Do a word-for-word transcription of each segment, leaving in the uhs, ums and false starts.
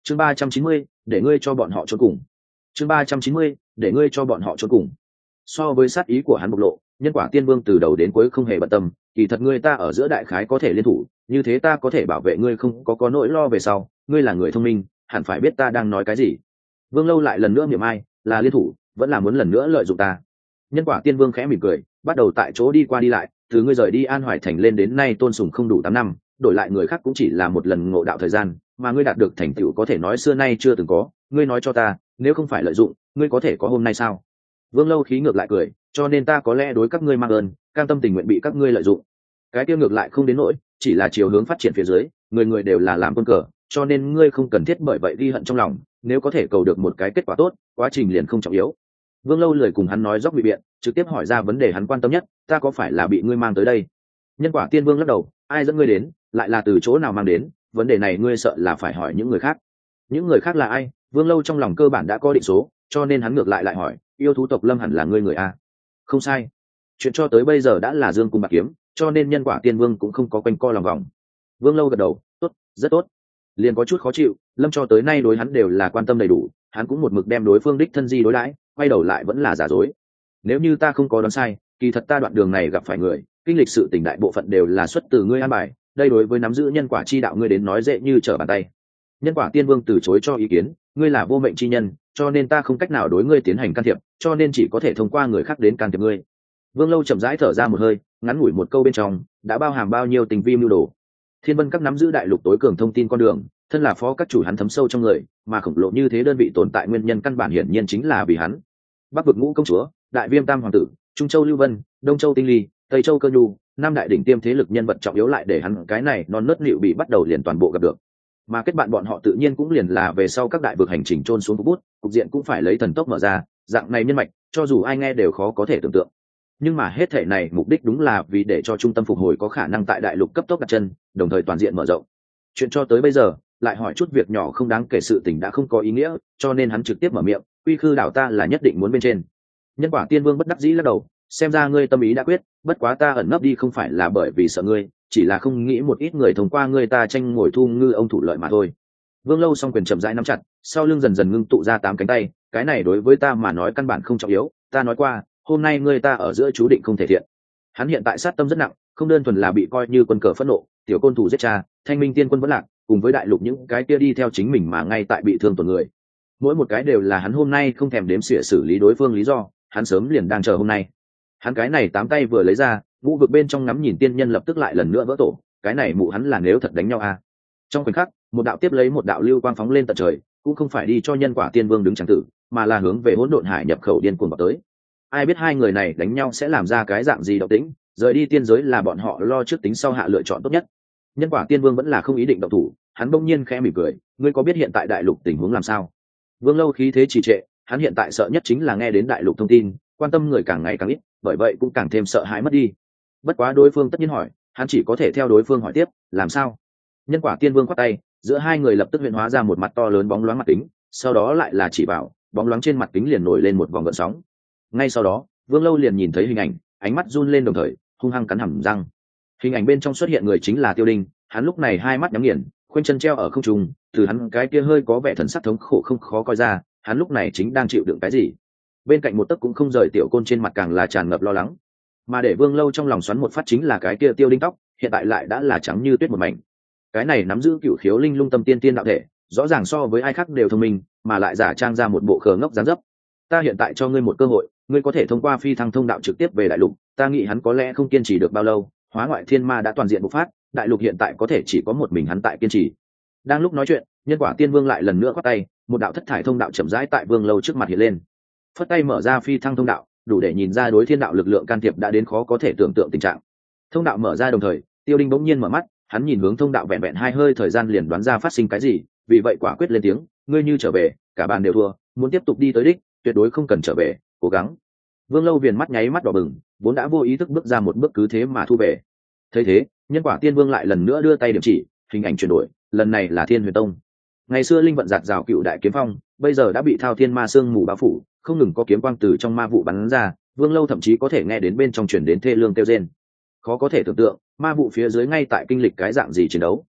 chương ba trăm chín mươi để ngươi cho bọn họ trốn cùng. chương ba trăm chín mươi để ngươi cho bọn họ trốn cùng. So với sát ý của hắn bộc lộ, nhân quả tiên vương từ đầu đến cuối không hề bận tâm, kỳ thật ngươi ta ở giữa đại khái có thể liên thủ, như thế ta có thể bảo vệ ngươi không có có nỗi lo về sau, ngươi là người thông minh, hẳn phải biết ta đang nói cái gì. Vương Lâu lại lần nữa miệng ai, là liên thủ, vẫn là muốn lần nữa lợi dụng ta. Nhân quả tiên vương khẽ mỉm cười, bắt đầu tại chỗ đi qua đi lại, từ ngươi rời đi An Hoài Thành lên đến nay tôn sùng không đủ tám năm, đổi lại người khác cũng chỉ là một lần ngộ đạo thời gian, mà ngươi đạt được thành tựu có thể nói xưa nay chưa từng có, ngươi nói cho ta, nếu không phải lợi dụng, ngươi có thể có hôm nay sao? Vương Lâu khí ngược lại cười, cho nên ta có lẽ đối các ngươi mang ơn, cam tâm tình nguyện bị các ngươi lợi dụng. Cái tiêu ngược lại không đến nỗi, chỉ là chiều hướng phát triển phía dưới, người người đều là làm quân cờ, cho nên ngươi không cần thiết bởi vậy ghi hận trong lòng, nếu có thể cầu được một cái kết quả tốt, quá trình liền không trọng yếu. Vương Lâu lười cùng hắn nói dốc bị biện, trực tiếp hỏi ra vấn đề hắn quan tâm nhất, ta có phải là bị ngươi mang tới đây? Nhân quả tiên vương lắc đầu, ai dẫn ngươi đến, lại là từ chỗ nào mang đến, vấn đề này ngươi sợ là phải hỏi những người khác. Những người khác là ai? Vương Lâu trong lòng cơ bản đã có định số, cho nên hắn ngược lại lại hỏi, yêu thú tộc Lâm hẳn là ngươi người a? Không sai. Chuyện cho tới bây giờ đã là dương cung bạc kiếm, cho nên nhân quả tiên vương cũng không có quanh co lòng vòng. Vương Lâu gật đầu, tốt, rất tốt. Liền có chút khó chịu, Lâm cho tới nay đối hắn đều là quan tâm đầy đủ, hắn cũng một mực đem đối phương đích thân di đối đãi, quay đầu lại vẫn là giả dối. Nếu như ta không có đoán sai, kỳ thật ta đoạn đường này gặp phải người, kinh lịch sự tình đại bộ phận đều là xuất từ ngươi an bài, đây đối với nắm giữ nhân quả chi đạo ngươi đến nói dễ như trở bàn tay. Nhân quả tiên vương từ chối cho ý kiến, ngươi là vô mệnh chi nhân, cho nên ta không cách nào đối ngươi tiến hành can thiệp, cho nên chỉ có thể thông qua người khác đến can thiệp ngươi. Vương Lâu chậm rãi thở ra một hơi, ngắn ngủi một câu bên trong đã bao hàm bao nhiêu tình vi mưu đồ. Thiên Vân các nắm giữ đại lục tối cường thông tin con đường, thân là phó các chủ hắn thấm sâu trong người, mà khổng lồ như thế đơn vị tồn tại nguyên nhân căn bản hiển nhiên chính là vì hắn. Bắc vực ngũ công chúa, đại viêm tam hoàng tử, Trung Châu Lưu Vân, Đông Châu Tinh Ly, Tây Châu Cơ Nhu, năm đại đỉnh tiêm thế lực nhân vật trọng yếu lại để hắn cái này non nớt liệu bị bắt đầu liền toàn bộ gặp được. Mà kết bạn bọn họ tự nhiên cũng liền là về sau các đại vực hành trình trôn xuống bút, cục diện cũng phải lấy thần tốc mở ra, dạng này nhân mạch, cho dù ai nghe đều khó có thể tưởng tượng. Nhưng mà hết thể này mục đích đúng là vì để cho trung tâm phục hồi có khả năng tại đại lục cấp tốc đặt chân, đồng thời toàn diện mở rộng. Chuyện cho tới bây giờ, lại hỏi chút việc nhỏ không đáng kể sự tình đã không có ý nghĩa, cho nên hắn trực tiếp mở miệng, quy khư đảo ta là nhất định muốn bên trên. Nhân quả tiên vương bất đắc dĩ lắc đầu, xem ra ngươi tâm ý đã quyết, bất quá ta ẩn nấp đi không phải là bởi vì sợ ngươi, chỉ là không nghĩ một ít người thông qua ngươi ta tranh ngồi thu ngư ông thủ lợi mà thôi. Vương Lâu song quyền chậm rãi nắm chặt, sau lưng dần dần ngưng tụ ra tám cánh tay, cái này đối với ta mà nói căn bản không trọng yếu, ta nói qua, hôm nay ngươi ta ở giữa chú định không thể thiện. Hắn hiện tại sát tâm rất nặng, không đơn thuần là bị coi như quân cờ phẫn nộ, tiểu côn thủ giết cha, thanh minh tiên quân vẫn lạc, cùng với đại lục những cái kia đi theo chính mình mà ngay tại bị thương tổn người, mỗi một cái đều là hắn hôm nay không thèm đếm xỉa xử lý đối phương lý do, hắn sớm liền đang chờ hôm nay. Hắn cái này tám tay vừa lấy ra, vũ vực bên trong ngắm nhìn tiên nhân lập tức lại lần nữa vỡ tổ, cái này mụ hắn là nếu thật đánh nhau à. Trong khoảnh khắc, một đạo tiếp lấy một đạo lưu quang phóng lên tận trời, cũng không phải đi cho nhân quả tiên vương đứng chẳng tử, mà là hướng về hỗn độn hải nhập khẩu điên cuồng vào tới. Ai biết hai người này đánh nhau sẽ làm ra cái dạng gì động tĩnh, rời đi tiên giới là bọn họ lo trước tính sau hạ lựa chọn tốt nhất. Nhân quả tiên vương vẫn là không ý định động thủ, hắn bỗng nhiên khẽ mỉm cười, ngươi có biết hiện tại đại lục tình huống làm sao? Vương Lâu khí thế trì trệ, hắn hiện tại sợ nhất chính là nghe đến đại lục thông tin, quan tâm người càng ngày càng ít, bởi vậy cũng càng thêm sợ hãi mất đi. Bất quá đối phương tất nhiên hỏi, hắn chỉ có thể theo đối phương hỏi tiếp, làm sao? Nhân quả tiên vương quát tay, giữa hai người lập tức hiện hóa ra một mặt to lớn bóng loáng mặt kính, sau đó lại là chỉ bảo, bóng loáng trên mặt kính liền nổi lên một vòng gợn sóng. Ngay sau đó, Vương Lâu liền nhìn thấy hình ảnh, ánh mắt run lên đồng thời, hung hăng cắn hàm răng. Hình ảnh bên trong xuất hiện người chính là Tiêu Đinh, hắn lúc này hai mắt nhắm nghiền, khoanh chân treo ở không trung, từ hắn cái kia hơi có vẻ thần sắc thống khổ không khó coi ra, hắn lúc này chính đang chịu đựng cái gì. Bên cạnh một tấc cũng không rời tiểu côn trên mặt càng là tràn ngập lo lắng, mà để Vương Lâu trong lòng xoắn một phát chính là cái kia Tiêu Đinh tóc, hiện tại lại đã là trắng như tuyết một mảnh. Cái này nắm giữ cựu khiếu linh lung tâm tiên tiên đạo thể, rõ ràng so với ai khác đều thông minh, mà lại giả trang ra một bộ khờ ngốc dáng dấp. Ta hiện tại cho ngươi một cơ hội, ngươi có thể thông qua phi thăng thông đạo trực tiếp về đại lục, ta nghĩ hắn có lẽ không kiên trì được bao lâu, hóa ngoại thiên ma đã toàn diện bộc phát, đại lục hiện tại có thể chỉ có một mình hắn tại kiên trì. Đang lúc nói chuyện, nhân quả tiên vương lại lần nữa quát tay, một đạo thất thải thông đạo chậm rãi tại Vương Lâu trước mặt hiện lên. Phất tay mở ra phi thăng thông đạo, đủ để nhìn ra đối thiên đạo lực lượng can thiệp đã đến khó có thể tưởng tượng tình trạng. Thông đạo mở ra đồng thời, Tiêu Đinh bỗng nhiên mở mắt, hắn nhìn hướng thông đạo vẹn vẹn hai hơi thời gian liền đoán ra phát sinh cái gì, vì vậy quả quyết lên tiếng, ngươi như trở về, cả bàn đều thua, muốn tiếp tục đi tới đích, tuyệt đối không cần trở về, cố gắng. Vương Lâu viền mắt nháy mắt đỏ bừng, vốn đã vô ý thức bước ra một bước cứ thế mà thu về. Thấy thế, nhân quả tiên vương lại lần nữa đưa tay điểm chỉ, hình ảnh chuyển đổi, lần này là Thiên Huyền Tông. Ngày xưa linh vận giạt rào cựu đại kiếm phong, bây giờ đã bị thao thiên ma sương mù bao phủ, không ngừng có kiếm quang từ trong ma vụ bắn ra, Vương Lâu thậm chí có thể nghe đến bên trong truyền đến thê lương kêu rên. Khó có thể tưởng tượng, ma vụ phía dưới ngay tại kinh lịch cái dạng gì chiến đấu.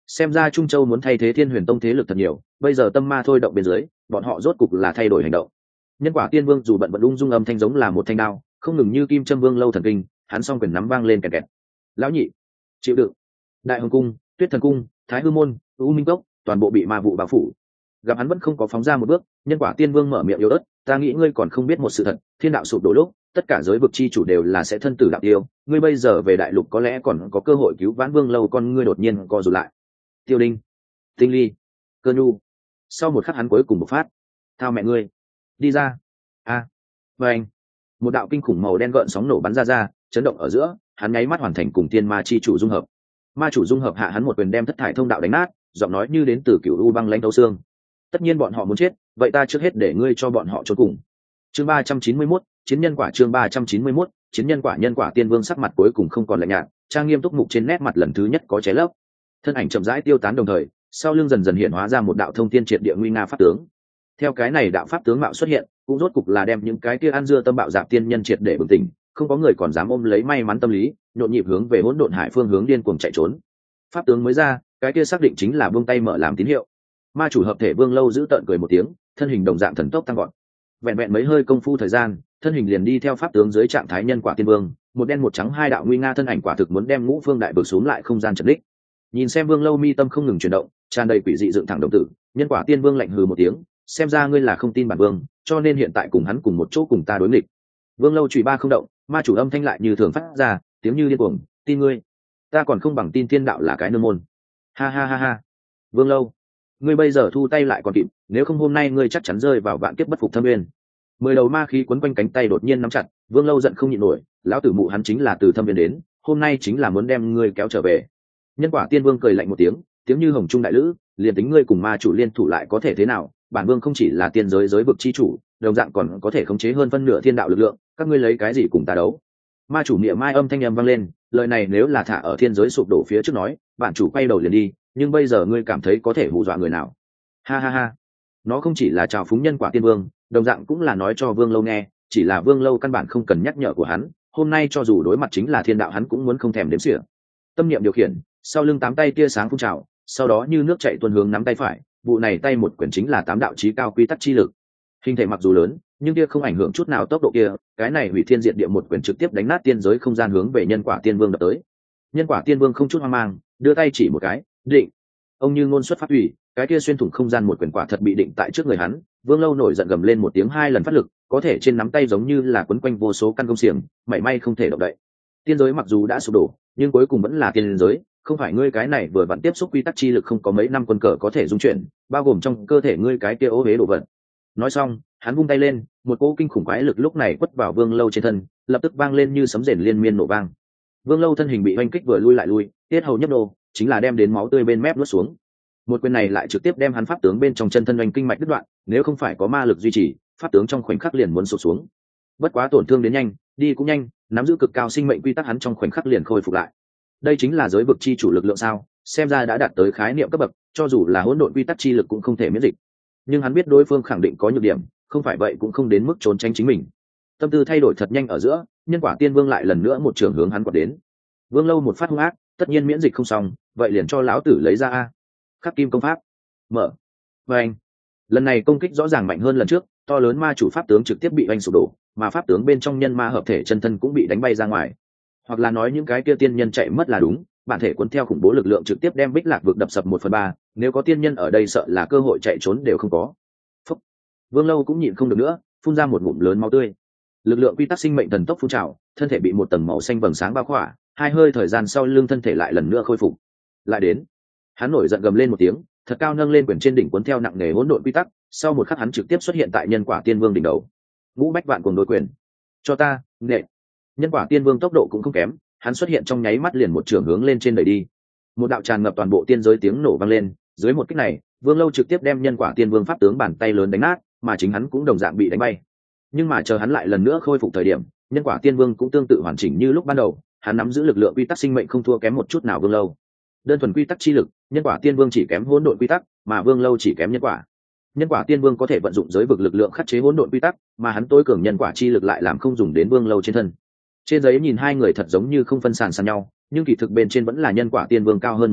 xem ra Trung Châu muốn thay thế Thiên Huyền Tông thế lực thật nhiều, bây giờ tâm ma thôi động bên dưới, bọn họ rốt cục là thay đổi hành động. Nhân Quả Tiên Vương dù bận bận ung dung âm thanh giống là một thanh đao, không ngừng như kim châm vương lâu thần kinh, hắn song quyền nắm vang lên kẹt kẹt. Lão nhị, chịu đựng. Đại Hồng cung, Tuyết Thần cung, Thái Hư môn, U Minh cốc, toàn bộ bị ma vụ bao phủ. Gặp hắn vẫn không có phóng ra một bước, Nhân Quả Tiên Vương mở miệng yếu ớt, ta nghĩ ngươi còn không biết một sự thật, thiên đạo sụp đổ lúc, tất cả giới vực chi chủ đều là sẽ thân tử đạo tiêu, ngươi bây giờ về đại lục có lẽ còn có cơ hội cứu vãn vương lâu, con ngươi đột nhiên co rụt lại. Tiêu Đinh, Tinh Ly, Cơ Nhu. Sau một khắc hắn cuối cùng bộc phát, thao mẹ ngươi, đi ra. A. À. Và anh, một đạo kinh khủng màu đen gợn sóng nổ bắn ra ra, chấn động ở giữa, hắn nháy mắt hoàn thành cùng tiên ma chi chủ dung hợp. Ma chủ dung hợp hạ hắn một quyền đem thất thải thông đạo đánh nát, giọng nói như đến từ cửu u băng lãnh thấu xương. Tất nhiên bọn họ muốn chết, vậy ta trước hết để ngươi cho bọn họ trốn cùng. Chương ba trăm chín mươi mốt, chiến nhân quả. Chương ba trăm chín mươi mốt, chiến nhân quả. Nhân Quả Tiên Vương sắc mặt cuối cùng không còn lạnh nhạt, trang nghiêm túc mục trên nét mặt lần thứ nhất có ché lấp. Thân ảnh chậm rãi tiêu tán đồng thời, sau lưng dần dần hiện hóa ra một đạo thông thiên triệt địa nguy nga pháp tướng. Theo cái này đạo pháp tướng mạo xuất hiện, cũng rốt cục là đem những cái kia ăn dưa tâm bạo dạp tiên nhân triệt để bừng tỉnh, không có người còn dám ôm lấy may mắn tâm lý, nhộn nhịp hướng về hỗn độn hải phương hướng điên cuồng chạy trốn. Pháp tướng mới ra, cái kia xác định chính là buông tay mở làm tín hiệu. Ma chủ hợp thể Vương Lâu giữ tợn cười một tiếng, thân hình đồng dạng thần tốc tăng gọn. Vẹn vẹn mấy hơi công phu thời gian, thân hình liền đi theo pháp tướng dưới trạng thái Nhân Quả Tiên Vương, một đen một trắng hai đạo nguy nga thân ảnh quả thực muốn đem ngũ phương đại vực xuống lại không gian chật đích. Nhìn xem Vương Lâu mi tâm không ngừng chuyển động, tràn đầy quỷ dị dựng thẳng đồng tử, Nhân Quả Tiên Vương lạnh hừ một tiếng, xem ra ngươi là không tin bản vương, cho nên hiện tại cùng hắn cùng một chỗ cùng ta đối nghịch. Vương Lâu chùy ba không động, ma chủ âm thanh lại như thường phát ra, tiếng như điên cuồng, tin ngươi, ta còn không bằng tin thiên đạo là cái nương môn. Ha ha ha ha. Vương Lâu, ngươi bây giờ thu tay lại còn kịp, nếu không hôm nay ngươi chắc chắn rơi vào vạn kiếp bất phục thâm nguyên. Mười đầu ma khí quấn quanh cánh tay đột nhiên nắm chặt, Vương Lâu giận không nhịn nổi, lão tử mụ hắn chính là từ thâm nguyên đến, hôm nay chính là muốn đem ngươi kéo trở về. Nhân Quả Tiên Vương cười lạnh một tiếng, tiếng như hồng trung đại lữ, liền tính ngươi cùng ma chủ liên thủ lại có thể thế nào, bản vương không chỉ là tiên giới giới vực chi chủ, đồng dạng còn có thể khống chế hơn phân nửa thiên đạo lực lượng, các ngươi lấy cái gì cùng ta đấu? Ma chủ miệng mai âm thanh âm vang lên, lời này nếu là thả ở thiên giới sụp đổ phía trước nói, bản chủ quay đầu liền đi, nhưng bây giờ ngươi cảm thấy có thể hù dọa người nào? Ha ha ha. Nó không chỉ là chào phúng Nhân Quả Tiên Vương, đồng dạng cũng là nói cho Vương Lâu nghe, chỉ là Vương Lâu căn bản không cần nhắc nhở của hắn, hôm nay cho dù đối mặt chính là thiên đạo hắn cũng muốn không thèm đếm xỉa. Tâm niệm điều khiển, sau lưng tám tay tia sáng phun trào, sau đó như nước chảy tuôn hướng nắm tay phải, vụ này tay một quyển chính là tám đạo chí cao quy tắc chi lực. Hình thể mặc dù lớn, nhưng kia không ảnh hưởng chút nào tốc độ kia, cái này hủy thiên diệt địa một quyển trực tiếp đánh nát tiên giới không gian hướng về Nhân Quả Tiên Vương đập tới. Nhân Quả Tiên Vương không chút hoang mang, đưa tay chỉ một cái, định. Ông như ngôn xuất phát ủy, cái kia xuyên thủng không gian một quyển quả thật bị định tại trước người hắn. Vương Lâu nổi giận gầm lên một tiếng hai lần phát lực, có thể trên nắm tay giống như là quấn quanh vô số căn công xiềng, mảy may không thể động đậy. Tiên giới mặc dù đã sụp đổ, nhưng cuối cùng vẫn là tiên giới, không phải ngươi cái này vừa vặn tiếp xúc quy tắc chi lực không có mấy năm quân cờ có thể dung chuyển, bao gồm trong cơ thể ngươi cái kia ố huế đồ vật. Nói xong, hắn vung tay lên, một cỗ kinh khủng quái lực lúc này quất vào Vương Lâu trên thân, lập tức vang lên như sấm rền liên miên nổ vang. Vương Lâu thân hình bị oanh kích vừa lui lại lui, tiết hầu nhấp nô, chính là đem đến máu tươi bên mép nuốt xuống. Một quyền này lại trực tiếp đem hắn pháp tướng bên trong chân thân oanh kinh mạch đứt đoạn, nếu không phải có ma lực duy trì, pháp tướng trong khoảnh khắc liền muốn sụp xuống. Bất quá tổn thương đến nhanh, đi cũng nhanh, nắm giữ cực cao sinh mệnh quy tắc hắn trong khoảnh khắc liền khôi phục lại. Đây chính là giới vực chi chủ lực lượng sao? Xem ra đã đạt tới khái niệm cấp bậc, cho dù là hỗn độn quy tắc chi lực cũng không thể miễn dịch. Nhưng hắn biết đối phương khẳng định có nhược điểm, không phải vậy cũng không đến mức trốn tránh chính mình. Tâm tư thay đổi thật nhanh ở giữa, Nhân Quả Tiên Vương lại lần nữa một trường hướng hắn quật đến. Vương Lâu một phát hung ác, tất nhiên miễn dịch không xong, vậy liền cho lão tử lấy ra a. Khắc kim công pháp, mở. Và anh, lần này công kích rõ ràng mạnh hơn lần trước, to lớn ma chủ pháp tướng trực tiếp bị anh sụp đổ, mà pháp tướng bên trong nhân ma hợp thể chân thân cũng bị đánh bay ra ngoài. Hoặc là nói những cái kia tiên nhân chạy mất là đúng, bản thể cuốn theo khủng bố lực lượng trực tiếp đem Bích Lạc vực đập sập một phần ba, nếu có tiên nhân ở đây sợ là cơ hội chạy trốn đều không có. Phúc. Vương Lâu cũng nhịn không được nữa, phun ra một ngụm lớn máu tươi. Lực lượng quy tắc sinh mệnh thần tốc phun trào, thân thể bị một tầng màu xanh vầng sáng bao khỏa, hai hơi thời gian sau lưng thân thể lại lần nữa khôi phục. Lại đến, hắn nổi giận gầm lên một tiếng, thật cao nâng lên quyền trên đỉnh cuốn theo nặng nề hỗn độn quy tắc, sau một khắc hắn trực tiếp xuất hiện tại Nhân Quả Tiên Vương đỉnh đầu. Ngũ bách vạn cuồng đối quyền, cho ta, nệ. Nhân Quả Tiên Vương tốc độ cũng không kém, hắn xuất hiện trong nháy mắt liền một trường hướng lên trên đẩy đi. Một đạo tràn ngập toàn bộ tiên giới tiếng nổ vang lên, dưới một kích này, Vương Lâu trực tiếp đem Nhân Quả Tiên Vương pháp tướng bàn tay lớn đánh nát, mà chính hắn cũng đồng dạng bị đánh bay. Nhưng mà chờ hắn lại lần nữa khôi phục thời điểm, Nhân Quả Tiên Vương cũng tương tự hoàn chỉnh như lúc ban đầu, hắn nắm giữ lực lượng quy tắc sinh mệnh không thua kém một chút nào Vương Lâu. Đơn thuần quy tắc chi lực, Nhân Quả Tiên Vương chỉ kém hỗn độn quy tắc, mà Vương Lâu chỉ kém nhân quả. Nhân Quả Tiên Vương có thể vận dụng giới vực lực lượng khắc chế hỗn độn quy tắc, mà hắn tối cường nhân quả chi lực lại làm không dùng đến Vương Lâu trên thân. Trên giấy nhìn hai người thật giống như không phân sàn sàn nhau, nhưng kỳ thực bên trên vẫn là Nhân Quả Tiên Vương cao hơn một bậc,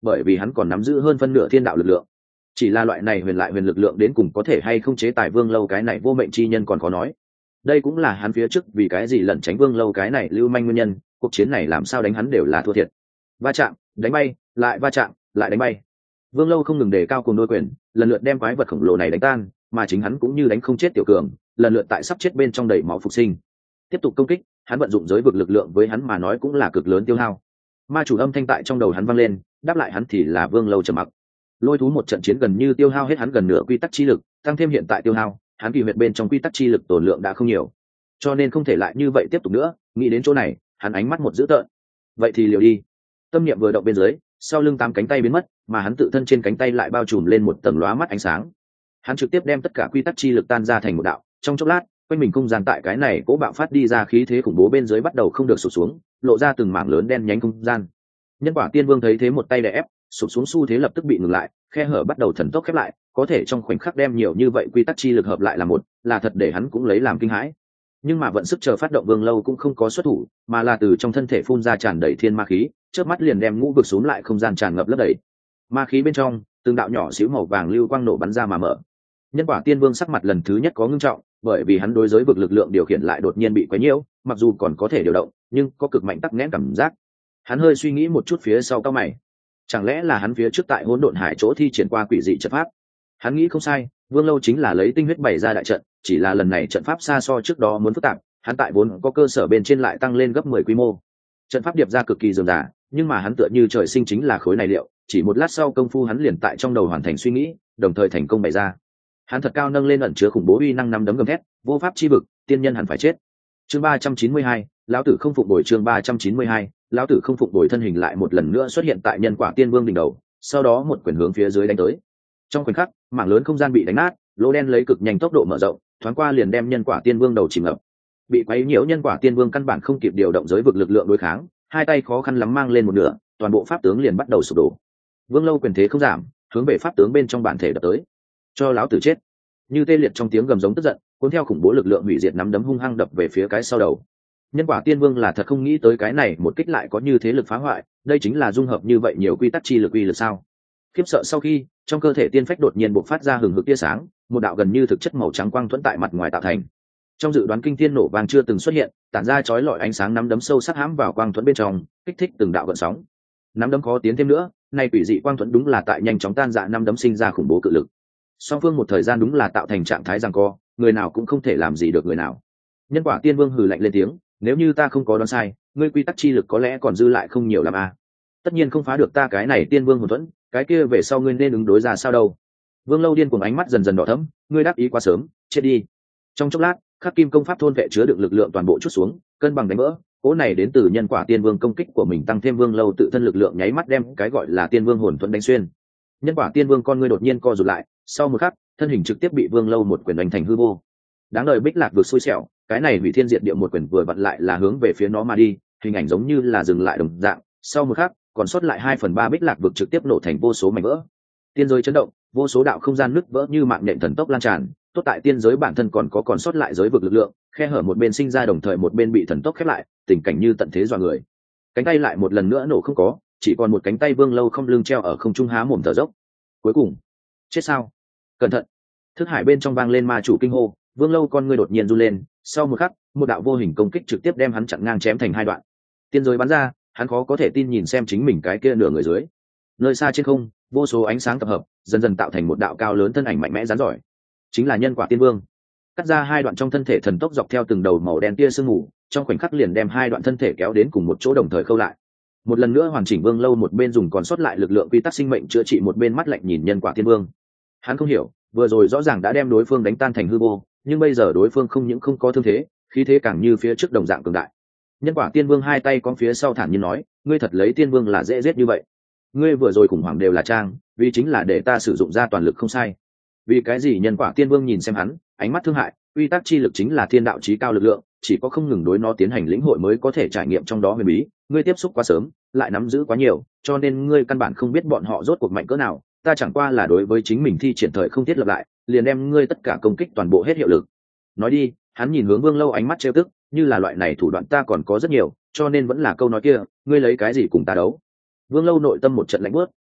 bởi vì hắn còn nắm giữ hơn phân nửa thiên đạo lực lượng. Chỉ là loại này huyền lại huyền lực lượng đến cùng có thể hay không chế tài Vương Lâu cái này vô mệnh chi nhân còn khó nói. Đây cũng là hắn phía trước vì cái gì lẩn tránh Vương Lâu cái này lưu manh nguyên nhân, cuộc chiến này làm sao đánh hắn đều là thua thiệt. Va chạm, đánh bay, lại va chạm, lại đánh bay. Vương Lâu không ngừng đề cao cùng đôi quyền, lần lượt đem quái vật khổng lồ này đánh tan, mà chính hắn cũng như đánh không chết tiểu cường, lần lượt tại sắp chết bên trong đầy máu phục sinh. Tiếp tục công kích, hắn vận dụng giới vực lực lượng với hắn mà nói cũng là cực lớn tiêu hao. Ma chủ âm thanh tại trong đầu hắn vang lên, đáp lại hắn thì là Vương Lâu trầm mặc. Lôi thú một trận chiến gần như tiêu hao hết hắn gần nửa quy tắc chi lực, tăng thêm hiện tại tiêu hao, hắn kỳ huyệt bên trong quy tắc chi lực tổn lượng đã không nhiều, cho nên không thể lại như vậy tiếp tục nữa. Nghĩ đến chỗ này, hắn ánh mắt một dữ tợn. Vậy thì liều đi. Tâm niệm vừa động bên dưới, sau lưng tám cánh tay biến mất, mà hắn tự thân trên cánh tay lại bao trùm lên một tầng lóa mắt ánh sáng. Hắn trực tiếp đem tất cả quy tắc chi lực tan ra thành một đạo, trong chốc lát, quanh mình không gian tại cái này cố bạo phát đi ra khí thế khủng bố bên dưới bắt đầu không được sụp xuống, lộ ra từng mảng lớn đen nhánh không gian. Nhân quả tiên vương thấy thế một tay đè ép, sụp xuống xu thế lập tức bị ngừng lại, khe hở bắt đầu thần tốc khép lại, có thể trong khoảnh khắc đem nhiều như vậy quy tắc chi lực hợp lại là một, là thật để hắn cũng lấy làm kinh hãi. Nhưng mà vận sức chờ phát động Vương Lâu cũng không có xuất thủ, mà là từ trong thân thể phun ra tràn đầy thiên ma khí, chớp mắt liền đem ngũ vực xuống lại không gian tràn ngập lấp đầy. Ma khí bên trong, từng đạo nhỏ xíu màu vàng lưu quang nổ bắn ra mà mở. Nhân quả tiên vương sắc mặt lần thứ nhất có ngưng trọng, bởi vì hắn đối giới vực lực lượng điều khiển lại đột nhiên bị quấy nhiễu, mặc dù còn có thể điều động, nhưng có cực mạnh tắc nghẽn cảm giác. Hắn hơi suy nghĩ một chút phía sau cau mày. Chẳng lẽ là hắn phía trước tại hỗn độn hải chỗ thi triển qua quỷ dị trận pháp? Hắn nghĩ không sai, Vương Lâu chính là lấy tinh huyết bày ra đại trận, chỉ là lần này trận pháp xa so trước đó muốn phức tạp, hắn tại vốn có cơ sở bên trên lại tăng lên gấp mười quy mô. Trận pháp điệp ra cực kỳ dườm dà, nhưng mà hắn tựa như trời sinh chính là khối này liệu, chỉ một lát sau công phu hắn liền tại trong đầu hoàn thành suy nghĩ, đồng thời thành công bày ra. Hắn thật cao nâng lên ẩn chứa khủng bố uy năng năm đấm gầm thét, vô pháp chi vực, tiên nhân hẳn phải chết. Chương ba trăm chín mươi hai, lão tử không phục bồi. Chương ba trăm chín mươi hai, lão tử không phục bồi. Thân hình lại một lần nữa xuất hiện tại nhân quả tiên vương đỉnh đầu, sau đó một quyền hướng phía dưới đánh tới. Trong khoảnh khắc, mảng lớn không gian bị đánh nát, lỗ đen lấy cực nhanh tốc độ mở rộng, thoáng qua liền đem nhân quả tiên vương đầu chìm ngập. Bị quấy nhiễu nhân quả tiên vương căn bản không kịp điều động giới vực lực lượng đối kháng, hai tay khó khăn lắm mang lên một nửa, toàn bộ pháp tướng liền bắt đầu sụp đổ. Vương Lâu quyền thế không giảm, hướng về pháp tướng bên trong bản thể đập tới. Cho lão tử chết! Như tê liệt trong tiếng gầm giống tức giận, cuốn theo khủng bố lực lượng hủy diệt nắm đấm hung hăng đập về phía cái sau đầu. Nhân quả tiên vương là thật không nghĩ tới cái này một kích lại có như thế lực phá hoại, đây chính là dung hợp như vậy nhiều quy tắc chi lực uy lực sao? Khiếp sợ sau khi, trong cơ thể tiên phách đột nhiên bộc phát ra hừng hực tia sáng, một đạo gần như thực chất màu trắng quang thuẫn tại mặt ngoài tạo thành. Trong dự đoán kinh thiên nổ vang chưa từng xuất hiện, tản ra chói lọi ánh sáng nắm đấm sâu sắc hãm vào quang thuẫn bên trong, kích thích từng đạo gợn sóng. Nắm đấm khó tiến thêm nữa, nay quỷ dị quang thuẫn đúng là tại nhanh chóng tan rã nắm đấm sinh ra khủng bố cự lực. Song phương một thời gian đúng là tạo thành trạng thái giằng co, người nào cũng không thể làm gì được người nào. Nhân quả tiên vương hừ lạnh lên tiếng, nếu như ta không có đoán sai, ngươi quy tắc chi lực có lẽ còn dư lại không nhiều lắm à? Tất nhiên không phá được ta cái này tiên vương hồn thuẫn, cái kia về sau ngươi nên ứng đối ra sao đâu? Vương Lâu điên cuồng ánh mắt dần dần đỏ thẫm, ngươi đáp ý quá sớm, chết đi. Trong chốc lát, khắc kim công pháp thôn vệ chứa đựng lực lượng toàn bộ chút xuống, cân bằng đánh vỡ. Cỗ này đến từ nhân quả tiên vương công kích của mình tăng thêm Vương Lâu tự thân lực lượng nháy mắt đem cái gọi là tiên vương hồn thuẫn đánh xuyên. Nhân quả tiên vương con ngươi đột nhiên co rụt lại, sau một khắc, thân hình trực tiếp bị Vương Lâu một quyền đánh thành hư vô. Đáng đời Bích Lạc vượt xui xẻo, cái này hủy thiên diệt địa một quyền vừa vặn lại là hướng về phía nó mà đi, hình ảnh giống như là dừng lại đồng dạng. Sau một khắc, còn sót lại hai phần ba Bích Lạc vực trực tiếp nổ thành vô số mảnh vỡ. Tiên giới chấn động, vô số đạo không gian nứt vỡ như mạng nhện thần tốc lan tràn. Tốt tại tiên giới bản thân còn có còn sót lại giới vực lực lượng, khe hở một bên sinh ra đồng thời một bên bị thần tốc khép lại, tình cảnh như tận thế dọa người. Cánh tay lại một lần nữa nổ không có, chỉ còn một cánh tay Vương Lâu không lưng treo ở không trung há mồm thở dốc. Cuối cùng, chết sao? Cẩn thận! Thức hải bên trong vang lên ma chủ kinh hô, Vương Lâu con ngươi đột nhiên run lên, sau một khắc, một đạo vô hình công kích trực tiếp đem hắn chặn ngang chém thành hai đoạn. Tiên giới bắn ra, hắn khó có thể tin nhìn xem chính mình cái kia nửa người dưới. Nơi xa trên không, vô số ánh sáng tập hợp, dần dần tạo thành một đạo cao lớn thân ảnh mạnh mẽ rắn giỏi. Chính là nhân quả tiên vương. Cắt ra hai đoạn trong thân thể thần tốc dọc theo từng đầu màu đen tia sương mù, trong khoảnh khắc liền đem hai đoạn thân thể kéo đến cùng một chỗ đồng thời khâu lại. Một lần nữa hoàn chỉnh Vương Lâu một bên dùng còn sót lại lực lượng quy tắc sinh mệnh chữa trị, một bên mắt lạnh nhìn nhân quả tiên vương. Hắn không hiểu, vừa rồi rõ ràng đã đem đối phương đánh tan thành hư vô, nhưng bây giờ đối phương không những không có thương thế, khí thế càng như phía trước đồng dạng cường đại. Nhân quả tiên vương hai tay con phía sau thản nhiên nói, ngươi thật lấy tiên vương là dễ giết như vậy? Ngươi vừa rồi khủng hoảng đều là trang, vì chính là để ta sử dụng ra toàn lực không sai. Vì cái gì? Nhân quả tiên vương nhìn xem hắn, ánh mắt thương hại, quy tắc chi lực chính là thiên đạo chí cao lực lượng, chỉ có không ngừng đối nó tiến hành lĩnh hội mới có thể trải nghiệm trong đó huyền bí, ngươi tiếp xúc quá sớm, lại nắm giữ quá nhiều, cho nên ngươi căn bản không biết bọn họ rốt cuộc mạnh cỡ nào, ta chẳng qua là đối với chính mình thi triển thời không thiết lập lại, liền đem ngươi tất cả công kích toàn bộ hết hiệu lực. Nói đi, hắn nhìn hướng Vương Lâu ánh mắt trêu tức, như là loại này thủ đoạn ta còn có rất nhiều, cho nên vẫn là câu nói kia, ngươi lấy cái gì cùng ta đấu? Vương Lâu nội tâm một trận lạnh buốt,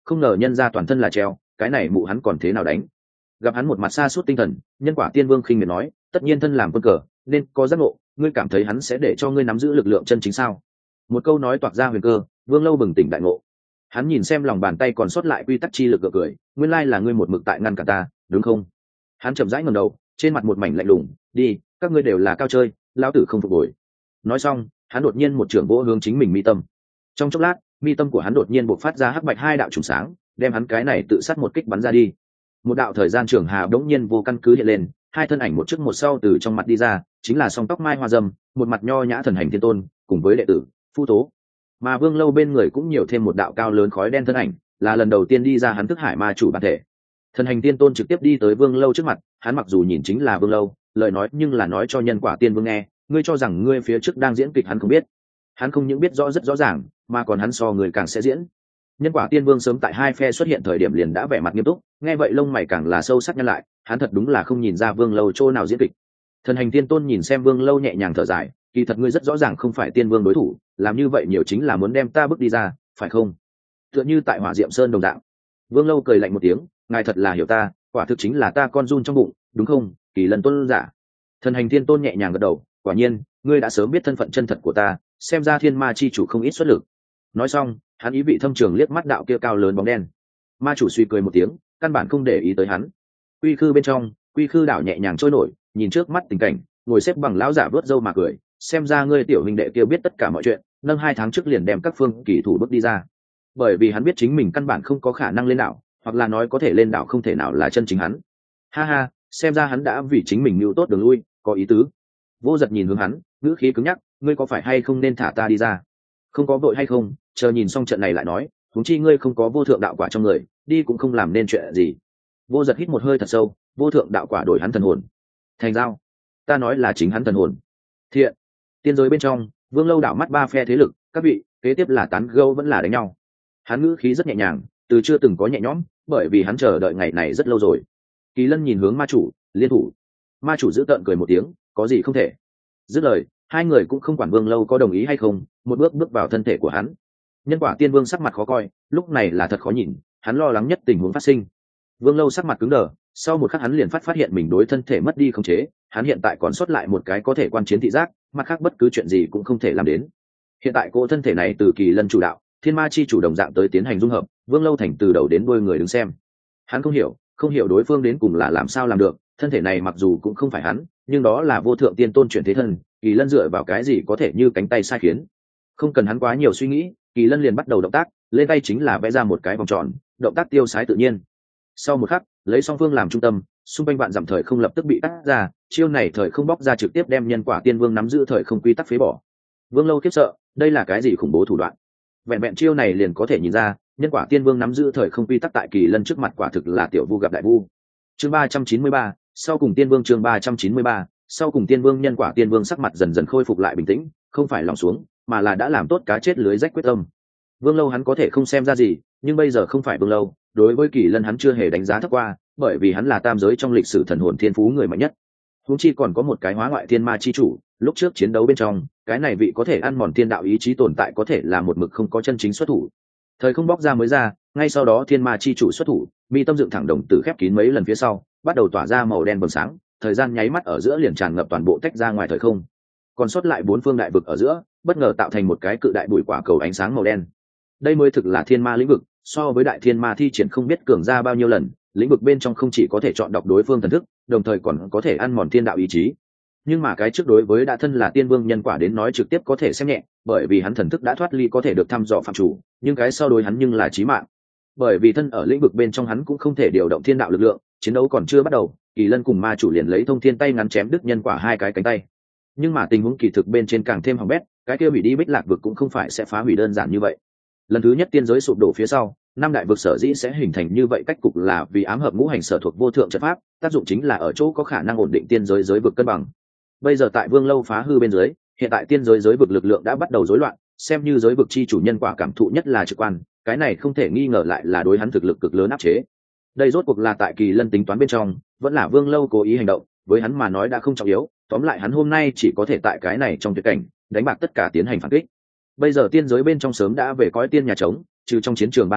không ngờ nhân ra toàn thân là treo, cái này mụ hắn còn thế nào đánh. Gặp hắn một mặt xa suốt tinh thần, Nhân Quả Tiên Vương khinh miệt nói, tất nhiên thân làm quân cờ nên có giác ngộ, ngươi cảm thấy hắn sẽ để cho ngươi nắm giữ lực lượng chân chính sao? Một câu nói toạc ra huyền cơ, Vương Lâu bừng tỉnh đại ngộ. Hắn nhìn xem lòng bàn tay còn sót lại quy tắc chi lực gượng cười, nguyên lai là ngươi một mực tại ngăn cả ta, đúng không? Hắn chậm rãi ngẩng đầu, trên mặt một mảnh lạnh lùng, đi, các ngươi đều là cao chơi, lão tử không phục hồi. Nói xong, hắn đột nhiên một trường vỗ hướng chính mình mi tâm. Trong chốc lát, mi tâm của hắn đột nhiên bộc phát ra hắc bạch hai đạo trùng sáng, đem hắn cái này tự sát một kích bắn ra đi. Một đạo thời gian trường hà đống nhiên vô căn cứ hiện lên, hai thân ảnh một trước một sau từ trong mặt đi ra, chính là song tóc mai hoa dâm, một mặt nho nhã thần hành thiên tôn, cùng với đệ tử Phu Tố. Mà Vương Lâu bên người cũng nhiều thêm một đạo cao lớn khói đen thân ảnh, là lần đầu tiên đi ra hắn thức hải ma chủ bản thể. Thần hành tiên tôn trực tiếp đi tới Vương Lâu trước mặt, hắn mặc dù nhìn chính là Vương Lâu, lời nói nhưng là nói cho Nhân Quả Tiên Vương nghe, ngươi cho rằng ngươi phía trước đang diễn kịch hắn không biết. Hắn không những biết rõ rất rõ ràng, mà còn hắn so người càng sẽ diễn. Nhân Quả Tiên Vương sớm tại hai phe xuất hiện thời điểm liền đã vẻ mặt nghiêm túc, nghe vậy lông mày càng là sâu sắc nhăn lại, hắn thật đúng là không nhìn ra Vương Lâu chỗ nào diễn kịch. Thần hành tiên tôn nhìn xem Vương Lâu nhẹ nhàng thở dài, kỳ thật ngươi rất rõ ràng không phải Tiên Vương đối thủ, làm như vậy nhiều chính là muốn đem ta bước đi ra, phải không? Tựa như tại Hỏa Diệm Sơn đồng dạng. Vương Lâu cười lạnh một tiếng, ngài thật là hiểu ta, quả thực chính là ta con run trong bụng, đúng không? Kỳ Lân tôn giả. Thần hành tiên tôn nhẹ nhàng gật đầu, quả nhiên, ngươi đã sớm biết thân phận chân thật của ta, xem ra thiên ma chi chủ không ít xuất lực. Nói xong, hắn ý vị thâm trường liếc mắt đạo kia cao lớn bóng đen. Ma chủ suy cười một tiếng, căn bản không để ý tới hắn. Quy khư bên trong, quy khư đảo nhẹ nhàng trôi nổi, nhìn trước mắt tình cảnh, ngồi xếp bằng lão giả vớt râu mà cười, xem ra ngươi tiểu huynh đệ kia biết tất cả mọi chuyện, nâng hai tháng trước liền đem các phương kỳ thủ bước đi ra. Bởi vì hắn biết chính mình căn bản không có khả năng lên đảo, hoặc là nói có thể lên đảo không thể nào là chân chính hắn. Ha ha, xem ra hắn đã vì chính mình mưu tốt đường lui, có ý tứ. Vô Giật nhìn hướng hắn, ngữ khí cứng nhắc, ngươi có phải hay không nên thả ta đi ra? Không có vội hay không, chờ nhìn xong trận này lại nói, huống chi ngươi không có vô thượng đạo quả trong người, đi cũng không làm nên chuyện gì. Vô Giật hít một hơi thật sâu, vô thượng đạo quả đổi hắn thần hồn thành dao, ta nói là chính hắn thần hồn. Thiện. Tiên giới bên trong, Vương Lâu đảo mắt ba phe thế lực, các vị, kế tiếp là tán gẫu vẫn là đánh nhau. Hắn ngữ khí rất nhẹ nhàng, từ chưa từng có nhẹ nhõm, bởi vì hắn chờ đợi ngày này rất lâu rồi. Kỳ Lân nhìn hướng ma chủ, liên thủ. Ma chủ giữ tợn cười một tiếng, có gì không thể. Dứt lời, hai người cũng không quản Vương Lâu có đồng ý hay không, một bước bước vào thân thể của hắn. Nhân Quả Tiên Vương sắc mặt khó coi, lúc này là thật khó nhìn, hắn lo lắng nhất tình huống phát sinh. Vương Lâu sắc mặt cứng đờ, sau một khắc hắn liền phát phát hiện mình đối thân thể mất đi khống chế, hắn hiện tại còn sót lại một cái có thể quan chiến thị giác, mặt khác bất cứ chuyện gì cũng không thể làm đến. Hiện tại cô thân thể này từ Kỳ Lân chủ đạo, Thiên Ma chi chủ đồng dạng tới tiến hành dung hợp, Vương Lâu thành từ đầu đến đuôi người đứng xem. Hắn không hiểu, không hiểu đối phương đến cùng là làm sao làm được, thân thể này mặc dù cũng không phải hắn, nhưng đó là vô thượng tiên tôn chuyển thế thân, Kỳ Lân dựa vào cái gì có thể như cánh tay sai khiến. Không cần hắn quá nhiều suy nghĩ, Kỳ Lân liền bắt đầu động tác, lên tay chính là vẽ ra một cái vòng tròn, động tác tiêu sái tự nhiên. Sau một khắc, lấy song phương làm trung tâm, xung quanh vạn dặm thời không lập tức bị cắt ra, chiêu này thời không bóc ra trực tiếp đem Nhân Quả Tiên Vương nắm giữ thời không quy tắc phế bỏ. Vương Lâu khiếp sợ, đây là cái gì khủng bố thủ đoạn? Vẹn vẹn chiêu này liền có thể nhìn ra, Nhân Quả Tiên Vương nắm giữ thời không quy tắc tại Kỳ Lân trước mặt quả thực là tiểu vu gặp đại vu. Chương ba trăm chín mươi ba, sau cùng Tiên Vương chương ba trăm chín mươi ba, sau cùng Tiên Vương Nhân Quả Tiên Vương sắc mặt dần dần khôi phục lại bình tĩnh, không phải lòng xuống, mà là đã làm tốt cá chết lưới rách quyết tâm. Vương Lâu hắn có thể không xem ra gì, nhưng bây giờ không phải Vương Lâu, đối với Kỳ Lân hắn chưa hề đánh giá thấp qua, bởi vì hắn là tam giới trong lịch sử thần hồn thiên phú người mạnh nhất. Huống chi còn có một cái hóa ngoại thiên ma chi chủ, lúc trước chiến đấu bên trong, cái này vị có thể ăn mòn thiên đạo ý chí tồn tại có thể là một mực không có chân chính xuất thủ. Thời không bóc ra mới ra, ngay sau đó thiên ma chi chủ xuất thủ, mi tâm dựng thẳng đồng tử khép kín mấy lần phía sau, bắt đầu tỏa ra màu đen bừng sáng, thời gian nháy mắt ở giữa liền tràn ngập toàn bộ tách ra ngoài thời không. Còn sót lại bốn phương đại vực ở giữa, bất ngờ tạo thành một cái cự đại bụi quả cầu ánh sáng màu đen. Đây mới thực là thiên ma lĩnh vực, so với đại thiên ma thi triển không biết cường ra bao nhiêu lần, lĩnh vực bên trong không chỉ có thể chọn đọc đối phương thần thức, đồng thời còn có thể ăn mòn thiên đạo ý chí. Nhưng mà cái trước đối với đã thân là tiên vương nhân quả đến nói trực tiếp có thể xem nhẹ, bởi vì hắn thần thức đã thoát ly có thể được thăm dò phạm chủ, nhưng cái sau đối hắn nhưng là chí mạng. Bởi vì thân ở lĩnh vực bên trong hắn cũng không thể điều động thiên đạo lực lượng, chiến đấu còn chưa bắt đầu, Kỳ Lân cùng ma chủ liền lấy thông thiên tay ngắn chém đứt nhân quả hai cái cánh tay. Nhưng mà tình huống kỳ thực bên trên càng thêm hỏng bét, cái kia hủy đi Bích Lạc vực cũng không phải sẽ phá hủy đơn giản như vậy. Lần thứ nhất tiên giới sụp đổ phía sau, năm đại vực sở dĩ sẽ hình thành như vậy cách cục là vì ám hợp ngũ hành sở thuộc vô thượng trận pháp, tác dụng chính là ở chỗ có khả năng ổn định tiên giới giới vực cân bằng. Bây giờ tại Vương Lâu phá hư bên dưới, hiện tại tiên giới giới vực lực lượng đã bắt đầu rối loạn, xem như giới vực chi chủ nhân quả cảm thụ nhất là trực quan, cái này không thể nghi ngờ lại là đối hắn thực lực cực lớn áp chế. Đây rốt cuộc là tại Kỳ Lân tính toán bên trong, vẫn là Vương Lâu cố ý hành động, với hắn mà nói đã không trọng yếu, tóm lại hắn hôm nay chỉ có thể tại cái này trong tuyệt cảnh, đánh bạc tất cả tiến hành phản kích. Bây giờ tiên giới bên trong sớm đã về cõi tiên nhà trống, trừ trong chiến trường ba người,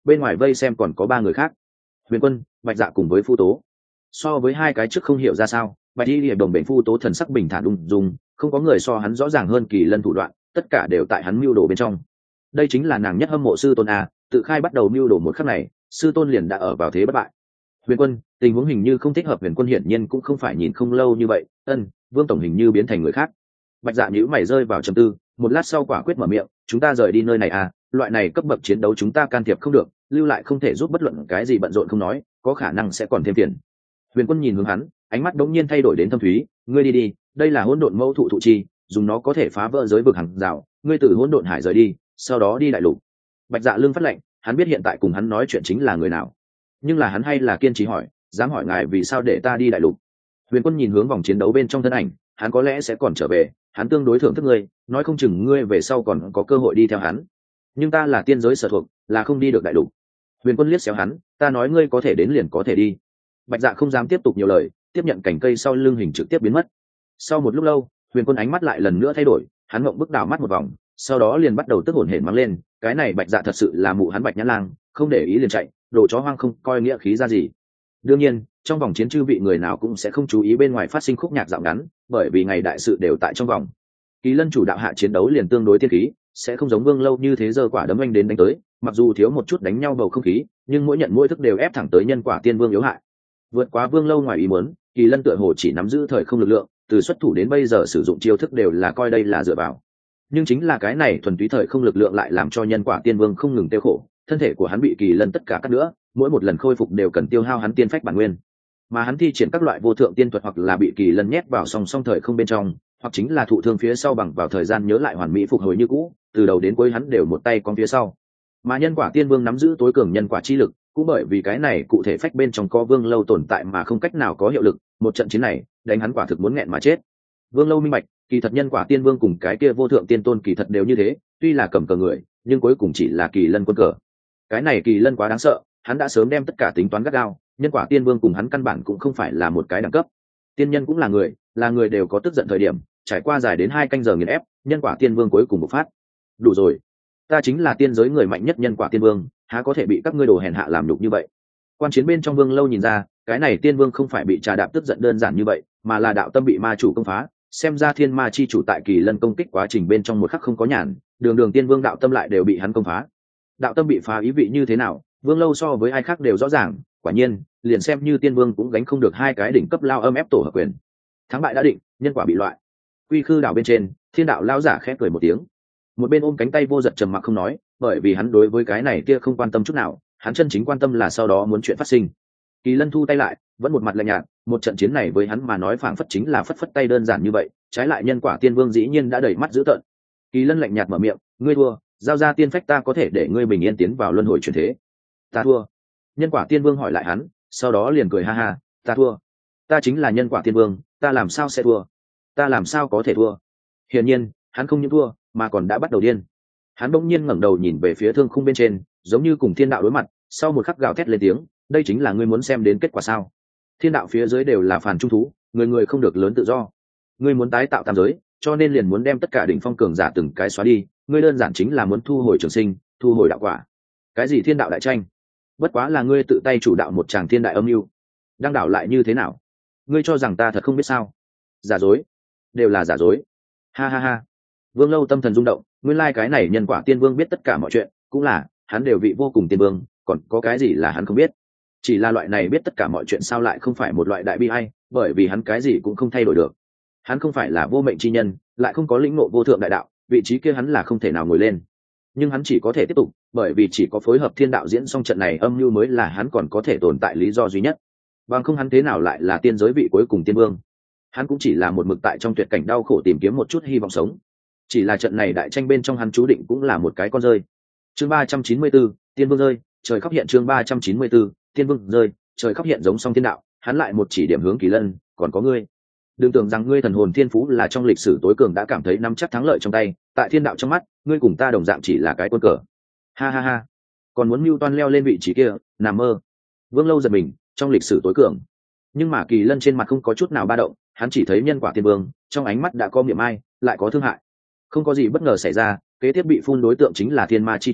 bên ngoài vây xem còn có ba người khác: Huyền Quân, Bạch Dạ cùng với Phu Tố. So với hai cái trước không hiểu ra sao, Bạch Y Liệp đồng bệnh Phu Tố thần sắc bình thản ung dung, không có người so hắn rõ ràng hơn Kỳ Lân thủ đoạn, tất cả đều tại hắn mưu đồ bên trong. Đây chính là nàng nhất hâm mộ sư tôn a, tự khai bắt đầu mưu đồ một khắc này, sư tôn liền đã ở vào thế bất bại. Huyền Quân, tình huống hình như không thích hợp. Huyền Quân hiển nhiên cũng không phải nhìn không lâu như vậy. Ân, Vương tổng hình như biến thành người khác. Bạch Dạ nhíu mày rơi vào trầm tư, một lát sau quả quyết mở miệng: chúng ta rời đi nơi này à, loại này cấp bậc chiến đấu chúng ta can thiệp không được, lưu lại không thể giúp bất luận cái gì, bận rộn không nói, có khả năng sẽ còn thêm phiền. Huyền Quân nhìn hướng hắn, ánh mắt đống nhiên thay đổi đến thâm thúy: ngươi đi đi, đây là hỗn độn mâu thụ thụ chi, dùng nó có thể phá vỡ giới vực hàng rào, ngươi từ hỗn độn hải rời đi, sau đó đi đại lục. Bạch Dạ lưng phát lệnh, hắn biết hiện tại cùng hắn nói chuyện chính là người nào, nhưng là hắn hay là kiên trì hỏi: dám hỏi ngài vì sao để ta đi đại lục? Huyền Quân nhìn hướng vòng chiến đấu bên trong thân ảnh, hắn có lẽ sẽ còn trở về, hắn tương đối thưởng thức ngươi, nói không chừng ngươi về sau còn có cơ hội đi theo hắn, nhưng ta là tiên giới sở thuộc, là không đi được đại lục. Huyền Quân liếc xéo hắn: ta nói ngươi có thể đến liền có thể đi. Bạch Dạ không dám tiếp tục nhiều lời, tiếp nhận cành cây sau lưng hình trực tiếp biến mất. Sau một lúc lâu, Huyền Quân ánh mắt lại lần nữa thay đổi, hắn ngậm bức đảo mắt một vòng, sau đó liền bắt đầu tức hổn hển mắng lên: cái này Bạch Dạ thật sự là mụ hắn Bạch Nhã Lang, không để ý liền chạy, đồ chó hoang không coi nghĩa khí ra gì. Đương nhiên, trong vòng chiến chư vị người nào cũng sẽ không chú ý bên ngoài phát sinh khúc nhạc dạo ngắn, bởi vì ngày đại sự đều tại trong vòng. Kỳ Lân chủ đạo hạ chiến đấu liền tương đối tiên khí, sẽ không giống Vương Lâu như thế giờ quả đấm anh đến đánh tới, mặc dù thiếu một chút đánh nhau bầu không khí, nhưng mỗi nhận mỗi thức đều ép thẳng tới nhân quả tiên vương yếu hại. Vượt quá Vương Lâu ngoài ý muốn, Kỳ Lân tựa hồ chỉ nắm giữ thời không lực lượng, từ xuất thủ đến bây giờ sử dụng chiêu thức đều là coi đây là dựa vào. Nhưng chính là cái này thuần túy thời không lực lượng lại làm cho nhân quả tiên vương không ngừng tiêu khổ, thân thể của hắn bị Kỳ Lân tất cả cắt nữa, mỗi một lần khôi phục đều cần tiêu hao hắn tiên phách bản nguyên, mà hắn thi triển các loại vô thượng tiên thuật hoặc là bị Kỳ Lân nhét vào song song thời không bên trong, hoặc chính là thụ thương phía sau bằng vào thời gian nhớ lại hoàn mỹ phục hồi như cũ, từ đầu đến cuối hắn đều một tay con phía sau. Mà nhân quả tiên vương nắm giữ tối cường nhân quả chi lực, cũng bởi vì cái này cụ thể phách bên trong có Vương Lâu tồn tại mà không cách nào có hiệu lực, một trận chiến này đánh hắn quả thực muốn nghẹn mà chết. Vương Lâu minh bạch, kỳ thật nhân quả tiên vương cùng cái kia vô thượng tiên tôn kỳ thật đều như thế, tuy là cầm cờ người, nhưng cuối cùng chỉ là Kỳ Lân quân cờ. Cái này Kỳ Lân quá đáng sợ, hắn đã sớm đem tất cả tính toán gắt gao, nhân quả tiên vương cùng hắn căn bản cũng không phải là một cái đẳng cấp. Tiên nhân cũng là người, là người đều có tức giận thời điểm, trải qua dài đến hai canh giờ nghiền ép, nhân quả tiên vương cuối cùng bộc phát. Đủ rồi, ta chính là tiên giới người mạnh nhất nhân quả tiên vương, há có thể bị các ngươi đồ hèn hạ làm nhục như vậy? Quan chiến bên trong Vương Lâu nhìn ra, cái này tiên vương không phải bị trà đạp tức giận đơn giản như vậy, mà là đạo tâm bị ma chủ công phá. Xem ra thiên ma chi chủ tại Kỳ Lân công kích quá trình bên trong một khắc không có nhàn, đường đường tiên vương đạo tâm lại đều bị hắn công phá. Đạo tâm bị phá ý vị như thế nào, Vương Lâu so với ai khác đều rõ ràng. Quả nhiên, liền xem như tiên vương cũng gánh không được hai cái đỉnh cấp lao âm ép tổ hợp quyền. Thắng bại đã định, nhân quả bị loại. Quy Khư đảo bên trên, Thiên đạo lao giả khẽ cười một tiếng, một bên ôm cánh tay vô giật trầm mặc không nói, bởi vì hắn đối với cái này kia không quan tâm chút nào, hắn chân chính quan tâm là sau đó muốn chuyện phát sinh. Kỳ Lân thu tay lại, vẫn một mặt lạnh nhạt, một trận chiến này với hắn mà nói phảng phất chính là phất phất tay đơn giản như vậy, trái lại nhân quả tiên vương dĩ nhiên đã đầy mắt dữ tợn. Kỳ Lân lạnh nhạt mở miệng: ngươi thua, giao ra tiên phách ta có thể để ngươi bình yên tiến vào luân hồi chuyển thế. Ta thua. Nhân quả tiên vương hỏi lại hắn, sau đó liền cười ha ha: ta thua, ta chính là nhân quả tiên vương, ta làm sao sẽ thua, ta làm sao có thể thua? Hiển nhiên hắn không những thua mà còn đã bắt đầu điên. Hắn bỗng nhiên ngẩng đầu nhìn về phía thương khung bên trên, giống như cùng thiên đạo đối mặt, sau một khắc gào thét lên tiếng: đây chính là ngươi muốn xem đến kết quả sao? Thiên đạo phía dưới đều là phàm trung thú, người người không được lớn tự do. Ngươi muốn tái tạo tam giới, cho nên liền muốn đem tất cả đỉnh phong cường giả từng cái xóa đi, ngươi đơn giản chính là muốn thu hồi trường sinh, thu hồi đạo quả. Cái gì thiên đạo đại tranh? Bất quá là ngươi tự tay chủ đạo một tràng thiên đại âm mưu. Đang đảo lại như thế nào? Ngươi cho rằng ta thật không biết sao? Giả dối, đều là giả dối. Ha ha ha. Vương Lâu tâm thần rung động, nguyên lai cái này nhân quả tiên vương biết tất cả mọi chuyện, cũng là hắn đều vị vô cùng tiên vương, còn có cái gì là hắn không biết? Chỉ là loại này biết tất cả mọi chuyện sao lại không phải một loại đại bi ai, bởi vì hắn cái gì cũng không thay đổi được. Hắn không phải là vô mệnh chi nhân, lại không có lĩnh ngộ vô thượng đại đạo, vị trí kia hắn là không thể nào ngồi lên. Nhưng hắn chỉ có thể tiếp tục, bởi vì chỉ có phối hợp thiên đạo diễn xong trận này âm mưu mới là hắn còn có thể tồn tại lý do duy nhất. Bằng không hắn thế nào lại là tiên giới vị cuối cùng tiên vương? Hắn cũng chỉ là một mực tại trong tuyệt cảnh đau khổ tìm kiếm một chút hy vọng sống. Chỉ là trận này đại tranh bên trong hắn chú định cũng là một cái con rơi. Chương ba trăm chín mươi 4, tiên vương rơi, trời khóc hiện. Chương ba trăm chín mươi 4, tiên vương rơi, trời khóc hiện giống song thiên đạo, hắn lại một chỉ điểm hướng Kỳ Lân, còn có ngươi. Đừng tưởng rằng ngươi thần hồn thiên phú là trong lịch sử tối cường đã cảm thấy nắm chắc thắng lợi trong tay, tại thiên đạo trong mắt, ngươi cùng ta đồng dạng chỉ là cái quân cờ. Ha ha ha, còn muốn mưu toan leo lên vị trí kia, nằm mơ. Vương Lâu giật mình, trong lịch sử tối cường. Nhưng mà Kỳ Lân trên mặt không có chút nào ba động, hắn chỉ thấy nhân quả tiên vương, trong ánh mắt đã có miệng ai, lại có thương hại. Không có gì bất ngờ xảy ra, kế tiếp bị phun đối tượng chính là thiên ma chi chủ,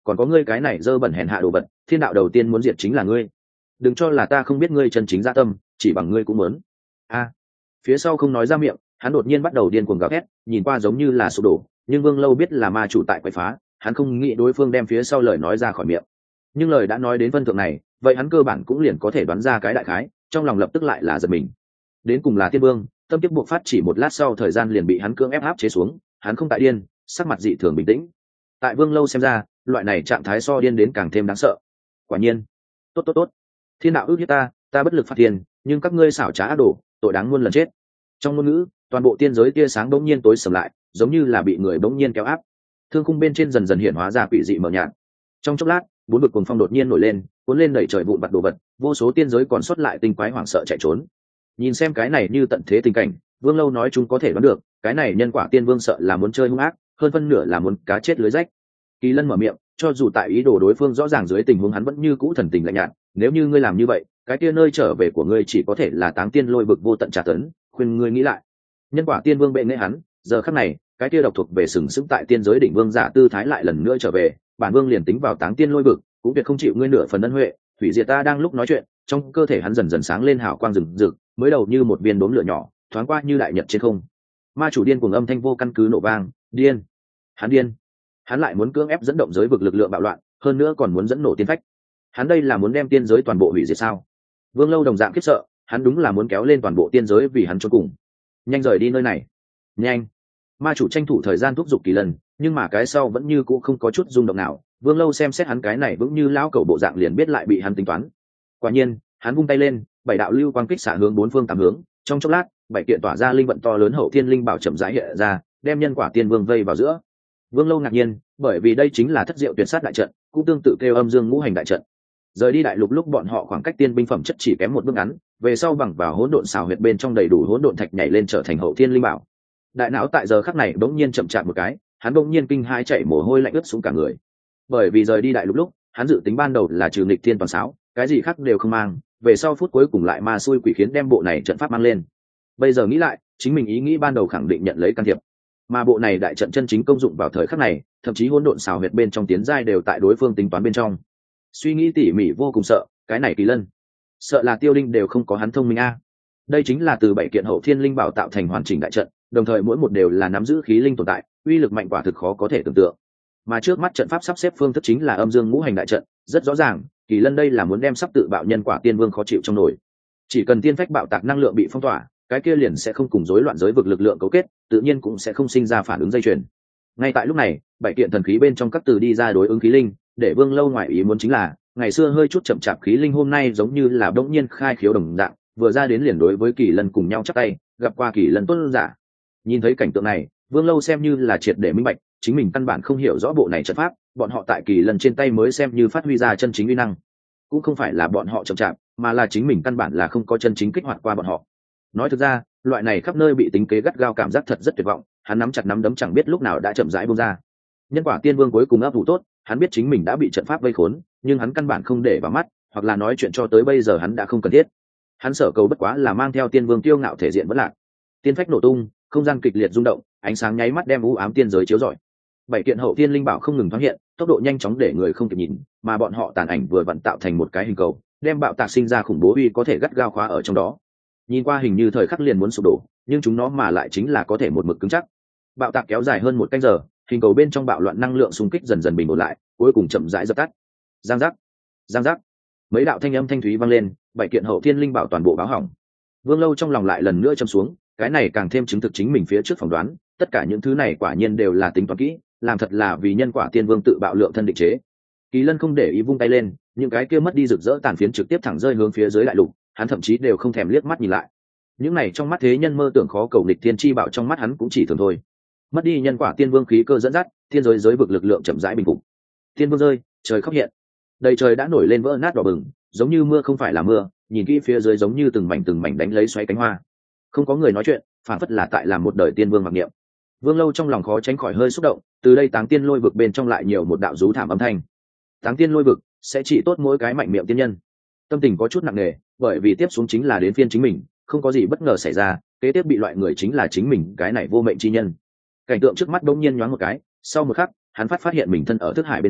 còn có ngươi cái này dơ bẩn hèn hạ đồ vật, thiên đạo đầu tiên muốn diệt chính là ngươi. Đừng cho là ta không biết ngươi chân chính dạ tâm, chỉ bằng ngươi cũng muốn. A. Phía sau không nói ra miệng, hắn đột nhiên bắt đầu điên cuồng gào thét, nhìn qua giống như là sụp đổ, nhưng Vương Lâu biết là ma chủ tại quậy phá, hắn không nghĩ đối phương đem phía sau lời nói ra khỏi miệng. Nhưng lời đã nói đến phân thượng này, vậy hắn cơ bản cũng liền có thể đoán ra cái đại khái, trong lòng lập tức lại là giật mình. Đến cùng là Tiên Vương, tâm tiếp buộc phát chỉ một lát sau thời gian liền bị hắn cưỡng ép áp chế xuống, hắn không tại điên, sắc mặt dị thường bình tĩnh. Tại Vương Lâu xem ra, loại này trạng thái so điên đến càng thêm đáng sợ. Quả nhiên, tốt tốt tốt, thiên đạo ước hiếp ta, ta bất lực phạt tiền, nhưng các ngươi xảo trá ác đổ, tội đáng muôn lần chết. Trong ngôn ngữ, toàn bộ tiên giới tia sáng bỗng nhiên tối sầm lại, giống như là bị người bỗng nhiên kéo áp. Thương khung bên trên dần dần hiện hóa ra quỷ dị mờ nhạt. Trong chốc lát, bốn vực cuồng phong đột nhiên nổi lên, cuốn lên đẩy trời vụn vặt đồ vật, vô số tiên giới còn sót lại tinh quái hoảng sợ chạy trốn. Nhìn xem cái này như tận thế tình cảnh, Vương Lâu nói chúng có thể đoán được, cái này nhân quả tiên vương sợ là muốn chơi hung ác, hơn phân nửa là muốn cá chết lưới rách. Kỳ Lân mở miệng, cho dù tại ý đồ đối phương rõ ràng dưới tình huống hắn vẫn như cũ thần tình lạnh nhạt, nếu như ngươi làm như vậy, cái kia nơi trở về của ngươi chỉ có thể là táng tiên lôi vực vô tận trả tấn, khuyên ngươi nghĩ lại. Nhân quả tiên vương bệ nghệ hắn, giờ khắc này, cái kia độc thuộc về sừng sững tại tiên giới đỉnh vương giả tư thái lại lần nữa trở về, bản vương liền tính vào táng tiên lôi vực, cũng tuyệt không chịu ngươi nửa phần ân huệ. Thủy diệt ta đang lúc nói chuyện, trong cơ thể hắn dần dần sáng lên hào quang rừng rực, mới đầu như một viên đốm lửa nhỏ, thoáng qua như đại nhật trên không. Ma chủ điên cuồng âm thanh vô căn cứ nổ vang, điên, hắn điên, hắn lại muốn cưỡng ép dẫn động giới vực lực lượng bạo loạn, hơn nữa còn muốn dẫn nổ tiên phách. Hắn đây là muốn đem tiên giới toàn bộ hủy diệt sao? Vương Lâu đồng dạng khiếp sợ, hắn đúng là muốn kéo lên toàn bộ tiên giới vì hắn chôn cùng. Nhanh rời đi nơi này, nhanh! Ma chủ tranh thủ thời gian thúc giục Kỳ Lân, nhưng mà cái sau vẫn như cũ không có chút rung động nào. Vương Lâu xem xét hắn cái này vững như lão cẩu bộ dạng liền biết lại bị hắn tính toán. Quả nhiên, hắn vung tay lên, bảy đạo lưu quang kích xạ hướng bốn phương tám hướng, trong chốc lát, bảy kiện tỏa ra linh vận to lớn hậu thiên linh bảo chậm rãi hiện ra, đem nhân quả tiên vương vây vào giữa. Vương Lâu ngạc nhiên, bởi vì đây chính là thất diệu tuyệt sát đại trận, cũng tương tự kêu âm dương ngũ hành đại trận. Rời đi đại lục lúc bọn họ khoảng cách tiên binh phẩm chất chỉ kém một bước ngắn, về sau bằng vào hỗn độn xào huyệt bên trong đầy đủ hỗn độn thạch nhảy lên trở thành hậu thiên linh bảo. Đại não tại giờ khắc này bỗng nhiên chậm chạp một cái, hắn bỗng nhiên kinh hãi chạy mồ hôi lạnh ướt xuống cả người. Bởi vì rời đi đại lục lúc, hắn dự tính ban đầu là trừ nghịch thiên toàn sáo, cái gì khác đều không mang, về sau phút cuối cùng lại ma xui quỷ khiến đem bộ này trận pháp mang lên. Bây giờ nghĩ lại, chính mình ý nghĩ ban đầu khẳng định nhận lấy can thiệp, mà bộ này đại trận chân chính công dụng vào thời khắc này, thậm chí hỗn độn xào huyệt bên trong tiến giai đều tại đối phương tính toán bên trong. Suy nghĩ tỉ mỉ vô cùng sợ, cái này Kỳ Lân, sợ là Tiêu Linh đều không có hắn thông minh a. Đây chính là từ bảy kiện hậu thiên linh bảo tạo thành hoàn chỉnh đại trận, đồng thời mỗi một đều là nắm giữ khí linh tồn tại, uy lực mạnh quả thực khó có thể tưởng tượng. Mà trước mắt trận pháp sắp xếp phương thức chính là âm dương ngũ hành đại trận, rất rõ ràng, Kỳ Lân đây là muốn đem sắp tự bạo nhân quả tiên vương khó chịu trong nồi. Chỉ cần tiên phách bạo tạc năng lượng bị phong tỏa, cái kia liền sẽ không cùng rối loạn giới vực lực lượng cấu kết, tự nhiên cũng sẽ không sinh ra phản ứng dây chuyền. Ngay tại lúc này, bảy kiện thần khí bên trong các từ đi ra đối ứng khí linh, để Vương Lâu ngoài ý muốn chính là, ngày xưa hơi chút chậm chạp khí linh hôm nay giống như là bỗng nhiên khai khiếu đồng dạng, vừa ra đến liền đối với Kỳ Lân cùng nhau chắp tay, gặp qua Kỳ Lân tuân giả. Nhìn thấy cảnh tượng này, Vương Lâu xem như là triệt để minh bạch, chính mình căn bản không hiểu rõ bộ này trận pháp, bọn họ tại Kỳ Lân trên tay mới xem như phát huy ra chân chính uy năng. Cũng không phải là bọn họ chậm chạp, mà là chính mình căn bản là không có chân chính kích hoạt qua bọn họ. Nói thực ra, loại này khắp nơi bị tính kế gắt gao cảm giác thật rất tuyệt vọng, hắn nắm chặt nắm đấm chẳng biết lúc nào đã chậm rãi buông ra. Nhân quả tiên vương cuối cùng ấp ủ tốt, hắn biết chính mình đã bị trận pháp vây khốn, nhưng hắn căn bản không để vào mắt, hoặc là nói chuyện cho tới bây giờ hắn đã không cần thiết. Hắn sở cầu bất quá là mang theo tiên vương tiêu ngạo thể diện vẫn lạc. Tiên phách nổ tung, không gian kịch liệt rung động, ánh sáng nháy mắt đem u ám tiên giới chiếu rọi. Bảy kiện hậu thiên linh bảo không ngừng thoáng hiện, tốc độ nhanh chóng để người không kịp nhìn, mà bọn họ tàn ảnh vừa vặn tạo thành một cái hình cầu, đem bạo tạc sinh ra khủng bố uy có thể gắt gao khóa ở trong đó. Nhìn qua hình như thời khắc liền muốn sụp đổ, nhưng chúng nó mà lại chính là có thể một mực cứng chắc. Bạo tạc kéo dài hơn một canh giờ, hình cầu bên trong bạo loạn năng lượng xung kích dần dần bình ổn lại, cuối cùng chậm rãi dập tắt. Giang giác, giang giác, mấy đạo thanh âm thanh thúy vang lên, bảy kiện hậu thiên linh bảo toàn bộ báo hỏng. Vương Lâu trong lòng lại lần nữa châm xuống, cái này càng thêm chứng thực chính mình phía trước phỏng đoán, tất cả những thứ này quả nhiên đều là tính toán kỹ, làm thật là vì nhân quả tiên vương tự bạo lượng thân định chế. Kỳ Lân không để ý vung tay lên, những cái kia mất đi rực rỡ tàn phiến trực tiếp thẳng rơi hướng phía dưới đại lục, hắn thậm chí đều không thèm liếc mắt nhìn lại. Những này trong mắt thế nhân mơ tưởng khó cầu địch thiên chi bảo trong mắt hắn cũng chỉ thường thôi. Mất đi nhân quả tiên vương khí cơ dẫn dắt, thiên giới giới vực lực lượng chậm rãi bình phục. Tiên vương rơi, trời khóc hiện. Đầy trời đã nổi lên vỡ nát đỏ bừng, giống như mưa không phải là mưa, nhìn kỹ phía dưới giống như từng mảnh từng mảnh đánh lấy xoáy cánh hoa. Không có người nói chuyện, phản phất là tại làm một đời tiên vương mặc niệm. Vương Lâu trong lòng khó tránh khỏi hơi xúc động, từ đây Táng Tiên Lôi vực bên trong lại nhiều một đạo rú thảm âm thanh. Táng Tiên Lôi vực sẽ trị tốt mỗi cái mạnh miệng tiên nhân. Tâm tình có chút nặng nề, bởi vì tiếp xuống chính là đến phiên chính mình, không có gì bất ngờ xảy ra, kế tiếp bị loại người chính là chính mình, cái này vô mệnh chi nhân. Cảnh tượng trước mắt đột nhiên nhoáng một cái, sau một khắc, hắn phát phát hiện mình thân ở thức hải bên trong,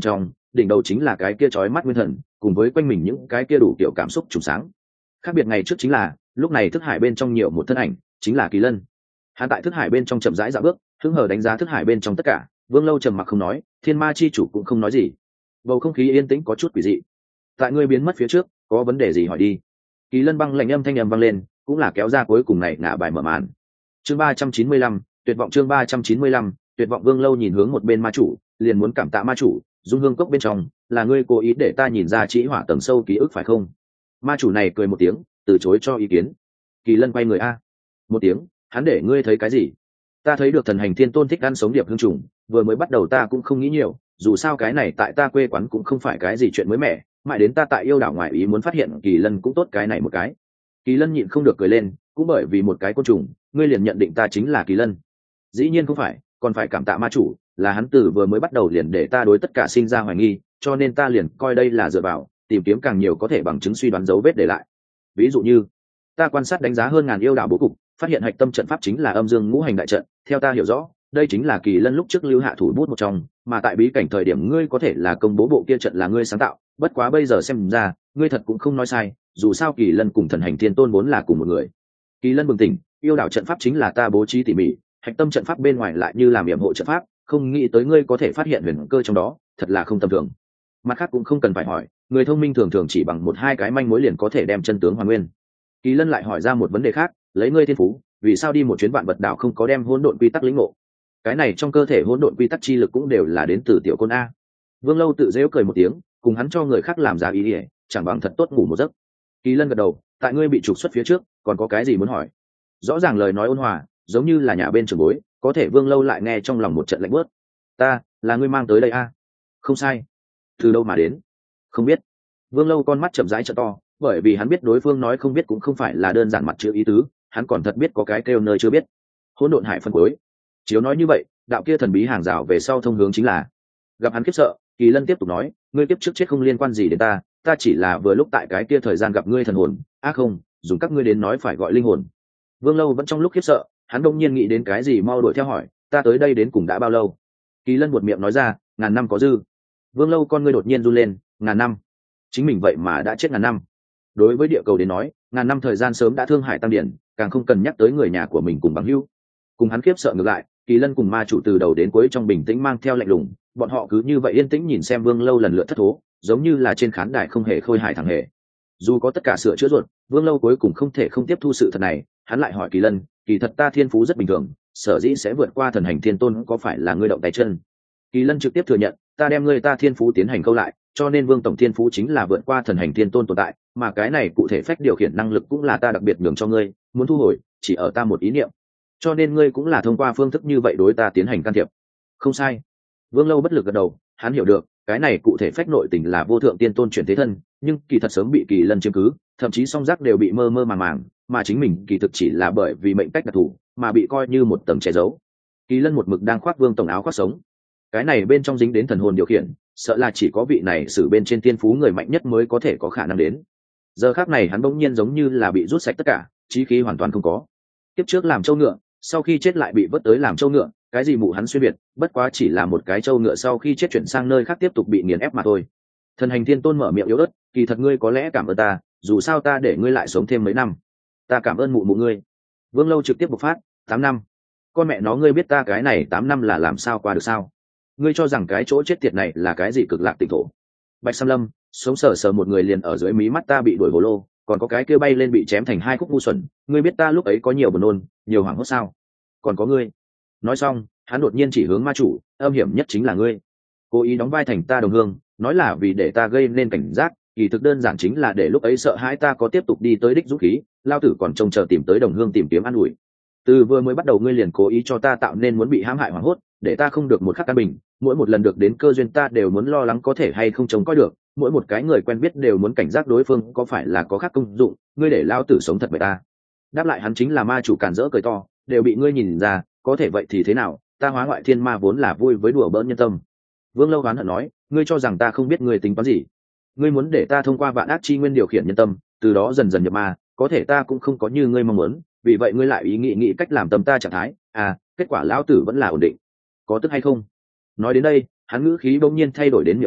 đỉnh đầu chính là cái kia chói mắt nguyên thần cùng với quanh mình những cái kia đủ kiểu cảm xúc trùng sáng. Khác biệt ngày trước chính là lúc này thức hải bên trong nhiều một thân ảnh, chính là Kỳ Lân. Hắn tại thức hải bên trong chậm rãi dạo bước, hứng hờ đánh giá thức hải bên trong tất cả. Vương Lâu trầm mặc không nói, thiên ma chi chủ cũng không nói gì. Bầu không khí yên tĩnh có chút quỷ dị. Tại ngươi biến mất phía trước có vấn đề gì hỏi đi. Kỳ Lân băng lạnh âm thanh âm vang lên, cũng là kéo ra cuối cùng này ngã bài mở màn. Chương ba trăm chín mươi lăm, tuyệt vọng. Chương ba trăm chín mươi lăm, tuyệt vọng. Vương Lâu nhìn hướng một bên ma chủ, liền muốn cảm tạ ma chủ. Dung hương cốc bên trong là ngươi cố ý để ta nhìn ra chỉ hỏa tầng sâu ký ức phải không? Ma chủ này cười một tiếng, từ chối cho ý kiến. Kỳ Lân quay người a một tiếng, hắn để ngươi thấy cái gì? Ta thấy được thần hành thiên tôn thích ăn sống điệp hương trùng, vừa mới bắt đầu ta cũng không nghĩ nhiều, dù sao cái này tại ta quê quán cũng không phải cái gì chuyện mới mẻ, mãi đến ta tại yêu đảo ngoại ý muốn phát hiện Kỳ Lân cũng tốt cái này một cái. Kỳ Lân nhịn không được cười lên, cũng bởi vì một cái côn trùng ngươi liền nhận định ta chính là Kỳ Lân? Dĩ nhiên không phải, còn phải cảm tạ ma chủ, là hắn từ vừa mới bắt đầu liền để ta đối tất cả sinh ra hoài nghi, cho nên ta liền coi đây là dựa vào tìm kiếm càng nhiều có thể bằng chứng suy đoán dấu vết để lại. Ví dụ như ta quan sát đánh giá hơn ngàn yêu đảo bố cục, phát hiện hạch tâm trận pháp chính là âm dương ngũ hành đại trận. Theo ta hiểu rõ, đây chính là Kỳ Lân lúc trước lưu hạ thủ bút một trong, mà tại bí cảnh thời điểm ngươi có thể là công bố bộ kia trận là ngươi sáng tạo, bất quá bây giờ xem ra ngươi thật cũng không nói sai, dù sao Kỳ Lân cùng thần hành thiên tôn vốn là cùng một người. Kỳ Lân bừng tỉnh, yêu đảo trận pháp chính là ta bố trí tỉ mỉ, hạch tâm trận pháp bên ngoài lại như làm yểm hộ trận pháp, không nghĩ tới ngươi có thể phát hiện huyền cơ trong đó, thật là không tầm thường. Mặt khác cũng không cần phải hỏi, người thông minh thường thường chỉ bằng một hai cái manh mối liền có thể đem chân tướng hoàn nguyên. Kỳ Lân lại hỏi ra một vấn đề khác, lấy ngươi thiên phú, vì sao đi một chuyến vạn vật đảo không có đem hỗn độn quy tắc lĩnh ngộ? Cái này trong cơ thể hỗn độn quy tắc chi lực cũng đều là đến từ tiểu côn a. Vương Lâu tự dễu cười một tiếng, cùng hắn cho người khác làm giá ý ỉa, chẳng bằng thật tốt ngủ một giấc. Kỳ Lân gật đầu, tại ngươi bị trục xuất phía trước còn có cái gì muốn hỏi? Rõ ràng lời nói ôn hòa, giống như là nhà bên trưởng bối, có thể Vương Lâu lại nghe trong lòng một trận lạnh bớt. Ta là ngươi mang tới đây a? Không sai. Từ đâu mà đến? Không biết. Vương Lâu con mắt chậm rãi trợ to, bởi vì hắn biết đối phương nói không biết cũng không phải là đơn giản mặt chữ ý tứ, hắn còn thật biết có cái kêu nơi chưa biết. Hỗn độn hải phân cuối. Chiếu nói như vậy, đạo kia thần bí hàng rào về sau thông hướng chính là. Gặp hắn khiếp sợ, Kỳ Lân tiếp tục nói, ngươi kiếp trước chết không liên quan gì đến ta, ta chỉ là vừa lúc tại cái kia thời gian gặp ngươi thần hồn, á à không, dùng các ngươi đến nói phải gọi linh hồn. Vương Lâu vẫn trong lúc khiếp sợ, hắn đông nhiên nghĩ đến cái gì mau đuổi theo hỏi, ta tới đây đến cùng đã bao lâu? Kỳ Lân buột miệng nói ra, ngàn năm có dư. Vương Lâu con ngươi đột nhiên run lên, ngàn năm? Chính mình vậy mà đã chết ngàn năm. Đối với địa cầu đến nói, ngàn năm thời gian sớm đã thương hại tăng điển, càng không cần nhắc tới người nhà của mình cùng bằng hữu. Cùng hắn khiếp sợ ngược lại, Kỳ Lân cùng ma chủ từ đầu đến cuối trong bình tĩnh mang theo lạnh lùng, bọn họ cứ như vậy yên tĩnh nhìn xem Vương Lâu lần lượt thất thố, giống như là trên khán đài không hề khôi hài thằng hề. Dù có tất cả sửa chữa ruột, Vương Lâu cuối cùng không thể không tiếp thu sự thật này, hắn lại hỏi Kỳ Lân, kỳ thật ta thiên phú rất bình thường, sở dĩ sẽ vượt qua thần hành thiên tôn có phải là ngươi động tay chân? Kỳ Lân trực tiếp thừa nhận, ta đem ngươi ta thiên phú tiến hành câu lại, cho nên Vương tổng thiên phú chính là vượt qua thần hành thiên tôn tồn tại, mà cái này cụ thể phách điều khiển năng lực cũng là ta đặc biệt nhường cho ngươi, muốn thu hồi chỉ ở ta một ý niệm, cho nên ngươi cũng là thông qua phương thức như vậy đối ta tiến hành can thiệp. Không sai. Vương Lâu bất lực gật đầu, hắn hiểu được cái này cụ thể phách nội tình là vô thượng tiên tôn chuyển thế thân, nhưng kỳ thật sớm bị Kỳ Lân chiếm cứ, thậm chí song giác đều bị mơ mơ màng màng, mà chính mình kỳ thực chỉ là bởi vì mệnh cách đặc thù mà bị coi như một tầng che giấu. Kỳ Lân một mực đang khoác Vương tổng áo khoác sống, cái này bên trong dính đến thần hồn điều khiển, sợ là chỉ có vị này xử bên trên tiên phú người mạnh nhất mới có thể có khả năng đến. Giờ khác này hắn bỗng nhiên giống như là bị rút sạch tất cả, trí khí hoàn toàn không có. Tiếp trước làm trâu ngựa, sau khi chết lại bị vớt tới làm trâu ngựa, cái gì mụ hắn xuyên biệt, bất quá chỉ là một cái trâu ngựa sau khi chết chuyển sang nơi khác tiếp tục bị nghiền ép mà thôi. Thần hành thiên tôn mở miệng yếu ớt, kỳ thật ngươi có lẽ cảm ơn ta, dù sao ta để ngươi lại sống thêm mấy năm. Ta cảm ơn mụ mụ ngươi. Vương Lâu trực tiếp bộc phát, tám năm. Con mẹ nó, ngươi biết ta cái này tám năm là làm sao qua được sao? Ngươi cho rằng cái chỗ chết tiệt này là cái gì cực lạc tịnh thổ? Bạch Sam Lâm, sống sờ sờ một người liền ở dưới mí mắt ta bị đuổi hồ lô, còn có cái kia bay lên bị chém thành hai khúc ngu xuẩn, ngươi biết ta lúc ấy có nhiều buồn nôn, nhiều hoảng hốt sao? Còn có ngươi. Nói xong, hắn đột nhiên chỉ hướng ma chủ, âm hiểm nhất chính là ngươi. Cố ý đóng vai thành ta đồng hương, nói là vì để ta gây nên cảnh giác, kỳ thực đơn giản chính là để lúc ấy sợ hãi ta có tiếp tục đi tới đích dũng khí, lao tử còn trông chờ tìm tới đồng hương tìm kiếm an ủi. Từ vừa mới bắt đầu ngươi liền cố ý cho ta tạo nên muốn bị hãm hại hoảng hốt, để ta không được một khắc căn bình, mỗi một lần được đến cơ duyên ta đều muốn lo lắng có thể hay không trông coi được, mỗi một cái người quen biết đều muốn cảnh giác đối phương có phải là có khác công dụng, ngươi để lao tử sống thật với ta. Đáp lại hắn chính là ma chủ càn rỡ cười to, đều bị ngươi nhìn ra, có thể vậy thì thế nào, ta hóa ngoại thiên ma vốn là vui với đùa bỡn nhân tâm. Vương Lâu oán hận nói, ngươi cho rằng ta không biết ngươi tính toán gì? Ngươi muốn để ta thông qua vạn ác chi nguyên điều khiển nhân tâm, từ đó dần dần nhập ma, có thể ta cũng không có như ngươi mong muốn, vì vậy ngươi lại ý nghĩ nghĩ cách làm tâm ta trạng thái, à, kết quả lão tử vẫn là ổn định, có tức hay không? Nói đến đây, hắn ngữ khí bỗng nhiên thay đổi đến miệng ai,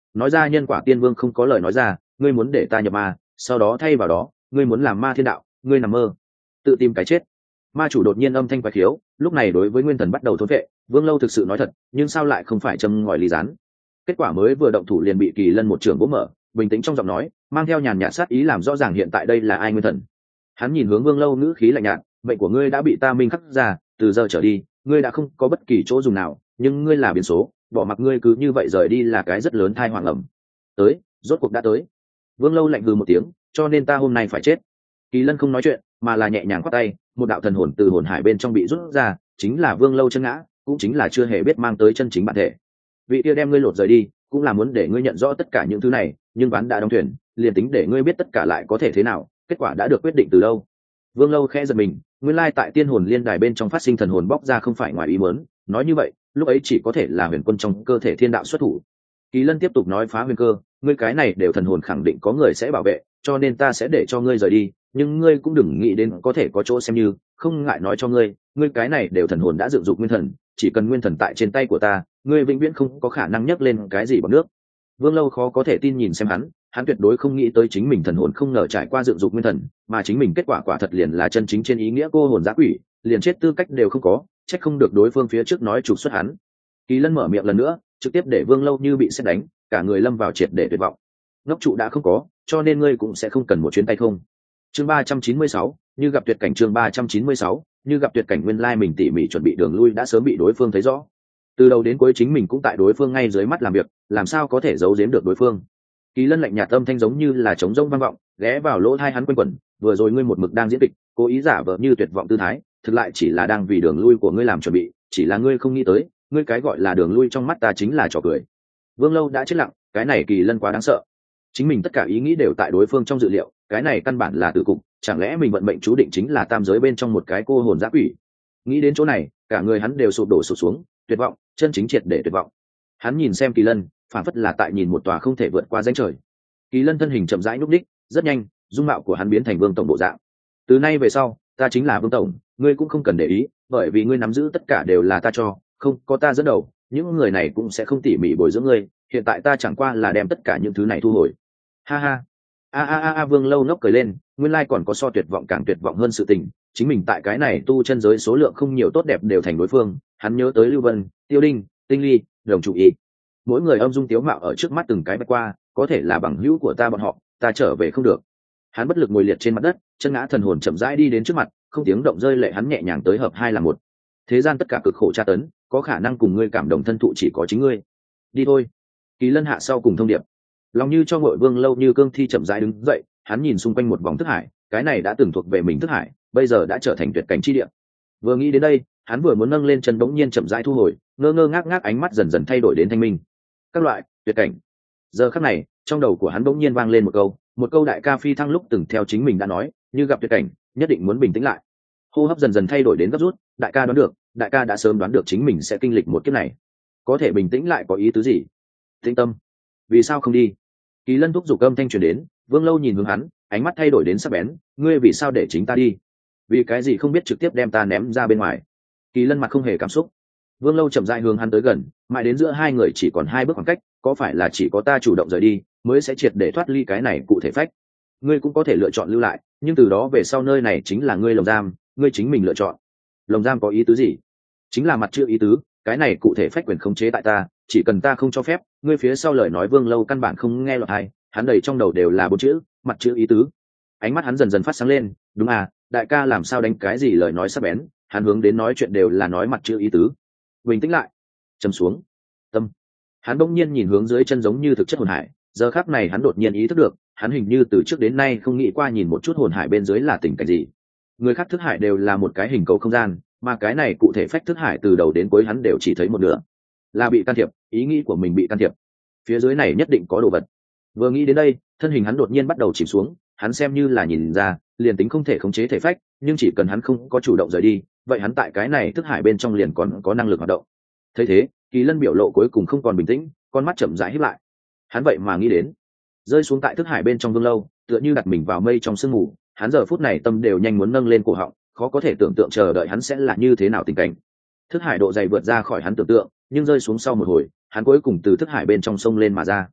nói ra nhân quả tiên vương không có lời nói ra, ngươi muốn để ta nhập ma, sau đó thay vào đó ngươi muốn làm ma thiên đạo, ngươi nằm mơ, tự tìm cái chết. Ma chủ đột nhiên âm thanh quái khiếu, lúc này đối với nguyên thần bắt đầu thốn vệ. Vương Lâu thực sự nói thật, nhưng sao lại không phải châm ngòi ly rán. Kết quả mới vừa động thủ liền bị Kỳ Lân một trường vỗ mở, bình tĩnh trong giọng nói mang theo nhàn nhạt sát ý làm rõ ràng hiện tại đây là ai nguyên thần. Hắn nhìn hướng Vương Lâu, ngữ khí lạnh nhạt, mệnh của ngươi đã bị ta minh khắc ra, từ giờ trở đi ngươi đã không có bất kỳ chỗ dùng nào, nhưng ngươi là biến số, bỏ mặc ngươi cứ như vậy rời đi là cái rất lớn thai hoàng ẩm. Tới, rốt cuộc đã tới. Vương Lâu lạnh hừ một tiếng, cho nên ta hôm nay phải chết. Kỳ Lân không nói chuyện, mà là nhẹ nhàng quát tay, một đạo thần hồn từ hồn hải bên trong bị rút ra, chính là Vương Lâu chân ngã, cũng chính là chưa hề biết mang tới chân chính bản thể. Vị kia đem ngươi lột rời đi, cũng là muốn để ngươi nhận rõ tất cả những thứ này, nhưng ván đã đóng thuyền, liền tính để ngươi biết tất cả lại có thể thế nào, kết quả đã được quyết định từ lâu. Vương Lâu khẽ giật mình, nguyên lai tại tiên hồn liên đài bên trong phát sinh thần hồn bóc ra không phải ngoài ý muốn, nói như vậy, lúc ấy chỉ có thể là huyền quân trong cơ thể thiên đạo xuất thủ. Kỳ Lân tiếp tục nói, phá huyền cơ, ngươi cái này đều thần hồn khẳng định có người sẽ bảo vệ, cho nên ta sẽ để cho ngươi rời đi, nhưng ngươi cũng đừng nghĩ đến có thể có chỗ xem như, không ngại nói cho ngươi, ngươi cái này đều thần hồn đã dựng dục nguyên thần, chỉ cần nguyên thần tại trên tay của ta, ngươi vĩnh viễn không có khả năng nhấc lên cái gì bằng nước. Vương Lâu khó có thể tin nhìn xem hắn, hắn tuyệt đối không nghĩ tới chính mình thần hồn không ngờ trải qua dựng dục nguyên thần, mà chính mình kết quả quả thật liền là chân chính trên ý nghĩa cô hồn dã quỷ, liền chết tư cách đều không có, trách không được đối phương phía trước nói trục xuất hắn. Kỳ Lân mở miệng lần nữa, trực tiếp để Vương Lâu như bị sét đánh, cả người lâm vào triệt để tuyệt vọng. Ngốc trụ đã không có, cho nên ngươi cũng sẽ không cần một chuyến tay không. Chương ba trăm chín mươi sáu, như gặp tuyệt cảnh. Chương ba trăm chín mươi sáu, như gặp tuyệt cảnh. Nguyên lai mình tỉ mỉ chuẩn bị đường lui đã sớm bị đối phương thấy rõ. Từ đầu đến cuối chính mình cũng tại đối phương ngay dưới mắt làm việc, làm sao có thể giấu giếm được đối phương. Kỳ Lân lạnh nhạt âm thanh giống như là trống rỗng vang vọng, ghé vào lỗ tai hắn quanh quẩn, vừa rồi ngươi một mực đang diễn kịch, cố ý giả vờ như tuyệt vọng tư thái, thực lại chỉ là đang vì đường lui của ngươi làm chuẩn bị, chỉ là ngươi không nghĩ tới, ngươi cái gọi là đường lui trong mắt ta chính là trò cười. Vương Lâu đã chết lặng, cái này Kỳ Lân quá đáng sợ. Chính mình tất cả ý nghĩ đều tại đối phương trong dự liệu, cái này căn bản là tử cục, chẳng lẽ mình vận mệnh chú định chính là tam giới bên trong một cái cô hồn dã quỷ. Nghĩ đến chỗ này, cả người hắn đều sụp đổ sụp xuống, tuyệt vọng, chân chính triệt để tuyệt vọng. Hắn nhìn xem Kỳ Lân, phản phất là tại nhìn một tòa không thể vượt qua ranh trời. Kỳ Lân thân hình chậm rãi nhúc nhích, rất nhanh, dung mạo của hắn biến thành Vương tổng bộ dạng. Từ nay về sau, ta chính là Vương tổng, ngươi cũng không cần để ý, bởi vì ngươi nắm giữ tất cả đều là ta cho, không có ta dẫn đầu, những người này cũng sẽ không tỉ mỉ bồi dưỡng ngươi, hiện tại ta chẳng qua là đem tất cả những thứ này thu hồi. Ha ha. A a a a Vương Lâu ngốc cười lên, nguyên lai còn có so tuyệt vọng càng tuyệt vọng hơn sự tình, chính mình tại cái này tu chân giới số lượng không nhiều tốt đẹp đều thành đối phương. Hắn nhớ tới Lưu Vân, Tiêu Đinh, Tinh Ly, Đồng Chủ Y, mỗi người âm dung tiếu mạo ở trước mắt từng cái bạch qua, có thể là bằng hữu của ta bọn họ, ta trở về không được. Hắn bất lực ngồi liệt trên mặt đất, chân ngã thần hồn chậm rãi đi đến trước mặt, không tiếng động rơi lệ, hắn nhẹ nhàng tới hợp hai là một. Thế gian tất cả cực khổ tra tấn, có khả năng cùng ngươi cảm động thân thụ chỉ có chính ngươi. Đi thôi. Kỳ Lân hạ sau cùng thông điệp. Lòng như cho ngội Vương Lâu như cương thi chậm rãi đứng dậy, hắn nhìn xung quanh một vòng thức hải, cái này đã từng thuộc về mình thức hải, bây giờ đã trở thành tuyệt cảnh chi địa. Vừa nghĩ đến đây, hắn vừa muốn nâng lên chân bỗng nhiên chậm rãi thu hồi, ngơ ngơ ngác ngác ánh mắt dần dần thay đổi đến thanh minh. Các loại tuyệt cảnh. Giờ khắc này, trong đầu của hắn bỗng nhiên vang lên một câu, một câu đại ca Phi Thăng lúc từng theo chính mình đã nói, như gặp tuyệt cảnh, nhất định muốn bình tĩnh lại. Hô hấp dần dần thay đổi đến gấp rút, đại ca đoán được, đại ca đã sớm đoán được chính mình sẽ kinh lịch một kiếp này. Có thể bình tĩnh lại có ý tứ gì? Tĩnh tâm. Vì sao không đi? Kỳ Lân thúc giục âm thanh truyền đến, Vương Lâu nhìn hướng hắn, ánh mắt thay đổi đến sắc bén, ngươi vì sao để chính ta đi? Vì cái gì không biết trực tiếp đem ta ném ra bên ngoài? Kỳ Lân mặt không hề cảm xúc. Vương Lâu chậm rãi hướng hắn tới gần, mãi đến giữa hai người chỉ còn hai bước khoảng cách, có phải là chỉ có ta chủ động rời đi, mới sẽ triệt để thoát ly cái này cụ thể phách? Ngươi cũng có thể lựa chọn lưu lại, nhưng từ đó về sau nơi này chính là ngươi lồng giam, ngươi chính mình lựa chọn. Lồng giam có ý tứ gì? Chính là mặt chữ ý tứ, cái này cụ thể phách quyền khống chế tại ta, chỉ cần ta không cho phép, ngươi phía sau lời nói Vương Lâu căn bản không nghe lọt tai, hắn đầy trong đầu đều là bốn chữ, mặt chữ ý tứ. Ánh mắt hắn dần dần phát sáng lên, đúng à, đại ca làm sao đánh cái gì lời nói sắc bén, hắn hướng đến nói chuyện đều là nói mặt chữ ý tứ. Bình tĩnh lại, trầm xuống, tâm. Hắn bỗng nhiên nhìn hướng dưới chân giống như thực chất hồn hải, giờ khắc này hắn đột nhiên ý thức được, hắn hình như từ trước đến nay không nghĩ qua nhìn một chút hồn hải bên dưới là tình cảnh gì. Người khác thức hải đều là một cái hình cầu không gian, mà cái này cụ thể phách thức hải từ đầu đến cuối hắn đều chỉ thấy một nửa, là bị can thiệp, ý nghĩ của mình bị can thiệp. Phía dưới này nhất định có đồ vật. Vừa nghĩ đến đây, thân hình hắn đột nhiên bắt đầu chìm xuống, hắn xem như là nhìn ra, liền tính không thể khống chế thể phách, nhưng chỉ cần hắn không có chủ động rời đi, vậy hắn tại cái này thức hải bên trong liền còn có năng lực hoạt động. Thấy thế, Kỳ Lân biểu lộ cuối cùng không còn bình tĩnh, con mắt chậm rãi híp lại. Hắn vậy mà nghĩ đến, rơi xuống tại thức hải bên trong Vương Lâu, tựa như đặt mình vào mây trong sương mù, hắn giờ phút này tâm đều nhanh muốn nâng lên cổ họng, khó có thể tưởng tượng chờ đợi hắn sẽ là như thế nào tình cảnh. Thức hải độ dày vượt ra khỏi hắn tưởng tượng, nhưng rơi xuống sau một hồi, hắn cuối cùng từ thức hải bên trong sông lên mà ra.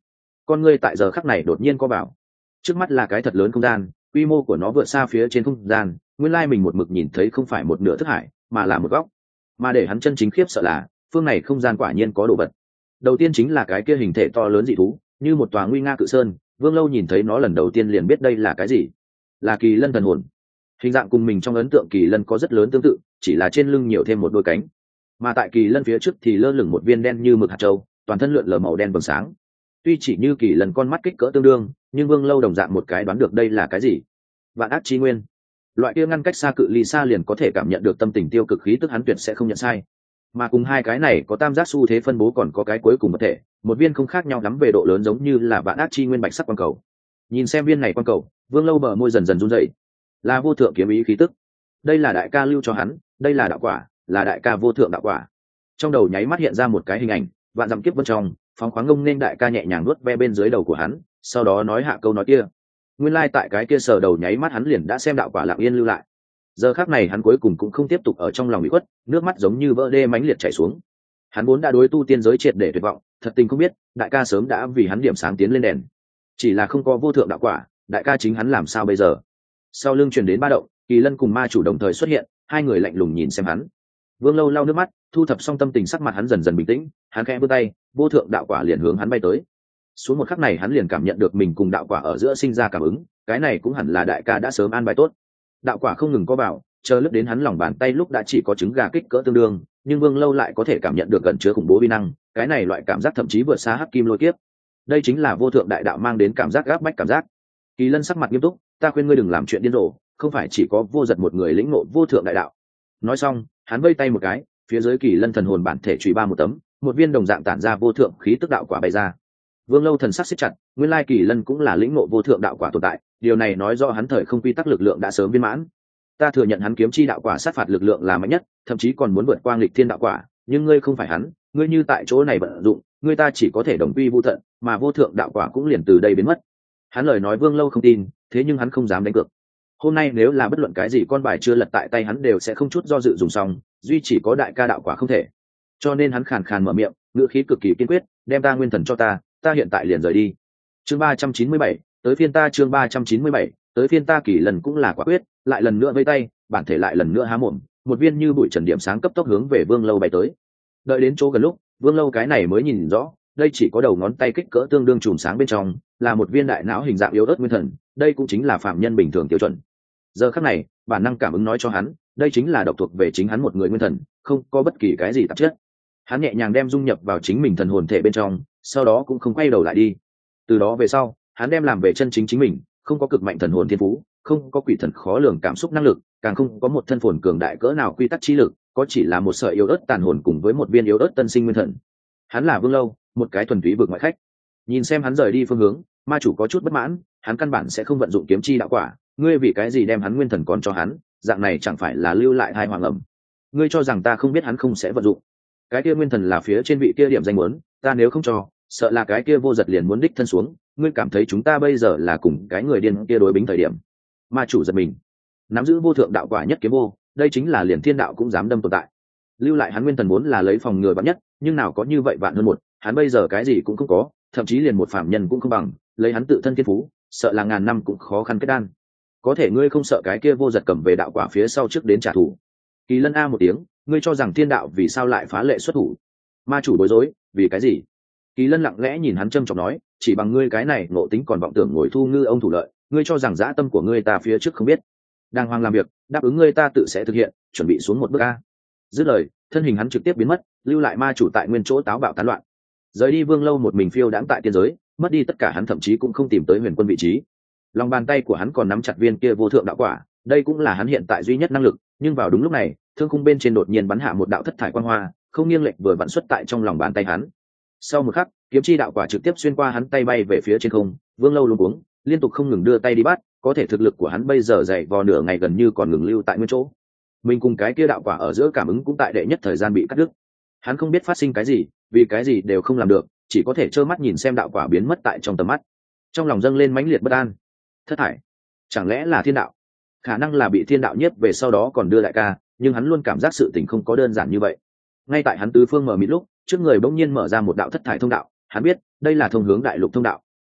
con ngươi tại giờ khắc này đột nhiên co vào. Trước mắt là cái thật lớn không gian, quy mô của nó vượt xa phía trên không gian, nguyên lai mình một mực nhìn thấy không phải một nửa thức hải mà là một góc. Mà để hắn chân chính khiếp sợ là phương này không gian quả nhiên có đồ vật. Đầu tiên chính là cái kia hình thể to lớn dị thú, như một tòa nguy nga cự sơn. Vương Lâu nhìn thấy nó lần đầu tiên liền biết đây là cái gì, là kỳ lân thần hồn. Hình dạng cùng mình trong ấn tượng kỳ lân có rất lớn tương tự, chỉ là trên lưng nhiều thêm một đôi cánh. Mà tại kỳ lân phía trước thì lơ lửng một viên đen như mực hạt châu, toàn thân lượn lờ màu đen vầng sáng. Tuy chỉ như kỳ lân con mắt kích cỡ tương đương, nhưng Vương Lâu đồng dạng một cái đoán được đây là cái gì. Vạn ác chi nguyên. Loại kia ngăn cách xa cự ly xa liền có thể cảm nhận được tâm tình tiêu cực khí tức, hắn tuyệt sẽ không nhận sai. Mà cùng hai cái này có tam giác xu thế phân bố, còn có cái cuối cùng một thể, một viên không khác nhau lắm về độ lớn, giống như là vạn ác chi nguyên bạch sắc quang cầu. Nhìn xem viên này quang cầu, Vương Lâu bờ môi dần dần run rẩy. Là vô thượng kiếm ý khí tức. Đây là đại ca lưu cho hắn, đây là đạo quả, là đại ca vô thượng đạo quả. Trong đầu nháy mắt hiện ra một cái hình ảnh, vạn dặm kiếp vân trong, phóng khoáng ngông nên đại ca nhẹ nhàng nuốt ve bên dưới đầu của hắn, sau đó nói hạ câu nói kia. Nguyên lai tại cái kia sờ đầu nháy mắt hắn liền đã xem đạo quả lặng yên lưu lại. Giờ khắc này hắn cuối cùng cũng không tiếp tục ở trong lòng bị khuất, nước mắt giống như vỡ đê mãnh liệt chảy xuống. Hắn vốn đã đối tu tiên giới triệt để tuyệt vọng, thật tình không biết đại ca sớm đã vì hắn điểm sáng tiến lên đèn. Chỉ là không có vô thượng đạo quả, đại ca chính hắn làm sao bây giờ? Sau lưng truyền đến ba động, Kỳ Lân cùng ma chủ đồng thời xuất hiện, hai người lạnh lùng nhìn xem hắn. Vương Lâu lau nước mắt, thu thập xong tâm tình, sắc mặt hắn dần dần bình tĩnh, hắn khẽ vươn tay, vô thượng đạo quả liền hướng hắn bay tới. Xuống một khắc này hắn liền cảm nhận được mình cùng đạo quả ở giữa sinh ra cảm ứng, cái này cũng hẳn là đại ca đã sớm an bài tốt. Đạo quả không ngừng có bảo, chờ lướt đến hắn lòng bàn tay lúc đã chỉ có trứng gà kích cỡ tương đương, nhưng Vương Lâu lại có thể cảm nhận được gần chứa khủng bố vi năng, cái này loại cảm giác thậm chí vượt xa hắc kim lôi kiếp. Đây chính là vô thượng đại đạo mang đến cảm giác gáp bách cảm giác. Kỳ Lân sắc mặt nghiêm túc, ta khuyên ngươi đừng làm chuyện điên rồ, không phải chỉ có vô giật một người lĩnh ngộ vô thượng đại đạo. Nói xong, hắn vây tay một cái, phía dưới Kỳ Lân thần hồn bản thể chùy ba một tấm, một viên đồng dạng tản ra vô thượng khí tức đạo quả bay ra. Vương Lâu thần sắc siết chặt, nguyên lai Kỳ Lân cũng là lĩnh ngộ vô thượng đạo quả tồn tại, điều này nói rõ hắn thời không quy tắc lực lượng đã sớm viên mãn. Ta thừa nhận hắn kiếm chi đạo quả sát phạt lực lượng là mạnh nhất, thậm chí còn muốn vượt qua nghịch thiên đạo quả, nhưng ngươi không phải hắn, ngươi như tại chỗ này vận dụng, ngươi ta chỉ có thể đồng quy vô tận, mà vô thượng đạo quả cũng liền từ đây biến mất. Hắn lời nói Vương Lâu không tin, thế nhưng hắn không dám đánh cược. Hôm nay nếu là bất luận cái gì con bài chưa lật tại tay hắn đều sẽ không chút do dự dùng xong, duy chỉ có đại ca đạo quả không thể. Cho nên hắn khàn khàn mở miệng, ngữ khí cực kỳ kiên quyết, đem ta nguyên thần cho ta, ta hiện tại liền rời đi. Chương ba trăm chín mươi bảy, tới phiên ta. Chương ba trăm chín mươi bảy, tới phiên ta. Kỳ Lần cũng là quả quyết, lại lần nữa vây tay, bản thể lại lần nữa há mồm, một viên như bụi trần điểm sáng cấp tốc hướng về Vương Lâu bay tới. Đợi đến chỗ gần lúc, Vương Lâu cái này mới nhìn rõ, đây chỉ có đầu ngón tay kích cỡ tương đương chùm sáng bên trong, là một viên đại não hình dạng yếu ớt nguyên thần, đây cũng chính là phạm nhân bình thường tiêu chuẩn. Giờ khắc này, bản năng cảm ứng nói cho hắn, đây chính là độc thuộc về chính hắn một người nguyên thần, không có bất kỳ cái gì tạp chất. Hắn nhẹ nhàng đem dung nhập vào chính mình thần hồn thể bên trong, sau đó cũng không quay đầu lại đi. Từ đó về sau, hắn đem làm về chân chính chính mình, không có cực mạnh thần hồn thiên phú, không có quỷ thần khó lường cảm xúc năng lực, càng không có một thân phồn cường đại cỡ nào quy tắc trí lực, có chỉ là một sợi yếu ớt tàn hồn cùng với một viên yếu ớt tân sinh nguyên thần. Hắn là Vương Lâu, một cái thuần túy vực ngoại khách. Nhìn xem hắn rời đi phương hướng, ma chủ có chút bất mãn, hắn căn bản sẽ không vận dụng kiếm chi đạo quả, ngươi vì cái gì đem hắn nguyên thần còn cho hắn, dạng này chẳng phải là lưu lại hai hoàng ẩm. Ngươi cho rằng ta không biết hắn không sẽ vận dụng? Cái kia nguyên thần là phía trên vị kia điểm danh muốn, ta nếu không cho, sợ là cái kia vô giật liền muốn đích thân xuống, ngươi cảm thấy chúng ta bây giờ là cùng cái người điên kia đối bính thời điểm? Ma chủ giật mình, nắm giữ vô thượng đạo quả nhất kiếm vô, đây chính là liền thiên đạo cũng dám đâm tồn tại. Lưu lại hắn nguyên thần muốn là lấy phòng ngừa vạn nhất, nhưng nào có như vậy vạn hơn một, hắn bây giờ cái gì cũng không có, thậm chí liền một phạm nhân cũng không bằng, lấy hắn tự thân thiên phú, sợ là ngàn năm cũng khó khăn kết đan. Có thể ngươi không sợ cái kia vô giật cầm về đạo quả phía sau trước đến trả thù? Kỳ Lân a một tiếng, ngươi cho rằng thiên đạo vì sao lại phá lệ xuất thủ? Ma chủ bối rối, vì cái gì? Kỳ Lân lặng lẽ nhìn hắn trâm trọng nói, chỉ bằng ngươi cái này ngộ tính còn vọng tưởng ngồi thu ngư ông thủ lợi, ngươi cho rằng dã tâm của ngươi ta phía trước không biết? Đang hoang làm việc, đáp ứng ngươi ta tự sẽ thực hiện, chuẩn bị xuống một bước a. Dứt lời, thân hình hắn trực tiếp biến mất, lưu lại ma chủ tại nguyên chỗ táo bạo tán loạn. Rời đi Vương Lâu một mình phiêu đãng tại tiên giới, mất đi tất cả, hắn thậm chí cũng không tìm tới Huyền Quân vị trí. Lòng bàn tay của hắn còn nắm chặt viên kia vô thượng đạo quả, đây cũng là hắn hiện tại duy nhất năng lực, nhưng vào đúng lúc này, thương khung bên trên đột nhiên bắn hạ một đạo thất thải quang hoa, không nghiêng lệch vừa vặn xuất tại trong lòng bàn tay hắn. Sau một khắc, kiếm chi đạo quả trực tiếp xuyên qua hắn tay bay về phía trên không, Vương Lâu luống cuống, liên tục không ngừng đưa tay đi bắt, có thể thực lực của hắn bây giờ dày vò nửa ngày gần như còn ngừng lưu tại nguyên chỗ. Mình cùng cái kia đạo quả ở giữa cảm ứng cũng tại đệ nhất thời gian bị cắt đứt. Hắn không biết phát sinh cái gì, vì cái gì đều không làm được, chỉ có thể trơ mắt nhìn xem đạo quả biến mất tại trong tầm mắt. Trong lòng dâng lên mãnh liệt bất an. Thất thải, chẳng lẽ là thiên đạo? Khả năng là bị thiên đạo nhiếp về sau đó còn đưa đại ca, nhưng hắn luôn cảm giác sự tình không có đơn giản như vậy. Ngay tại hắn tứ phương mở mịt lúc, trước người bỗng nhiên mở ra một đạo thất thải thông đạo, hắn biết đây là thông hướng đại lục thông đạo,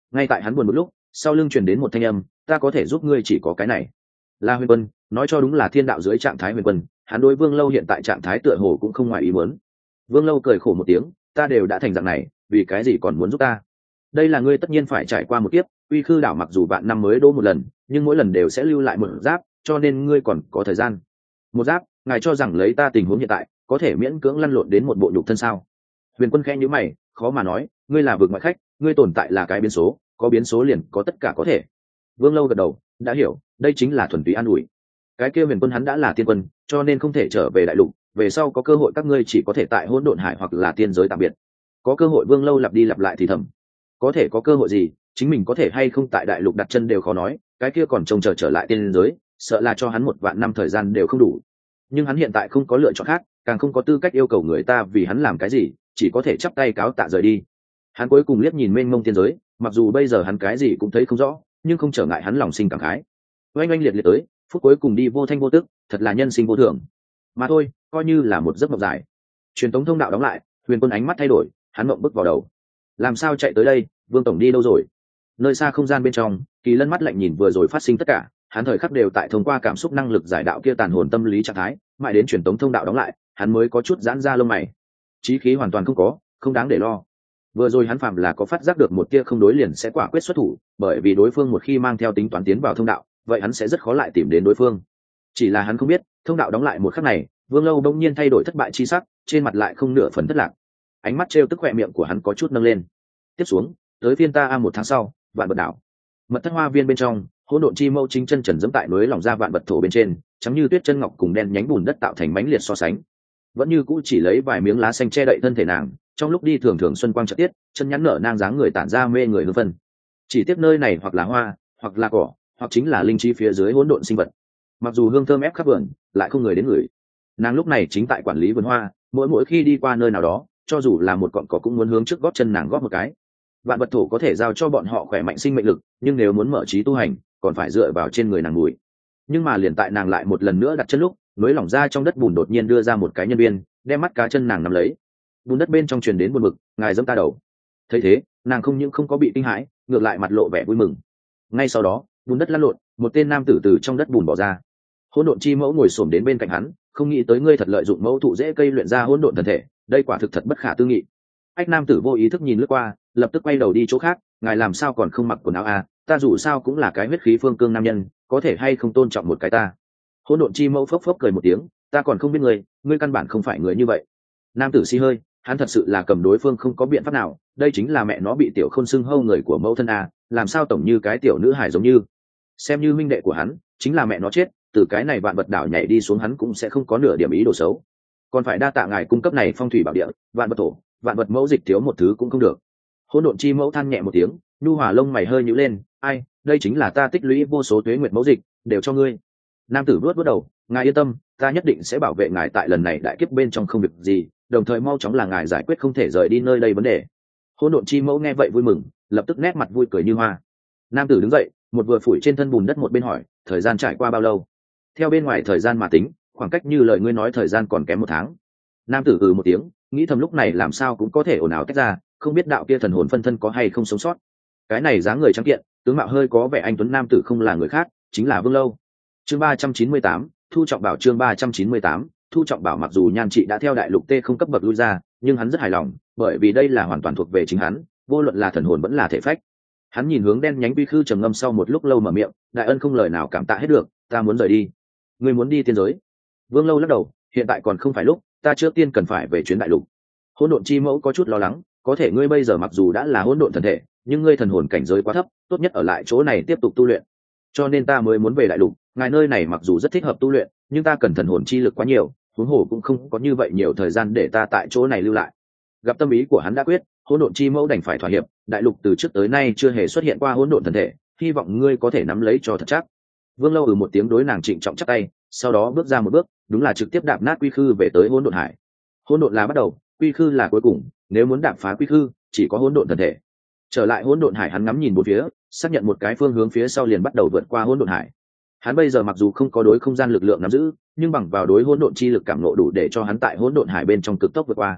Ngay tại hắn buồn một lúc, sau lưng truyền đến một thanh âm, ta có thể giúp ngươi chỉ có cái này. La Huyền Quân, nói cho đúng là thiên đạo dưới trạng thái Huyền Quân, hắn đối Vương Lâu hiện tại trạng thái tựa hồ cũng không ngoài ý muốn. Vương Lâu cười khổ một tiếng, ta đều đã thành dạng này, vì cái gì còn muốn giúp ta? Đây là ngươi tất nhiên phải trải qua một kiếp, Uy Khư đảo mặc dù vạn năm mới đỗ một lần, nhưng mỗi lần đều sẽ lưu lại một giáp, cho nên ngươi còn có thời gian. Một giáp, ngài cho rằng lấy ta tình huống hiện tại, có thể miễn cưỡng lăn lộn đến một bộ nhục thân sao? Huyền Quân khẽ nhíu mày, khó mà nói, ngươi là vực ngoại khách, ngươi tồn tại là cái biến số, có biến số liền có tất cả có thể. Vương Lâu gật đầu, đã hiểu, đây chính là thuần túy an ủi. Cái kia Huyền Quân hắn đã là tiên quân, cho nên không thể trở về đại lục, về sau có cơ hội các ngươi chỉ có thể tại hỗn độn hải hoặc là tiên giới tạm biệt. Có cơ hội. Vương Lâu lặp đi lặp lại thì thầm, có thể có cơ hội gì, chính mình có thể hay không tại đại lục đặt chân đều khó nói, cái kia còn trông chờ trở lại tiên giới, sợ là cho hắn một vạn năm thời gian đều không đủ. Nhưng hắn hiện tại không có lựa chọn khác, càng không có tư cách yêu cầu người ta vì hắn làm cái gì, chỉ có thể chắp tay cáo tạ rời đi. Hắn cuối cùng liếc nhìn mênh mông tiên giới, mặc dù bây giờ hắn cái gì cũng thấy không rõ, nhưng không trở ngại hắn lòng sinh cảm khái. Oanh oanh liệt liệt tới, phút cuối cùng đi vô thanh vô tức, thật là nhân sinh vô thường. Mà thôi, coi như là một giấc mộng dài. Truyền tống thông đạo đóng lại, Huyền Quân ánh mắt thay đổi, hắn mộng bức vào đầu. Làm sao chạy tới đây, Vương tổng đi đâu rồi? Nơi xa không gian bên trong, Kỳ Lân mắt lạnh nhìn vừa rồi phát sinh tất cả, hắn thời khắc đều tại thông qua cảm xúc năng lực giải đạo kia tàn hồn tâm lý trạng thái, mãi đến truyền tống thông đạo đóng lại, hắn mới có chút giãn ra lông mày. Chí khí hoàn toàn không có, không đáng để lo. Vừa rồi hắn phạm là có phát giác được một tia không đối liền sẽ quả quyết xuất thủ, bởi vì đối phương một khi mang theo tính toán tiến vào thông đạo, vậy hắn sẽ rất khó lại tìm đến đối phương. Chỉ là hắn không biết, thông đạo đóng lại một khắc này, Vương Lâu đông nhiên thay đổi thất bại chi sắc, trên mặt lại không nửa phần thất lạc. Ánh mắt trêu tức khỏe miệng của hắn có chút nâng lên. Tiếp xuống, tới phiên ta a một tháng sau, vạn vật đảo. Mật thất hoa viên bên trong, hỗn độn chi mâu chính chân trần dẫm tại núi lòng ra vạn vật thổ bên trên, trắng như tuyết chân ngọc cùng đen nhánh bùn đất tạo thành mãnh liệt so sánh. Vẫn như cũ chỉ lấy vài miếng lá xanh che đậy thân thể nàng, trong lúc đi thường thường xuân quang chợt tiết, chân nhắn nở nang dáng người tản ra mê người hương phân. Chỉ tiếp nơi này hoặc là hoa, hoặc là cỏ, hoặc chính là linh chi phía dưới hỗn độn sinh vật. Mặc dù hương thơm ép khắp vườn, lại không người đến người. Nàng lúc này chính tại quản lý vườn hoa, mỗi mỗi khi đi qua nơi nào đó, cho dù là một cọn cỏ cũng muốn hướng trước gót chân nàng gót một cái. Vạn vật thổ có thể giao cho bọn họ khỏe mạnh sinh mệnh lực, nhưng nếu muốn mở trí tu hành, còn phải dựa vào trên người nàng mùi. Nhưng mà liền tại nàng lại một lần nữa đặt chân lúc, núi lỏng ra trong đất bùn đột nhiên đưa ra một cái nhân viên, đem mắt cá chân nàng nắm lấy. Bùn đất bên trong truyền đến buồn bực, ngài dẫm ta đầu. Thấy thế, nàng không những không có bị kinh hãi, ngược lại mặt lộ vẻ vui mừng. Ngay sau đó, bùn đất lăn lộn, một tên nam tử từ trong đất bùn bỏ ra. Hỗn độn chi mẫu ngồi xổm đến bên cạnh hắn, không nghĩ tới ngươi thật lợi dụng mẫu thụ dễ cây luyện ra hỗn độn thần thể, đây quả thực thật bất khả tư nghị. Ách nam tử vô ý thức nhìn lướt qua, lập tức quay đầu đi chỗ khác, ngài làm sao còn không mặc quần áo à, ta dù sao cũng là cái huyết khí phương cương nam nhân, có thể hay không tôn trọng một cái ta. Hỗn độn chi mẫu phốc phốc cười một tiếng, ta còn không biết ngươi, ngươi căn bản không phải người như vậy. Nam tử xi hơi, hắn thật sự là cầm đối phương không có biện pháp nào, đây chính là mẹ nó bị tiểu khôn xưng hâu người của mẫu thân à, làm sao tổng như cái tiểu nữ hải giống như. Xem như minh đệ của hắn, chính là mẹ nó chết, từ cái này vạn vật đảo nhảy đi xuống hắn cũng sẽ không có nửa điểm ý đồ xấu. Còn phải đa tạ ngài cung cấp này phong thủy bảo địa, vạn vật thổ, vạn vật mẫu dịch thiếu một thứ cũng không được. Hỗn độn chi mẫu than nhẹ một tiếng, nhu hòa lông mày hơi nhíu lên, ai, đây chính là ta tích lũy vô số tuế nguyệt mẫu dịch, đều cho ngươi. Nam tử vuốt vuốt đầu, ngài yên tâm, ta nhất định sẽ bảo vệ ngài tại lần này đại kiếp bên trong không việc gì, đồng thời mau chóng là ngài giải quyết không thể rời đi nơi đây vấn đề. Hỗn độn chi mẫu nghe vậy vui mừng, lập tức nét mặt vui cười như hoa. Nam tử đứng dậy, một vừa phủi trên thân bùn đất một bên hỏi, thời gian trải qua bao lâu? Theo bên ngoài thời gian mà tính, khoảng cách như lời ngươi nói thời gian còn kém một tháng. Nam tử ừ một tiếng, nghĩ thầm lúc này làm sao cũng có thể ồn ào tách ra, không biết đạo kia thần hồn phân thân có hay không sống sót. Cái này dáng người trắng kiện, tướng mạo hơi có vẻ anh tuấn nam tử không là người khác, chính là Vương Lâu. Chương ba trăm chín mươi tám, Thu Trọng Bảo. Chương ba trăm chín mươi tám, Thu Trọng Bảo. Mặc dù Nhan Trị đã theo đại lục T không cấp bậc lui ra, nhưng hắn rất hài lòng, bởi vì đây là hoàn toàn thuộc về chính hắn, vô luận là thần hồn vẫn là thể phách. Hắn nhìn hướng đen nhánh Uy Khư trầm ngâm sau một lúc lâu mở miệng, đại ân không lời nào cảm tạ hết được, ta muốn rời đi. Ngươi muốn đi tiên giới? Vương Lâu lắc đầu, hiện tại còn không phải lúc, ta trước tiên cần phải về chuyến đại lục. Hỗn độn chi mẫu có chút lo lắng, có thể ngươi bây giờ mặc dù đã là hỗn độn thần thể, nhưng ngươi thần hồn cảnh giới quá thấp, tốt nhất ở lại chỗ này tiếp tục tu luyện. Cho nên ta mới muốn về đại lục, ngài nơi này mặc dù rất thích hợp tu luyện, nhưng ta cần thần hồn chi lực quá nhiều, huống hồ cũng không có như vậy nhiều thời gian để ta tại chỗ này lưu lại. Gặp tâm ý của hắn đã quyết, hỗn độn chi mẫu đành phải thỏa hiệp, đại lục từ trước tới nay chưa hề xuất hiện qua hỗn độn thần thể, hy vọng ngươi có thể nắm lấy cho thật chắc. Vương Lâu ừ một tiếng đối nàng trịnh trọng chắp tay, sau đó bước ra một bước, đúng là trực tiếp đạp nát Quy Khư về tới hỗn độn hải. Hỗn độn là bắt đầu, Quy Khư là cuối cùng, nếu muốn đạp phá Quy Khư, chỉ có hỗn độn thần thể. Trở lại hỗn độn hải, hắn ngắm nhìn bốn phía, xác nhận một cái phương hướng phía sau liền bắt đầu vượt qua hỗn độn hải. Hắn bây giờ mặc dù không có đối không gian lực lượng nắm giữ, nhưng bằng vào đối hỗn độn chi lực cảm ngộ đủ để cho hắn tại hỗn độn hải bên trong cực tốc vượt qua.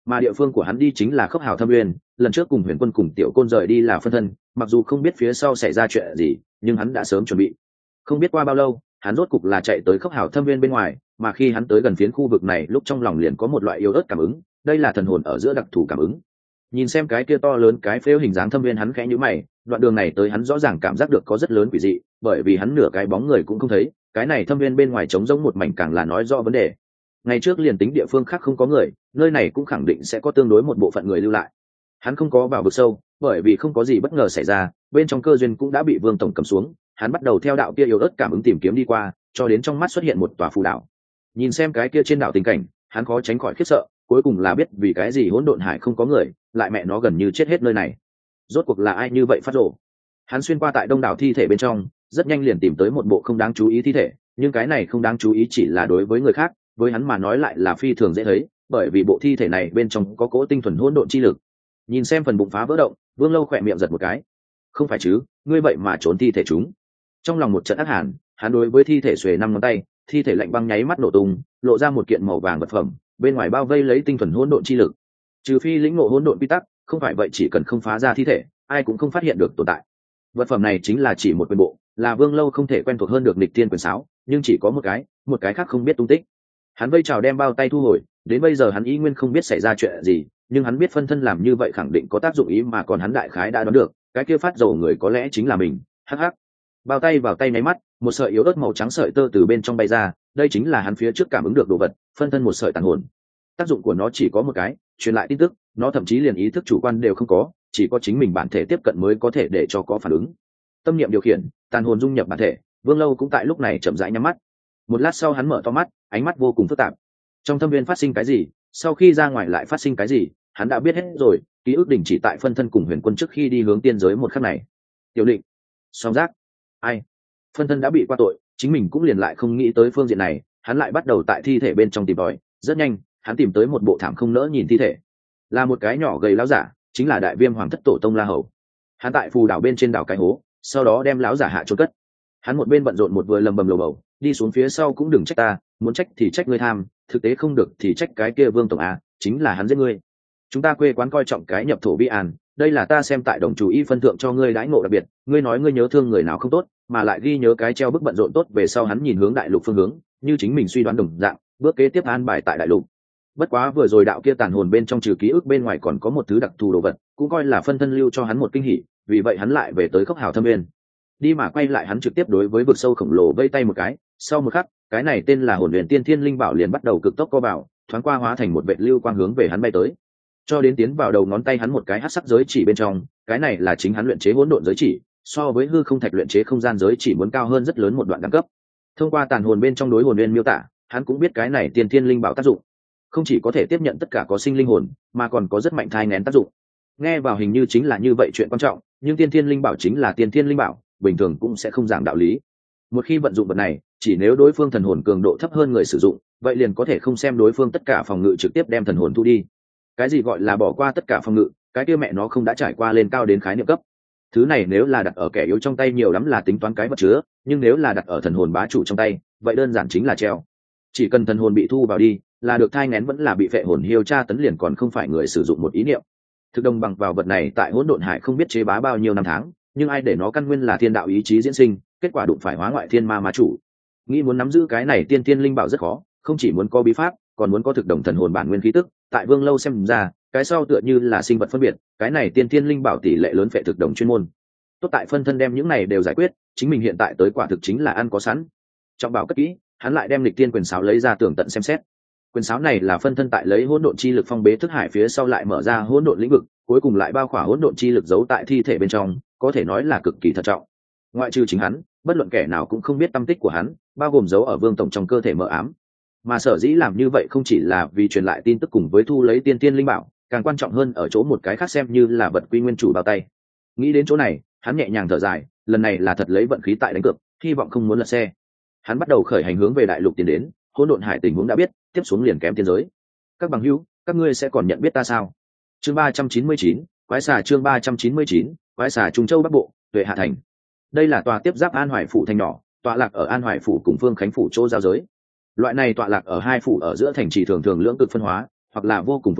mà địa phương của hắn đi chính là Khốc Hào Thâm Nguyên. Lần trước cùng Huyền Quân cùng Tiểu Côn rời đi là phân thân, mặc dù không biết phía sau xảy ra chuyện gì, nhưng hắn đã sớm chuẩn bị. Không biết qua bao lâu, hắn rốt cục là chạy tới Khốc Hào Thâm Nguyên bên ngoài, mà khi hắn tới gần phiến khu vực này, lúc trong lòng liền có một loại yếu ớt cảm ứng, đây là thần hồn ở giữa đặc thù cảm ứng. Nhìn xem cái kia to lớn cái phếu hình dáng thâm viên, hắn khẽ nhíu mày, đoạn đường này tới hắn rõ ràng cảm giác được có rất lớn quỷ dị, bởi vì hắn nửa cái bóng người cũng không thấy, cái này thâm viên bên ngoài trống rỗng một mảnh càng là nói rõ vấn đề. Ngày trước liền tính địa phương khác không có người, nơi này cũng khẳng định sẽ có tương đối một bộ phận người lưu lại. Hắn không có vào vực sâu, bởi vì không có gì bất ngờ xảy ra, bên trong cơ duyên cũng đã bị Vương tổng cầm xuống, hắn bắt đầu theo đạo kia yếu ớt cảm ứng tìm kiếm đi qua, cho đến trong mắt xuất hiện một tòa phù đảo. Nhìn xem cái kia trên đảo tình cảnh, hắn khó tránh khỏi khiếp sợ, cuối cùng là biết vì cái gì hỗn độn hải không có người, lại mẹ nó gần như chết hết nơi này. Rốt cuộc là ai như vậy phát rồ? Hắn xuyên qua tại đông đảo thi thể bên trong, rất nhanh liền tìm tới một bộ không đáng chú ý thi thể, nhưng cái này không đáng chú ý chỉ là đối với người khác, với hắn mà nói lại là phi thường dễ thấy, bởi vì bộ thi thể này bên trong có cỗ tinh thuần hỗn độn chi lực. Nhìn xem phần bụng phá vỡ động, Vương Lâu khỏe miệng giật một cái. Không phải chứ, ngươi vậy mà trốn thi thể chúng? Trong lòng một trận ác hàn, hắn đối với thi thể xuề năm ngón tay, thi thể lạnh băng nháy mắt nổ tung, lộ ra một kiện màu vàng vật phẩm, bên ngoài bao vây lấy tinh thuần hỗn độn chi lực. Trừ phi lĩnh ngộ hỗn độn quy tắc, không phải vậy chỉ cần không phá ra thi thể, ai cũng không phát hiện được tồn tại. Vật phẩm này chính là chỉ một quyền bộ, là Vương Lâu không thể quen thuộc hơn được nghịch tiên quyền sáo, nhưng chỉ có một cái, một cái khác không biết tung tích. Hắn vây chào đem bao tay thu hồi, đến bây giờ hắn ý nguyên không biết xảy ra chuyện gì, nhưng hắn biết phân thân làm như vậy khẳng định có tác dụng ý mà còn hắn đại khái đã đoán được, cái kia phát dầu người có lẽ chính là mình. Hắc hắc. Bao tay vào tay nháy mắt, một sợi yếu ớt màu trắng sợi tơ từ bên trong bay ra, đây chính là hắn phía trước cảm ứng được đồ vật, phân thân một sợi tàn hồn. Tác dụng của nó chỉ có một cái, truyền lại tin tức, nó thậm chí liền ý thức chủ quan đều không có, chỉ có chính mình bản thể tiếp cận mới có thể để cho có phản ứng. Tâm niệm điều khiển, tàn hồn dung nhập bản thể, Vương Lâu cũng tại lúc này chậm rãi nhắm mắt. Một lát sau hắn mở to mắt, ánh mắt vô cùng phức tạp. Trong thâm viên phát sinh cái gì, sau khi ra ngoài lại phát sinh cái gì, hắn đã biết hết rồi, ký ức đình chỉ tại phân thân cùng Huyền Quân trước khi đi hướng tiên giới một khắc này. Tiểu Định, Song Giác, ai? Phân thân đã bị qua tội, chính mình cũng liền lại không nghĩ tới phương diện này, hắn lại bắt đầu tại thi thể bên trong tìm tòi, rất nhanh, hắn tìm tới một bộ thảm không nỡ nhìn thi thể, là một cái nhỏ gầy lão giả, chính là Đại Viêm Hoàng thất tổ tông La Hầu. Hắn tại phù đảo bên trên đảo cái hố, sau đó đem lão giả hạ chôn cất. Hắn một bên bận rộn một vừa lầm bầm lầu bầu, đi xuống phía sau cũng đừng trách ta, muốn trách thì trách ngươi tham, thực tế không được thì trách cái kia Vương tổng a, chính là hắn giết ngươi. Chúng ta quê quán coi trọng cái nhập thổ bi an, đây là ta xem tại đồng chủ y phân thượng cho ngươi đãi ngộ đặc biệt, ngươi nói ngươi nhớ thương người nào không tốt, mà lại ghi nhớ cái treo bức bận rộn tốt về sau. Hắn nhìn hướng đại lục phương hướng, như chính mình suy đoán đồng dạng, bước kế tiếp an bài tại đại lục. Bất quá vừa rồi đạo kia tàn hồn bên trong trừ ký ức bên ngoài còn có một thứ đặc thù đồ vật, cũng coi là phân thân lưu cho hắn một kinh hỉ, vì vậy hắn lại về tới Khốc Hào Thâm Nguyên. Đi mà quay lại hắn trực tiếp đối với vực sâu khổng lồ vây tay một cái, sau một khắc, cái này tên là Hồn Huyền Tiên Thiên Linh Bảo liền bắt đầu cực tốc co vào, thoáng qua hóa thành một vệt lưu quang hướng về hắn bay tới. Cho đến tiến vào đầu ngón tay hắn một cái hắc sắc giới chỉ bên trong, cái này là chính hắn luyện chế hỗn độn giới chỉ, so với hư không thạch luyện chế không gian giới chỉ muốn cao hơn rất lớn một đoạn đẳng cấp. Thông qua tàn hồn bên trong đối hồn nguyên miêu tả, hắn cũng biết cái này Tiên Thiên Linh Bảo tác dụng, không chỉ có thể tiếp nhận tất cả có sinh linh hồn, mà còn có rất mạnh thai nghén tác dụng. Nghe vào hình như chính là như vậy chuyện quan trọng, nhưng Tiên Thiên Linh Bảo chính là Tiên Thiên Linh Bảo, bình thường cũng sẽ không giảng đạo lý. Một khi vận dụng vật này, chỉ nếu đối phương thần hồn cường độ thấp hơn người sử dụng, vậy liền có thể không xem đối phương tất cả phòng ngự trực tiếp đem thần hồn thu đi. Cái gì gọi là bỏ qua tất cả phòng ngự, cái kia mẹ nó không đã trải qua lên cao đến khái niệm cấp. Thứ này nếu là đặt ở kẻ yếu trong tay nhiều lắm là tính toán cái vật chứa, nhưng nếu là đặt ở thần hồn bá chủ trong tay, vậy đơn giản chính là treo. Chỉ cần thần hồn bị thu vào đi, là được thai nghén vẫn là bị phệ hồn hiêu tra tấn liền còn không phải người sử dụng một ý niệm. Thực đồng bằng vào vật này tại hỗn độn hải không biết chế bá bao nhiêu năm tháng, nhưng ai để nó căn nguyên là thiên đạo ý chí diễn sinh, kết quả đụng phải hóa ngoại thiên ma ma chủ. Nghĩ muốn nắm giữ cái này tiên tiên linh bảo rất khó, không chỉ muốn có bí pháp, còn muốn có thực đồng thần hồn bản nguyên khí tức. Tại Vương Lâu xem ra, cái sau tựa như là sinh vật phân biệt, cái này tiên tiên linh bảo tỷ lệ lớn phệ thực đồng chuyên môn. Tốt tại phân thân đem những này đều giải quyết, chính mình hiện tại tới quả thực chính là ăn có sẵn. Trọng bảo cất kỹ, hắn lại đem lịch tiên quyền sáo lấy ra tường tận xem xét. Quyền sáo này là phân thân tại lấy hỗn độn chi lực phong bế thức hải phía sau lại mở ra hỗn độn lĩnh vực, cuối cùng lại bao khỏa hỗn độn chi lực giấu tại thi thể bên trong, có thể nói là cực kỳ thận trọng. Ngoại trừ chính hắn, bất luận kẻ nào cũng không biết tâm tích của hắn, bao gồm giấu ở Vương tổng trong cơ thể mờ ám. Mà sở dĩ làm như vậy không chỉ là vì truyền lại tin tức cùng với thu lấy tiên tiên linh bảo, càng quan trọng hơn ở chỗ một cái khác xem như là vật quy nguyên chủ bao tay. Nghĩ đến chỗ này, hắn nhẹ nhàng thở dài, lần này là thật lấy vận khí tại đánh cược, hy vọng không muốn lật xe. Hắn bắt đầu khởi hành hướng về đại lục tiến đến, hỗn độn hải tình huống đã biết, tiếp xuống liền kém tiên giới. Các bằng hữu, các ngươi sẽ còn nhận biết ta sao? Chương ba trăm chín mươi chín, quái xà chương ba trăm chín mươi chín, quái xà Trung Châu Bắc Bộ, Tuệ Hạ thành. Đây là tòa tiếp giáp An Hoài phủ thành nhỏ, tọa lạc ở An Hoài phủ cùng Phương Khánh phủ chỗ giao giới. Loại này tọa lạc ở hai phủ ở giữa thành trì thường thường lưỡng cực phân hóa, hoặc là vô cùng phân hoa,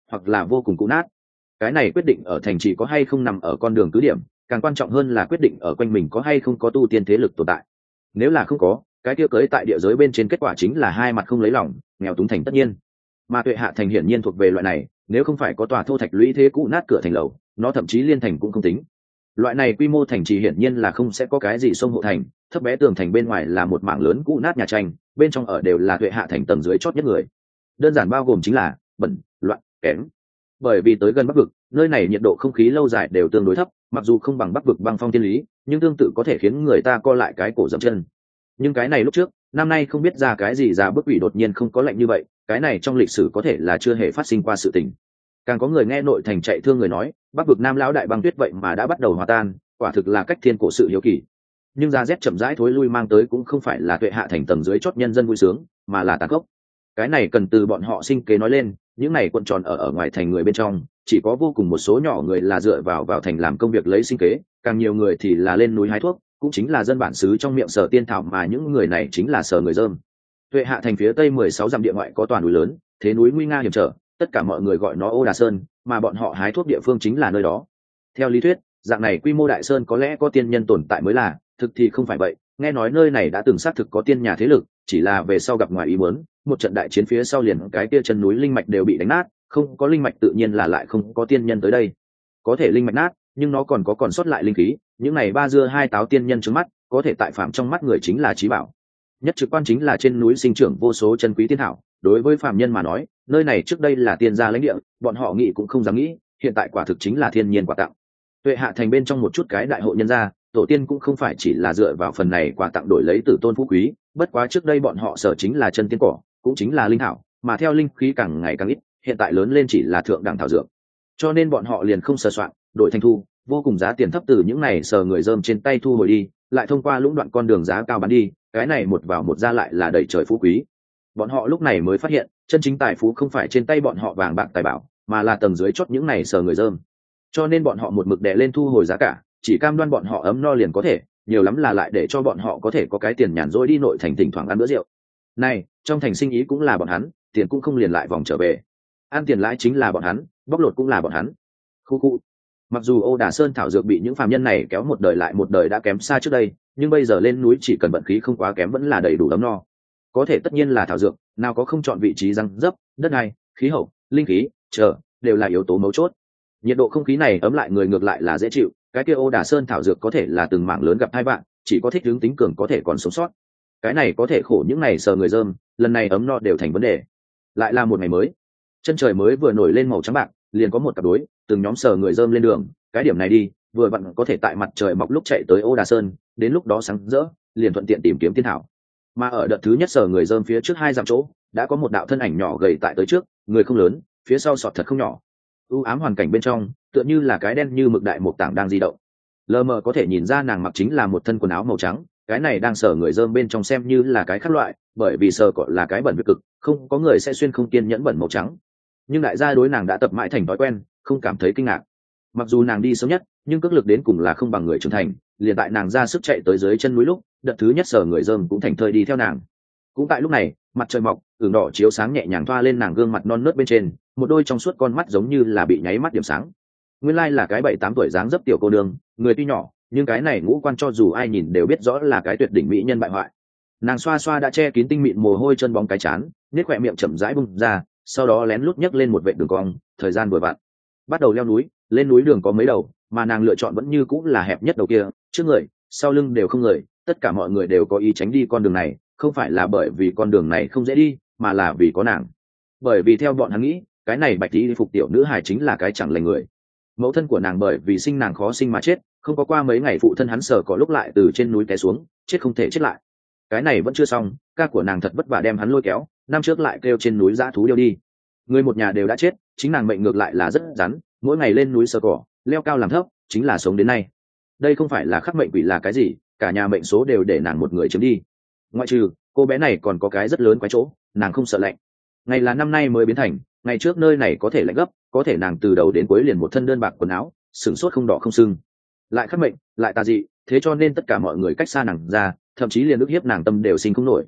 hoặc là vô cùng cũ nát. Cái này quyết định ở thành trì có hay không nằm ở con đường cứ điểm, càng quan trọng hơn là quyết định ở quanh mình có hay không có tu tiên thế lực tồn tại. Nếu là không có, cái kia cưới tại địa giới bên trên kết quả chính là hai mặt không lấy lòng, nghèo túng thành tất nhiên. Mà Tuệ Hạ thành hiển nhiên thuộc về loại này, nếu không phải có tòa thô thạch lũy thế cũ nát cửa thành lầu, nó thậm chí liên thành cũng không tính. Loại này quy mô thành trì hiển nhiên là không sẽ có cái gì sông hộ thành, thấp bé tường thành bên ngoài là một mảng lớn cũ nát nhà tranh, bên trong ở đều là Tuệ Hạ thành tầng dưới chót nhất người. Đơn giản bao gồm chính là bẩn, loạn, kém. Bởi vì tới gần Bắc vực, nơi này nhiệt độ không khí lâu dài đều tương đối thấp, mặc dù không bằng Bắc vực băng phong thiên lý, nhưng tương tự có thể khiến người ta co lại cái cổ dậm chân. Nhưng cái này lúc trước, năm nay không biết ra cái gì ra bức ủy đột nhiên không có lạnh như vậy, cái này trong lịch sử có thể là chưa hề phát sinh qua sự tình. Càng có người nghe nội thành chạy thương người nói, Bắc vực Nam lão đại băng tuyết vậy mà đã bắt đầu hòa tan, quả thực là cách thiên cổ sự hiếu kỳ. Nhưng ra rét chậm rãi thối lui mang tới cũng không phải là Tuệ Hạ thành tầng dưới chót nhân dân vui sướng, mà là tàn khốc. Cái này cần từ bọn họ sinh kế nói lên, những này quận tròn ở ở ngoài thành người bên trong, chỉ có vô cùng một số nhỏ người là dựa vào vào thành làm công việc lấy sinh kế, càng nhiều người thì là lên núi hái thuốc, cũng chính là dân bản xứ trong miệng sở tiên thảo, mà những người này chính là sở người dơm. Tuệ Hạ thành phía tây mười sáu dặm địa ngoại có toàn núi lớn, thế núi nguy nga hiểm trở, tất cả mọi người gọi nó Ô Đà Sơn, mà bọn họ hái thuốc địa phương chính là nơi đó. Theo lý thuyết, dạng này quy mô đại sơn có lẽ có tiên nhân tồn tại mới là, thực thì không phải vậy. Nghe nói nơi này đã từng xác thực có tiên nhà thế lực, chỉ là về sau gặp ngoài ý muốn, một trận đại chiến phía sau liền cái kia chân núi linh mạch đều bị đánh nát, không có linh mạch tự nhiên là lại không có tiên nhân tới đây. Có thể linh mạch nát, nhưng nó còn có còn sót lại linh khí, những này ba dưa hai táo tiên nhân trước mắt, có thể tại phạm trong mắt người chính là trí bảo. Nhất trực quan chính là trên núi sinh trưởng vô số chân quý tiên thảo, đối với phạm nhân mà nói, nơi này trước đây là tiên gia lãnh địa, bọn họ nghĩ cũng không dám nghĩ, hiện tại quả thực chính là thiên nhiên quà tặng. Tuệ Hạ thành bên trong một chút cái đại hộ nhân gia, tổ tiên cũng không phải chỉ là dựa vào phần này quà tặng đổi lấy tử tôn phú quý, bất quá trước đây bọn họ sở chính là chân tiên cỏ, cũng chính là linh thảo, mà theo linh khí càng ngày càng ít, hiện tại lớn lên chỉ là thượng đẳng thảo dược. Cho nên bọn họ liền không sờ soạn, đổi thành thu, vô cùng giá tiền thấp từ những này sờ người dơm trên tay thu hồi đi, lại thông qua lũng đoạn con đường giá cao bán đi, cái này một vào một ra lại là đầy trời phú quý. Bọn họ lúc này mới phát hiện, chân chính tài phú không phải trên tay bọn họ vàng bạc tài bảo, mà là tầng dưới chót những này sờ người dơm. Cho nên bọn họ một mực đè lên thu hồi giá cả, chỉ cam đoan bọn họ ấm no liền có thể, nhiều lắm là lại để cho bọn họ có thể có cái tiền nhàn rỗi đi nội thành thỉnh thoảng ăn bữa rượu. Này, trong thành sinh ý cũng là bọn hắn, tiền cũng không liền lại vòng trở về. Ăn tiền lãi chính là bọn hắn, bóc lột cũng là bọn hắn. Khu khu. Mặc dù Ô Đà Sơn thảo dược bị những phàm nhân này kéo một đời lại một đời đã kém xa trước đây, nhưng bây giờ lên núi chỉ cần vận khí không quá kém vẫn là đầy đủ ấm no. Có thể tất nhiên là thảo dược, nào có không chọn vị trí răng dấp, đất đai, khí hậu, linh khí, chờ, đều là yếu tố mấu chốt. Nhiệt độ không khí này ấm lại người ngược lại là dễ chịu, cái kia Ô Đà Sơn thảo dược có thể là từng mảng lớn gặp hai bạn, chỉ có thích hướng tính cường có thể còn sống sót. Cái này có thể khổ những này sờ người dơm, lần này ấm no đều thành vấn đề. Lại là một ngày mới, chân trời mới vừa nổi lên màu trắng bạc, liền có một cặp đối, từng nhóm sờ người dơm lên đường, cái điểm này đi, vừa vặn có thể tại mặt trời mọc lúc chạy tới Ô Đà Sơn, đến lúc đó sáng rỡ, liền thuận tiện tìm kiếm tiên thảo. Mà ở đợt thứ nhất sờ người dơm phía trước hai dặm chỗ, đã có một đạo thân ảnh nhỏ gầy tại tới trước, người không lớn, phía sau sọt thật không nhỏ. U ám hoàn cảnh bên trong, tựa như là cái đen như mực đại một tảng đang di động. Lờ mờ có thể nhìn ra nàng mặc chính là một thân quần áo màu trắng, cái này đang sờ người dơm bên trong xem như là cái khác loại, bởi vì sờ cọ là cái bẩn việc cực, không có người sẽ xuyên không kiên nhẫn bẩn màu trắng. Nhưng đại gia đối nàng đã tập mãi thành thói quen, không cảm thấy kinh ngạc. Mặc dù nàng đi sớm nhất, nhưng cước lực đến cùng là không bằng người trưởng thành, liền tại nàng ra sức chạy tới dưới chân núi lúc, đợt thứ nhất sờ người dơm cũng thành thơi đi theo nàng. Cũng tại lúc này, mặt trời mọc, ửng đỏ chiếu sáng nhẹ nhàng thoa lên nàng gương mặt non nớt bên trên, một đôi trong suốt con mắt giống như là bị nháy mắt điểm sáng. Nguyên lai là cái bảy tám tuổi dáng dấp tiểu cô nương, người tuy nhỏ, nhưng cái này ngũ quan cho dù ai nhìn đều biết rõ là cái tuyệt đỉnh mỹ nhân bại hoại. Nàng xoa xoa đã che kín tinh mịn mồ hôi chân bóng cái chán, nết khỏe miệng chậm rãi bung ra, sau đó lén lút nhấc lên một vệt đường cong, thời gian vừa vặn. Bắt đầu leo núi, lên núi đường có mấy đầu, mà nàng lựa chọn vẫn như cũng là hẹp nhất đầu kia, trước người, sau lưng đều không người, tất cả mọi người đều có ý tránh đi con đường này, không phải là bởi vì con đường này không dễ đi, mà là vì có nàng. Bởi vì theo bọn hắn nghĩ, cái này bạch tí phục tiểu nữ hài chính là cái chẳng lành người. Mẫu thân của nàng bởi vì sinh nàng khó sinh mà chết, không có qua mấy ngày phụ thân hắn sờ có lúc lại từ trên núi té xuống, chết không thể chết lại. Cái này vẫn chưa xong, ca của nàng thật vất vả đem hắn lôi kéo, năm trước lại kêu trên núi dã thú điêu đi. Người một nhà đều đã chết, chính nàng mệnh ngược lại là rất rắn, mỗi ngày lên núi sờ cỏ, leo cao làm thấp, chính là sống đến nay. Đây không phải là khắc mệnh quỷ là cái gì, cả nhà mệnh số đều để nàng một người chiếm đi. Ngoại trừ cô bé này còn có cái rất lớn quái chỗ, nàng không sợ lạnh. Ngày là năm nay mới biến thành, ngày trước nơi này có thể lạnh gấp, có thể nàng từ đầu đến cuối liền một thân đơn bạc quần áo, sừng sốt không đỏ không sưng. Lại khắc mệnh, lại tà dị, thế cho nên tất cả mọi người cách xa nàng ra, thậm chí liền ức hiếp nàng tâm đều sinh không nổi.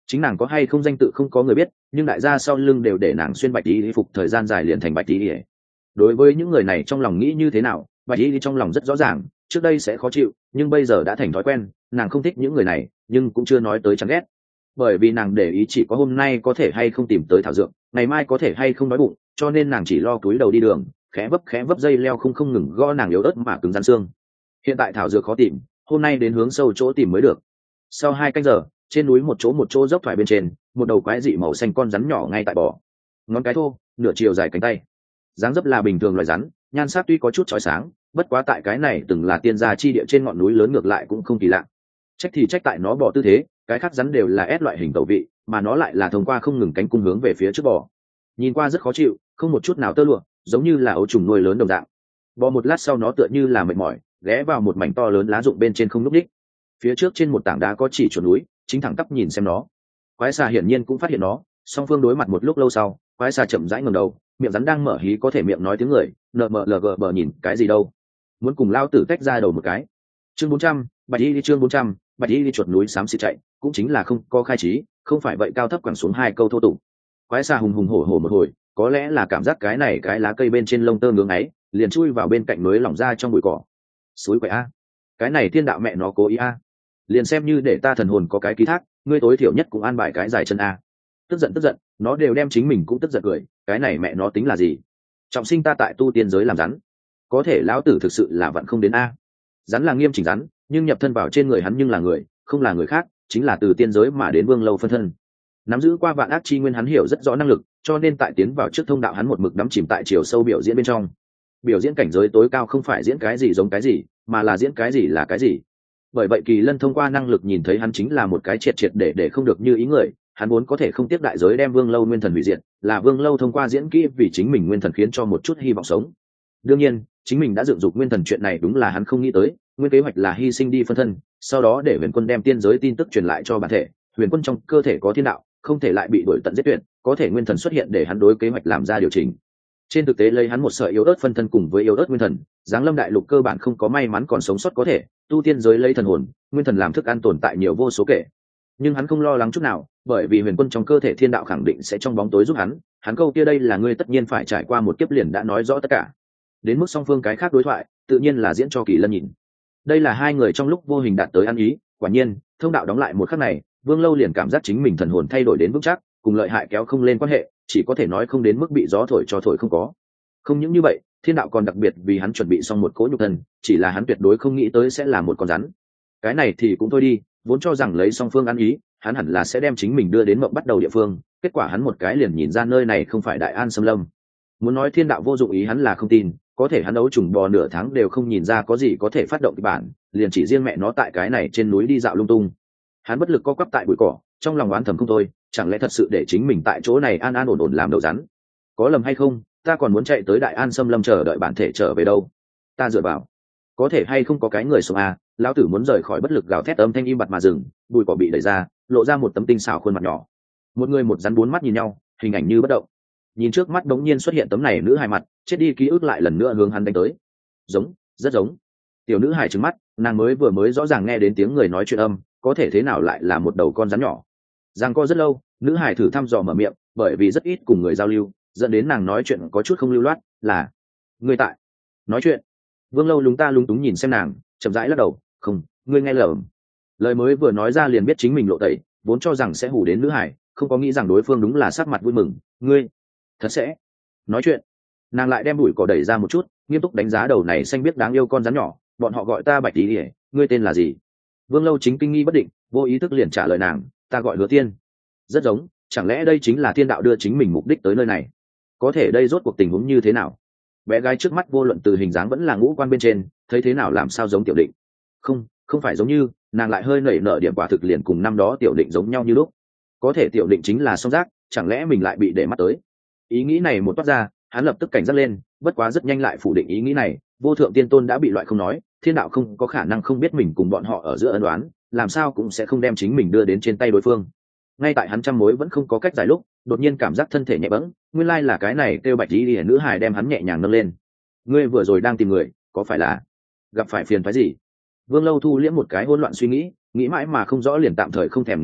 chính nàng có hay không danh tự không có người biết, nhưng đại gia sau lưng đều để nàng xuyên bạch y phục thời gian dài liền thành bạch y. Đối với những người này trong lòng nghĩ như thế nào, bạch y trong lòng rất rõ ràng, trước đây sẽ khó chịu, nhưng bây giờ đã thành thói quen. Nàng không thích những người này, nhưng cũng chưa nói tới chán ghét, bởi vì nàng để ý chỉ có hôm nay có thể hay không tìm tới thảo dược, ngày mai có thể hay không đói bụng, cho nên nàng chỉ lo cúi đầu đi đường, khẽ vấp khẽ vấp dây leo không không ngừng gõ nàng yếu ớt mà cứng rắn xương. Hiện tại thảo dược khó tìm, hôm nay đến hướng sâu chỗ tìm mới được. Sau hai canh giờ, trên núi một chỗ một chỗ dốc thoải bên trên, một đầu quái dị màu xanh con rắn nhỏ ngay tại bò, ngón cái thô, nửa chiều dài cánh tay, dáng dấp là bình thường loài rắn, nhan sắc tuy có chút chói sáng, bất quá tại cái này từng là tiên gia chi địa trên ngọn núi lớn ngược lại cũng không kỳ lạ. Trách thì trách tại nó bò tư thế, cái khác rắn đều là ép loại hình tẩu vị, mà nó lại là thông qua không ngừng cánh cung hướng về phía trước bò, nhìn qua rất khó chịu, không một chút nào tơ lụa, giống như là ấu trùng nuôi lớn đồng dạng. Bò một lát sau nó tựa như là mệt mỏi, ghé vào một mảnh to lớn lá rụng bên trên không núp đích. Phía trước trên một tảng đá có chỉ chuột núi, chính thẳng tắp nhìn xem nó. Quái xà hiển nhiên cũng phát hiện nó, song phương đối mặt một lúc lâu sau, quái xà chậm rãi ngẩng đầu, miệng rắn đang mở hí có thể miệng nói tiếng người, nợ mờ lờ gờ bờ nhìn cái gì đâu, muốn cùng lao tử tách ra đầu một cái. Chương bốn trăm, bạch y đi chương bốn trăm, bạch y đi chuột núi xám xịt chạy, cũng chính là không có khai trí, không phải vậy cao thấp quẳng xuống hai câu thô tục. Quái xà hùng hùng hổ hổ một hồi, có lẽ là cảm giác cái này cái lá cây bên trên lông tơ ngưỡng ấy, liền chui vào bên cạnh núi lỏng ra trong bụi cỏ. Suối quậy a, cái này thiên đạo mẹ nó cố ý a, liền xem như để ta thần hồn có cái ký thác, ngươi tối thiểu nhất cũng an bài cái dài chân a. Tức giận tức giận, nó đều đem chính mình cũng tức giận cười, cái này mẹ nó tính là gì? Trọng sinh ta tại tu tiên giới làm rắn, có thể lão tử thực sự là vận không đến a. Rắn là nghiêm chỉnh rắn, nhưng nhập thân vào trên người hắn nhưng là người, không là người khác, chính là từ tiên giới mà đến vương lâu phân thân. Nắm giữ qua vạn ác chi nguyên hắn hiểu rất rõ năng lực, cho nên tại tiến vào trước thông đạo hắn một mực đắm chìm tại chiều sâu biểu diễn bên trong. Biểu diễn cảnh giới tối cao không phải diễn cái gì giống cái gì, mà là diễn cái gì là cái gì. Bởi vậy Kỳ Lân thông qua năng lực nhìn thấy hắn chính là một cái triệt triệt để để không được như ý người, hắn muốn có thể không tiếp đại giới đem Vương Lâu nguyên thần hủy diệt, là Vương Lâu thông qua diễn kỹ vì chính mình nguyên thần khiến cho một chút hy vọng sống. Đương nhiên, chính mình đã dựng dục nguyên thần chuyện này đúng là hắn không nghĩ tới, nguyên kế hoạch là hy sinh đi phân thân, sau đó để Huyền Quân đem tiên giới tin tức truyền lại cho bản thể, Huyền Quân trong cơ thể có thiên đạo, không thể lại bị đuổi tận giết tuyệt, có thể nguyên thần xuất hiện để hắn đối kế hoạch làm ra điều chỉnh. Trên thực tế lấy hắn một sợi yếu ớt phân thân cùng với yếu ớt nguyên thần, giáng lâm đại lục cơ bản không có may mắn còn sống sót có thể, tu tiên giới lấy thần hồn, nguyên thần làm thức ăn tồn tại nhiều vô số kể. Nhưng hắn không lo lắng chút nào, bởi vì Huyền Quân trong cơ thể thiên đạo khẳng định sẽ trong bóng tối giúp hắn, hắn câu kia đây là ngươi tất nhiên phải trải qua một kiếp liền đã nói rõ tất cả. Đến mức song phương cái khác đối thoại, tự nhiên là diễn cho Kỳ Lân nhìn. Đây là hai người trong lúc vô hình đạt tới ăn ý, quả nhiên, thông đạo đóng lại một khắc này, Vương Lâu liền cảm giác chính mình thần hồn thay đổi đến vững chắc, cùng lợi hại kéo không lên quan hệ, chỉ có thể nói không đến mức bị gió thổi cho thổi không có. Không những như vậy, thiên đạo còn đặc biệt vì hắn chuẩn bị xong một cỗ nhục thân, chỉ là hắn tuyệt đối không nghĩ tới sẽ là một con rắn. Cái này thì cũng thôi đi, vốn cho rằng lấy song phương ăn ý, hắn hẳn là sẽ đem chính mình đưa đến mộng bắt đầu địa phương, kết quả hắn một cái liền nhìn ra nơi này không phải Đại An Xâm Lâm. Muốn nói thiên đạo vô dụng ý hắn là không tin, có thể hắn đấu trùng bò nửa tháng đều không nhìn ra có gì có thể phát động kịch bản, liền chỉ riêng mẹ nó tại cái này trên núi đi dạo lung tung. Hắn bất lực co quắp tại bụi cỏ, trong lòng oán thầm không thôi, chẳng lẽ thật sự để chính mình tại chỗ này an an ổn ổn làm đầu rắn? Có lầm hay không, ta còn muốn chạy tới Đại An Xâm Lâm chờ đợi bản thể trở về đâu? Ta dựa vào, có thể hay không có cái người sống à? Lão tử muốn rời khỏi bất lực gào thét âm thanh im bặt mà dừng, bụi cỏ bị đẩy ra, lộ ra một tấm tinh xảo khuôn mặt nhỏ. Một người một rắn bốn mắt nhìn nhau, hình ảnh như bất động. Nhìn trước mắt đống nhiên xuất hiện tấm này nữ hài mặt, chết đi ký ức lại lần nữa hướng hắn đánh tới. Giống, rất giống. Tiểu nữ hài trừng mắt, nàng mới vừa mới rõ ràng nghe đến tiếng người nói chuyện âm, có thể thế nào lại là một đầu con rắn nhỏ? Giang co rất lâu, nữ hài thử thăm dò mở miệng, bởi vì rất ít cùng người giao lưu, dẫn đến nàng nói chuyện có chút không lưu loát, là người tại nói chuyện. Vương Lâu lúng ta lúng túng nhìn xem nàng, chậm rãi lắc đầu, không, ngươi nghe lầm. Lời mới vừa nói ra liền biết chính mình lộ tẩy, vốn cho rằng sẽ hù đến nữ hải, không có nghĩ rằng đối phương đúng là sắc mặt vui mừng. Ngươi thật sẽ nói chuyện. Nàng lại đem bụi cỏ đẩy ra một chút, nghiêm túc đánh giá đầu này xanh biết đáng yêu con rắn nhỏ, bọn họ gọi ta Bạch Tí Ỉa, ngươi tên là gì? Vương Lâu chính kinh nghi bất định, vô ý thức liền trả lời nàng, ta gọi Hứa Tiên. Rất giống, chẳng lẽ đây chính là thiên đạo đưa chính mình mục đích tới nơi này? Có thể đây rốt cuộc tình huống như thế nào? Bé gái trước mắt vô luận từ hình dáng vẫn là ngũ quan bên trên, thấy thế nào làm sao giống Tiểu Định? Không, không phải giống như, nàng lại hơi nảy nở điểm quả thực liền cùng năm đó Tiểu Định giống nhau như lúc. Có thể Tiểu Định chính là song giác, chẳng lẽ mình lại bị để mắt tới? Ý nghĩ này một toát ra, hắn lập tức cảnh giác lên, bất quá rất nhanh lại phủ định ý nghĩ này, vô thượng tiên tôn đã bị loại không nói, thiên đạo không có khả năng không biết mình cùng bọn họ ở giữa ân đoán, làm sao cũng sẽ không đem chính mình đưa đến trên tay đối phương. Ngay tại hắn trăm mối vẫn không có cách giải lúc, đột nhiên cảm giác thân thể nhẹ bẫng, nguyên lai là cái này kêu Bạch Tí Ỉa nữ hài đem hắn nhẹ nhàng nâng lên. Ngươi vừa rồi đang tìm người, có phải là gặp phải phiền phức gì? Vương Lâu thu liễm một cái hỗn loạn suy nghĩ, nghĩ mãi mà không rõ liền tạm thời không thèm nghĩ nữa,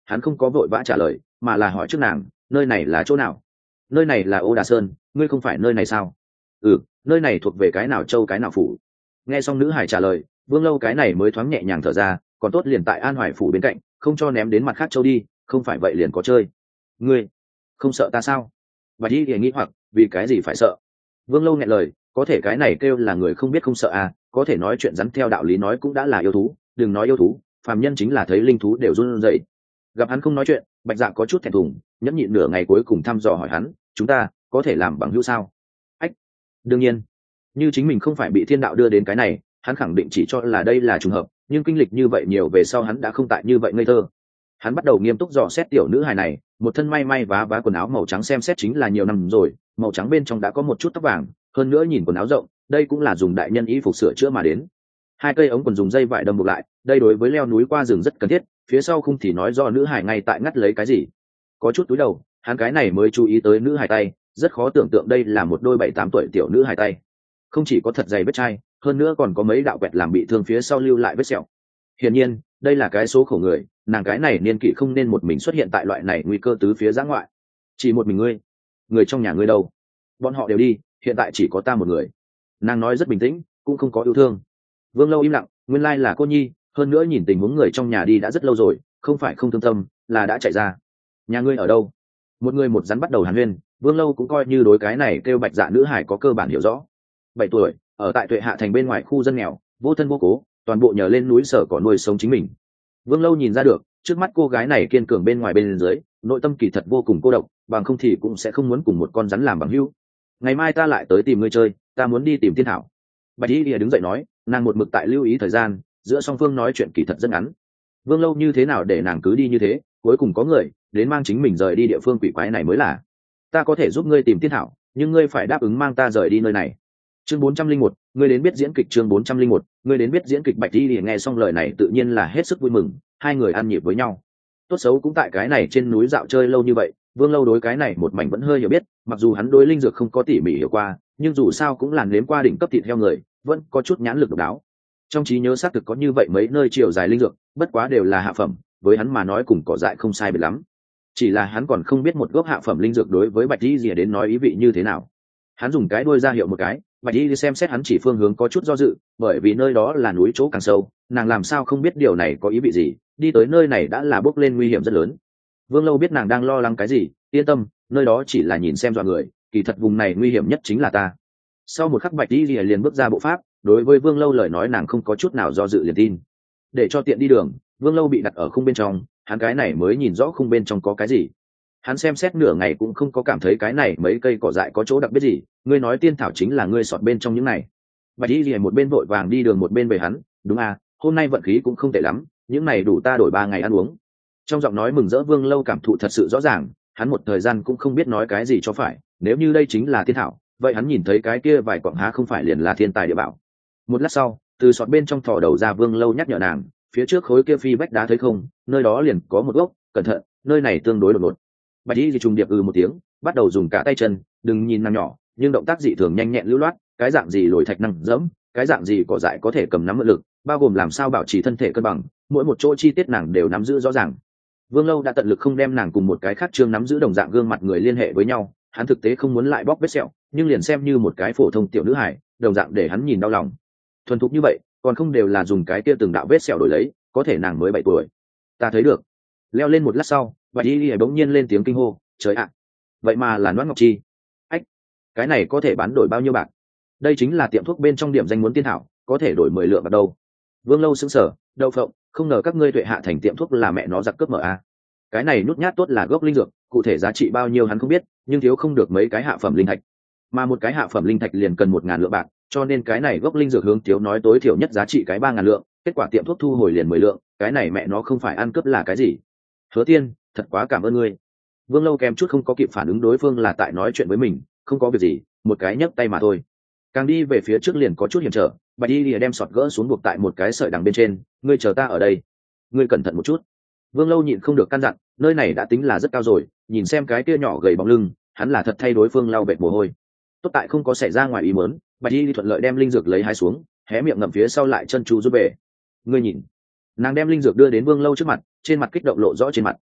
hắn không có vội vã trả lời mà là hỏi trước nàng, nơi này là chỗ nào? Nơi này là Ô Đà Sơn, ngươi không phải nơi này sao? Ừ, nơi này thuộc về cái nào châu cái nào phủ? Nghe xong nữ hải trả lời, Vương Lâu cái này mới thoáng nhẹ nhàng thở ra, còn tốt liền tại An Hoài phủ bên cạnh, không cho ném đến mặt khác châu đi, không phải vậy liền có chơi. Ngươi không sợ ta sao? Bạch Y thì nghĩ hoặc, vì cái gì phải sợ? Vương Lâu nghẹn lời, có thể cái này kêu là người không biết không sợ à, có thể nói chuyện rắn theo đạo lý nói cũng đã là yêu thú, đừng nói yêu thú, phàm nhân chính là thấy linh thú đều run rẩy. Gặp hắn không nói chuyện, Bạch Dạ có chút thẹn thùng, nhẫn nhịn nửa ngày cuối cùng thăm dò hỏi hắn, chúng ta có thể làm bằng hữu sao? Ách, đương nhiên. Như chính mình không phải bị thiên đạo đưa đến cái này, hắn khẳng định chỉ cho là đây là trùng hợp, nhưng kinh lịch như vậy nhiều về sau hắn đã không tại như vậy ngây thơ. Hắn bắt đầu nghiêm túc dò xét tiểu nữ hài này, một thân may may vá vá quần áo màu trắng xem xét chính là nhiều năm rồi, màu trắng bên trong đã có một chút tóc vàng, hơn nữa nhìn quần áo rộng, đây cũng là dùng đại nhân y phục sửa chữa mà đến. Hai cây ống quần dùng dây vải đâm buộc lại, đây đối với leo núi qua rừng rất cần thiết, phía sau không thì nói do nữ hài ngay tại ngắt lấy cái gì. Có chút túi đầu, hắn cái này mới chú ý tới nữ hài tay, rất khó tưởng tượng đây là một đôi bảy tám tuổi tiểu nữ hài tay. Không chỉ có thật dày vết chai, hơn nữa còn có mấy đạo quẹt làm bị thương phía sau lưu lại vết sẹo. Hiển nhiên, đây là cái số khổ người, nàng cái này niên kỷ không nên một mình xuất hiện tại loại này nguy cơ tứ phía giã ngoại. Chỉ một mình ngươi, người trong nhà ngươi đâu? Bọn họ đều đi, hiện tại chỉ có ta một người. Nàng nói rất bình tĩnh, cũng không có yêu thương. Vương Lâu im lặng, nguyên lai là cô nhi, hơn nữa nhìn tình huống người trong nhà đi đã rất lâu rồi, không phải không thương tâm, là đã chạy ra. Nhà ngươi ở đâu? Một người một rắn bắt đầu hàn huyên, Vương Lâu cũng coi như đối cái này kêu Bạch Dạ nữ hải có cơ bản hiểu rõ. Bảy tuổi, ở tại Tuệ Hạ thành bên ngoài khu dân nghèo, vô thân vô cố, toàn bộ nhờ lên núi sở cỏ nuôi sống chính mình. Vương Lâu nhìn ra được, trước mắt cô gái này kiên cường bên ngoài bên dưới, nội tâm kỳ thật vô cùng cô độc, bằng không thì cũng sẽ không muốn cùng một con rắn làm bằng hữu. Ngày mai ta lại tới tìm ngươi chơi, ta muốn đi tìm Thiên Thảo. Bạch Y Lìa đứng dậy nói, nàng một mực tại lưu ý thời gian, giữa song phương nói chuyện kỳ thật rất ngắn. Vương Lâu như thế nào để nàng cứ đi như thế, cuối cùng có người đến mang chính mình rời đi địa phương quỷ quái này mới là. Ta có thể giúp ngươi tìm Thiên Thảo, nhưng ngươi phải đáp ứng mang ta rời đi nơi này. Chương bốn trăm linh một, ngươi đến biết diễn kịch. Chương bốn trăm linh một, ngươi đến biết diễn kịch. Bạch Y Lìa nghe xong lời này tự nhiên là hết sức vui mừng, hai người ăn nhịp với nhau. Tốt xấu cũng tại cái này trên núi dạo chơi lâu như vậy, Vương Lâu đối cái này một mảnh vẫn hơi hiểu biết, mặc dù hắn đối linh dược không có tỉ mỉ hiểu qua, nhưng dù sao cũng làn nếm qua đỉnh cấp thịt heo người, vẫn có chút nhãn lực độc đáo. Trong trí nhớ xác thực có như vậy mấy nơi chiều dài linh dược, bất quá đều là hạ phẩm, với hắn mà nói cùng cỏ dại không sai biệt lắm. Chỉ là hắn còn không biết một gốc hạ phẩm linh dược đối với Bạch Y Lìa đến nói ý vị như thế nào. Hắn dùng cái đuôi ra hiệu một cái, Bạch Y xem xét hắn chỉ phương hướng có chút do dự, bởi vì nơi đó là núi chỗ càng sâu, nàng làm sao không biết điều này có ý vị gì, đi tới nơi này đã là bước lên nguy hiểm rất lớn. Vương Lâu biết nàng đang lo lắng cái gì, yên tâm, nơi đó chỉ là nhìn xem dọa người, kỳ thật vùng này nguy hiểm nhất chính là ta. Sau một khắc Bạch Y liền bước ra bộ pháp, đối với Vương Lâu lời nói nàng không có chút nào do dự liền tin. Để cho tiện đi đường, Vương Lâu bị đặt ở khung bên trong, hắn cái này mới nhìn rõ khung bên trong có cái gì. Hắn xem xét nửa ngày cũng không có cảm thấy cái này mấy cây cỏ dại có chỗ đặc biệt gì, ngươi nói tiên thảo chính là ngươi sọt bên trong những này. Bạch Y liền một bên vội vàng đi đường một bên về hắn, đúng à, hôm nay vận khí cũng không tệ lắm, những này đủ ta đổi ba ngày ăn uống. Trong giọng nói mừng rỡ Vương Lâu cảm thụ thật sự rõ ràng, hắn một thời gian cũng không biết nói cái gì cho phải, nếu như đây chính là tiên thảo, vậy hắn nhìn thấy cái kia vài quặng há không phải liền là thiên tài địa bảo. Một lát sau, từ sọt bên trong thò đầu ra Vương Lâu nhắc nhở nàng, phía trước khối kia phi vách đá thấy không, nơi đó liền có một gốc, cẩn thận, nơi này tương đối đột ngột. Bạch Y thì trùng điệp ừ một tiếng, bắt đầu dùng cả tay chân, đừng nhìn nàng nhỏ, nhưng động tác dị thường nhanh nhẹn lưu loát, cái dạng gì lồi thạch năng dẫm, cái dạng gì cỏ dại có thể cầm nắm mượn lực, bao gồm làm sao bảo trì thân thể cân bằng, mỗi một chỗ chi tiết nàng đều nắm giữ rõ ràng. Vương Lâu đã tận lực không đem nàng cùng một cái khác trương nắm giữ đồng dạng gương mặt người liên hệ với nhau, hắn thực tế không muốn lại bóc vết sẹo, nhưng liền xem như một cái phổ thông tiểu nữ hài, đồng dạng để hắn nhìn đau lòng. Thuần thục như vậy, còn không đều là dùng cái kia từng đạo vết sẹo đổi lấy, có thể nàng mới bảy tuổi. Ta thấy được. Leo lên một lát sau, Bạch Y bỗng nhiên lên tiếng kinh hô, trời ạ, vậy mà là Noãn Ngọc Chi. Ách, cái này có thể bán đổi bao nhiêu bạc? Đây chính là tiệm thuốc bên trong điểm danh muốn tiên thảo, có thể đổi mười lượng bạc đâu. Vương Lâu sững sờ, đậu phộng, không ngờ các ngươi Tuệ Hạ thành tiệm thuốc là mẹ nó giặc cướp mở a. Cái này nút nhát tốt là gốc linh dược, cụ thể giá trị bao nhiêu hắn không biết, nhưng thiếu không được mấy cái hạ phẩm linh thạch, mà một cái hạ phẩm linh thạch liền cần một ngàn lượng bạc, cho nên cái này gốc linh dược hướng thiếu nói tối thiểu nhất giá trị cái ba ngàn lượng, kết quả tiệm thuốc thu hồi liền mười lượng, cái này mẹ nó không phải ăn cướp là cái gì? Hứa Tiên, thật quá cảm ơn ngươi. Vương Lâu kèm chút không có kịp phản ứng đối phương là tại nói chuyện với mình, không có việc gì, một cái nhấc tay mà thôi. Càng đi về phía trước liền có chút hiểm trở, Bạch Y lìa đem sọt gỡ xuống buộc tại một cái sợi đằng bên trên, ngươi chờ ta ở đây, ngươi cẩn thận một chút. Vương Lâu nhịn không được căn dặn, nơi này đã tính là rất cao rồi, nhìn xem cái kia nhỏ gầy bóng lưng, hắn là thật thay đối phương lau bệt mồ hôi. Tốt tại không có xảy ra ngoài ý muốn, Bạch Y thuận lợi đem linh dược lấy hai xuống, hé miệng ngậm phía sau lại chân chu rút về. Ngươi nhìn, nàng đem linh dược đưa đến Vương Lâu trước mặt, trên mặt kích động lộ rõ trên mặt,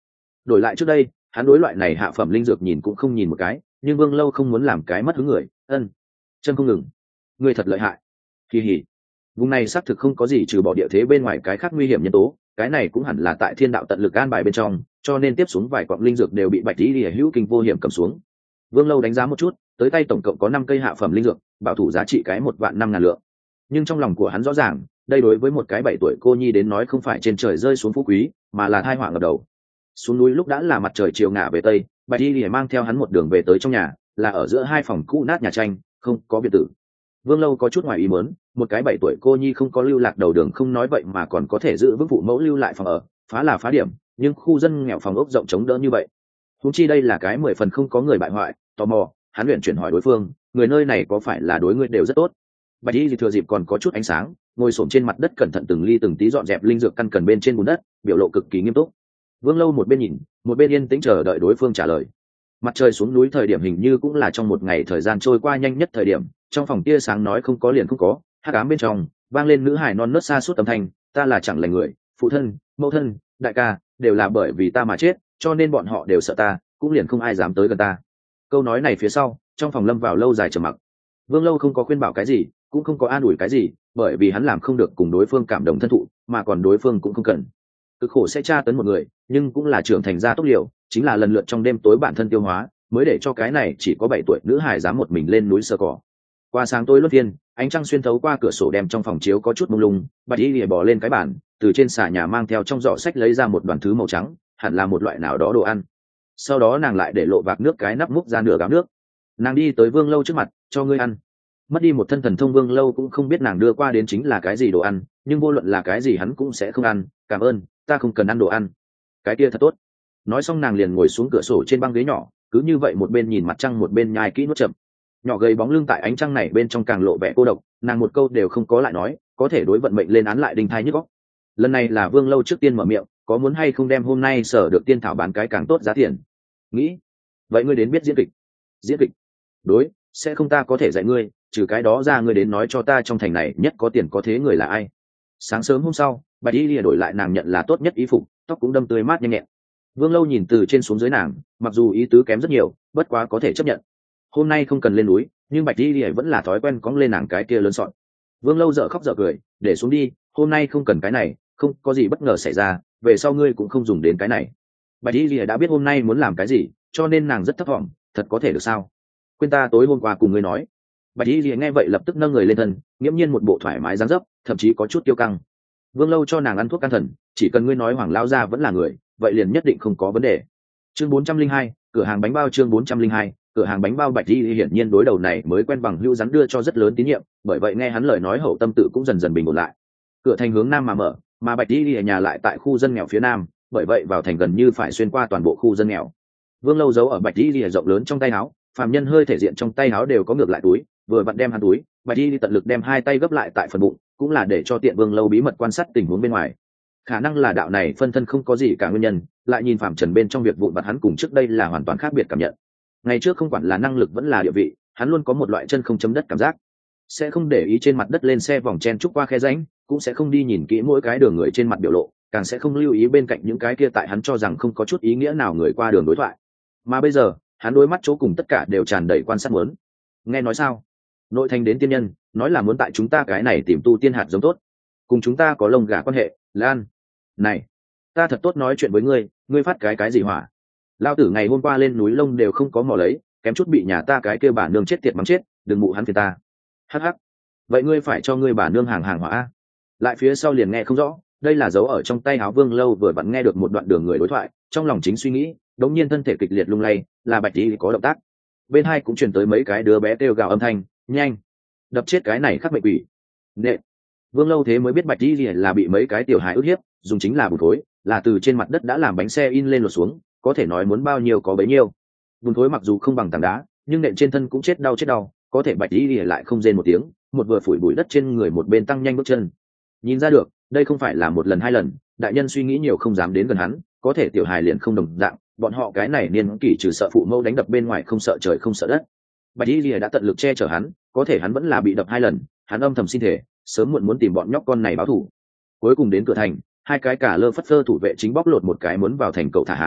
đổi lại trước đây hắn đối loại này hạ phẩm linh dược nhìn cũng không nhìn một cái, nhưng Vương Lâu không muốn làm cái mất hứng người. Ân, chân không ngừng, ngươi thật lợi hại. Kỳ hỉ, vùng này xác thực không có gì trừ bỏ địa thế bên ngoài cái khác nguy hiểm nhân tố, cái này cũng hẳn là tại thiên đạo tận lực an bài bên trong, cho nên tiếp xuống vài quặng linh dược đều bị Bạch Tỷ Lìa hữu kinh vô hiểm cầm xuống. Vương Lâu đánh giá một chút, tới tay tổng cộng có năm cây hạ phẩm linh dược, bảo thủ giá trị cái một vạn năm ngàn lượng. Nhưng trong lòng của hắn rõ ràng, đây đối với một cái bảy tuổi cô nhi đến nói không phải trên trời rơi xuống phú quý, mà là tai họa ngập đầu. Xuống núi lúc đã là mặt trời chiều ngả về tây, Bạch Tỷ Lìa mang theo hắn một đường về tới trong nhà, là ở giữa hai phòng cũ nát nhà tranh, không có biệt tử. Vương Lâu có chút ngoài ý muốn, một cái bảy tuổi cô nhi không có lưu lạc đầu đường không nói vậy mà còn có thể giữ vững phụ mẫu lưu lại phòng ở, phá là phá điểm, nhưng khu dân nghèo phòng ốc rộng chống đỡ như vậy. Huống chi đây là cái mười phần không có người bại hoại, tò mò, hắn luyện chuyển hỏi đối phương, người nơi này có phải là đối người đều rất tốt. Bạch Y thừa dịp còn có chút ánh sáng, ngồi xổm trên mặt đất cẩn thận từng ly từng tí dọn dẹp linh dược căn cần bên trên bùn đất, biểu lộ cực kỳ nghiêm túc. Vương Lâu một bên nhìn, một bên yên tĩnh chờ đợi đối phương trả lời. Mặt trời xuống núi thời điểm hình như cũng là trong một ngày thời gian trôi qua nhanh nhất thời điểm, trong phòng tia sáng nói không có liền không có, hắc ám bên trong vang lên nữ hài non nớt xa suốt âm thanh, ta là chẳng lành người, phụ thân, mẫu thân, đại ca đều là bởi vì ta mà chết, cho nên bọn họ đều sợ ta, cũng liền không ai dám tới gần ta. Câu nói này phía sau, trong phòng lâm vào lâu dài trầm mặc. Vương Lâu không có khuyên bảo cái gì, cũng không có an ủi cái gì, bởi vì hắn làm không được cùng đối phương cảm động thân thụ, mà còn đối phương cũng không cần. Cực khổ sẽ tra tấn một người, nhưng cũng là trưởng thành ra tốc liều, chính là lần lượt trong đêm tối bản thân tiêu hóa, mới để cho cái này chỉ có bảy tuổi nữ hài dám một mình lên núi sơ cỏ. Qua sáng tối luân phiên, ánh trăng xuyên thấu qua cửa sổ đem trong phòng chiếu có chút mông lung, Bạch Y lìa bò lên cái bàn, từ trên xà nhà mang theo trong giỏ sách lấy ra một đoàn thứ màu trắng, hẳn là một loại nào đó đồ ăn. Sau đó nàng lại để lộ vạc nước cái nắp múc ra nửa gáo nước. Nàng đi tới Vương Lâu trước mặt, cho ngươi ăn. Mất đi một thân thần thông Vương Lâu cũng không biết nàng đưa qua đến chính là cái gì đồ ăn, nhưng vô luận là cái gì hắn cũng sẽ không ăn. Cảm ơn, ta không cần ăn đồ ăn. Cái kia thật tốt. Nói xong nàng liền ngồi xuống cửa sổ trên băng ghế nhỏ, cứ như vậy một bên nhìn mặt trăng một bên nhai kỹ nuốt chậm. Nhỏ gầy bóng lưng tại ánh trăng này bên trong càng lộ vẻ cô độc, nàng một câu đều không có lại nói, có thể đối vận mệnh lên án lại đinh thai nhức óc. Lần này là Vương Lâu trước tiên mở miệng, có muốn hay không đem hôm nay sở được tiên thảo bán cái càng tốt giá tiền. Nghĩ, vậy ngươi đến biết diễn kịch. Diễn kịch? Đối, sẽ không ta có thể dạy ngươi, trừ cái đó ra ngươi đến nói cho ta trong thành này nhất có tiền có thế người là ai. Sáng sớm hôm sau, Bạch Y lìa đổi lại nàng nhận là tốt nhất y phục, tóc cũng đâm tươi mát nhanh nhẹn. Vương Lâu nhìn từ trên xuống dưới nàng, mặc dù ý tứ kém rất nhiều, bất quá có thể chấp nhận. Hôm nay không cần lên núi, nhưng Bạch Y lìa vẫn là thói quen cõng lên nàng cái kia lớn sọn. Vương Lâu dở khóc dở cười, để xuống đi, hôm nay không cần cái này, không có gì bất ngờ xảy ra, về sau ngươi cũng không dùng đến cái này. Bạch Y lìa đã biết hôm nay muốn làm cái gì, cho nên nàng rất thấp thỏm, thật có thể được sao? Quên ta tối hôm qua cùng ngươi nói. Bạch Y lìa nghe vậy lập tức nâng người lên thân, nghiễm nhiên một bộ thoải mái dáng dấp, thậm chí có chút tiêu căng. Vương Lâu cho nàng ăn thuốc can thần, chỉ cần ngươi nói Hoàng lão gia vẫn là người, vậy liền nhất định không có vấn đề. Chương bốn trăm linh hai, cửa hàng bánh bao chương bốn trăm linh hai, cửa hàng bánh bao. Bạch Y hiển nhiên đối đầu này mới quen bằng hữu rắn đưa cho rất lớn tín nhiệm, bởi vậy nghe hắn lời nói hậu tâm tự cũng dần dần bình ổn lại. Cửa thành hướng nam mà mở, mà Bạch Y ở nhà lại tại khu dân nghèo phía nam, bởi vậy vào thành gần như phải xuyên qua toàn bộ khu dân nghèo. Vương Lâu giấu ở Bạch Y rộng lớn trong tay áo, phàm nhân hơi thể diện trong tay áo đều có ngược lại túi, vừa vặn đem hắn túi, Bạch Y tận lực đem hai tay gấp lại tại phần bụng, cũng là để cho tiện Vương Lâu bí mật quan sát tình huống bên ngoài. Khả năng là đạo này phân thân không có gì cả nguyên nhân, lại nhìn phạm trần bên trong việc vụn vặt hắn cùng trước đây là hoàn toàn khác biệt cảm nhận. Ngày trước không quản là năng lực vẫn là địa vị, hắn luôn có một loại chân không chấm đất cảm giác, sẽ không để ý trên mặt đất lên xe vòng chen trúc qua khe rãnh, cũng sẽ không đi nhìn kỹ mỗi cái đường người trên mặt biểu lộ, càng sẽ không lưu ý bên cạnh những cái kia tại hắn cho rằng không có chút ý nghĩa nào người qua đường đối thoại. Mà bây giờ hắn đối mắt chỗ cùng tất cả đều tràn đầy quan sát muốn. Nghe nói sao? Nội thành đến tiên nhân, nói là muốn tại chúng ta cái này tìm tu tiên hạt giống tốt, cùng chúng ta có lông gà quan hệ. Lan, này, ta thật tốt nói chuyện với ngươi, ngươi phát cái cái gì hỏa? Lao tử ngày hôm qua lên núi lông đều không có mò lấy, kém chút bị nhà ta cái kia bà nương chết tiệt mắng chết, đừng mụ hắn phiền ta. Hắc hắc, vậy ngươi phải cho ngươi bà nương hàng hàng hỏa. Lại phía sau liền nghe không rõ, đây là dấu ở trong tay áo Vương Lâu vừa vặn nghe được một đoạn đường người đối thoại, trong lòng chính suy nghĩ, đống nhiên thân thể kịch liệt lung lay, là Bạch Y có động tác. Bên hai cũng truyền tới mấy cái đứa bé kêu gào âm thanh, nhanh, đập chết cái này khắc mệnh quỷ. Nệ. Vương Lâu thế mới biết Bạch Y là bị mấy cái tiểu hài ức hiếp, dùng chính là bùn thối, là từ trên mặt đất đã làm bánh xe in lên lột xuống, có thể nói muốn bao nhiêu có bấy nhiêu. Bùn thối mặc dù không bằng tảng đá, nhưng nện trên thân cũng chết đau chết đau, có thể Bạch Y lại không rên một tiếng, một vừa phủi bụi đất trên người một bên tăng nhanh bước chân. Nhìn ra được, đây không phải là một lần hai lần, đại nhân suy nghĩ nhiều không dám đến gần hắn, có thể tiểu hài liền không đồng dạng, bọn họ cái này niên kỷ trừ sợ phụ mẫu đánh đập bên ngoài không sợ trời không sợ đất. Bạch Y đã tận lực che chở hắn, có thể hắn vẫn là bị đập hai lần, hắn âm thầm xin thể, sớm muộn muốn tìm bọn nhóc con này báo thù. Cuối cùng đến cửa thành, hai cái cả lơ phất phơ thủ vệ chính bóc lột một cái muốn vào thành cậu thả hắn,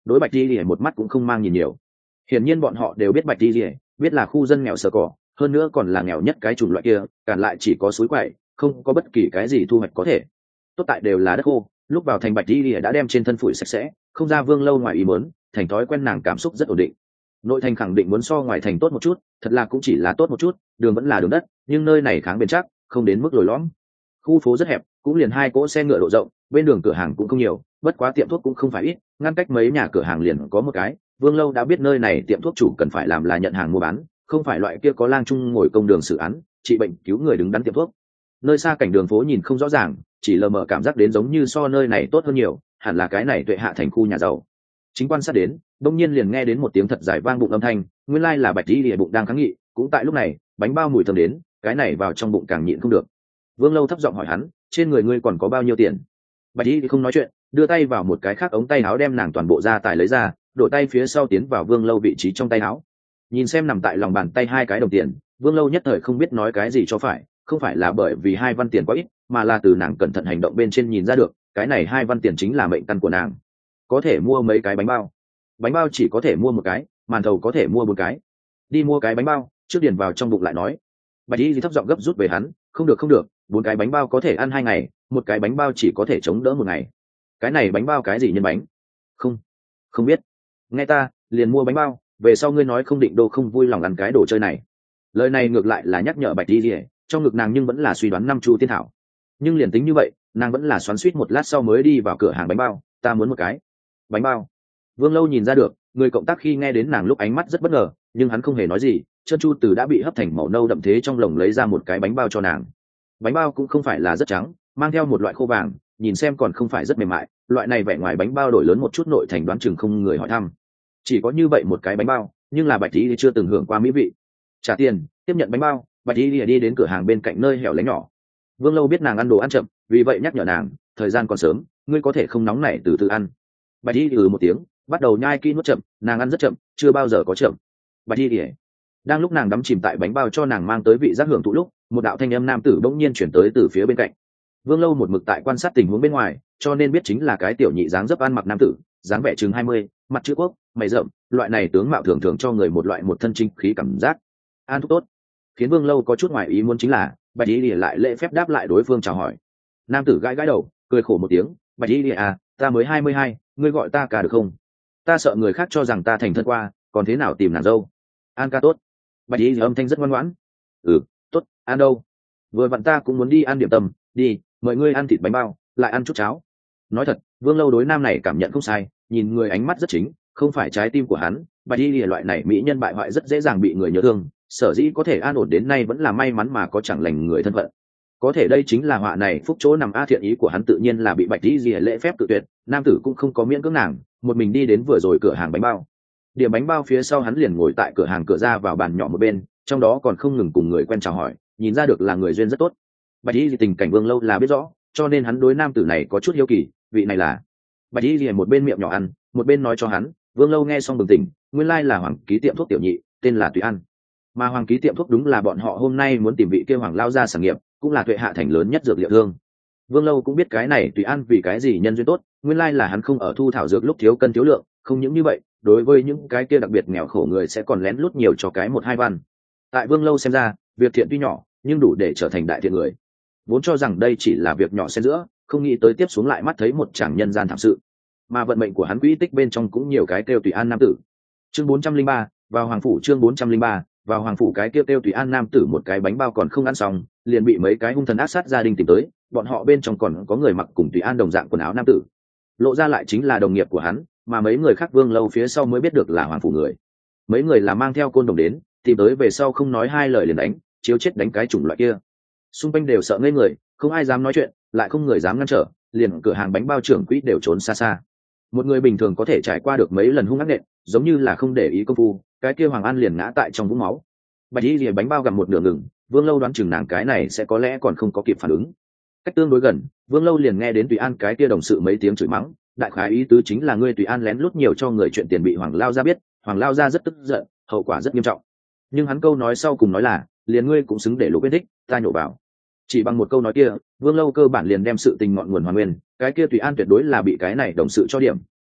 đối bạch di lìa một mắt cũng không mang nhìn nhiều. Hiển nhiên bọn họ đều biết bạch di lìa, biết là khu dân nghèo sờ cỏ, hơn nữa còn là nghèo nhất cái chủng loại kia, cản lại chỉ có suối quậy, không có bất kỳ cái gì thu hoạch có thể. Tốt tại đều là đất khô, lúc vào thành bạch di lìa đã đem trên thân phủi sạch sẽ, không ra Vương Lâu ngoài ý muốn, thành thói quen nàng cảm xúc rất ổn định. Nội thành khẳng định muốn so ngoài thành tốt một chút, thật là cũng chỉ là tốt một chút, đường vẫn là đường đất, nhưng nơi này kháng bền chắc, không đến mức lồi lõm. Khu phố rất hẹp, cũng liền hai cỗ xe ngựa độ rộng, bên đường cửa hàng cũng không nhiều, bất quá tiệm thuốc cũng không phải ít, ngăn cách mấy nhà cửa hàng liền có một cái. Vương Lâu đã biết nơi này tiệm thuốc chủ cần phải làm là nhận hàng mua bán, không phải loại kia có lang chung ngồi công đường xử án, trị bệnh cứu người đứng đắn tiệm thuốc. Nơi xa cảnh đường phố nhìn không rõ ràng, chỉ lờ mờ cảm giác đến giống như so nơi này tốt hơn nhiều, hẳn là cái này Tuệ Hạ thành khu nhà giàu. Chính quan sát đến, đông nhiên liền nghe đến một tiếng thật dài vang bụng âm thanh, nguyên lai là bạch di lìa bụng đang kháng nghị. Cũng tại lúc này, bánh bao mùi thơm đến, cái này vào trong bụng càng nhịn không được. Vương Lâu thấp giọng hỏi hắn, trên người ngươi còn có bao nhiêu tiền? Bạch di thì không nói chuyện, đưa tay vào một cái khác ống tay áo đem nàng toàn bộ ra tài lấy ra, đổ tay phía sau tiến vào Vương Lâu vị trí trong tay áo. Nhìn xem nằm tại lòng bàn tay hai cái đồng tiền, Vương Lâu nhất thời không biết nói cái gì cho phải, không phải là bởi vì hai văn tiền quá ít, mà là từ nàng cẩn thận hành động bên trên nhìn ra được, cái này hai văn tiền chính là mệnh căn của nàng. Có thể mua mấy cái bánh bao. Bánh bao chỉ có thể mua một cái, màn thầu có thể mua một cái. Đi mua cái bánh bao, trước điền vào trong bụng lại nói. Bạch y thấp giọng gấp rút về hắn, không được không được, bốn cái bánh bao có thể ăn hai ngày, một cái bánh bao chỉ có thể chống đỡ một ngày. Cái này bánh bao cái gì nhân bánh? Không, không biết. Nghe ta, liền mua bánh bao, về sau ngươi nói không định đô không vui lòng ăn cái đồ chơi này. Lời này ngược lại là nhắc nhở bạch y, trong ngực nàng nhưng vẫn là suy đoán năm chu tiên thảo. Nhưng liền tính như vậy, nàng vẫn là xoắn xuýt một lát sau mới đi vào cửa hàng bánh bao, ta muốn một cái bánh bao. Vương Lâu nhìn ra được, người cộng tác khi nghe đến nàng lúc ánh mắt rất bất ngờ, nhưng hắn không hề nói gì. Trơn chu từ đã bị hấp thành màu nâu đậm thế trong lồng lấy ra một cái bánh bao cho nàng. Bánh bao cũng không phải là rất trắng, mang theo một loại khô vàng, nhìn xem còn không phải rất mềm mại. Loại này vẻ ngoài bánh bao đổi lớn một chút, nội thành đoán chừng không người hỏi thăm. Chỉ có như vậy một cái bánh bao, nhưng là bạch y chưa từng hưởng qua mỹ vị. Trả tiền, tiếp nhận bánh bao, bạch y đi đến cửa hàng bên cạnh nơi hẻo lánh nhỏ. Vương Lâu biết nàng ăn đồ ăn chậm, vì vậy nhắc nhở nàng, thời gian còn sớm, ngươi có thể không nóng nảy từ từ ăn. Bạch y ừ một tiếng, bắt đầu nhai kỹ nuốt chậm, nàng ăn rất chậm, chưa bao giờ có chậm. Bạch y đang lúc nàng đắm chìm tại bánh bao cho nàng mang tới vị giác hưởng thụ lúc, một đạo thanh âm nam tử bỗng nhiên chuyển tới từ phía bên cạnh. Vương Lâu một mực tại quan sát tình huống bên ngoài, cho nên biết chính là cái tiểu nhị dáng dấp ăn mặc nam tử, dáng vẻ chừng hai mươi, mặt chữ quốc, mày rậm, loại này tướng mạo thường thường cho người một loại một thân trinh khí cảm giác. An thúc tốt. Khiến Vương Lâu có chút ngoài ý muốn chính là, bạch y lại lễ phép đáp lại đối phương chào hỏi. Nam tử gãi gãi đầu, cười khổ một tiếng, bạch y à, ta mới hai mươi hai, ngươi gọi ta ca được không? Ta sợ người khác cho rằng ta thành thân qua, còn thế nào tìm nàng dâu? An ca tốt. Bạch y âm thanh rất ngoan ngoãn. Ừ, tốt, ăn đâu? Vừa vặn ta cũng muốn đi ăn điểm tâm, đi, mời ngươi ăn thịt bánh bao, lại ăn chút cháo. Nói thật, Vương Lâu đối nam này cảm nhận không sai, nhìn người ánh mắt rất chính, không phải trái tim của hắn. Bạch y loại này mỹ nhân bại hoại rất dễ dàng bị người nhớ thương, sở dĩ có thể an ổn đến nay vẫn là may mắn mà có chẳng lành người thân phận. Có thể đây chính là họa này phúc chỗ nằm. A thiện ý của hắn tự nhiên là bị bạch y lễ phép tự tuyệt. Nam tử cũng không có miễn cưỡng nàng, một mình đi đến vừa rồi cửa hàng bánh bao. Điểm bánh bao phía sau hắn liền ngồi tại cửa hàng cửa ra vào bàn nhỏ một bên, trong đó còn không ngừng cùng người quen chào hỏi, nhìn ra được là người duyên rất tốt. Bạch y tình cảnh Vương Lâu là biết rõ, cho nên hắn đối nam tử này có chút hiếu kỳ, vị này là. Bạch y liền một bên miệng nhỏ ăn, một bên nói cho hắn. Vương Lâu nghe xong bừng tỉnh, nguyên lai là Hoàng Ký tiệm thuốc tiểu nhị, tên là Tùy An. Mà Hoàng Ký tiệm thuốc đúng là bọn họ hôm nay muốn tìm vị kia Hoàng lao ra sản nghiệp, cũng là Tuệ Hạ thành lớn nhất dược liệu thương. Vương Lâu cũng biết cái này Tùy An vì cái gì nhân duyên tốt, nguyên lai là hắn không ở thu thảo dược lúc thiếu cân thiếu lượng, không những như vậy, đối với những cái kia đặc biệt nghèo khổ người sẽ còn lén lút nhiều cho cái một hai văn. Tại Vương Lâu xem ra, việc thiện tuy nhỏ, nhưng đủ để trở thành đại thiện người. Vốn cho rằng đây chỉ là việc nhỏ xen giữa, không nghĩ tới tiếp xuống lại mắt thấy một chàng nhân gian thảm sự. Mà vận mệnh của hắn quỹ tích bên trong cũng nhiều cái kêu Tùy An nam tử. Chương bốn trăm linh ba, vào hoàng phủ. Chương bốn trăm linh ba, vào hoàng phủ. Cái kêu kêu Tùy An nam tử một cái bánh bao còn không ăn xong, liền bị mấy cái hung thần ác sát gia đình tìm tới, bọn họ bên trong còn có người mặc cùng Tùy An đồng dạng quần áo nam tử. Lộ ra lại chính là đồng nghiệp của hắn, mà mấy người khác Vương Lâu phía sau mới biết được là hoàng phủ người. Mấy người là mang theo côn đồng đến, tìm tới về sau không nói hai lời liền đánh, chiếu chết đánh cái chủng loại kia. Xung quanh đều sợ ngây người, không ai dám nói chuyện, lại không người dám ngăn trở, liền cửa hàng bánh bao trưởng quỹ đều trốn xa xa. Một người bình thường có thể trải qua được mấy lần hung ác nện, giống như là không để ý công phu, cái kia Hoàng An liền ngã tại trong vũng máu. Bạch y lìa bánh bao gặm một nửa ngừng, Vương Lâu đoán chừng nàng cái này sẽ có lẽ còn không có kịp phản ứng. Cách tương đối gần, Vương Lâu liền nghe đến Tùy An cái kia đồng sự mấy tiếng chửi mắng, đại khái ý tứ chính là ngươi Tùy An lén lút nhiều cho người chuyện tiền bị Hoàng Lao gia biết, Hoàng Lao gia rất tức giận, hậu quả rất nghiêm trọng. Nhưng hắn câu nói sau cùng nói là, liền ngươi cũng xứng để lục bên thích, ta nhổ vào. Chỉ bằng một câu nói kia, Vương Lâu cơ bản liền đem sự tình ngọn nguồn hoàn nguyên, cái kia Tùy An tuyệt đối là bị cái này đồng sự cho điểm,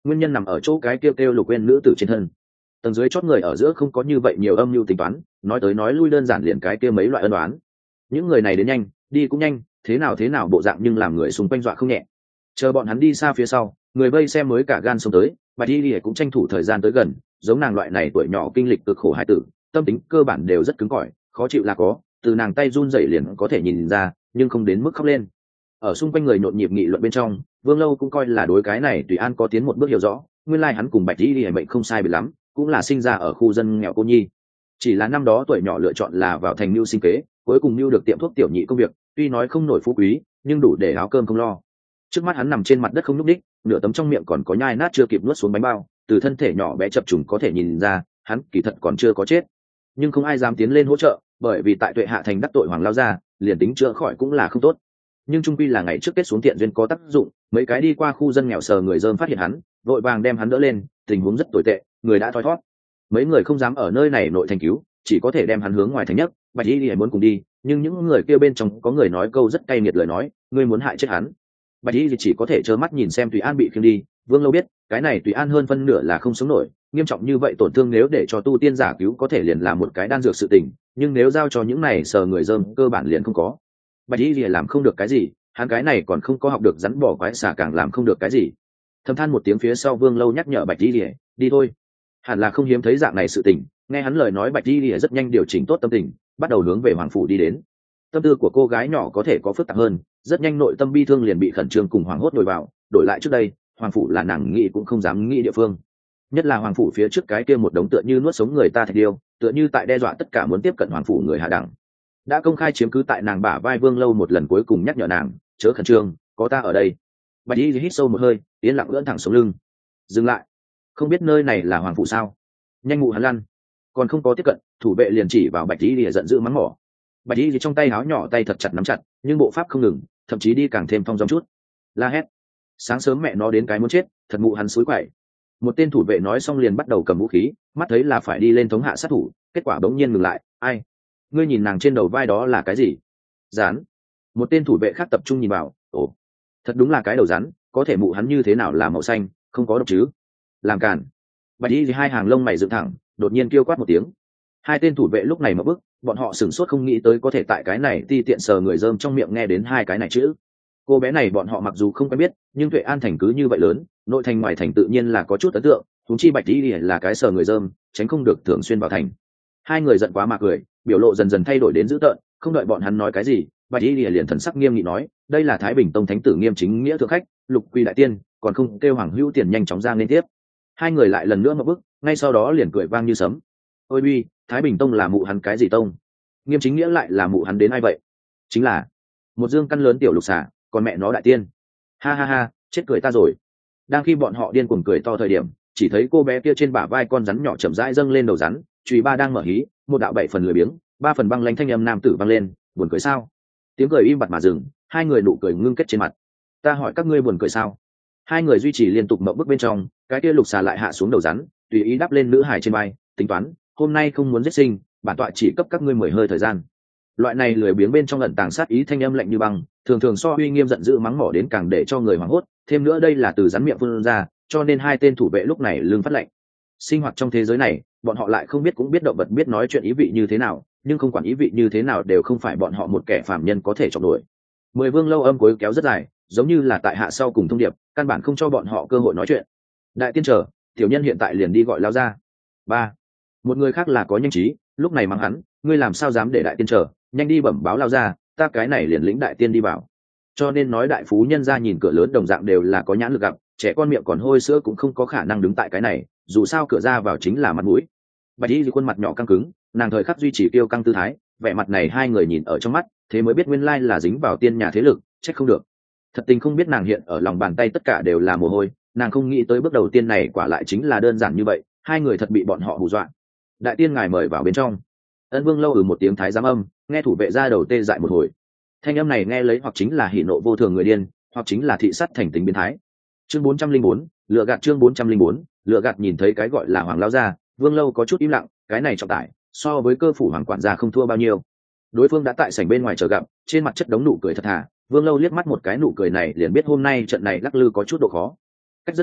nguyên nhân nằm ở chỗ cái kêu kêu lục quên nữ tử trên thân. Tầng dưới chót người ở giữa không có như vậy nhiều âm mưu tính toán, nói tới nói lui đơn giản liền cái kia mấy loại ân đoán. Những người này đến nhanh đi cũng nhanh, thế nào thế nào bộ dạng nhưng làm người xung quanh dọa không nhẹ. Chờ bọn hắn đi xa phía sau, người vây xem mới cả gan xông tới, Bạch Y Lìa cũng tranh thủ thời gian tới gần. Giống nàng loại này tuổi nhỏ kinh lịch cực khổ hai tử, tâm tính cơ bản đều rất cứng cỏi, khó chịu là có, từ nàng tay run rẩy liền có thể nhìn ra, nhưng không đến mức khóc lên. Ở xung quanh người nhộn nhịp nghị luận bên trong, Vương Lâu cũng coi là đối cái này Tùy An có tiến một bước hiểu rõ, nguyên lai hắn cùng Bạch Y Lìa mệnh không sai biệt lắm, cũng là sinh ra ở khu dân nghèo cô nhi. Chỉ là năm đó tuổi nhỏ lựa chọn là vào thành mưu sinh kế, cuối cùng mưu được tiệm thuốc tiểu nhị công việc, tuy nói không nổi phú quý, nhưng đủ để áo cơm không lo. Trước mắt hắn nằm trên mặt đất không nhúc nhích, nửa tấm trong miệng còn có nhai nát chưa kịp nuốt xuống bánh bao, từ thân thể nhỏ bé chập trùng có thể nhìn ra, hắn kỳ thật còn chưa có chết. Nhưng không ai dám tiến lên hỗ trợ, bởi vì tại Tuệ Hạ thành đắc tội Hoàng lao ra, liền tính chữa khỏi cũng là không tốt. Nhưng trung quy là ngày trước kết xuống thiện duyên có tác dụng, mấy cái đi qua khu dân nghèo sờ người dơm phát hiện hắn, vội vàng đem hắn đỡ lên, tình huống rất tồi tệ, người đã thoi thoát. Mấy người không dám ở nơi này nội thành cứu, chỉ có thể đem hắn hướng ngoài thành nhất. Bạch Y Lìa muốn cùng đi, nhưng những người kia bên trong có người nói câu rất cay nghiệt lời nói, ngươi muốn hại chết hắn. Bạch Y chỉ có thể trơ mắt nhìn xem Tùy An bị khiêng đi. Vương Lâu biết cái này Tùy An hơn phân nửa là không sống nổi, nghiêm trọng như vậy tổn thương nếu để cho tu tiên giả cứu có thể liền là một cái đan dược sự tình, nhưng nếu giao cho những này sờ người dơm cơ bản liền không có. Bạch Y lìa làm không được cái gì, hắn cái này còn không có học được rắn bỏ quái xà càng làm không được cái gì. Thầm than một tiếng phía sau, Vương Lâu nhắc nhở Bạch Y lìa, đi thôi. Hẳn là không hiếm thấy dạng này sự tình. Nghe hắn lời nói, Bạch Y lìa rất nhanh điều chỉnh tốt tâm tình, bắt đầu hướng về hoàng phủ đi đến. Tâm tư của cô gái nhỏ có thể có phức tạp hơn, rất nhanh nội tâm bi thương liền bị khẩn trương cùng hoảng hốt đổi vào. Đổi lại trước đây, hoàng phủ là nàng nghĩ cũng không dám nghĩ địa phương, nhất là hoàng phủ phía trước cái kia một đống tựa như nuốt sống người ta thạch điêu, tựa như tại đe dọa tất cả muốn tiếp cận hoàng phủ người hạ đẳng. Đã công khai chiếm cứ tại nàng bả vai Vương Lâu một lần cuối cùng nhắc nhở nàng, chớ khẩn trương, có ta ở đây. Bạch Y hít sâu một hơi, yên lặng ưỡn thẳng sống lưng. Dừng lại, không biết nơi này là hoàng phủ sao? Nhanh ngụ hắn lăn. Còn không có tiếp cận, thủ vệ liền chỉ vào Bạch Y lìa giận dữ mắng mỏ. Bạch Y trong tay áo nhỏ tay thật chặt nắm chặt, nhưng bộ pháp không ngừng, thậm chí đi càng thêm thong dong chút. La hét, sáng sớm mẹ nó đến cái muốn chết, thật mụ hắn xúi quậy. Một tên thủ vệ nói xong liền bắt đầu cầm vũ khí, mắt thấy là phải đi lên thống hạ sát thủ, kết quả bỗng nhiên ngừng lại. Ai? Ngươi nhìn nàng trên đầu vai đó là cái gì? Rắn. Một tên thủ vệ khác tập trung nhìn vào, ồ, thật đúng là cái đầu rắn, có thể mụ hắn như thế nào là màu xanh, không có độc chứ? Làm cản. Bạch Y hai hàng lông mày dựng thẳng, đột nhiên kêu quát một tiếng. Hai tên thủ vệ lúc này mở bức, bọn họ sửng sốt không nghĩ tới có thể tại cái này ti tiện sờ người dơm trong miệng nghe đến hai cái này chữ. Cô bé này bọn họ mặc dù không quen biết, nhưng Tuệ An thành cứ như vậy lớn, nội thành ngoài thành tự nhiên là có chút ấn tượng, huống chi Bạch Y là cái sờ người dơm, tránh không được thường xuyên vào thành. Hai người giận quá mà cười, biểu lộ dần dần thay đổi đến dữ tợn, không đợi bọn hắn nói cái gì, Bạch Y liền thần sắc nghiêm nghị nói, đây là Thái Bình Tông thánh tử Nghiêm Chính Nghĩa thượng khách, Lục Quy đại tiên, còn không kêu Hoàng Hữu Tiền nhanh chóng ra lên tiếp. Hai người lại lần nữa một bước, ngay sau đó liền cười vang như sấm. Ôi uy, Thái Bình Tông là mụ hắn cái gì tông? Nghiêm Chính Nghĩa lại là mụ hắn đến ai vậy? Chính là một dương căn lớn tiểu lục xà, còn mẹ nó đại tiên. Ha ha ha, chết cười ta rồi. Đang khi bọn họ điên cuồng cười to thời điểm, chỉ thấy cô bé kia trên bả vai con rắn nhỏ chậm rãi dâng lên đầu rắn, chùy ba đang mở hí, một đạo bảy phần lười biếng, ba phần băng lãnh thanh âm nam tử vang lên, buồn cười sao? Tiếng cười im bặt mà dừng, hai người nụ cười ngưng kết trên mặt. Ta hỏi các ngươi buồn cười sao? Hai người duy trì liên tục mộng bức bên trong, cái kia lục xà lại hạ xuống đầu rắn, tùy ý đắp lên nữ hài trên vai, tính toán, hôm nay không muốn giết sinh, bản tọa chỉ cấp các ngươi mười hơi thời gian. Loại này lười biếng bên trong ẩn tàng sát ý thanh âm lạnh như băng, thường thường so uy nghiêm giận dữ mắng mỏ đến càng để cho người hoảng hốt, thêm nữa đây là từ rắn miệng phun ra, cho nên hai tên thủ vệ lúc này lưng phát lạnh. Sinh hoạt trong thế giới này, bọn họ lại không biết cũng biết động vật biết nói chuyện ý vị như thế nào, nhưng không quản ý vị như thế nào đều không phải bọn họ một kẻ phàm nhân có thể chọc nổi. Mười vương lâu âm cuối kéo rất dài, giống như là tại hạ sau cùng thông điệp, căn bản không cho bọn họ cơ hội nói chuyện. Đại tiên chờ, tiểu nhân hiện tại liền đi gọi lao ra. Ba, một người khác là có nhanh trí, lúc này mắng hắn, ngươi làm sao dám để đại tiên chờ, nhanh đi bẩm báo lao ra, ta cái này liền lĩnh đại tiên đi vào. Cho nên nói đại phú nhân ra nhìn cửa lớn đồng dạng đều là có nhãn lực gặp, trẻ con miệng còn hôi sữa cũng không có khả năng đứng tại cái này, dù sao cửa ra vào chính là mặt mũi. Bạch Y khuôn mặt nhỏ căng cứng, nàng thời khắc duy trì kiêu căng tư thái, vẻ mặt này hai người nhìn ở trong mắt, thế mới biết nguyên lai là dính vào tiên nhà thế lực, trách không được. Thật tình không biết nàng hiện ở lòng bàn tay tất cả đều là mồ hôi, nàng không nghĩ tới bước đầu tiên này quả lại chính là đơn giản như vậy, hai người thật bị bọn họ hù dọa. Đại tiên ngài mời vào bên trong. Ân Vương lâu ừ một tiếng thái giám âm, nghe thủ vệ ra đầu tê dại một hồi. Thanh âm này nghe lấy hoặc chính là hỉ nộ vô thường người điên, hoặc chính là thị sát thành tính biến thái. Chương bốn trăm linh bốn, lựa gạt chương bốn trăm linh bốn, lựa gạt nhìn thấy cái gọi là hoàng lão gia, Vương lâu có chút im lặng, cái này trọng tải, so với cơ phủ hoàng quản gia không thua bao nhiêu. Đối phương đã tại sảnh bên ngoài chờ gặp, trên mặt chất đống nụ cười thật thà, Vương lâu liếc mắt một cái nụ cười này liền biết hôm nay trận này lắc lư có chút độ khó. Cách rất gần,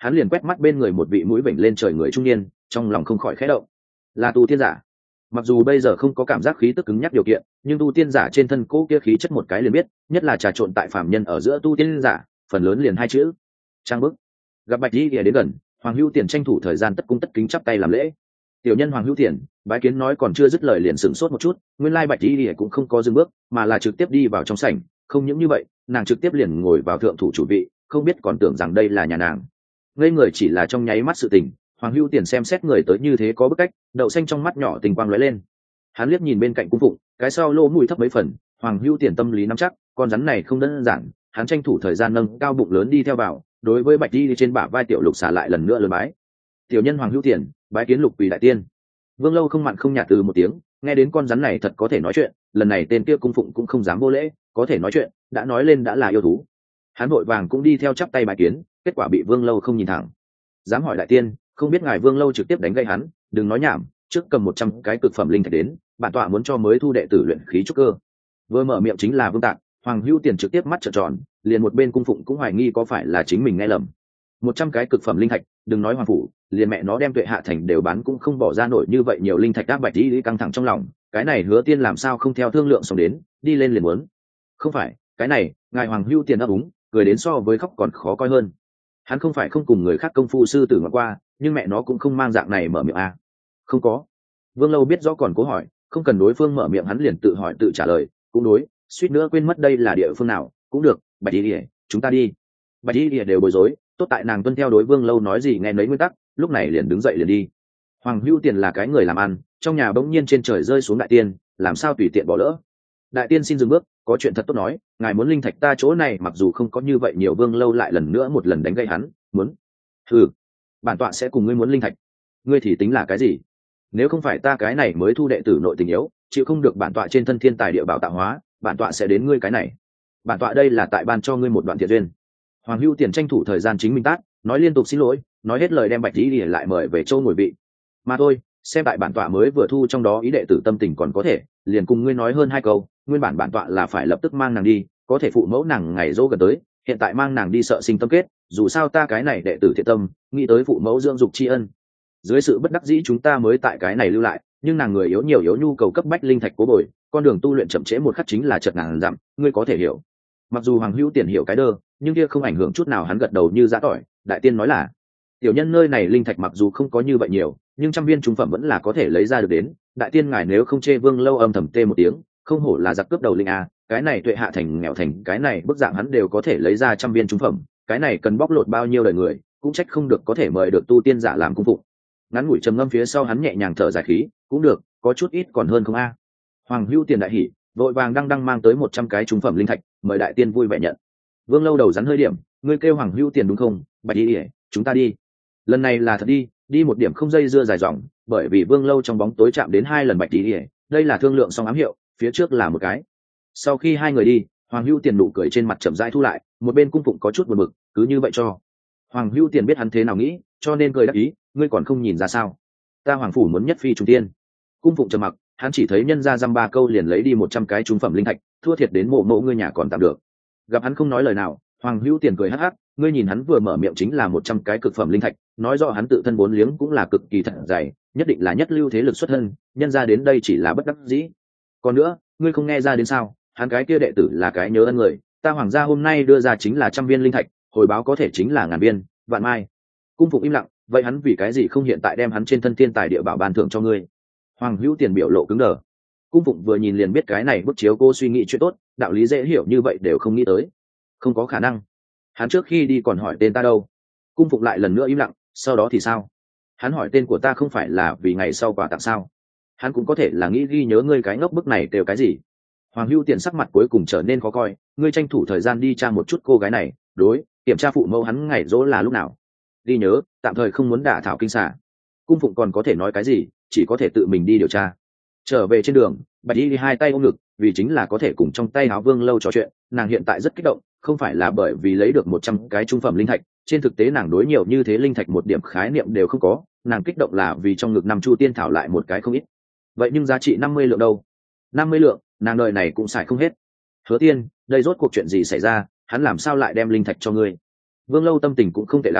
hắn liền quét mắt bên người một vị mũi vểnh lên trời người trung niên, trong lòng không khỏi khẽ động. Là tu tiên giả. Mặc dù bây giờ không có cảm giác khí tức cứng nhắc điều kiện, nhưng tu tiên giả trên thân cố kia khí chất một cái liền biết, nhất là trà trộn tại phàm nhân ở giữa tu tiên giả, phần lớn liền hai chữ: trang bức. Gặp Bạch Y Lìa đến gần, Hoàng Hữu Tiền tranh thủ thời gian tất cung tất kính chắp tay làm lễ. Tiểu nhân Hoàng Hữu Tiền, bái kiến. Nói còn chưa dứt lời liền sửng sốt một chút, nguyên lai Bạch Y Lìa cũng không có dừng bước, mà là trực tiếp đi vào trong sảnh, không những như vậy, nàng trực tiếp liền ngồi vào thượng thủ chủ vị, không biết còn tưởng rằng đây là nhà nàng. Ngây người chỉ là trong nháy mắt sự tình, Hoàng Hữu Tiền xem xét người tới như thế có bức cách, đậu xanh trong mắt nhỏ tình quang lóe lên. Hắn liếc nhìn bên cạnh cung phụng, cái sau lỗ mũi thấp mấy phần, Hoàng Hữu Tiền tâm lý nắm chắc, con rắn này không đơn giản, hắn tranh thủ thời gian nâng cao bụng lớn đi theo vào, đối với Bạch Y trên bả vai tiểu lục xả lại lần nữa lớn bái. Tiểu nhân Hoàng Hữu Tiền, bái kiến Lục Quỷ đại tiên. Vương Lâu không mặn không nhạt từ một tiếng, nghe đến con rắn này thật có thể nói chuyện, lần này tên kia cung phụng cũng không dám vô lễ, có thể nói chuyện, đã nói lên đã là yêu thú. Hắn vội vàng cũng đi theo chắp tay bái kiến, kết quả bị Vương Lâu không nhìn thẳng. Dám hỏi đại tiên, không biết ngài? Vương Lâu trực tiếp đánh gây hắn, đừng nói nhảm, trước cầm một trăm cái cực phẩm linh thạch đến, bản tọa muốn cho mới thu đệ tử luyện khí trúc cơ. Vừa mở miệng chính là Vương Tạc. Hoàng Hữu Tiền trực tiếp mắt trợn tròn, liền một bên cung phụng cũng hoài nghi có phải là chính mình nghe lầm. Một trăm cái cực phẩm linh thạch, đừng nói hoàng phủ, liền mẹ nó đem Tuệ Hạ thành đều bán cũng không bỏ ra nổi như vậy nhiều linh thạch. Đáp Bạch Y căng thẳng trong lòng, cái này Hứa Tiên làm sao không theo thương lượng xong đến, đi lên liền muốn. Không phải, cái này, ngài Hoàng Hữu Tiền đáp úng, cười đến so với khóc còn khó coi hơn. Hắn không phải không cùng người khác công phu sư tử mà qua, nhưng mẹ nó cũng không mang dạng này mở miệng à. Không có. Vương Lâu biết rõ còn cố hỏi, không cần đối phương mở miệng hắn liền tự hỏi tự trả lời, cũng đối, suýt nữa quên mất đây là địa phương nào, cũng được, Bạch Y, chúng ta đi. Bạch Y đều bối rối, tốt tại nàng tuân theo đối Vương Lâu nói gì nghe nấy nguyên tắc, lúc này liền đứng dậy liền đi. Hoàng Hữu Tiền là cái người làm ăn, trong nhà bỗng nhiên trên trời rơi xuống đại tiên, làm sao tùy tiện bỏ lỡ. Đại tiên xin dừng bước, có chuyện thật tốt nói, ngài muốn linh thạch ta chỗ này mặc dù không có như vậy nhiều. Vương Lâu lại lần nữa một lần đánh gây hắn, muốn. Ừ, bản tọa sẽ cùng ngươi muốn linh thạch. Ngươi thì tính là cái gì? Nếu không phải ta cái này mới thu đệ tử nội tình yếu, chịu không được bản tọa trên thân thiên tài địa bảo tạo hóa, bản tọa sẽ đến ngươi cái này. Bản tọa đây là tại ban cho ngươi một đoạn thiện duyên. Hoàng Hữu Tiền tranh thủ thời gian chính mình tát, nói liên tục xin lỗi, nói hết lời đem Bạch Y lại mời về châu ngồi vị. Mà thôi, xem tại bản tọa mới vừa thu trong đó ý đệ tử tâm tình còn có thể, liền cùng ngươi nói hơn hai câu. Nguyên bản bản tọa là phải lập tức mang nàng đi, có thể phụ mẫu nàng ngày dỗ gần tới, hiện tại mang nàng đi sợ sinh tâm kết, dù sao ta cái này đệ tử thiện tâm, nghĩ tới phụ mẫu dưỡng dục tri ân. Dưới sự bất đắc dĩ chúng ta mới tại cái này lưu lại, nhưng nàng người yếu nhiều yếu nhu cầu cấp bách linh thạch cố bồi, con đường tu luyện chậm trễ một khắc chính là chật ngàn dặm, ngươi có thể hiểu. Mặc dù Hoàng Hữu Tiền hiểu cái đơ, nhưng kia không ảnh hưởng chút nào, hắn gật đầu như giã tỏi. Đại tiên nói là, tiểu nhân nơi này linh thạch mặc dù không có như vậy nhiều, nhưng trăm viên trung phẩm vẫn là có thể lấy ra được đến. Đại tiên ngài nếu không chê. Vương Lâu âm thầm tê một tiếng, không hổ là giặc cướp đầu linh a, cái này Tuệ Hạ thành nghèo thành cái này bức dạng hắn đều có thể lấy ra trăm viên trung phẩm, cái này cần bóc lột bao nhiêu đời người, cũng trách không được có thể mời được tu tiên giả làm cung phụng. Ngắn ngủi trầm ngâm phía sau hắn nhẹ nhàng thở dài khí, cũng được, có chút ít còn hơn không a. Hoàng Hữu Tiền đại hỉ, vội vàng đăng đăng mang tới một trăm cái trung phẩm linh thạch, mời đại tiên vui vẻ nhận. Vương Lâu đầu rắn hơi điểm, ngươi kêu Hoàng Hữu Tiền đúng không? Bạch Y, chúng ta đi. Lần này là thật đi, đi một điểm không dây dưa dài dòng, bởi vì Vương Lâu trong bóng tối chạm đến hai lần Bạch Y, đây là thương lượng xong ám hiệu, phía trước là một cái. Sau khi hai người đi, Hoàng Hữu Tiền nụ cười trên mặt chậm rãi thu lại, một bên cung phụng có chút buồn bực, cứ như vậy cho. Hoàng Hữu Tiền biết hắn thế nào nghĩ, cho nên cười đáp ý, ngươi còn không nhìn ra sao? Ta Hoàng phủ muốn nhất phi trùng tiên. Cung phụng trầm mặc, hắn chỉ thấy nhân ra dăm ba câu liền lấy đi một trăm cái trung phẩm linh thạch, thua thiệt đến mộ mộ ngươi nhà còn tạm được. Gặp hắn không nói lời nào, Hoàng Hữu Tiền cười hắc hắc, ngươi nhìn hắn vừa mở miệng chính là một trăm cái cực phẩm linh thạch, nói rõ hắn tự thân vốn liếng cũng là cực kỳ thật dày, nhất định là nhất lưu thế lực xuất thân, nhân ra đến đây chỉ là bất đắc dĩ. Còn nữa, ngươi không nghe ra đến sao? Hắn cái kia đệ tử là cái nhớ ân người, ta Hoàng gia hôm nay đưa ra chính là trăm viên linh thạch, hồi báo có thể chính là ngàn viên, vạn mai. Cung phụng im lặng, vậy hắn vì cái gì không hiện tại đem hắn trên thân thiên tài địa bảo ban thưởng cho ngươi? Hoàng Hữu Tiền biểu lộ cứng đờ. Cung phụng vừa nhìn liền biết cái này bức chiếu cô suy nghĩ chuyện tốt, đạo lý dễ hiểu như vậy đều không nghĩ tới. Không có khả năng. Hắn trước khi đi còn hỏi tên ta đâu? Cung phụng lại lần nữa im lặng, sau đó thì sao? Hắn hỏi tên của ta không phải là vì ngày sau quà tặng sao? Hắn cũng có thể là nghĩ ghi nhớ ngươi cái ngốc bức này đều cái gì? Hoàng Hữu Tiền sắc mặt cuối cùng trở nên khó coi, ngươi tranh thủ thời gian đi tra một chút cô gái này, đối, kiểm tra phụ mẫu hắn ngày dỗ là lúc nào. Đi nhớ, tạm thời không muốn đả thảo kinh xả. Cung phụng còn có thể nói cái gì, chỉ có thể tự mình đi điều tra. Trở về trên đường, Bạch Y hai tay ôm ngực, vì chính là có thể cùng trong tay áo Vương Lâu trò chuyện, nàng hiện tại rất kích động, không phải là bởi vì lấy được một trăm cái trung phẩm linh thạch, trên thực tế nàng đối nhiều như thế linh thạch một điểm khái niệm đều không có, nàng kích động là vì trong ngực năm chu tiên thảo lại một cái không ít. Vậy nhưng giá trị năm mươi lượng đâu? năm mươi lượng, nàng đời này cũng xài không hết. Hứa Tiên, đây rốt cuộc chuyện gì xảy ra, hắn làm sao lại đem linh thạch cho ngươi? Vương Lâu tâm tình cũng không tệ lắm,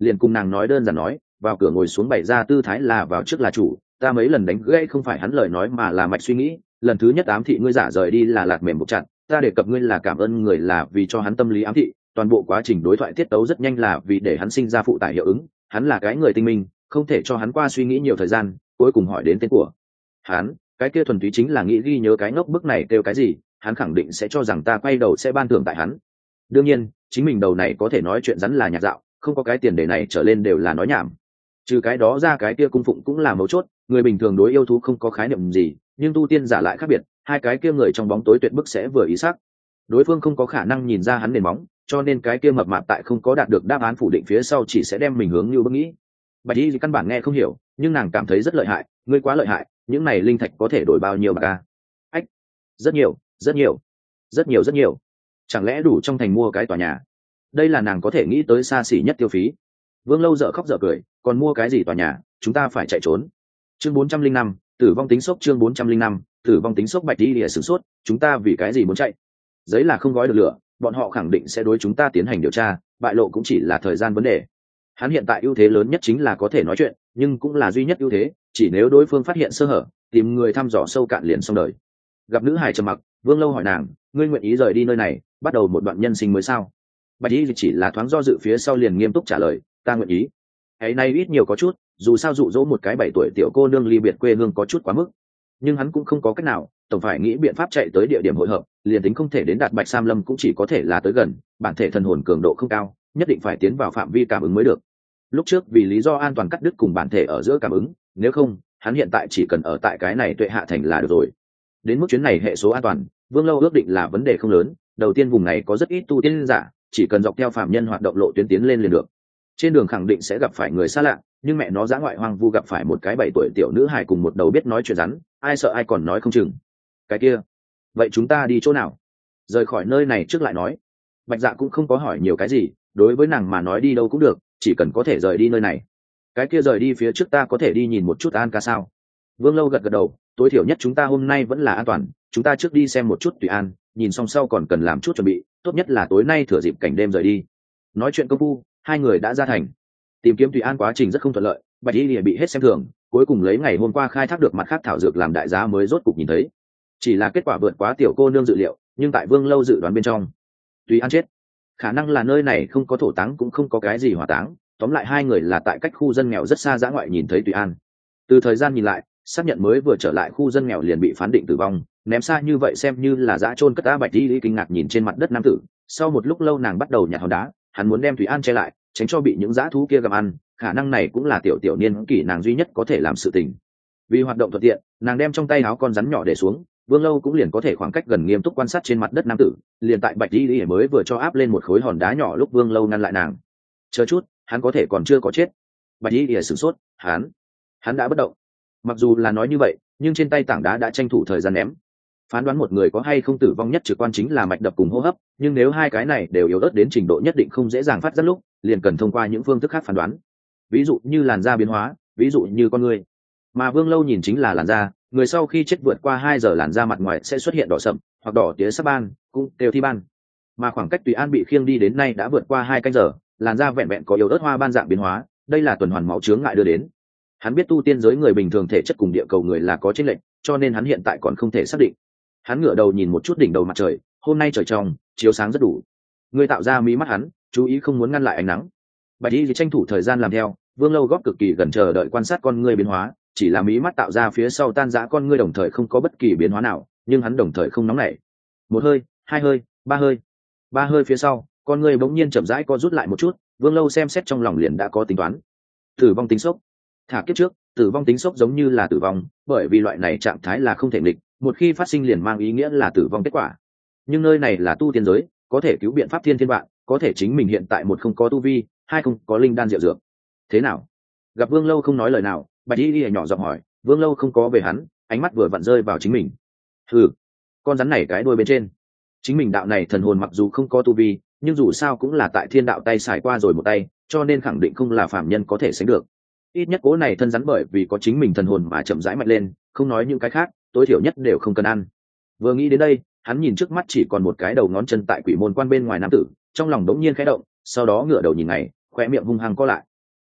liền cùng nàng nói đơn giản nói, vào cửa ngồi xuống bày ra tư thái là vào trước là chủ. Ta mấy lần đánh gãy không phải hắn lời nói mà là mạch suy nghĩ. Lần thứ nhất ám thị ngươi giả rời đi là lạc mềm buộc chặt, ta đề cập ngươi là cảm ơn người là vì cho hắn tâm lý ám thị. Toàn bộ quá trình đối thoại tiết tấu rất nhanh là vì để hắn sinh ra phụ tải hiệu ứng. Hắn là cái người tinh minh, không thể cho hắn qua suy nghĩ nhiều thời gian. Cuối cùng hỏi đến tên của hắn, cái kia thuần túy chính là nghĩ ghi nhớ cái ngốc bức này kêu cái gì. Hắn khẳng định sẽ cho rằng ta quay đầu sẽ ban thưởng tại hắn. Đương nhiên chính mình đầu này có thể nói chuyện rắn là nhạt dạo, không có cái tiền đề này trở lên đều là nói nhảm. Trừ cái đó ra cái kia cung phụng cũng là mấu chốt. Người bình thường đối yêu thú không có khái niệm gì, nhưng tu tiên giả lại khác biệt. Hai cái kia người trong bóng tối tuyệt bức sẽ vừa ý sắc, đối phương không có khả năng nhìn ra hắn nền móng, cho nên cái kia mập mạp tại không có đạt được đáp án phủ định phía sau chỉ sẽ đem mình hướng như bước nghĩ. Bạch Y căn bản nghe không hiểu, nhưng nàng cảm thấy rất lợi hại. Ngươi quá lợi hại, những này linh thạch có thể đổi bao nhiêu bạc a? Ách, rất nhiều, rất nhiều, rất nhiều rất nhiều. Chẳng lẽ đủ trong thành mua cái tòa nhà? Đây là nàng có thể nghĩ tới xa xỉ nhất tiêu phí. Vương Lâu dở khóc dở cười, còn mua cái gì tòa nhà, chúng ta phải chạy trốn. Chương bốn trăm linh năm, tử vong tính sốc. Chương bốn trăm linh năm, tử vong tính sốc. Bạch Y lìa sửng sốt, chúng ta vì cái gì muốn chạy? Giấy là không gói được lửa, bọn họ khẳng định sẽ đối chúng ta tiến hành điều tra, bại lộ cũng chỉ là thời gian vấn đề. Hắn hiện tại ưu thế lớn nhất chính là có thể nói chuyện, nhưng cũng là duy nhất ưu thế, chỉ nếu đối phương phát hiện sơ hở, tìm người thăm dò sâu cạn liền xong đời. Gặp nữ hài trầm mặc, Vương Lâu hỏi nàng, ngươi nguyện ý rời đi nơi này, bắt đầu một đoạn nhân sinh mới sao? Bạch Y chỉ là thoáng do dự phía sau liền nghiêm túc trả lời, ta nguyện ý. Ấy nay ít nhiều có chút, dù sao dụ dỗ một cái bảy tuổi tiểu cô nương ly biệt quê hương có chút quá mức, nhưng hắn cũng không có cách nào, tổng phải nghĩ biện pháp chạy tới địa điểm hội hợp. Liền tính không thể đến đạt Bạch Sam Lâm cũng chỉ có thể là tới gần, bản thể thần hồn cường độ không cao, nhất định phải tiến vào phạm vi cảm ứng mới được. Lúc trước vì lý do an toàn cắt đứt cùng bản thể ở giữa cảm ứng, nếu không hắn hiện tại chỉ cần ở tại cái này Tuệ Hạ Thành là được rồi. Đến mức chuyến này hệ số an toàn, Vương Lâu ước định là vấn đề không lớn. Đầu tiên vùng này có rất ít tu tiên giả, chỉ cần dọc theo phạm nhân hoạt động lộ tuyến tiến lên liền được. Trên đường khẳng định sẽ gặp phải người xa lạ, nhưng mẹ nó dã ngoại hoang vu gặp phải một cái bảy tuổi tiểu nữ hài cùng một đầu biết nói chuyện rắn, ai sợ ai còn nói không chừng. Cái kia, vậy chúng ta đi chỗ nào? Rời khỏi nơi này trước lại nói. Bạch Dạ cũng không có hỏi nhiều cái gì, đối với nàng mà nói đi đâu cũng được, chỉ cần có thể rời đi nơi này. Cái kia rời đi phía trước ta có thể đi nhìn một chút An ca sao? Vương Lâu gật gật đầu, tối thiểu nhất chúng ta hôm nay vẫn là an toàn, chúng ta trước đi xem một chút Tùy An, nhìn xong sau còn cần làm chút chuẩn bị, tốt nhất là tối nay thừa dịp cảnh đêm rời đi. Nói chuyện công phu, hai người đã ra thành. Tìm kiếm Tùy An quá trình rất không thuận lợi, Bạch Y Lìa bị hết xem thường, cuối cùng lấy ngày hôm qua khai thác được mặt khác thảo dược làm đại giá mới rốt cục nhìn thấy. Chỉ là kết quả vượt quá tiểu cô nương dự liệu, nhưng tại Vương Lâu dự đoán bên trong, Tùy An chết. Khả năng là nơi này không có thổ táng cũng không có cái gì hỏa táng, tóm lại hai người là tại cách khu dân nghèo rất xa dã ngoại nhìn thấy Tùy An. Từ thời gian nhìn lại, xác nhận mới vừa trở lại khu dân nghèo liền bị phán định tử vong, ném xa như vậy xem như là dã chôn cất. Á Bạch Y kinh ngạc nhìn trên mặt đất nam tử, sau một lúc lâu nàng bắt đầu nhặt hòn đá, hắn muốn đem Tùy An che lại, tránh cho bị những dã thú kia gặm ăn, khả năng này cũng là tiểu tiểu niên kỷ nàng duy nhất có thể làm sự tình. Vì hoạt động thuận tiện, nàng đem trong tay áo con rắn nhỏ để xuống, Vương Lâu cũng liền có thể khoảng cách gần nghiêm túc quan sát trên mặt đất nam tử. Liền tại Bạch Y Y mới vừa cho áp lên một khối hòn đá nhỏ lúc Vương Lâu ngăn lại nàng, chờ chút, hắn có thể còn chưa có chết. Bạch Y Y sửng sốt, hắn hắn đã bất động. Mặc dù là nói như vậy, nhưng trên tay tảng đá đã tranh thủ thời gian ném. Phán đoán một người có hay không tử vong nhất trực quan chính là mạch đập cùng hô hấp, nhưng nếu hai cái này đều yếu ớt đến trình độ nhất định không dễ dàng phát giác lúc, liền cần thông qua những phương thức khác phán đoán. Ví dụ như làn da biến hóa, ví dụ như con người. Mà Vương Lâu nhìn chính là làn da, người sau khi chết vượt qua hai giờ làn da mặt ngoài sẽ xuất hiện đỏ sậm hoặc đỏ tía sắc ban, cũng đều thi ban. Mà khoảng cách Tùy An bị khiêng đi đến nay đã vượt qua hai canh giờ, làn da vẹn vẹn có yếu ớt hoa ban dạng biến hóa, đây là tuần hoàn máu chướng ngại đưa đến. Hắn biết tu tiên giới người bình thường thể chất cùng địa cầu người là có chênh lệch, cho nên hắn hiện tại còn không thể xác định. Hắn ngửa đầu nhìn một chút đỉnh đầu mặt trời, hôm nay trời trong, chiếu sáng rất đủ. Người tạo ra mí mắt hắn, chú ý không muốn ngăn lại ánh nắng. Bạch Y tranh thủ thời gian làm theo, Vương Lâu góp cực kỳ gần chờ đợi quan sát con ngươi biến hóa, chỉ là mí mắt tạo ra phía sau tan rã con ngươi đồng thời không có bất kỳ biến hóa nào, nhưng hắn đồng thời không nóng nảy. Một hơi, hai hơi, ba hơi. Ba hơi phía sau, con ngươi bỗng nhiên chậm rãi co rút lại một chút, Vương Lâu xem xét trong lòng liền đã có tính toán. Tử vong tính sốc. Thả kiếp trước, tử vong tính sốc giống như là tử vong, bởi vì loại này trạng thái là không thể nghịch, một khi phát sinh liền mang ý nghĩa là tử vong kết quả. Nhưng nơi này là tu tiên giới, có thể cứu biện pháp thiên thiên vạn, có thể chính mình hiện tại một không có tu vi, hai không có linh đan diệu dược. Thế nào? Gặp Vương Lâu không nói lời nào, Bạch Y Y nhỏ giọng hỏi. Vương Lâu không có về hắn, ánh mắt vừa vặn rơi vào chính mình. Hừ, con rắn này cái đuôi bên trên. Chính mình đạo này thần hồn mặc dù không có tu vi, nhưng dù sao cũng là tại thiên đạo tay xài qua rồi một tay, cho nên khẳng định không là phàm nhân có thể sánh được. Ít nhất cố này thân rắn bởi vì có chính mình thần hồn mà chậm rãi mạnh lên, không nói những cái khác, tối thiểu nhất đều không cần ăn. Vừa nghĩ đến đây, hắn nhìn trước mắt chỉ còn một cái đầu ngón chân tại quỷ môn quan bên ngoài nam tử, trong lòng đống nhiên khẽ động, sau đó ngửa đầu nhìn ngày, khóe miệng hung hăng co lại.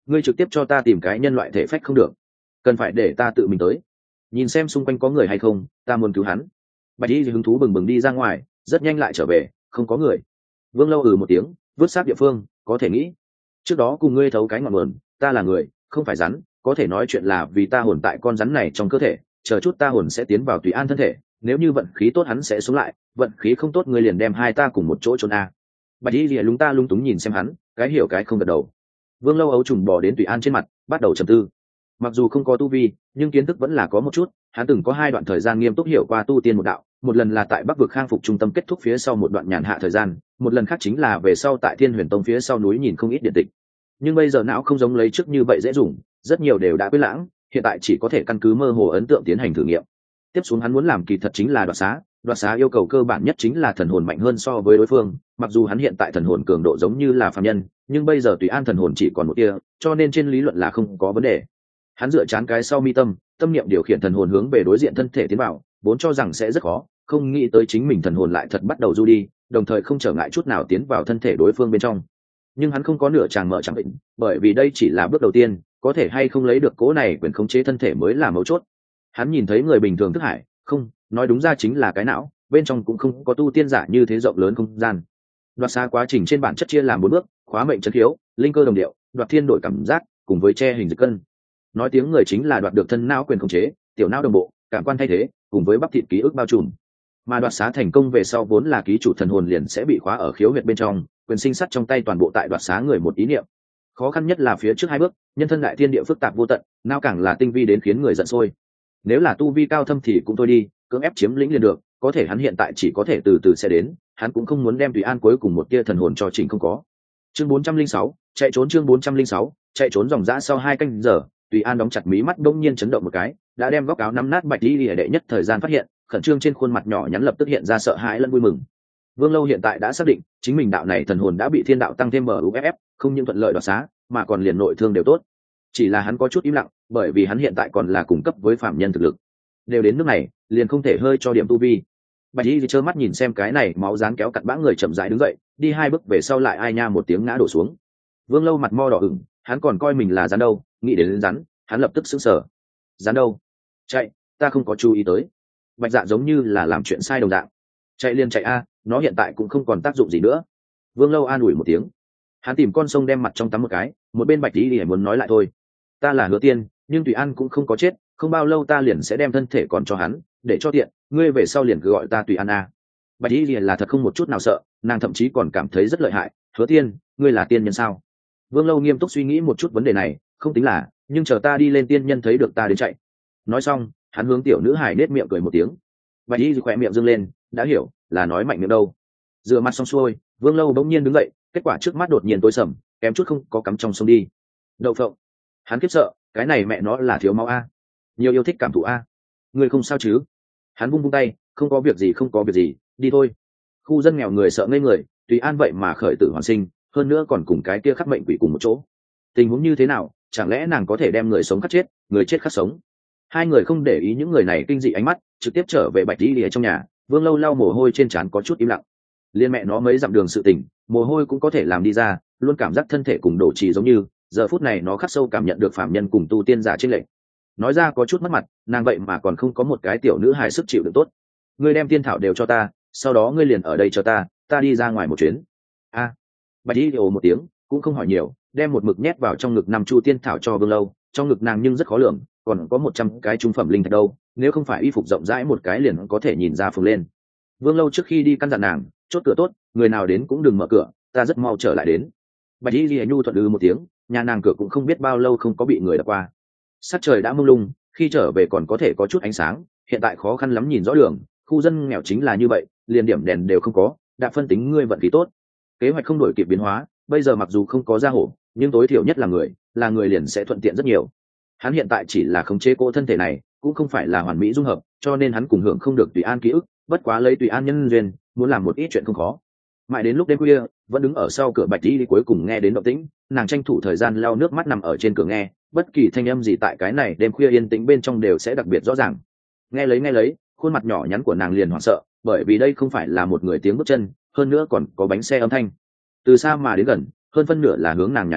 ngươi trực tiếp cho ta tìm cái nhân loại thể phách không được, cần phải để ta tự mình tới nhìn xem xung quanh có người hay không, ta muốn cứu hắn. Bạch y hứng thú bừng bừng đi ra ngoài, rất nhanh lại trở về, không có người. Vương Lâu ừ một tiếng, vứt xác địa phương, có thể nghĩ trước đó cùng ngươi thấu cái ngọn nguồn, ta là người không phải rắn, có thể nói chuyện là vì ta hồn tại con rắn này trong cơ thể, chờ chút ta hồn sẽ tiến vào Tùy An thân thể, nếu như vận khí tốt hắn sẽ sống lại, vận khí không tốt ngươi liền đem hai ta cùng một chỗ chôn a. Bạch y lìa lúng ta lung túng nhìn xem hắn, cái hiểu cái không gật đầu. Vương Lâu ấu trùng bò đến Tùy An trên mặt, bắt đầu trầm tư. Mặc dù không có tu vi, nhưng kiến thức vẫn là có một chút, hắn từng có hai đoạn thời gian nghiêm túc hiểu qua tu tiên một đạo, một lần là tại Bắc vực khang phục trung tâm kết thúc phía sau một đoạn nhàn hạ thời gian, một lần khác chính là về sau tại Thiên Huyền Tông phía sau núi nhìn không ít điện tịch. Nhưng bây giờ não không giống lấy trước như vậy dễ dùng, rất nhiều đều đã quên lãng, hiện tại chỉ có thể căn cứ mơ hồ ấn tượng tiến hành thử nghiệm. Tiếp xuống hắn muốn làm kỳ thật chính là đoạt xá, đoạt xá yêu cầu cơ bản nhất chính là thần hồn mạnh hơn so với đối phương, mặc dù hắn hiện tại thần hồn cường độ giống như là phàm nhân, nhưng bây giờ Tùy An thần hồn chỉ còn một tia, cho nên trên lý luận là không có vấn đề. Hắn dựa chán cái sau mi tâm, tâm niệm điều khiển thần hồn hướng về đối diện thân thể tiến vào, vốn cho rằng sẽ rất khó, không nghĩ tới chính mình thần hồn lại thật bắt đầu du đi, đồng thời không trở ngại chút nào tiến vào thân thể đối phương bên trong. Nhưng hắn không có nửa chàng mở chẳng định, bởi vì đây chỉ là bước đầu tiên, có thể hay không lấy được cố này quyền khống chế thân thể mới là mấu chốt. Hắn nhìn thấy người bình thường thức hải, không, nói đúng ra chính là cái não, bên trong cũng không có tu tiên giả như thế rộng lớn không gian. Đoạt xá quá trình trên bản chất chia làm bốn bước: khóa mệnh trấn khiếu, linh cơ đồng điệu, đoạt thiên đổi cảm giác, cùng với che hình dịch cân. Nói tiếng người chính là đoạt được thân não quyền khống chế, tiểu não đồng bộ, cảm quan thay thế, cùng với bắp thịt ký ức bao trùm. Mà đoạt xá thành công về sau vốn là ký chủ thần hồn liền sẽ bị khóa ở khiếu huyệt bên trong, quyền sinh sắt trong tay toàn bộ tại đoạt xá người một ý niệm. Khó khăn nhất là phía trước hai bước, nhân thân đại thiên địa phức tạp vô tận, não càng là tinh vi đến khiến người giận sôi. Nếu là tu vi cao thâm thì cũng thôi đi, cưỡng ép chiếm lĩnh liền được, có thể hắn hiện tại chỉ có thể từ từ sẽ đến, hắn cũng không muốn đem Tùy An cuối cùng một tia thần hồn cho chỉnh không có. Chương bốn trăm linh sáu, chạy trốn. Chương bốn trăm linh sáu, chạy trốn dòng dã sau hai canh giờ, Tùy An đóng chặt mí mắt đông nhiên chấn động một cái, đã đem góc áo nắm nát Bạch Y Lìa đệ nhất thời gian phát hiện, khẩn trương trên khuôn mặt nhỏ nhắn lập tức hiện ra sợ hãi lẫn vui mừng. Vương Lâu hiện tại đã xác định, chính mình đạo này thần hồn đã bị thiên đạo tăng thêm bờ u ép ép, không những thuận lợi đoạt xá, mà còn liền nội thương đều tốt. Chỉ là hắn có chút im lặng, bởi vì hắn hiện tại còn là cùng cấp với phạm nhân thực lực. Đều đến nước này, liền không thể hơi cho điểm tu vi. Bạch Y thì trơ mắt nhìn xem cái này máu dán kéo cặn bã người chậm rãi đứng dậy, đi hai bước về sau lại ai nha một tiếng ngã đổ xuống. Vương Lâu mặt mo đỏ ửng, hắn còn coi mình là rắn đâu, nghĩ đến, đến rắn, hắn lập tức sững sờ. Rắn đâu? Chạy, ta không có chú ý tới. Bạch Dạ giống như là làm chuyện sai đồng dạng. Chạy liền chạy a, nó hiện tại cũng không còn tác dụng gì nữa. Vương Lâu an ủi một tiếng. Hắn tìm con sông đem mặt trong tắm một cái, một bên Bạch Y thì muốn nói lại thôi. Ta là Hứa Tiên, nhưng Tùy An cũng không có chết, không bao lâu ta liền sẽ đem thân thể còn cho hắn, để cho tiện, ngươi về sau liền cứ gọi ta Tùy An a. Bạch Y liền là thật không một chút nào sợ, nàng thậm chí còn cảm thấy rất lợi hại. Hứa Tiên, ngươi là tiên nhân sao? Vương Lâu nghiêm túc suy nghĩ một chút vấn đề này, không tính là, nhưng chờ ta đi lên tiên nhân thấy được ta đến chạy. Nói xong, hắn hướng tiểu nữ hải nết miệng cười một tiếng. Bạch Y khỏe miệng dương lên, đã hiểu, là nói mạnh miệng đâu. Rửa mặt xong xuôi, Vương Lâu bỗng nhiên đứng dậy, kết quả trước mắt đột nhiên tối sầm, kém chút không có cắm trong sông đi. Đậu phộng. Hắn kiếp sợ, cái này mẹ nó là thiếu máu a, nhiều yêu thích cảm thụ a. Người không sao chứ? Hắn vung vung tay, không có việc gì, không có việc gì, đi thôi. Khu dân nghèo người sợ ngây người, Tùy An vậy mà khởi tử hoàn sinh, hơn nữa còn cùng cái kia khắc mệnh quỷ cùng một chỗ. Tình huống như thế nào, chẳng lẽ nàng có thể đem người sống khắc chết, người chết khắc sống? Hai người không để ý những người này kinh dị ánh mắt, trực tiếp trở về Bạch Y Lìa trong nhà. Vương Lâu lau mồ hôi trên trán có chút im lặng. Liên mẹ nó mấy dặm đường sự tình, mồ hôi cũng có thể làm đi ra, luôn cảm giác thân thể cùng đổ trì giống như, giờ phút này nó khắc sâu cảm nhận được phạm nhân cùng tu tiên giả trên lệnh. Nói ra có chút mất mặt, nàng vậy mà còn không có một cái tiểu nữ hài sức chịu đựng tốt. Ngươi đem tiên thảo đều cho ta, sau đó ngươi liền ở đây cho ta, ta đi ra ngoài một chuyến. A. Bạch Y ồ một tiếng, cũng không hỏi nhiều, đem một mực nhét vào trong ngực năm chu tiên thảo cho Vương Lâu, trong ngực nàng nhưng rất khó lường, còn có một trăm cái trung phẩm linh thạch đâu, nếu không phải y phục rộng rãi một cái liền có thể nhìn ra phồng lên. Vương Lâu trước khi đi căn dặn nàng, chốt cửa tốt, người nào đến cũng đừng mở cửa, ta rất mau trở lại đến. Bạch Y Lìa nhu thuận ư một tiếng, nhà nàng cửa cũng không biết bao lâu không có bị người đập qua. Sắc trời đã mông lung, khi trở về còn có thể có chút ánh sáng, hiện tại khó khăn lắm nhìn rõ đường, khu dân nghèo chính là như vậy, liền điểm đèn đều không có, đạp phân tính ngươi vận khí tốt. Kế hoạch không đổi kịp biến hóa, bây giờ mặc dù không có ra hổ, nhưng tối thiểu nhất là người, là người liền sẽ thuận tiện rất nhiều. Hắn hiện tại chỉ là khống chế cô thân thể này, cũng không phải là hoàn mỹ dung hợp, cho nên hắn cùng hưởng không được Tùy An ký ức, bất quá lấy Tùy An nhân duyên, muốn làm một ít chuyện không khó. Mãi đến lúc đêm khuya, vẫn đứng ở sau cửa Bạch Y cuối cùng nghe đến động tĩnh, nàng tranh thủ thời gian lau nước mắt nằm ở trên cửa nghe, bất kỳ thanh âm gì tại cái này đêm khuya yên tĩnh bên trong đều sẽ đặc biệt rõ ràng. Nghe lấy nghe lấy, khuôn mặt nhỏ nhắn của nàng liền hoảng sợ, bởi vì đây không phải là một người tiếng bước chân, hơn nữa còn có bánh xe âm thanh. Từ xa mà đến gần, hơn phân nửa là hướng nàng nhà đến,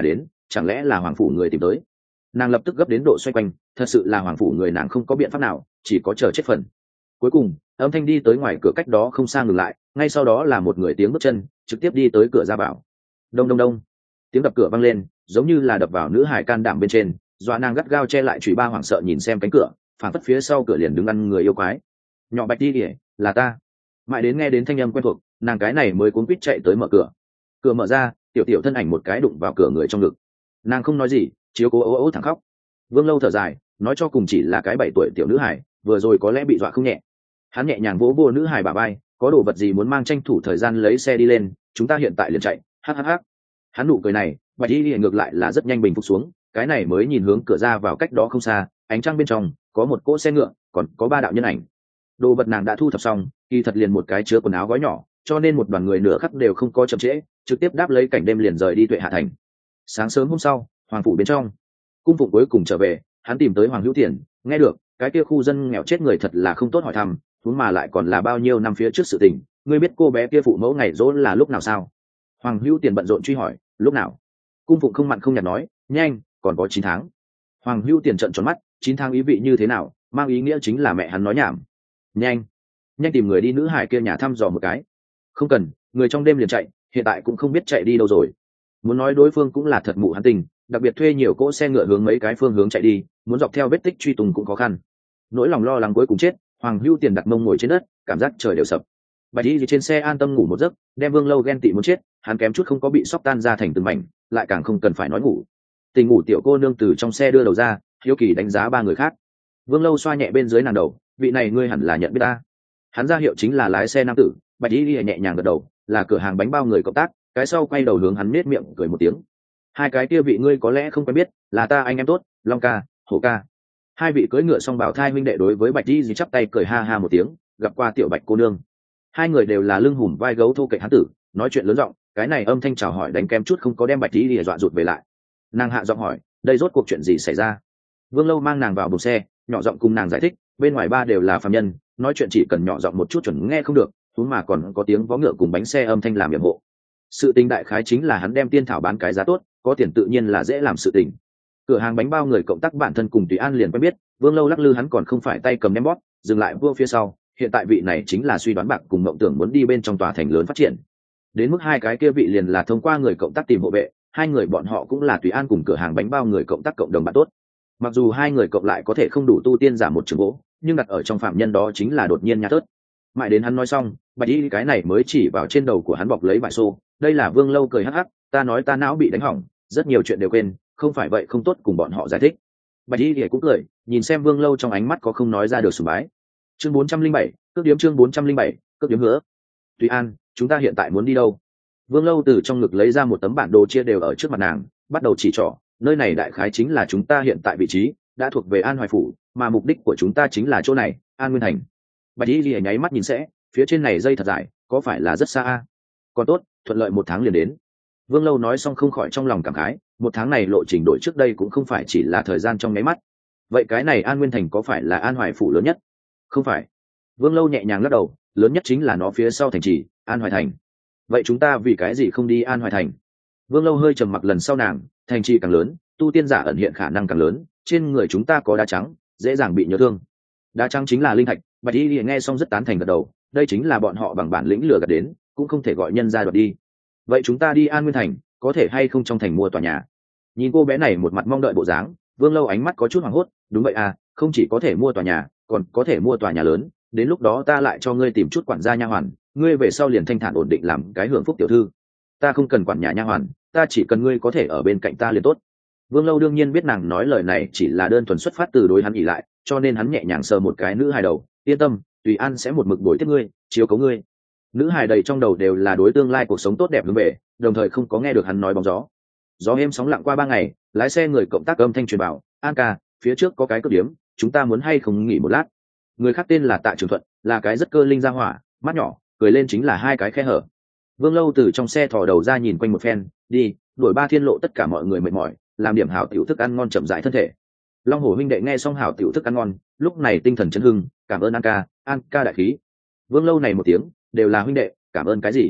chẳng lẽ là hoàng phủ người tìm tới. Nàng lập tức gấp đến độ xoay quanh, thật sự là hoàng phủ người, nàng không có biện pháp nào, chỉ có chờ chết phần. Cuối cùng âm thanh đi tới ngoài cửa cách đó không xa ngừng lại, ngay sau đó là một người tiếng bước chân trực tiếp đi tới cửa ra vào. Đông đông đông, tiếng đập cửa vang lên, giống như là đập vào nữ hải can đảm bên trên, dọa nàng gắt gao che lại chùy ba, hoảng sợ nhìn xem cánh cửa, phản phất phía sau cửa liền đứng ăn người yêu quái. Nhỏ Bạch đi kìa, là ta. Mãi đến nghe đến thanh âm quen thuộc, nàng cái này mới cuống quýt chạy tới mở cửa. Cửa mở ra, tiểu tiểu thân ảnh một cái đụng vào cửa người trong ngực. Nàng không nói gì, chiếu cố ố ố thẳng khóc. Vương Lâu thở dài, nói cho cùng chỉ là cái bảy tuổi tiểu nữ hải, vừa rồi có lẽ bị dọa không nhẹ. Hắn nhẹ nhàng vỗ vỗ nữ hải bả vai, có đồ vật gì muốn mang, tranh thủ thời gian lấy xe đi lên, chúng ta hiện tại liền chạy. Hắc hắc hắc. Hắn nụ cười này, Bạch Y ngược lại là rất nhanh bình phục xuống, cái này mới nhìn hướng cửa ra vào cách đó không xa, ánh trăng bên trong có một cỗ xe ngựa, còn có ba đạo nhân ảnh. Đồ vật nàng đã thu thập xong, kỳ thật liền một cái chứa quần áo gói nhỏ, cho nên một đoàn người nửa khắc đều không có chậm trễ, trực tiếp đáp lấy cảnh đêm liền rời đi Tuệ Hạ thành. Sáng sớm hôm sau, hoàng phủ bên trong, cung phụng cuối cùng trở về, hắn tìm tới Hoàng Hữu Tiền, nghe được cái kia khu dân nghèo chết người thật là không tốt hỏi thăm, huống mà lại còn là bao nhiêu năm phía trước sự tình, ngươi biết cô bé kia phụ mẫu ngày rỗ là lúc nào sao? Hoàng Hữu Tiền bận rộn truy hỏi, lúc nào? Cung phụng không mặn không nhạt nói, nhanh, còn có chín tháng. Hoàng Hữu Tiền trợn tròn mắt, chín tháng ý vị như thế nào? Mang ý nghĩa chính là mẹ hắn nói nhảm. Nhanh, nhanh tìm người đi nữ hải kia nhà thăm dò một cái. Không cần, người trong đêm liền chạy, hiện tại cũng không biết chạy đi đâu rồi. Muốn nói đối phương cũng là thật mụ hắn tình, đặc biệt thuê nhiều cỗ xe ngựa hướng mấy cái phương hướng chạy đi, muốn dọc theo vết tích truy tùng cũng khó khăn. Nỗi lòng lo lắng cuối cùng chết, Hoàng Hữu Tiền đặt mông ngồi trên đất, cảm giác trời đều sập. Bạch Y trên xe an tâm ngủ một giấc, đem Vương Lâu ghen tị muốn chết, hắn kém chút không có bị sóc tan ra thành từng mảnh, lại càng không cần phải nói ngủ. Tình ngủ tiểu cô nương từ trong xe đưa đầu ra, hiếu kỳ đánh giá ba người khác. Vương Lâu xoa nhẹ bên dưới nàng đầu, vị này ngươi hẳn là nhận biết ta. Hắn ra hiệu chính là lái xe nam tử. Bạch Y nhẹ nhàng gật đầu, là cửa hàng bánh bao người cộng tác, cái sau quay đầu hướng hắn nết miệng cười một tiếng. Hai cái kia vị ngươi có lẽ không quen biết, là ta anh em tốt, Long ca, Hổ ca. Hai vị cưỡi ngựa song bảo thai huynh đệ đối với Bạch Y chắp tay cười ha ha một tiếng, gặp qua tiểu Bạch cô nương. Hai người đều là lưng hùm vai gấu thô kệch hán tử, nói chuyện lớn giọng, cái này âm thanh chào hỏi đánh kem chút không có đem Bạch Y dọa rụt về lại. Nàng hạ giọng hỏi, đây rốt cuộc chuyện gì xảy ra? Vương Lâu mang nàng vào buồng xe, nhỏ giọng cùng nàng giải thích, bên ngoài ba đều là phàm nhân, nói chuyện chỉ cần nhỏ giọng một chút chuẩn nghe không được, huống mà còn có tiếng vó ngựa cùng bánh xe âm thanh làm yểm hộ. Sự tình đại khái chính là hắn đem tiên thảo bán cái giá tốt, có tiền tự nhiên là dễ làm sự tình. Cửa hàng bánh bao người cộng tác bản thân cùng Tùy An liền quen biết, Vương Lâu lắc lư hắn còn không phải tay cầm đem bóp, dừng lại vua phía sau, hiện tại vị này chính là suy đoán bạc cùng mộng tưởng muốn đi bên trong tòa thành lớn phát triển. Đến mức hai cái kia vị liền là thông qua người cộng tác tìm hộ vệ, hai người bọn họ cũng là Tùy An cùng cửa hàng bánh bao người cộng tác cộng đồng bạn tốt. Mặc dù hai người cộng lại có thể không đủ tu tiên giả một trường gỗ, nhưng đặt ở trong phạm nhân đó chính là đột nhiên nhát tớt. Mãi đến hắn nói xong, Bạch Y cái này mới chỉ vào trên đầu của hắn bọc lấy vải xô, đây là Vương Lâu cười hắc hắc, ta nói ta não bị đánh hỏng, rất nhiều chuyện đều quên, không phải vậy không tốt cùng bọn họ giải thích. Bạch Y thì cũng cười, nhìn xem Vương Lâu trong ánh mắt có không nói ra được sùng bái. Chương bốn trăm linh bảy, cước điếm chương bốn trăm linh bảy, cước điếm hứa. Tùy An, chúng ta hiện tại muốn đi đâu? Vương Lâu từ trong ngực lấy ra một tấm bản đồ chia đều ở trước mặt nàng, bắt đầu chỉ trỏ, nơi này đại khái chính là chúng ta hiện tại vị trí, đã thuộc về An Hoài phủ, mà mục đích của chúng ta chính là chỗ này, An Nguyên thành. Bạch Y lìa nháy mắt nhìn sẽ, phía trên này dây thật dài, có phải là rất xa a? Còn tốt, thuận lợi một tháng liền đến. Vương Lâu nói xong không khỏi trong lòng cảm khái, một tháng này lộ trình đổi trước đây cũng không phải chỉ là thời gian trong nháy mắt. Vậy cái này An Nguyên thành có phải là An Hoài phủ lớn nhất? Không phải. Vương Lâu nhẹ nhàng lắc đầu, lớn nhất chính là nó phía sau thành trì, An Hoài thành. Vậy chúng ta vì cái gì không đi An Hoài thành? Vương Lâu hơi trầm mặc lần sau nàng, thành trì càng lớn, tu tiên giả ẩn hiện khả năng càng lớn, trên người chúng ta có đá trắng, dễ dàng bị nhớ thương. Đá trắng chính là linh thạch. Bạch Y lìa nghe xong rất tán thành gật đầu, đây chính là bọn họ bằng bản lĩnh lừa gạt đến, cũng không thể gọi nhân ra đoạt đi. Vậy chúng ta đi An Nguyên thành, có thể hay không trong thành mua tòa nhà? Nhìn cô bé này một mặt mong đợi bộ dáng, Vương Lâu ánh mắt có chút hoảng hốt, đúng vậy à, không chỉ có thể mua tòa nhà, còn có thể mua tòa nhà lớn, đến lúc đó ta lại cho ngươi tìm chút quản gia nha hoàn, ngươi về sau liền thanh thản ổn định làm cái hưởng phúc tiểu thư. Ta không cần quản nhà nha hoàn, ta chỉ cần ngươi có thể ở bên cạnh ta liền tốt. Vương Lâu đương nhiên biết nàng nói lời này chỉ là đơn thuần xuất phát từ đối hắn ỉ lại, cho nên hắn nhẹ nhàng sờ một cái nữ hài đầu, yên tâm, Tùy An sẽ một mực bồi tiếp ngươi, chiếu cố ngươi. Nữ hài đầy trong đầu đều là đối tương lai cuộc sống tốt đẹp hướng về, đồng thời không có nghe được hắn nói bóng gió. Gió êm sóng lặng qua ba ngày, lái xe người cộng tác âm thanh truyền bảo, An ca, phía trước có cái cướp điếm, chúng ta muốn hay không nghỉ một lát? Người khác tên là Tạ Trường Thuận, là cái rất cơ linh ra hỏa, mắt nhỏ, cười lên chính là hai cái khe hở. Vương Lâu từ trong xe thò đầu ra nhìn quanh một phen, đi, đuổi ba thiên lộ tất cả mọi người mệt mỏi, làm điểm hảo tiểu thức ăn ngon chậm rãi thân thể. Long Hổ huynh đệ nghe xong hảo tiểu thức ăn ngon, lúc này tinh thần chấn hưng, cảm ơn An ca, An ca đại khí. Vương Lâu này một tiếng, đều là huynh đệ, cảm ơn cái gì?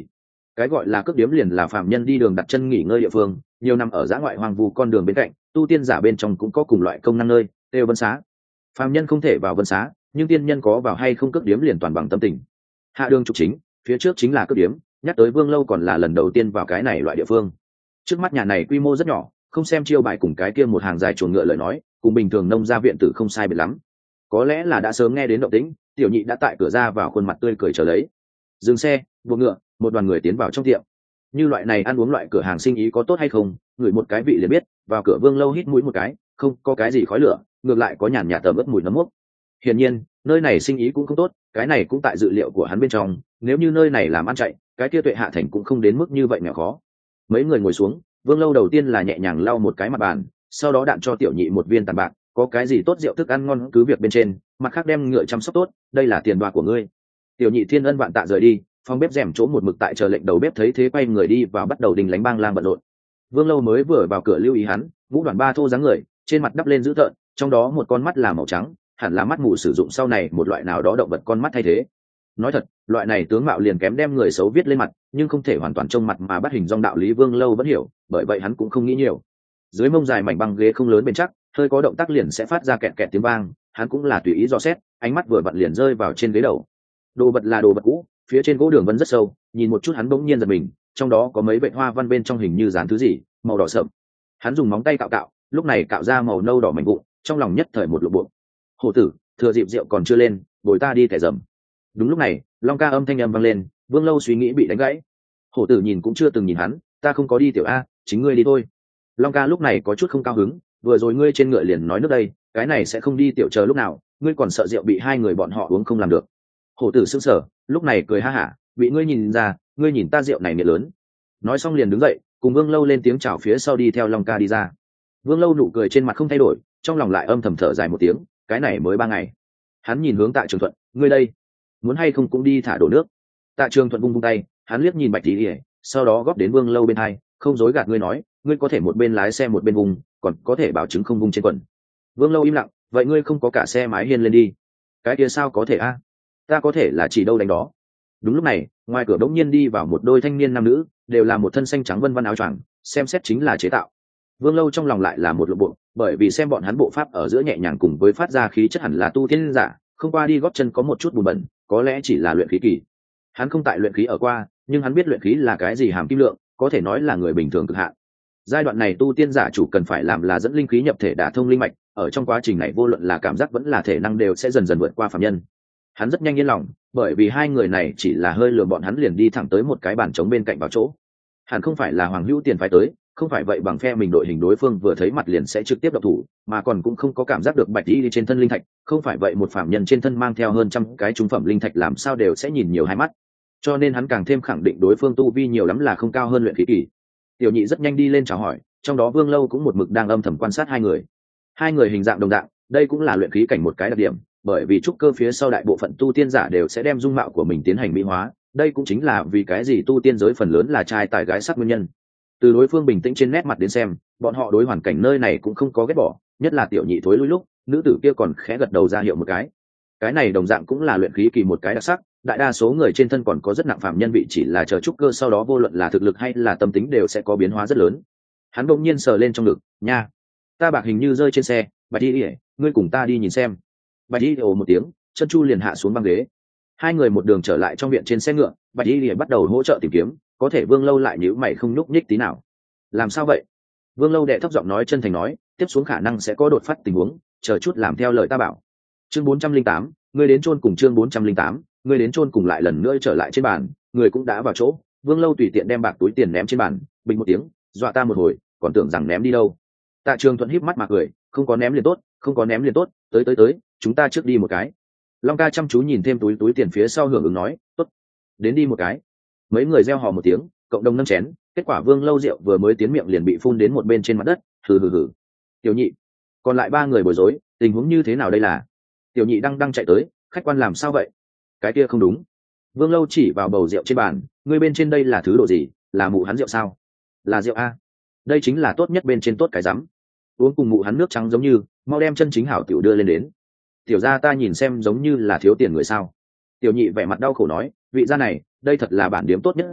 Cái gọi là cước điếm liền là phạm nhân đi đường đặt chân nghỉ ngơi địa phương, nhiều năm ở dã ngoại hoang vu con đường bên cạnh, tu tiên giả bên trong cũng có cùng loại công năng nơi, đều vân xá. Phạm nhân không thể vào vân xá, nhưng tiên nhân có vào hay không cước điếm liền toàn bằng tâm tình. Hạ đường trục chính, phía trước chính là cước điếm, nhắc tới Vương Lâu còn là lần đầu tiên vào cái này loại địa phương. Trước mắt nhà này quy mô rất nhỏ, không xem chiêu bài cùng cái kia một hàng dài chuồng ngựa lời nói, cùng bình thường nông gia viện tử không sai biệt lắm. Có lẽ là đã sớm nghe đến động tĩnh, tiểu nhị đã tại cửa ra vào khuôn mặt tươi cười chờ lấy. Dừng xe, buộc ngựa, một đoàn người tiến vào trong tiệm. Như loại này ăn uống loại cửa hàng sinh ý có tốt hay không, ngửi một cái vị liền biết. Vào cửa Vương Lâu hít mũi một cái, không có cái gì khói lửa, ngược lại có nhàn nhạt tầm ướt mùi nấm mốc. Hiển nhiên, nơi này sinh ý cũng không tốt, cái này cũng tại dự liệu của hắn bên trong. Nếu như nơi này làm ăn chạy, cái kia Tuệ Hạ Thành cũng không đến mức như vậy nghèo khó. Mấy người ngồi xuống, Vương Lâu đầu tiên là nhẹ nhàng lau một cái mặt bàn, sau đó đạn cho tiểu nhị một viên tàn bạc, có cái gì tốt rượu thức ăn ngon cứ việc bên trên, mặt khác đem ngựa chăm sóc tốt, đây là tiền đoa của ngươi. Tiểu nhị thiên ân vạn tạ rời đi, phòng bếp rèm chỗ một mực tại chờ lệnh đầu bếp thấy thế quay người đi vào bắt đầu đình lánh bang lang bận rộn. Vương Lâu mới vừa vào cửa lưu ý hắn, Vũ Đoàn Ba thô dáng người, trên mặt đắp lên dữ tợn, trong đó một con mắt là màu trắng, hẳn là mắt mù sử dụng sau này một loại nào đó động vật con mắt thay thế. Nói thật, loại này tướng mạo liền kém đem người xấu viết lên mặt, nhưng không thể hoàn toàn trông mặt mà bắt hình dong đạo lý Vương Lâu vẫn hiểu, bởi vậy hắn cũng không nghĩ nhiều. Dưới mông dài mảnh băng ghế không lớn bền chắc, hơi có động tác liền sẽ phát ra kẹt kẹt tiếng vang, hắn cũng là tùy ý dò xét, ánh mắt vừa vặn liền rơi vào trên ghế đầu. Đồ vật là đồ vật cũ, phía trên gỗ đường vân rất sâu, nhìn một chút hắn bỗng nhiên giật mình, trong đó có mấy vệt hoa văn bên trong hình như dán thứ gì, màu đỏ sậm. Hắn dùng móng tay cạo cạo, lúc này cạo ra màu nâu đỏ mảnh vụn, trong lòng nhất thời một lộ bộ. Hổ tử, thừa dịp rượu còn chưa lên, bồi ta đi tẻ dầm. Đúng lúc này, Long ca âm thanh âm vang lên, Vương Lâu suy nghĩ bị đánh gãy. Hổ tử nhìn cũng chưa từng nhìn hắn, ta không có đi tiểu a, chính ngươi đi thôi. Long ca lúc này có chút không cao hứng, vừa rồi ngươi trên ngựa liền nói nước đây, cái này sẽ không đi tiểu chờ lúc nào, ngươi còn sợ rượu bị hai người bọn họ uống không làm được. Hổ tử sững sờ, lúc này cười ha hả, bị ngươi nhìn ra, ngươi nhìn ta rượu này nghiệt lớn. Nói xong liền đứng dậy, cùng Vương Lâu lên tiếng chào phía sau đi theo Long ca đi ra. Vương Lâu nụ cười trên mặt không thay đổi, trong lòng lại âm thầm thở dài một tiếng, cái này mới ba ngày. Hắn nhìn hướng Tạ Trường Thuận, ngươi đây, muốn hay không cũng đi thả đổ nước. Tạ Trường Thuận vung vung tay, hắn liếc nhìn Bạch Tỷ Ỉa, sau đó góp đến Vương Lâu bên hai, không dối gạt ngươi nói, ngươi có thể một bên lái xe một bên vùng, còn có thể bảo chứng không vung trên quần. Vương Lâu im lặng, vậy ngươi không có cả xe mái hiên lên đi? Cái kia sao có thể a? Ta có thể là chỉ đâu đánh đó. Đúng lúc này, ngoài cửa đống nhiên đi vào một đôi thanh niên nam nữ, đều là một thân xanh trắng vân vân áo choàng, xem xét chính là chế tạo. Vương Lâu trong lòng lại là một lộ bộ, bởi vì xem bọn hắn bộ pháp ở giữa nhẹ nhàng cùng với phát ra khí chất hẳn là tu tiên giả, không qua đi góp chân có một chút bùn bẩn, có lẽ chỉ là luyện khí kỳ. Hắn không tại luyện khí ở qua, nhưng hắn biết luyện khí là cái gì hàm kim lượng, có thể nói là người bình thường cực hạn. Giai đoạn này tu tiên giả chủ cần phải làm là dẫn linh khí nhập thể đả thông linh mạch, ở trong quá trình này vô luận là cảm giác vẫn là thể năng đều sẽ dần dần vượt qua phàm nhân. Hắn rất nhanh yên lòng, bởi vì hai người này chỉ là hơi lừa bọn hắn liền đi thẳng tới một cái bàn trống bên cạnh vào chỗ. Hắn không phải là Hoàng Hữu Tiền phái tới, không phải vậy bằng phe mình đội hình đối phương vừa thấy mặt liền sẽ trực tiếp độc thủ, mà còn cũng không có cảm giác được bạch y trên thân linh thạch, không phải vậy một phàm nhân trên thân mang theo hơn trăm cái trung phẩm linh thạch làm sao đều sẽ nhìn nhiều hai mắt. Cho nên hắn càng thêm khẳng định đối phương tu vi nhiều lắm là không cao hơn luyện khí kỳ. Tiểu nhị rất nhanh đi lên chào hỏi, trong đó Vương Lâu cũng một mực đang âm thầm quan sát hai người. Hai người hình dạng đồng dạng, đây cũng là luyện khí cảnh một cái đặc điểm, bởi vì trúc cơ phía sau đại bộ phận tu tiên giả đều sẽ đem dung mạo của mình tiến hành mỹ hóa, đây cũng chính là vì cái gì tu tiên giới phần lớn là trai tài gái sắc nguyên nhân. Từ đối phương bình tĩnh trên nét mặt đến xem, bọn họ đối hoàn cảnh nơi này cũng không có ghét bỏ, nhất là tiểu nhị thối lui lúc, nữ tử kia còn khẽ gật đầu ra hiệu một cái. Cái này đồng dạng cũng là luyện khí kỳ một cái đặc sắc, đại đa số người trên thân còn có rất nặng phạm nhân vị chỉ là chờ trúc cơ sau đó vô luận là thực lực hay là tâm tính đều sẽ có biến hóa rất lớn. Hắn bỗng nhiên sờ lên trong ngực, nha, ta bạc hình như rơi trên xe, Bạch Y, ngươi cùng ta đi nhìn xem. Bạch Y ồ một tiếng, chân chu liền hạ xuống băng ghế. Hai người một đường trở lại trong viện trên xe ngựa, Bạch Y liền bắt đầu hỗ trợ tìm kiếm, có thể Vương Lâu lại nhíu mày không nhúc nhích tí nào. Làm sao vậy? Vương Lâu đệ thấp giọng nói chân thành nói, tiếp xuống khả năng sẽ có đột phát tình huống, chờ chút làm theo lời ta bảo. Chương bốn trăm linh tám, ngươi đến chôn cùng chương bốn trăm linh tám, ngươi đến chôn cùng lại lần nữa trở lại trên bàn, người cũng đã vào chỗ. Vương Lâu tùy tiện đem bạc túi tiền ném trên bàn, bình một tiếng, dọa ta một hồi, còn tưởng rằng ném đi đâu. Tạ Trường Thuận híp mắt mà cười, không có ném liền tốt, không có ném liền tốt, tới tới tới, chúng ta trước đi một cái. Long ca chăm chú nhìn thêm túi túi tiền phía sau hưởng ứng nói, tốt, đến đi một cái. Mấy người reo hò một tiếng, cộng đồng nâng chén, kết quả Vương Lâu rượu vừa mới tiến miệng liền bị phun đến một bên trên mặt đất, hừ hừ hừ. Tiểu nhị, còn lại ba người bối rối, tình huống như thế nào đây là? Tiểu nhị đang đang chạy tới, khách quan làm sao vậy? Cái kia không đúng. Vương Lâu chỉ vào bầu rượu trên bàn, ngươi bên trên đây là thứ độ gì, là mụ hắn rượu sao? Là rượu a. Đây chính là tốt nhất bên trên tốt cái rắm. Uống cùng mụ hắn nước trắng giống như, mau đem chân chính hảo tiểu đưa lên đến. Tiểu gia ta nhìn xem giống như là thiếu tiền người sao? Tiểu nhị vẻ mặt đau khổ nói, vị gia này, đây thật là bản điếm tốt nhất rượu,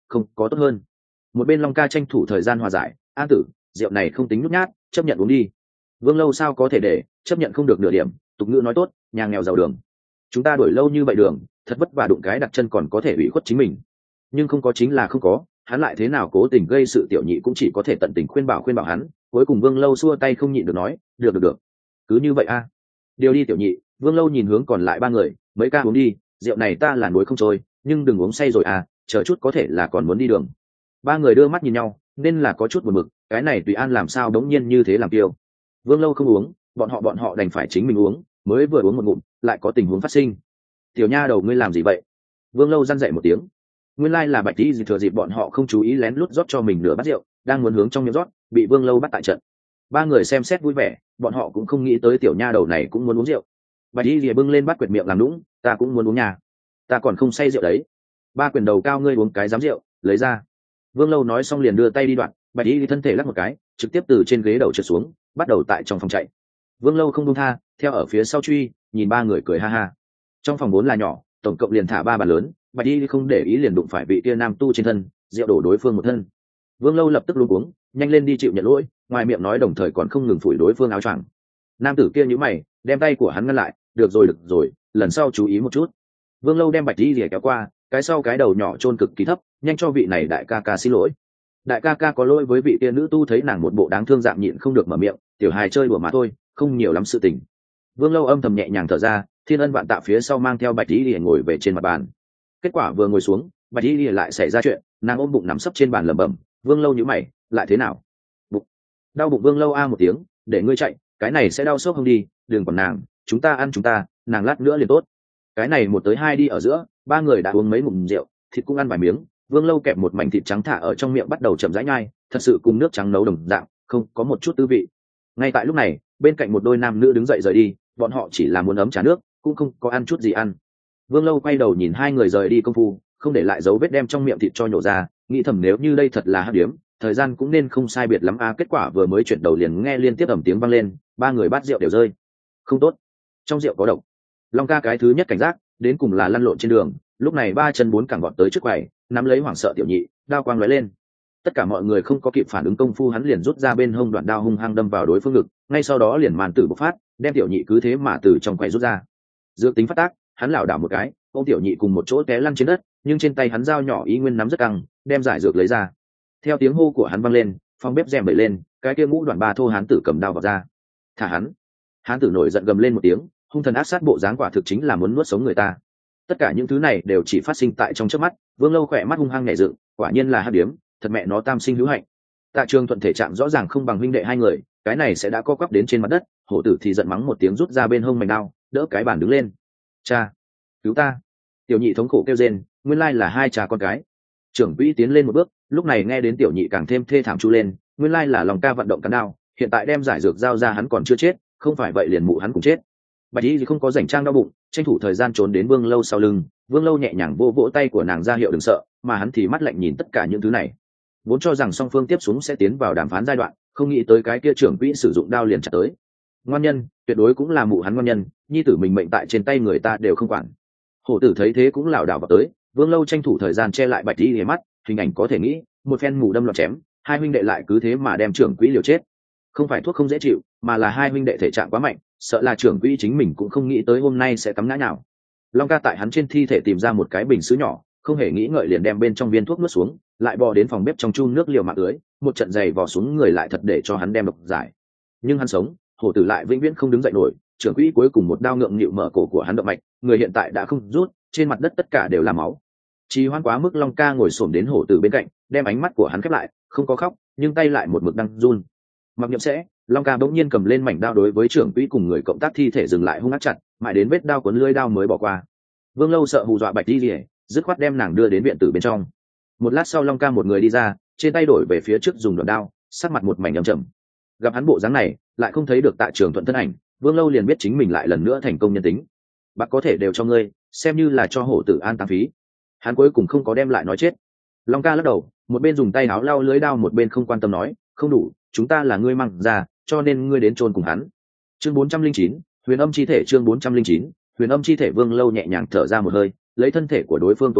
không có tốt hơn. Một bên Long ca tranh thủ thời gian hòa giải, an tử, rượu này không tính nhút nhát, chấp nhận uống đi. Vương Lâu sao có thể để chấp nhận không được nửa điểm, tục ngữ nói tốt, nhà nghèo giàu đường. Chúng ta đổi lâu như vậy đường, thật vất vả đụng cái đặt chân còn có thể ủy khuất chính mình. Nhưng không có chính là không có, hắn lại thế nào cố tình gây sự, tiểu nhị cũng chỉ có thể tận tình khuyên bảo khuyên bảo hắn. Cuối cùng Vương Lâu xua tay không nhịn được nói, được được được, cứ như vậy a. À. Điều đi tiểu nhị. Vương Lâu nhìn hướng còn lại ba người, mấy ca uống đi, rượu này ta là nuối không trôi, nhưng đừng uống say rồi à, chờ chút có thể là còn muốn đi đường. Ba người đưa mắt nhìn nhau, nên là có chút buồn bực, cái này Tùy An làm sao đống nhiên như thế làm tiêu. Vương Lâu không uống, bọn họ bọn họ đành phải chính mình uống, mới vừa uống một ngụm, lại có tình huống phát sinh. Tiểu nha đầu ngươi làm gì vậy? Vương Lâu răn dậy một tiếng. Nguyên lai là Bạch Tỷ gì thừa dịp bọn họ không chú ý lén lút rót cho mình nửa bát rượu, đang muốn hướng trong miệng rót, bị Vương Lâu bắt tại trận. Ba người xem xét vui vẻ, bọn họ cũng không nghĩ tới tiểu nha đầu này cũng muốn uống rượu. Bạch Tỷ gì bưng lên bát quệt miệng làm nũng, ta cũng muốn uống nhà, ta còn không say rượu đấy. Ba quyền đầu cao ngươi uống cái dám rượu, lấy ra. Vương Lâu nói xong liền đưa tay đi đoạn, Bạch Tỷ thân thể lắc một cái, trực tiếp từ trên ghế đầu trượt xuống, bắt đầu tại trong phòng chạy. Vương Lâu không buông tha, theo ở phía sau truy, nhìn ba người cười ha ha. Trong phòng vốn là nhỏ, tổng cộng liền thả ba bàn lớn, Bạch Tỷ không để ý liền đụng phải vị kia nam tu trên thân, rượu đổ đối phương một thân. Vương Lâu lập tức luống cuống, nhanh lên đi chịu nhận lỗi, ngoài miệng nói đồng thời còn không ngừng phủi đối phương áo choàng. Nam tử kia nhíu mày, đem tay của hắn ngăn lại, được rồi được rồi, lần sau chú ý một chút. Vương Lâu đem Bạch Tỷ kéo qua, cái sau cái đầu nhỏ chôn cực kỳ thấp, nhanh cho vị này đại ca ca xin lỗi. Đại ca ca có lỗi với vị tiên nữ tu, thấy nàng một bộ đáng thương dạng nhịn không được mở miệng, tiểu hài chơi đùa mà thôi, không nhiều lắm sự tình. Vương Lâu âm thầm nhẹ nhàng thở ra, thiên ân vạn tạ phía sau mang theo Bạch Tỷ Lìa ngồi về trên mặt bàn. Kết quả vừa ngồi xuống, Bạch Tỷ Lìa lại xảy ra chuyện, nàng ôm bụng nằm sấp trên bàn lẩm bẩm, Vương Lâu nhíu mày, lại thế nào? Bụng. Đau bụng. Vương Lâu a một tiếng, để ngươi chạy, cái này sẽ đau sốc không đi, đừng còn nàng, chúng ta ăn chúng ta, nàng lát nữa liền tốt. Cái này một tới hai đi ở giữa, ba người đã uống mấy ngụm rượu, thịt cũng ăn vài miếng. Vương Lâu kẹp một mảnh thịt trắng thả ở trong miệng bắt đầu chậm rãi nhai, thật sự cùng nước trắng nấu đồng dạng, không có một chút tư vị. Ngay tại lúc này, bên cạnh một đôi nam nữ đứng dậy rời đi, bọn họ chỉ là muốn ấm trà nước, cũng không có ăn chút gì ăn. Vương Lâu quay đầu nhìn hai người rời đi công phu, không để lại dấu vết đem trong miệng thịt cho nhổ ra, nghĩ thầm nếu như đây thật là hắc điếm, thời gian cũng nên không sai biệt lắm a. À, kết quả vừa mới chuyển đầu liền nghe liên tiếp ầm tiếng vang lên, ba người bát rượu đều rơi. Không tốt, trong rượu có độc. Long ca cái thứ nhất cảnh giác, đến cùng là lăn lộn trên đường, lúc này ba chân bốn cẳng gọt tới trước quầy, nắm lấy hoảng sợ tiểu nhị, đao quang lóe lên. Tất cả mọi người không có kịp phản ứng công phu, hắn liền rút ra bên hông đoạn đao hung hăng đâm vào đối phương ngực, ngay sau đó liền màn tử bộc phát, đem tiểu nhị cứ thế mà từ trong quầy rút ra. Dược tính phát tác, hắn lảo đảo một cái, ôm tiểu nhị cùng một chỗ té lăn trên đất, nhưng trên tay hắn dao nhỏ ý nguyên nắm rất căng, đem giải dược lấy ra. Theo tiếng hô của hắn vang lên, phòng bếp rèm bậy lên, cái kia ngũ đoạn ba thô hán tử cầm đao vào ra. Thả hắn! Hán tử nổi giận gầm lên một tiếng, hung thần ác sát bộ dáng quả thực chính là muốn nuốt sống người ta. Tất cả những thứ này đều chỉ phát sinh tại trong chớp mắt. Vương Lâu khỏe mắt hung hăng nhảy dựng, quả nhiên là hắc điếm, thật mẹ nó tam sinh hữu hạnh. Tạ Trường Thuận thể trạng rõ ràng không bằng huynh đệ hai người, cái này sẽ đã co quắp đến trên mặt đất. Hổ tử thì giận mắng một tiếng, rút ra bên hông mảnh đao, đỡ cái bàn đứng lên. Cha, cứu ta! Tiểu nhị thống khổ kêu rên, nguyên lai là hai cha con cái. Trưởng quỹ tiến lên một bước, lúc này nghe đến tiểu nhị càng thêm thê thảm chu lên, nguyên lai là lòng ca vận động cắn đao, hiện tại đem giải dược giao ra hắn còn chưa chết, không phải vậy liền mụ hắn cũng chết. Bạch Y thì không có rảnh trang đau bụng, tranh thủ thời gian trốn đến Vương Lâu sau lưng. Vương Lâu nhẹ nhàng vô vỗ tay của nàng ra hiệu đừng sợ, mà hắn thì mắt lạnh nhìn tất cả những thứ này. Vốn cho rằng song phương tiếp xuống sẽ tiến vào đàm phán giai đoạn, không nghĩ tới cái kia trưởng quỹ sử dụng đao liền chặt tới. Ngoan nhân, tuyệt đối cũng là mụ hắn ngoan nhân, nhi tử mình mệnh tại trên tay người ta đều không quản. Hổ tử thấy thế cũng lảo đảo vào tới, Vương Lâu tranh thủ thời gian che lại Bạch Y để mắt, hình ảnh có thể nghĩ, một phen mù đâm loạn chém, hai huynh đệ lại cứ thế mà đem trưởng quỹ liều chết. Không phải thuốc không dễ chịu, mà là hai huynh đệ thể trạng quá mạnh, sợ là trưởng quỹ chính mình cũng không nghĩ tới hôm nay sẽ cắm ngã nào. Long ca tại hắn trên thi thể tìm ra một cái bình sứ nhỏ, không hề nghĩ ngợi liền đem bên trong viên thuốc nuốt xuống, lại bò đến phòng bếp trong chun nước liều mạng ưới, một trận giày vò xuống người lại thật để cho hắn đem độc giải. Nhưng hắn sống, hổ tử lại vĩnh viễn không đứng dậy nổi, trưởng quỹ cuối cùng một đao ngượng nghịu mở cổ của hắn động mạch, người hiện tại đã không rút, trên mặt đất tất cả đều là máu. Trì hoãn quá mức, Long ca ngồi xổm đến hổ tử bên cạnh, đem ánh mắt của hắn khép lại, không có khóc, nhưng tay lại một mực đang run. Mặc niệm sẽ, Long ca bỗng nhiên cầm lên mảnh đao đối với trưởng quỹ cùng người cộng tác thi thể dừng lại hung ác chặt, mãi đến vết đao cuốn lưỡi đao mới bỏ qua. Vương Lâu sợ hù dọa Bạch Y Lìa, dứt khoát đem nàng đưa đến viện tử bên trong. Một lát sau Long ca một người đi ra, trên tay đổi về phía trước dùng đoạn đao, sắc mặt một mảnh âm trầm. Gặp hắn bộ dáng này, lại không thấy được Tạ Trường Thuận thân ảnh, Vương Lâu liền biết chính mình lại lần nữa thành công nhân tính. Bác có thể đều cho ngươi, xem như là cho hổ tử an táng phí. Hắn cuối cùng không có đem lại nói chết. Long ca lắc đầu, một bên dùng tay áo lau lưới đao, một bên không quan tâm nói, không đủ, chúng ta là ngươi mang ra, cho nên ngươi đến chôn cùng hắn. Chương bốn trăm linh chín, Huyền Âm chi thể. Chương bốn trăm linh chín, Huyền Âm chi thể. Vương Lâu nhẹ nhàng thở ra một hơi, lấy thân thể của đối phương tố chất,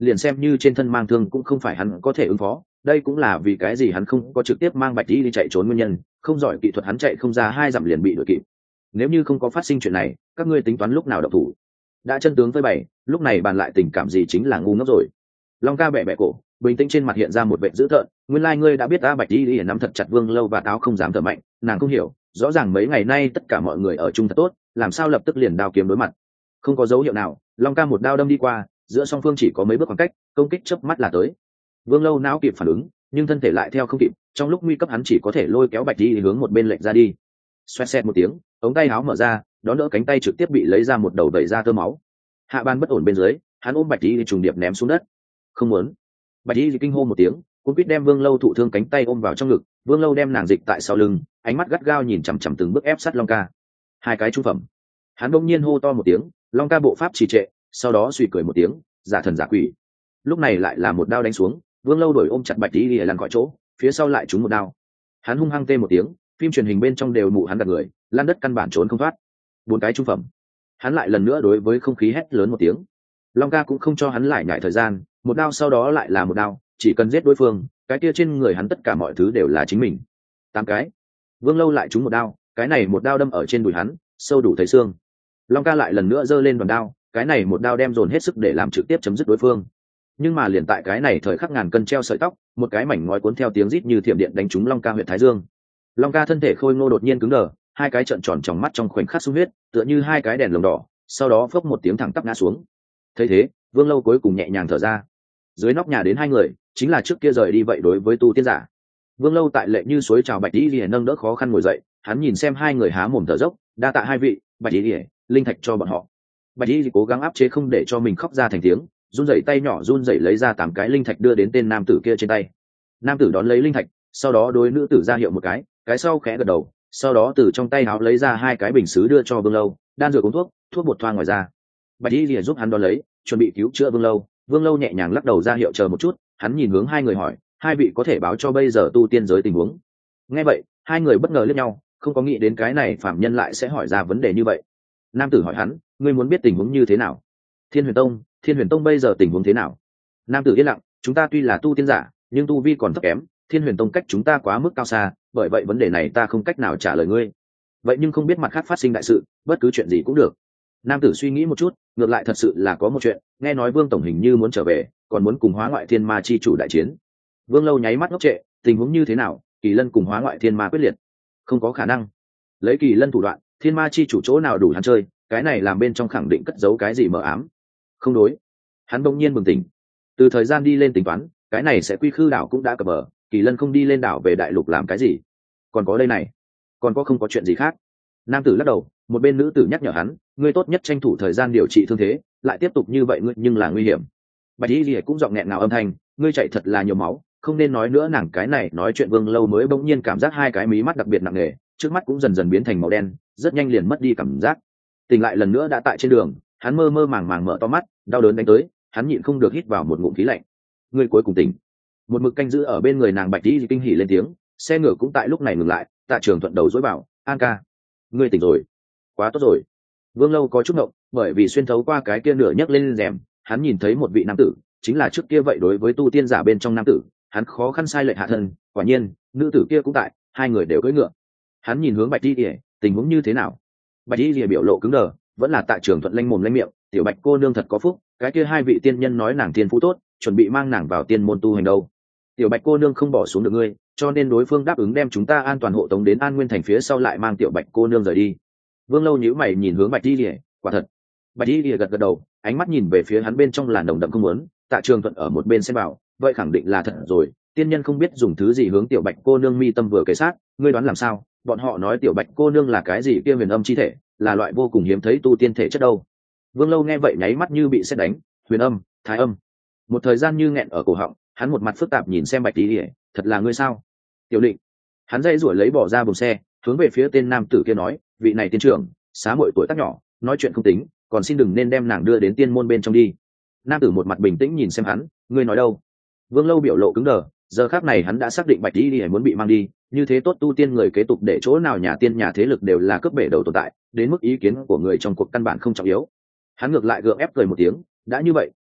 liền xem như trên thân mang thương cũng không phải hắn có thể ứng phó. Đây cũng là vì cái gì hắn không có trực tiếp mang bạch y đi chạy trốn nguyên nhân, không giỏi kỹ thuật hắn chạy không ra hai dặm liền bị đuổi kịp. Nếu như không có phát sinh chuyện này, các ngươi tính toán lúc nào động thủ? Đã chân tướng với bảy, lúc này bàn lại tình cảm gì chính là ngu ngốc rồi. Long ca bẻ bẻ cổ, bình tĩnh trên mặt hiện ra một vẻ dữ tợn. Nguyên lai like ngươi đã biết ta bạch y đi nắm thật chặt Vương Lâu và áo không dám thở mạnh, nàng không hiểu, rõ ràng mấy ngày nay tất cả mọi người ở chung thật tốt, làm sao lập tức liền đao kiếm đối mặt? Không có dấu hiệu nào, Long ca một đao đâm đi qua, giữa song phương chỉ có mấy bước khoảng cách, công kích chớp mắt là tới. Vương Lâu não kịp phản ứng, nhưng thân thể lại theo không kịp, trong lúc nguy cấp hắn chỉ có thể lôi kéo bạch y hướng một bên lệch ra đi. Xoẹt xẹt một tiếng, ống tay áo mở ra, đón đỡ cánh tay trực tiếp bị lấy ra một đầu đẩy ra tơ máu. Hạ ban bất ổn bên dưới, hắn ôm bạch y trùng điệp ném xuống đất. Không muốn. Bạch y kinh hô một tiếng, cũng biết đem Vương Lâu thụ thương cánh tay ôm vào trong ngực. Vương Lâu đem nàng dịch tại sau lưng, ánh mắt gắt gao nhìn chằm chằm từng bước ép sát Long ca. Hai cái trung phẩm. Hắn đột nhiên hô to một tiếng, Long ca bộ pháp trì trệ, sau đó suy cười một tiếng, giả thần giả quỷ. Lúc này lại là một đao đánh xuống, Vương Lâu đổi ôm chặt bạch y lăn khỏi chỗ, phía sau lại trúng một đao. Hắn hung hăng tê một tiếng, phim truyền hình bên trong đều mụ hắn đặt người, lăn đất căn bản trốn không thoát. Bốn cái trung phẩm. Hắn lại lần nữa đối với không khí hét lớn một tiếng. Long ca cũng không cho hắn lại nhại thời gian, một đao sau đó lại là một đao, chỉ cần giết đối phương, cái kia trên người hắn tất cả mọi thứ đều là chính mình. Tám cái. Vương Lâu lại trúng một đao, cái này một đao đâm ở trên đùi hắn, sâu đủ thấy xương. Long ca lại lần nữa giơ lên đòn đao, cái này một đao đem dồn hết sức để làm trực tiếp chấm dứt đối phương. Nhưng mà liền tại cái này thời khắc ngàn cân treo sợi tóc, một cái mảnh ngói cuốn theo tiếng rít như thiểm điện đánh trúng Long ca huyện thái dương. Long ca thân thể khôi ngô đột nhiên cứng đờ, hai cái trợn tròn trong mắt trong khoảnh khắc sung huyết, tựa như hai cái đèn lồng đỏ, sau đó phốc một tiếng thẳng tắp ngã xuống. Thấy thế, Vương Lâu cuối cùng nhẹ nhàng thở ra. Dưới nóc nhà đến hai người, chính là trước kia rời đi vậy đối với tu tiên giả. Vương Lâu tại lệ như suối chào bạch y lìa nâng đỡ khó khăn ngồi dậy, hắn nhìn xem hai người há mồm thở dốc, đa tạ hai vị, bạch y lìa, linh thạch cho bọn họ. Bạch y cố gắng áp chế không để cho mình khóc ra thành tiếng, run rẩy tay nhỏ run rẩy lấy ra tám cái linh thạch đưa đến tên nam tử kia trên tay. Nam tử đón lấy linh thạch, sau đó đối nữ tử ra hiệu một cái, cái sau khẽ gật đầu, sau đó từ trong tay áo lấy ra hai cái bình sứ đưa cho Vương Lâu, đan dược uống thuốc, thuốc bột thoa ngoài ra. Bạch y lìa giúp hắn đón lấy, chuẩn bị cứu chữa Vương Lâu. Vương Lâu nhẹ nhàng lắc đầu ra hiệu chờ một chút, hắn nhìn hướng hai người hỏi, hai vị có thể báo cho bây giờ tu tiên giới tình huống? Nghe vậy, hai người bất ngờ liếc nhau, không có nghĩ đến cái này phạm nhân lại sẽ hỏi ra vấn đề như vậy. Nam tử hỏi hắn, ngươi muốn biết tình huống như thế nào? Thiên Huyền Tông, Thiên Huyền Tông bây giờ tình huống thế nào? Nam tử yên lặng, chúng ta tuy là tu tiên giả, nhưng tu vi còn thấp kém, Thiên Huyền Tông cách chúng ta quá mức cao xa, bởi vậy vấn đề này ta không cách nào trả lời ngươi. Vậy nhưng không biết mặt khác phát sinh đại sự, bất cứ chuyện gì cũng được. Nam tử suy nghĩ một chút, ngược lại thật sự là có một chuyện, nghe nói Vương tổng hình như muốn trở về, còn muốn cùng Hóa Ngoại Thiên Ma chi chủ đại chiến. Vương Lâu nháy mắt ngốc trệ, tình huống như thế nào? Kỳ Lân cùng Hóa Ngoại Thiên Ma quyết liệt, không có khả năng. Lấy Kỳ Lân thủ đoạn, Thiên Ma chi chủ chỗ nào đủ hắn chơi, cái này làm bên trong khẳng định cất giấu cái gì mờ ám. Không đối. Hắn bỗng nhiên bừng tỉnh. Từ thời gian đi lên tính toán, cái này sẽ quy khư đảo cũng đã cập bờ, Kỳ Lân không đi lên đảo về đại lục làm cái gì? Còn có đây này, còn có không có chuyện gì khác? Nam tử lắc đầu, một bên nữ tử nhắc nhở hắn, ngươi tốt nhất tranh thủ thời gian điều trị thương thế, lại tiếp tục như vậy ngươi nhưng là nguy hiểm. Bạch y lìa cũng giọng nghẹn ngào âm thanh, ngươi chạy thật là nhiều máu, không nên nói nữa. Nàng cái này nói chuyện Vương Lâu mới bỗng nhiên cảm giác hai cái mí mắt đặc biệt nặng nề, trước mắt cũng dần dần biến thành màu đen, rất nhanh liền mất đi cảm giác. Tỉnh lại lần nữa đã tại trên đường, hắn mơ mơ màng màng mở to mắt, đau đớn đánh tới, hắn nhịn không được hít vào một ngụm khí lạnh. Ngươi cuối cùng tỉnh. Một mực canh giữ ở bên người nàng Bạch y kinh hỉ lên tiếng, xe ngựa cũng tại lúc này ngừng lại, Tạ Trường thuận đầu dối bảo, an ca, ngươi tỉnh rồi, quá tốt rồi. Vương Lâu có chút ngộng, bởi vì xuyên thấu qua cái kia nửa nhấc lên rèm, hắn nhìn thấy một vị nam tử, chính là trước kia vậy đối với tu tiên giả bên trong nam tử, hắn khó khăn sai lệch hạ thân, quả nhiên, nữ tử kia cũng tại, hai người đều cưỡi ngựa. Hắn nhìn hướng Bạch Y Liễu, tình huống như thế nào? Bạch Y Liễu biểu lộ cứng đờ, vẫn là Tạ Trường thuận lanh mồm lanh miệng, tiểu Bạch cô nương thật có phúc, cái kia hai vị tiên nhân nói nàng tiên phú tốt, chuẩn bị mang nàng vào tiên môn tu hành đâu. Tiểu Bạch cô nương không bỏ xuống được ngươi, cho nên đối phương đáp ứng đem chúng ta an toàn hộ tống đến An Nguyên thành phía sau lại mang tiểu Bạch cô nương rời đi. Vương Lâu nhíu mày nhìn hướng Bạch Y Liễu, quả thật. Bạch Y Liễu gật gật đầu, ánh mắt nhìn về phía hắn bên trong là nồng đậm không muốn. Tạ Trường thuận ở một bên xem bảo, vậy khẳng định là thật rồi, tiên nhân không biết dùng thứ gì hướng tiểu Bạch cô nương mi tâm vừa kề sát, ngươi đoán làm sao? Bọn họ nói tiểu Bạch cô nương là cái gì kia huyền âm chi thể, là loại vô cùng hiếm thấy tu tiên thể chất đâu. Vương Lâu nghe vậy nháy mắt như bị sét đánh, huyền âm, thái âm. Một thời gian như nghẹn ở cổ họng, hắn một mặt phức tạp nhìn xem Bạch Y Liễu, thật là ngươi sao? Tiểu Định. Hắn dây rủi lấy bỏ ra buồng xe, hướng về phía tên nam tử kia nói, vị này tiên trưởng, xá muội tuổi tác nhỏ, nói chuyện không tính, còn xin đừng nên đem nàng đưa đến tiên môn bên trong đi. Nam tử một mặt bình tĩnh nhìn xem hắn, ngươi nói đâu? Vương Lâu biểu lộ cứng đờ, giờ khắc này hắn đã xác định Bạch Y Liễu muốn bị mang đi, như thế tốt tu tiên người kế tục để chỗ nào nhà tiên nhà thế lực đều là cướp bể đầu tồn tại, đến mức ý kiến của người trong cuộc căn bản không trọng yếu. Hắn ngược lại gượng ép cười một tiếng, đã như vậy,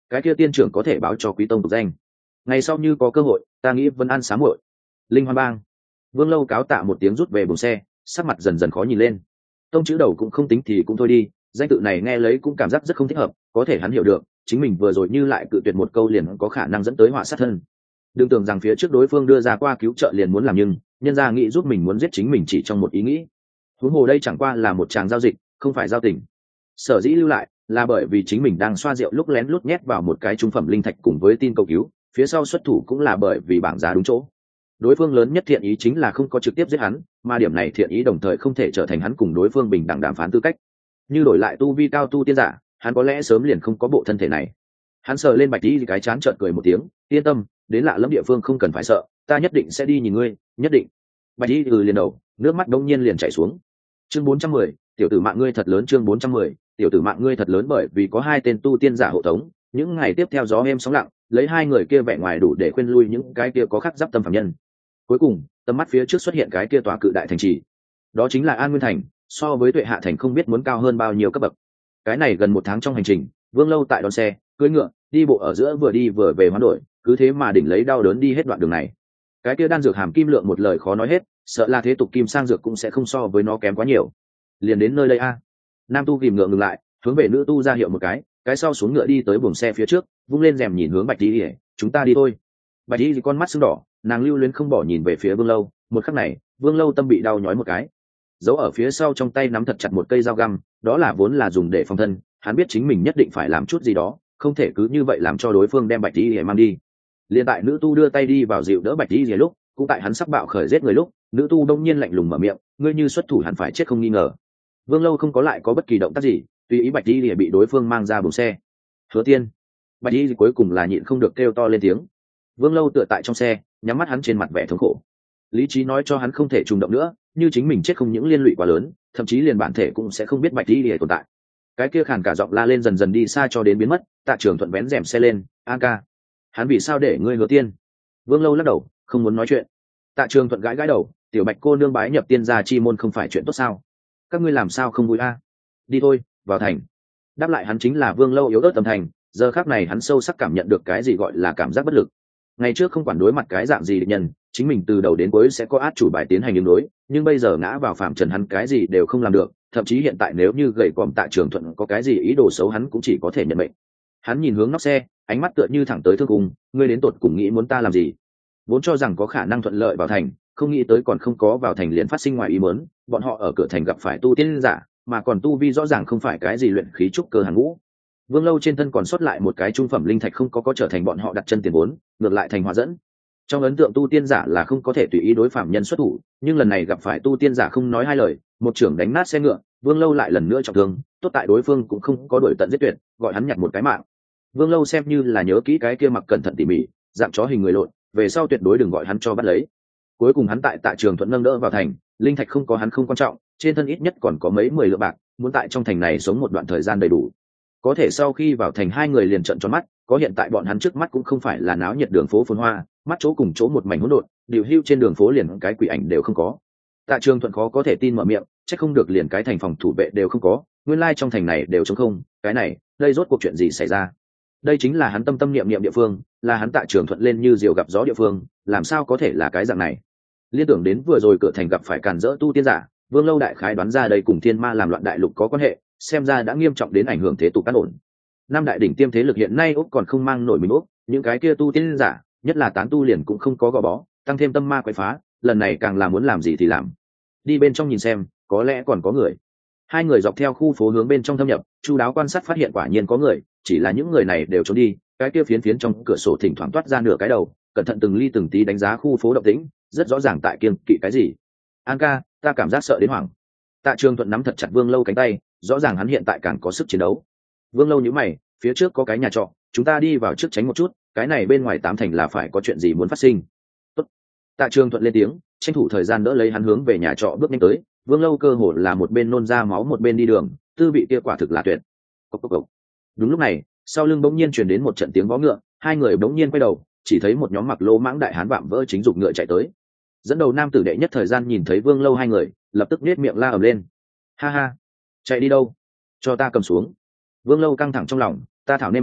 cái kia tiên trưởng có thể báo cho quý tông tục danh. Ngày sau như có cơ hội ta nghĩ vân an sám muội. Linh Hoan Bang. Vương Lâu cáo tạ một tiếng rút về buồng xe, sắc mặt dần dần khó nhìn lên. Tông chữ đầu cũng không tính thì cũng thôi đi, danh tự này nghe lấy cũng cảm giác rất không thích hợp, có thể hắn hiểu được chính mình vừa rồi như lại cự tuyệt một câu liền có khả năng dẫn tới họa sát thân. Đừng tưởng rằng phía trước đối phương đưa ra qua cứu trợ liền muốn làm, nhưng nhân ra nghĩ giúp mình muốn giết chính mình chỉ trong một ý nghĩ. Huống hồ đây chẳng qua là một tràng giao dịch, không phải giao tình. Sở dĩ lưu lại là bởi vì chính mình đang xoa rượu lúc lén lút nhét vào một cái trung phẩm linh thạch cùng với tin cầu cứu, phía sau xuất thủ cũng là bởi vì bảng giá đúng chỗ. Đối phương lớn nhất thiện ý chính là không có trực tiếp giết hắn, mà điểm này thiện ý đồng thời không thể trở thành hắn cùng đối phương bình đẳng đàm phán tư cách. Như đổi lại tu vi cao tu tiên giả, hắn có lẽ sớm liền không có bộ thân thể này. Hắn sờ lên Bạch Y cái chán, trợn cười một tiếng, yên tâm, đến lạ lẫm địa phương không cần phải sợ, ta nhất định sẽ đi nhìn ngươi, nhất định. Bạch Y ừ liền đầu, nước mắt đông nhiên liền chảy xuống. Chương bốn trăm mười, tiểu tử mạng ngươi thật lớn. Chương bốn trăm mười, tiểu tử mạng ngươi thật lớn. Bởi vì có hai tên tu tiên giả hộ tống, những ngày tiếp theo gió êm sóng lặng, lấy hai người kia vẻ ngoài đủ để khuyên lui những cái kia có khắc giáp tâm phạm nhân. Cuối cùng tầm mắt phía trước xuất hiện cái kia tòa cự đại thành trì, đó chính là An Nguyên Thành, so với Tuệ Hạ Thành không biết muốn cao hơn bao nhiêu cấp bậc. Cái này gần một tháng trong hành trình, Vương Lâu tại đón xe cưỡi ngựa đi bộ ở giữa, vừa đi vừa về hoán đổi, cứ thế mà đỉnh lấy đau đớn đi hết đoạn đường này. Cái kia đan dược hàm kim lượng một lời khó nói hết, sợ là thế tục kim sang dược cũng sẽ không so với nó kém quá nhiều. Liền đến nơi đây a. Nam tu kìm ngựa ngừng lại, hướng về nữ tu ra hiệu một cái, cái sau xuống ngựa đi tới buồng xe phía trước, vung lên rèm nhìn hướng Bạch Y, chúng ta đi thôi. Bạch Y con mắt sưng đỏ, nàng lưu luyến không bỏ nhìn về phía Vương Lâu. Một khắc này Vương Lâu tâm bị đau nhói một cái, giấu ở phía sau trong tay nắm thật chặt một cây dao găm, đó là vốn là dùng để phòng thân, hắn biết chính mình nhất định phải làm chút gì đó, không thể cứ như vậy làm cho đối phương đem Bạch Y để mang đi. Liên tại nữ tu đưa tay đi vào dịu đỡ Bạch Y để lúc, cũng tại hắn sắp bạo khởi giết người lúc, nữ tu đông nhiên lạnh lùng mở miệng, ngươi như xuất thủ hẳn phải chết không nghi ngờ. Vương Lâu không có lại có bất kỳ động tác gì, tùy ý Bạch Y để bị đối phương mang ra buồng xe. Hứa Tiên. Bạch Y cuối cùng là nhịn không được kêu to lên tiếng. Vương Lâu tựa tại trong xe, nhắm mắt hắn trên mặt vẻ thống khổ. Lý trí nói cho hắn không thể trùng động nữa, như chính mình chết không những liên lụy quá lớn, thậm chí liền bản thể cũng sẽ không biết Bạch Y để tồn tại. Cái kia khàn cả giọng la lên dần dần đi xa cho đến biến mất. Tạ Trường Thuận vén rèm xe lên, An ca, hắn vì sao để ngươi Hứa Tiên? Vương Lâu lắc đầu, không muốn nói chuyện. Tạ Trường Thuận gãi gãi đầu, tiểu Bạch cô nương bái nhập tiên gia chi môn không phải chuyện tốt sao? Các ngươi làm sao không vui a? Đi thôi, vào thành. Đáp lại hắn chính là Vương Lâu yếu ớt tâm thành. Giờ khắc này hắn sâu sắc cảm nhận được cái gì gọi là cảm giác bất lực. Ngày trước không quản đối mặt cái dạng gì địch nhân, chính mình từ đầu đến cuối sẽ có át chủ bài tiến hành ứng đối, nhưng bây giờ ngã vào phạm trần hắn cái gì đều không làm được, thậm chí hiện tại nếu như gầy còm Tạ Trường Thuận có cái gì ý đồ xấu hắn cũng chỉ có thể nhận mệnh. Hắn nhìn hướng nóc xe, ánh mắt tựa như thẳng tới thương cung, ngươi đến tột cùng nghĩ muốn ta làm gì? Vốn cho rằng có khả năng thuận lợi vào thành, không nghĩ tới còn không có vào thành liền phát sinh ngoài ý muốn, bọn họ ở cửa thành gặp phải tu tiên giả, mà còn tu vi rõ ràng không phải cái gì luyện khí trúc cơ hàng ngũ. Vương Lâu trên thân còn sót lại một cái trung phẩm linh thạch không có có trở thành bọn họ đặt chân tiền vốn, ngược lại thành hóa dẫn. Trong ấn tượng tu tiên giả là không có thể tùy ý đối phạm nhân xuất thủ, nhưng lần này gặp phải tu tiên giả không nói hai lời, một trưởng đánh nát xe ngựa, Vương Lâu lại lần nữa trọng thương, tốt tại đối phương cũng không có đuổi tận giết tuyệt, gọi hắn nhặt một cái mạng. Vương Lâu xem như là nhớ kỹ cái kia mặc cẩn thận tỉ mỉ, dạng chó hình người lộn, về sau tuyệt đối đừng gọi hắn cho bắt lấy. Cuối cùng hắn tại Tạ Trường Thuận nâng đỡ vào thành, linh thạch không có hắn không quan trọng, trên thân ít nhất còn có mấy mười lượng bạc, muốn tại trong thành này sống một đoạn thời gian đầy đủ. Có thể sau khi vào thành hai người liền trợn tròn mắt, có hiện tại bọn hắn trước mắt cũng không phải là náo nhiệt đường phố phồn hoa, mắt chỗ cùng chỗ một mảnh hỗn độn, điều hưu trên đường phố liền cái quỷ ảnh đều không có. Tạ Trường Thuận khó có thể tin mở miệng, chắc không được liền cái thành phòng thủ vệ đều không có, nguyên lai trong thành này đều trống không, cái này, đây rốt cuộc chuyện gì xảy ra? Đây chính là hắn tâm tâm niệm niệm địa phương, là hắn Tạ Trường Thuận lên như diều gặp gió địa phương, làm sao có thể là cái dạng này? Liên tưởng đến vừa rồi cửa thành gặp phải càn rỡ tu tiên giả, Vương Lâu đại khái đoán ra đây cùng thiên ma làm loạn đại lục có quan hệ, xem ra đã nghiêm trọng đến ảnh hưởng thế tục căn ổn. Năm đại đỉnh tiêm thế lực hiện nay Úc còn không mang nổi mình Úc, những cái kia tu tiên giả, nhất là tán tu liền cũng không có gò bó, tăng thêm tâm ma quậy phá, lần này càng là muốn làm gì thì làm. Đi bên trong nhìn xem, có lẽ còn có người. Hai người dọc theo khu phố hướng bên trong thâm nhập, chu đáo quan sát phát hiện quả nhiên có người, chỉ là những người này đều trốn đi, cái kia phiến phiến trong cửa sổ thỉnh thoảng toát ra nửa cái đầu, cẩn thận từng ly từng tí đánh giá khu phố động tĩnh, rất rõ ràng tại kiêng kỵ cái gì. An ca, ta cảm giác sợ đến hoảng. Tạ Trường Thuận nắm thật chặt Vương Lâu cánh tay, rõ ràng hắn hiện tại càng có sức chiến đấu. Vương Lâu nhíu mày, phía trước có cái nhà trọ, chúng ta đi vào trước tránh một chút, cái này bên ngoài tám thành là phải có chuyện gì muốn phát sinh. Tốt. Tạ Trường Thuận lên tiếng, tranh thủ thời gian đỡ lấy hắn hướng về nhà trọ bước nhanh tới. Vương Lâu cơ hồ là một bên nôn ra máu một bên đi đường, tư vị kia quả thực là tuyệt. Cốc cốc cốc. Đúng lúc này, sau lưng bỗng nhiên truyền đến một trận tiếng vó ngựa, hai người bỗng nhiên quay đầu, chỉ thấy một nhóm mặc lô mãng đại hán vạm vỡ chính dục ngựa chạy tới. Dẫn đầu nam tử đệ nhất thời gian nhìn thấy Vương Lâu hai người, lập tức nhếch miệng la ầm lên. Ha ha, chạy đi đâu? Cho ta cầm xuống. Vương Lâu căng thẳng trong lòng, ta thảo nê mã,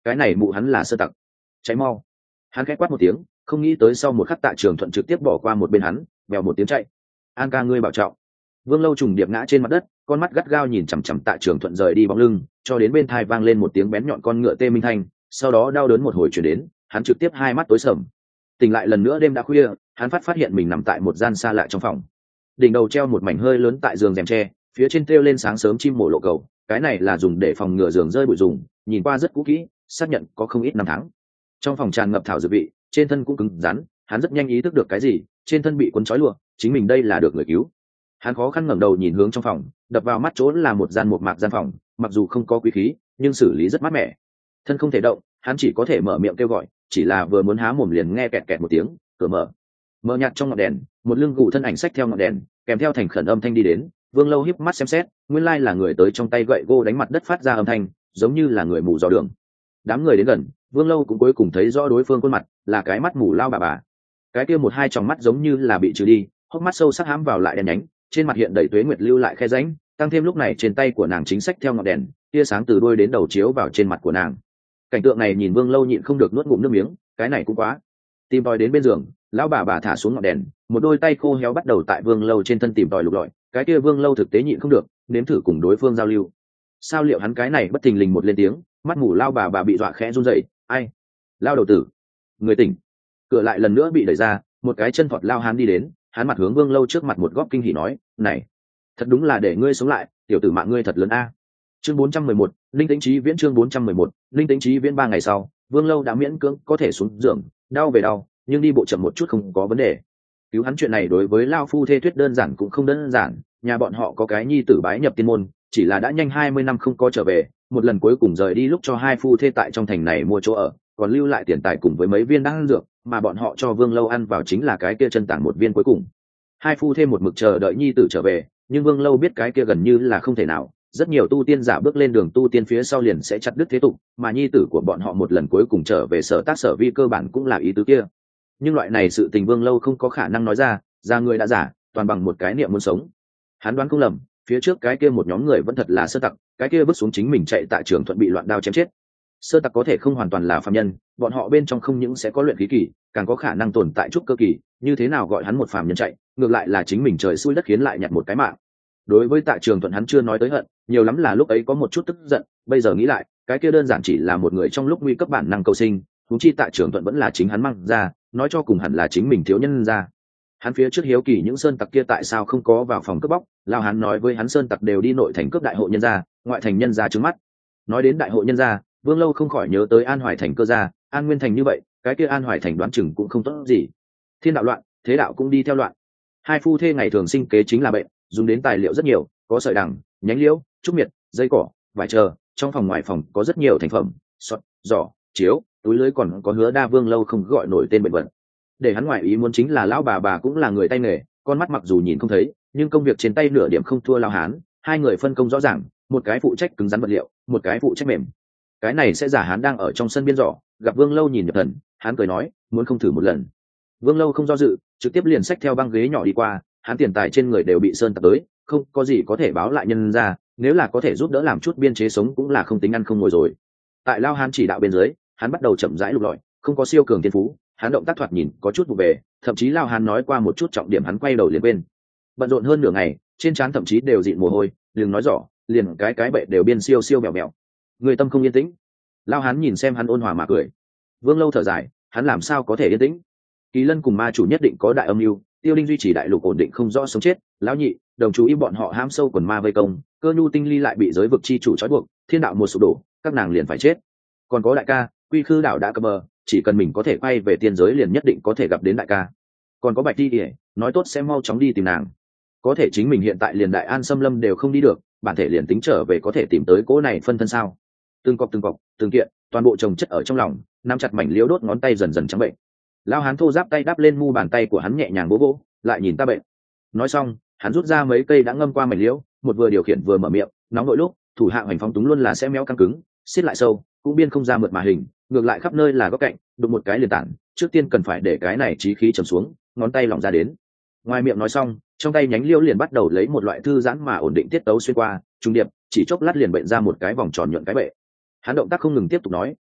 cái này mụ hắn là sơ tặc, cháy mau. Hắn khẽ quát một tiếng, không nghĩ tới sau một khắc Tạ Trường Thuận trực tiếp bỏ qua một bên hắn, vèo một tiếng chạy. An ca ngươi bảo trọng. Vương Lâu trùng điệp ngã trên mặt đất, con mắt gắt gao nhìn chằm chằm Tạ Trường Thuận rời đi bóng lưng, cho đến bên tai vang lên một tiếng bén nhọn con ngựa tê minh thanh, sau đó đau đớn một hồi truyền đến, hắn trực tiếp hai mắt tối sầm. Tỉnh lại lần nữa đêm đã khuya, hắn phát phát hiện mình nằm tại một gian xa lạ trong phòng. Đỉnh đầu treo một mảnh hơi lớn tại giường rèm tre, phía trên treo lên sáng sớm chim mổ lộ cầu, cái này là dùng để phòng ngừa giường rơi bụi dùng, nhìn qua rất cũ kỹ, xác nhận có không ít năm tháng. Trong phòng tràn ngập thảo dược vị, trên thân cũng cứng rắn, hắn rất nhanh ý thức được cái gì, trên thân bị cuốn trói lụa, chính mình đây là được người cứu. Hắn khó khăn ngẩng đầu nhìn hướng trong phòng, đập vào mắt chỗ là một gian một mạc gian phòng, mặc dù không có quý khí, nhưng xử lý rất mát mẻ. Thân không thể động, hắn chỉ có thể mở miệng kêu gọi, chỉ là vừa muốn há mồm liền nghe kẹt kẹt một tiếng, cửa mở. Mở nhạt trong ngọn đèn, một lưng gù thân ảnh xách theo ngọn đèn, kèm theo thành khẩn âm thanh đi đến. Vương Lâu híp mắt xem xét, nguyên lai là người tới trong tay gậy gỗ đánh mặt đất phát ra âm thanh, giống như là người mù dò đường. Đám người đến gần, Vương Lâu cũng cuối cùng thấy rõ đối phương khuôn mặt, là cái mắt mù lao bà bà. Cái kia một hai tròng mắt giống như là bị trừ đi, hốc mắt sâu sắc hãm vào lại đen nhánh, trên mặt hiện đầy tuế nguyệt lưu lại khe rãnh, tăng thêm lúc này trên tay của nàng chính sách theo ngọn đèn, tia sáng từ đuôi đến đầu chiếu vào trên mặt của nàng. Cảnh tượng này nhìn Vương Lâu nhịn không được nuốt ngụm nước miếng, cái này cũng quá. Tìm tòi đến bên giường, lão bà bà thả xuống ngọn đèn, một đôi tay khô héo bắt đầu tại Vương Lâu trên thân tìm tòi lục lọi, cái kia Vương Lâu thực tế nhịn không được, nếm thử cùng đối phương giao lưu. Sao liệu hắn cái này bất thình lình một lên tiếng, mắt mù lao bà bà bị dọa khẽ run rẩy, ai? Lao đầu tử, người tỉnh. Cửa lại lần nữa bị đẩy ra, một cái chân thọt lao hắn đi đến, hắn mặt hướng Vương Lâu trước mặt một góc kinh hỉ nói, này, thật đúng là để ngươi sống lại, tiểu tử mạng ngươi thật lớn a. Chương bốn trăm mười một, linh tính trí viễn chương bốn trăm mười một, linh tính trí viễn ba ngày sau, Vương Lâu đã miễn cưỡng có thể xuống giường, đau về đau, nhưng đi bộ chậm một chút không có vấn đề. Cứu hắn chuyện này đối với lao phu thê thuyết đơn giản cũng không đơn giản, nhà bọn họ có cái nhi tử bái nhập tiên môn, chỉ là đã nhanh hai mươi năm không có trở về, một lần cuối cùng rời đi lúc cho hai phu thê tại trong thành này mua chỗ ở, còn lưu lại tiền tài cùng với mấy viên đan dược, mà bọn họ cho Vương Lâu ăn vào chính là cái kia chân tảng một viên cuối cùng. Hai phu thê một mực chờ đợi nhi tử trở về, nhưng Vương Lâu biết cái kia gần như là không thể nào, rất nhiều tu tiên giả bước lên đường tu tiên phía sau liền sẽ chặt đứt thế tục, mà nhi tử của bọn họ một lần cuối cùng trở về sở tác sở vi cơ bản cũng là ý tứ kia. Nhưng loại này sự tình Vương Lâu không có khả năng nói ra, ra người đã giả, toàn bằng một cái niệm muốn sống. Hắn đoán không lầm, phía trước cái kia một nhóm người vẫn thật là sơ tặc, cái kia bước xuống chính mình chạy tại Trường Thuận bị loạn đao chém chết. Sơ tặc có thể không hoàn toàn là phàm nhân, bọn họ bên trong không những sẽ có luyện khí kỳ, càng có khả năng tồn tại trúc cơ kỳ, như thế nào gọi hắn một phàm nhân chạy, ngược lại là chính mình trời xui đất khiến lại nhặt một cái mạng. Đối với Tạ Trường Thuận hắn chưa nói tới hận, nhiều lắm là lúc ấy có một chút tức giận, bây giờ nghĩ lại, cái kia đơn giản chỉ là một người trong lúc nguy cấp bản năng cầu sinh, huống chi Tạ Trường Thuận vẫn là chính hắn mang ra, nói cho cùng hẳn là chính mình thiếu nhân ra. Hắn phía trước hiếu kỳ những sơn tặc kia tại sao không có vào phòng cướp bóc, lao hắn nói với hắn sơn tặc đều đi nội thành cướp đại hộ nhân gia, ngoại thành nhân gia trướng mắt. Nói đến đại hộ nhân gia, Vương Lâu không khỏi nhớ tới An Hoài thành cơ gia, An Nguyên thành như vậy, cái kia An Hoài thành đoán chừng cũng không tốt gì. Thiên đạo loạn, thế đạo cũng đi theo loạn. Hai phu thê ngày thường sinh kế chính là bệnh, dùng đến tài liệu rất nhiều, có sợi đằng, nhánh liễu, trúc miệt, dây cỏ, vải chờ, trong phòng ngoài phòng có rất nhiều thành phẩm, sọt, giỏ, chiếu, túi lưới, còn có Hứa Đa Vương Lâu không gọi nổi tên bệnh vật. Để hắn ngoại ý muốn chính là lão bà bà cũng là người tay nghề, con mắt mặc dù nhìn không thấy, nhưng công việc trên tay nửa điểm không thua lao hán, hai người phân công rõ ràng, một cái phụ trách cứng rắn vật liệu, một cái phụ trách mềm. Cái này sẽ giả hán đang ở trong sân biên giỏ, gặp Vương Lâu nhìn nhập thần, hắn cười nói, muốn không thử một lần. Vương Lâu không do dự, trực tiếp liền xách theo băng ghế nhỏ đi qua, hắn tiền tài trên người đều bị sơn tặc tới, không có gì có thể báo lại nhân ra, nếu là có thể giúp đỡ làm chút biên chế sống cũng là không tính ăn không ngồi rồi. Tại lao hán chỉ đạo bên dưới, hắn bắt đầu chậm rãi lục lọi, không có siêu cường thiên phú, hắn động tác thoạt nhìn có chút vụ về, thậm chí lao hán nói qua một chút trọng điểm hắn quay đầu liền bên. Bận rộn hơn nửa ngày, trên trán thậm chí đều dịn mồ hôi, đừng nói rõ, liền cái cái bệ đều biên siêu siêu mèo mèo. Người tâm không yên tĩnh. Lao hán nhìn xem hắn ôn hòa mà cười. Vương Lâu thở dài, hắn làm sao có thể yên tĩnh? Kỳ Lân cùng ma chủ nhất định có đại âm mưu, Tiêu Đinh duy trì đại lục ổn định không rõ sống chết, lão nhị, đồng chú ý bọn họ hãm sâu quần ma vây công, Cơ Nhu Tinh Ly lại bị giới vực chi chủ trói buộc, thiên đạo một sụp đổ, các nàng liền phải chết. Còn có đại ca, Quy Khư đảo đã cập bờ, chỉ cần mình có thể quay về tiên giới liền nhất định có thể gặp đến đại ca. Còn có Bạch Ti Điệp, nói tốt sẽ mau chóng đi tìm nàng. Có thể chính mình hiện tại liền Đại An Xâm Lâm đều không đi được, bản thể liền tính trở về có thể tìm tới cố này phân thân sao? Từng cọc từng cọc, từng kiện, toàn bộ chồng chất ở trong lòng, nắm chặt mảnh liễu đốt ngón tay dần dần trắng bệnh. Lão hán thô giáp tay đắp lên mu bàn tay của hắn nhẹ nhàng vỗ vỗ, lại nhìn ta bệnh. Nói xong, hắn rút ra mấy cây đã ngâm qua mảnh liễu, một vừa điều khiển vừa mở miệng, nóng nội lúc, thủ hạ hành phóng túng luôn là sẽ méo căng cứng, xiết lại sâu, cũng biên không ra mượt mà hình, ngược lại khắp nơi là góc cạnh, đụng một cái liền tản, trước tiên cần phải để cái này chí khí trầm xuống, ngón tay lỏng ra đến. Ngoài miệng nói xong, trong tay nhánh liễu liền bắt đầu lấy một loại thư giãn mà ổn định tiết tấu xuyên qua, trung điệp, chỉ chốc lát liền bệnh ra một cái vòng tròn nhuận cái bệ. Hắn động tác không ngừng tiếp tục nói,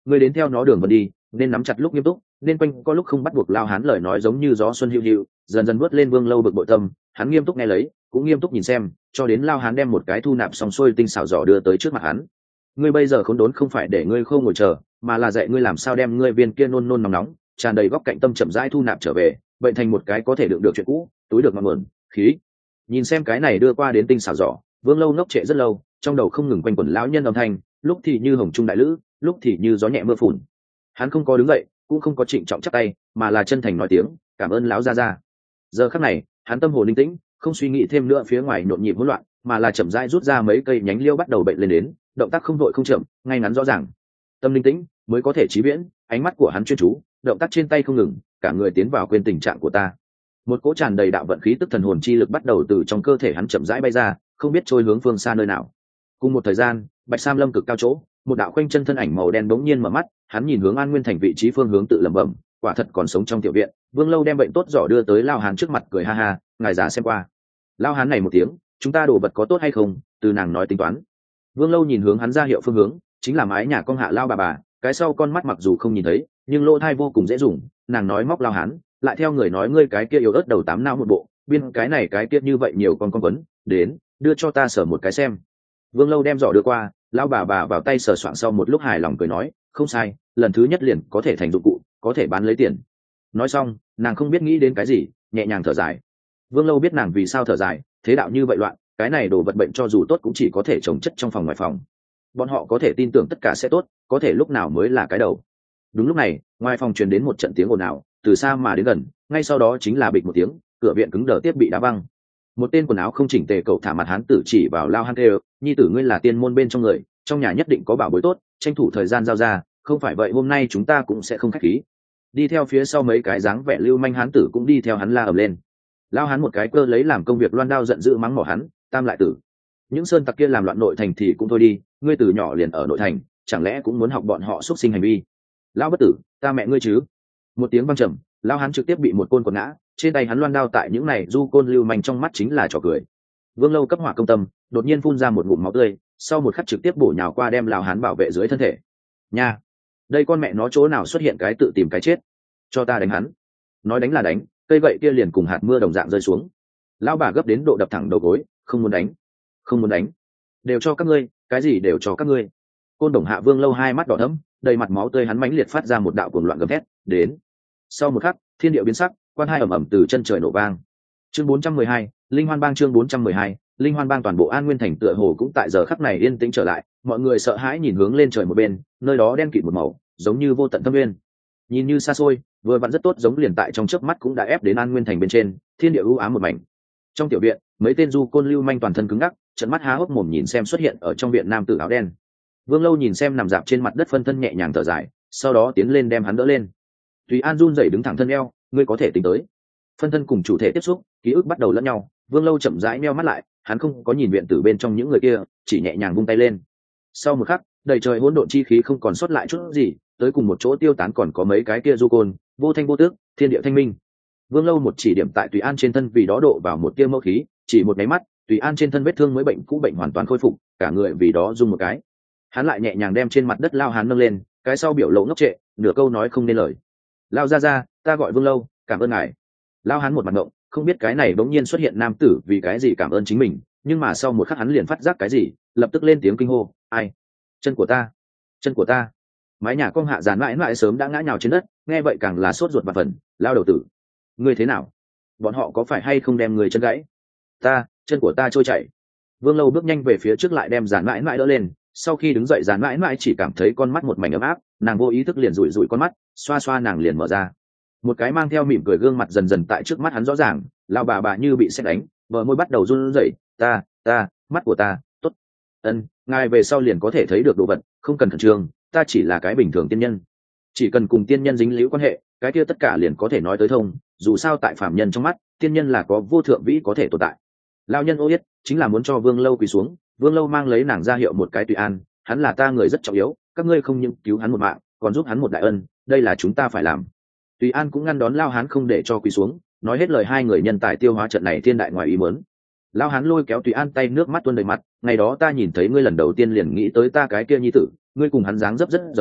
ngươi đến theo nó đường vân đi, nên nắm chặt lúc nghiêm túc, nên quanh có lúc không bắt buộc. Lao hán lời nói giống như gió xuân hiu hiu, dần dần vớt lên Vương Lâu bực bội tâm. Hắn nghiêm túc nghe lấy, cũng nghiêm túc nhìn xem, cho đến Lao hán đem một cái thu nạp xong xuôi tinh xảo giỏ đưa tới trước mặt hắn. Ngươi bây giờ khốn đốn không phải để ngươi không ngồi chờ, mà là dạy ngươi làm sao đem ngươi viên kia nôn nôn nóng nóng tràn đầy góc cạnh tâm chậm rãi thu nạp trở về, bệnh thành một cái có thể đựng được chuyện cũ, túi được ngọn nguồn khí. Nhìn xem cái này đưa qua đến tinh xảo giỏ, Vương Lâu ngốc trệ rất lâu, trong đầu không ngừng quanh quẩn lão nhân âm thanh, lúc thì như hồng trung đại lữ, lúc thì như gió nhẹ mưa phùn. Hắn không có đứng dậy, cũng không có trịnh trọng chắp tay, mà là chân thành nói tiếng cảm ơn lão gia gia. Giờ khắc này, hắn tâm hồn linh tĩnh, không suy nghĩ thêm nữa phía ngoài nhộn nhịp hỗn loạn, mà là chậm rãi rút ra mấy cây nhánh liêu bắt đầu bệnh lên đến, động tác không vội không chậm, ngay ngắn rõ ràng. Tâm linh tĩnh mới có thể trí viễn, ánh mắt của hắn chuyên chú, động tác trên tay không ngừng, cả người tiến vào quên tình trạng của ta. Một cỗ tràn đầy đạo vận khí tức thần hồn chi lực bắt đầu từ trong cơ thể hắn chậm rãi bay ra, không biết trôi hướng phương xa nơi nào. Cùng một thời gian, Bạch Sam Lâm cực cao chỗ, một đạo quanh chân thân ảnh màu đen bỗng nhiên mở mắt, hắn nhìn hướng An Nguyên Thành vị trí phương hướng tự lẩm bẩm, quả thật còn sống trong tiểu viện. Vương Lâu đem bệnh tốt giỏ đưa tới Lao Hán trước mặt cười ha ha, ngài già xem qua. Lao Hán này một tiếng, chúng ta đồ vật có tốt hay không, từ nàng nói tính toán. Vương Lâu nhìn hướng hắn ra hiệu phương hướng, chính là mái nhà con hạ Lao bà bà, cái sau con mắt mặc dù không nhìn thấy, nhưng lỗ thai vô cùng dễ dùng. Nàng nói móc Lao Hán, lại theo người nói ngươi cái kia yếu ớt đầu tám nao một bộ, biên cái này cái kia như vậy nhiều con con quấn, đến, đưa cho ta sờ một cái xem. Vương Lâu đem giỏ đưa qua, Lao bà bà vào tay sờ soạng sau một lúc hài lòng cười nói, không sai, lần thứ nhất liền có thể thành dụng cụ, có thể bán lấy tiền. Nói xong, nàng không biết nghĩ đến cái gì, nhẹ nhàng thở dài. Vương Lâu biết nàng vì sao thở dài, thế đạo như vậy loạn, cái này đồ vật bệnh cho dù tốt cũng chỉ có thể trồng chất trong phòng ngoài phòng. Bọn họ có thể tin tưởng tất cả sẽ tốt, có thể lúc nào mới là cái đầu. Đúng lúc này, ngoài phòng truyền đến một trận tiếng ồn ào, từ xa mà đến gần, ngay sau đó chính là bịch một tiếng, cửa viện cứng đờ tiếp bị đá văng. Một tên quần áo không chỉnh tề cậu thả mặt hán tử chỉ vào Lao Hán kêu, nhi tử ngươi là tiên môn bên trong người, trong nhà nhất định có bảo bối tốt, tranh thủ thời gian giao ra, không phải vậy hôm nay chúng ta cũng sẽ không khách khí. Đi theo phía sau mấy cái dáng vẻ lưu manh hán tử cũng đi theo hắn la ầm lên. Lao Hán một cái cơ lấy làm công việc loan đao giận dữ mắng mỏ hắn, tam lại tử, những sơn tặc kia làm loạn nội thành thì cũng thôi đi, ngươi từ nhỏ liền ở nội thành, chẳng lẽ cũng muốn học bọn họ xúc sinh hành vi? Lão bất tử, ta mẹ ngươi chứ? Một tiếng vang trầm, Lao Hán trực tiếp bị một côn quật ngã, trên tay hắn loan đao tại những này du côn lưu manh trong mắt chính là trò cười. Vương Lâu cấp hỏa công tâm, đột nhiên phun ra một ngụm máu tươi, sau một khắc trực tiếp bổ nhào qua đem Lão Hán bảo vệ dưới thân thể. Nha, đây con mẹ nó chỗ nào xuất hiện cái tự tìm cái chết, cho ta đánh hắn. Nói đánh là đánh, cây gậy kia liền cùng hạt mưa đồng dạng rơi xuống. Lão bà gấp đến độ đập thẳng đầu gối, không muốn đánh, không muốn đánh, đều cho các ngươi, cái gì đều cho các ngươi. Côn đồng hạ Vương Lâu hai mắt đỏ thẫm, đầy mặt máu tươi, hắn mãnh liệt phát ra một đạo cuồng loạn gầm thét, đến. Sau một khắc, thiên địa biến sắc, quan hai ầm ầm từ chân trời nổ vang. Chương bốn trăm mười hai, Linh Hoan Bang chương bốn trăm mười hai, Linh Hoan Bang toàn bộ An Nguyên Thành tựa hồ cũng tại giờ khắc này yên tĩnh trở lại, mọi người sợ hãi nhìn hướng lên trời một bên, nơi đó đen kịt một màu, giống như vô tận thâm nguyên. Nhìn như xa xôi, vừa vặn rất tốt giống liền tại trong chớp mắt cũng đã ép đến An Nguyên Thành bên trên, thiên địa u ám một mảnh. Trong tiểu viện, mấy tên du côn lưu manh toàn thân cứng ngắc, trợn mắt há hốc mồm nhìn xem xuất hiện ở trong viện nam tử áo đen. Vương Lâu nhìn xem nằm dạp trên mặt đất phân thân nhẹ nhàng thở dài, sau đó tiến lên đem hắn đỡ lên. Tùy An run rẩy đứng thẳng thân eo, ngươi có thể tính tới. Phân thân cùng chủ thể tiếp xúc, ký ức bắt đầu lẫn nhau. Vương Lâu chậm rãi meo mắt lại, hắn không có nhìn viện tử bên trong những người kia, chỉ nhẹ nhàng vung tay lên. Sau một khắc, đầy trời hỗn độn chi khí không còn sót lại chút gì, tới cùng một chỗ tiêu tán còn có mấy cái kia du côn, vô thanh vô tước, thiên địa thanh minh. Vương Lâu một chỉ điểm tại Tùy An trên thân, vì đó độ vào một tia mâu khí, chỉ một cái mắt, Tùy An trên thân vết thương mới bệnh cũ bệnh hoàn toàn khôi phục, cả người vì đó rung một cái. Hắn lại nhẹ nhàng đem trên mặt đất Lao Hán nâng lên, cái sau biểu lộ ngốc trệ, nửa câu nói không nên lời. Lao ra ra, ta gọi Vương Lâu, cảm ơn ngài. Lao Hán một mặt ngộng, không biết cái này bỗng nhiên xuất hiện nam tử vì cái gì cảm ơn chính mình, nhưng mà sau một khắc hắn liền phát giác cái gì, lập tức lên tiếng kinh hô, ai? Chân của ta, chân của ta. Mái nhà con hạ giàn mãi mãi sớm đã ngã nhào trên đất, nghe vậy càng là sốt ruột và phần, lao đầu tử. Ngươi thế nào? Bọn họ có phải hay không đem người chân gãy? Ta, chân của ta trôi chảy. Vương Lâu bước nhanh về phía trước lại đem giàn mãi mãi đỡ lên, sau khi đứng dậy giàn mãi mãi chỉ cảm thấy con mắt một mảnh ấm áp, nàng vô ý thức liền rủi rủi con mắt, xoa xoa nàng liền mở ra. Một cái mang theo mỉm cười gương mặt dần dần tại trước mắt hắn rõ ràng, lao bà bà như bị sét đánh, bờ môi bắt đầu run rẩy, ta, ta, mắt của ta, tốt. Ân, ngài về sau liền có thể thấy được đồ vật, không cần khẩn trương, ta chỉ là cái bình thường tiên nhân. Chỉ cần cùng tiên nhân dính líu quan hệ, cái kia tất cả liền có thể nói tới thông, dù sao tại phàm nhân trong mắt, tiên nhân là có vô thượng vĩ có thể tồn tại. Lao nhân ô yết, chính là muốn cho Vương Lâu quỳ xuống, Vương Lâu mang lấy nàng ra hiệu một cái Tùy An, hắn là ta người rất trọng yếu, các ngươi không những cứu hắn một mạng, còn giúp hắn một đại ân, đây là chúng ta phải làm. Tùy An cũng ngăn đón Lao Hán không để cho quỳ xuống, nói hết lời hai người nhân tài tiêu hóa trận này thiên đại ngoài ý muốn. Lao Hán lôi kéo Tùy An tay nước mắt tuôn đầy mặt, ngày đó ta nhìn thấy ngươi lần đầu tiên liền nghĩ tới ta cái kia nhi tử, ngươi cùng hắn dáng dấp rất giống,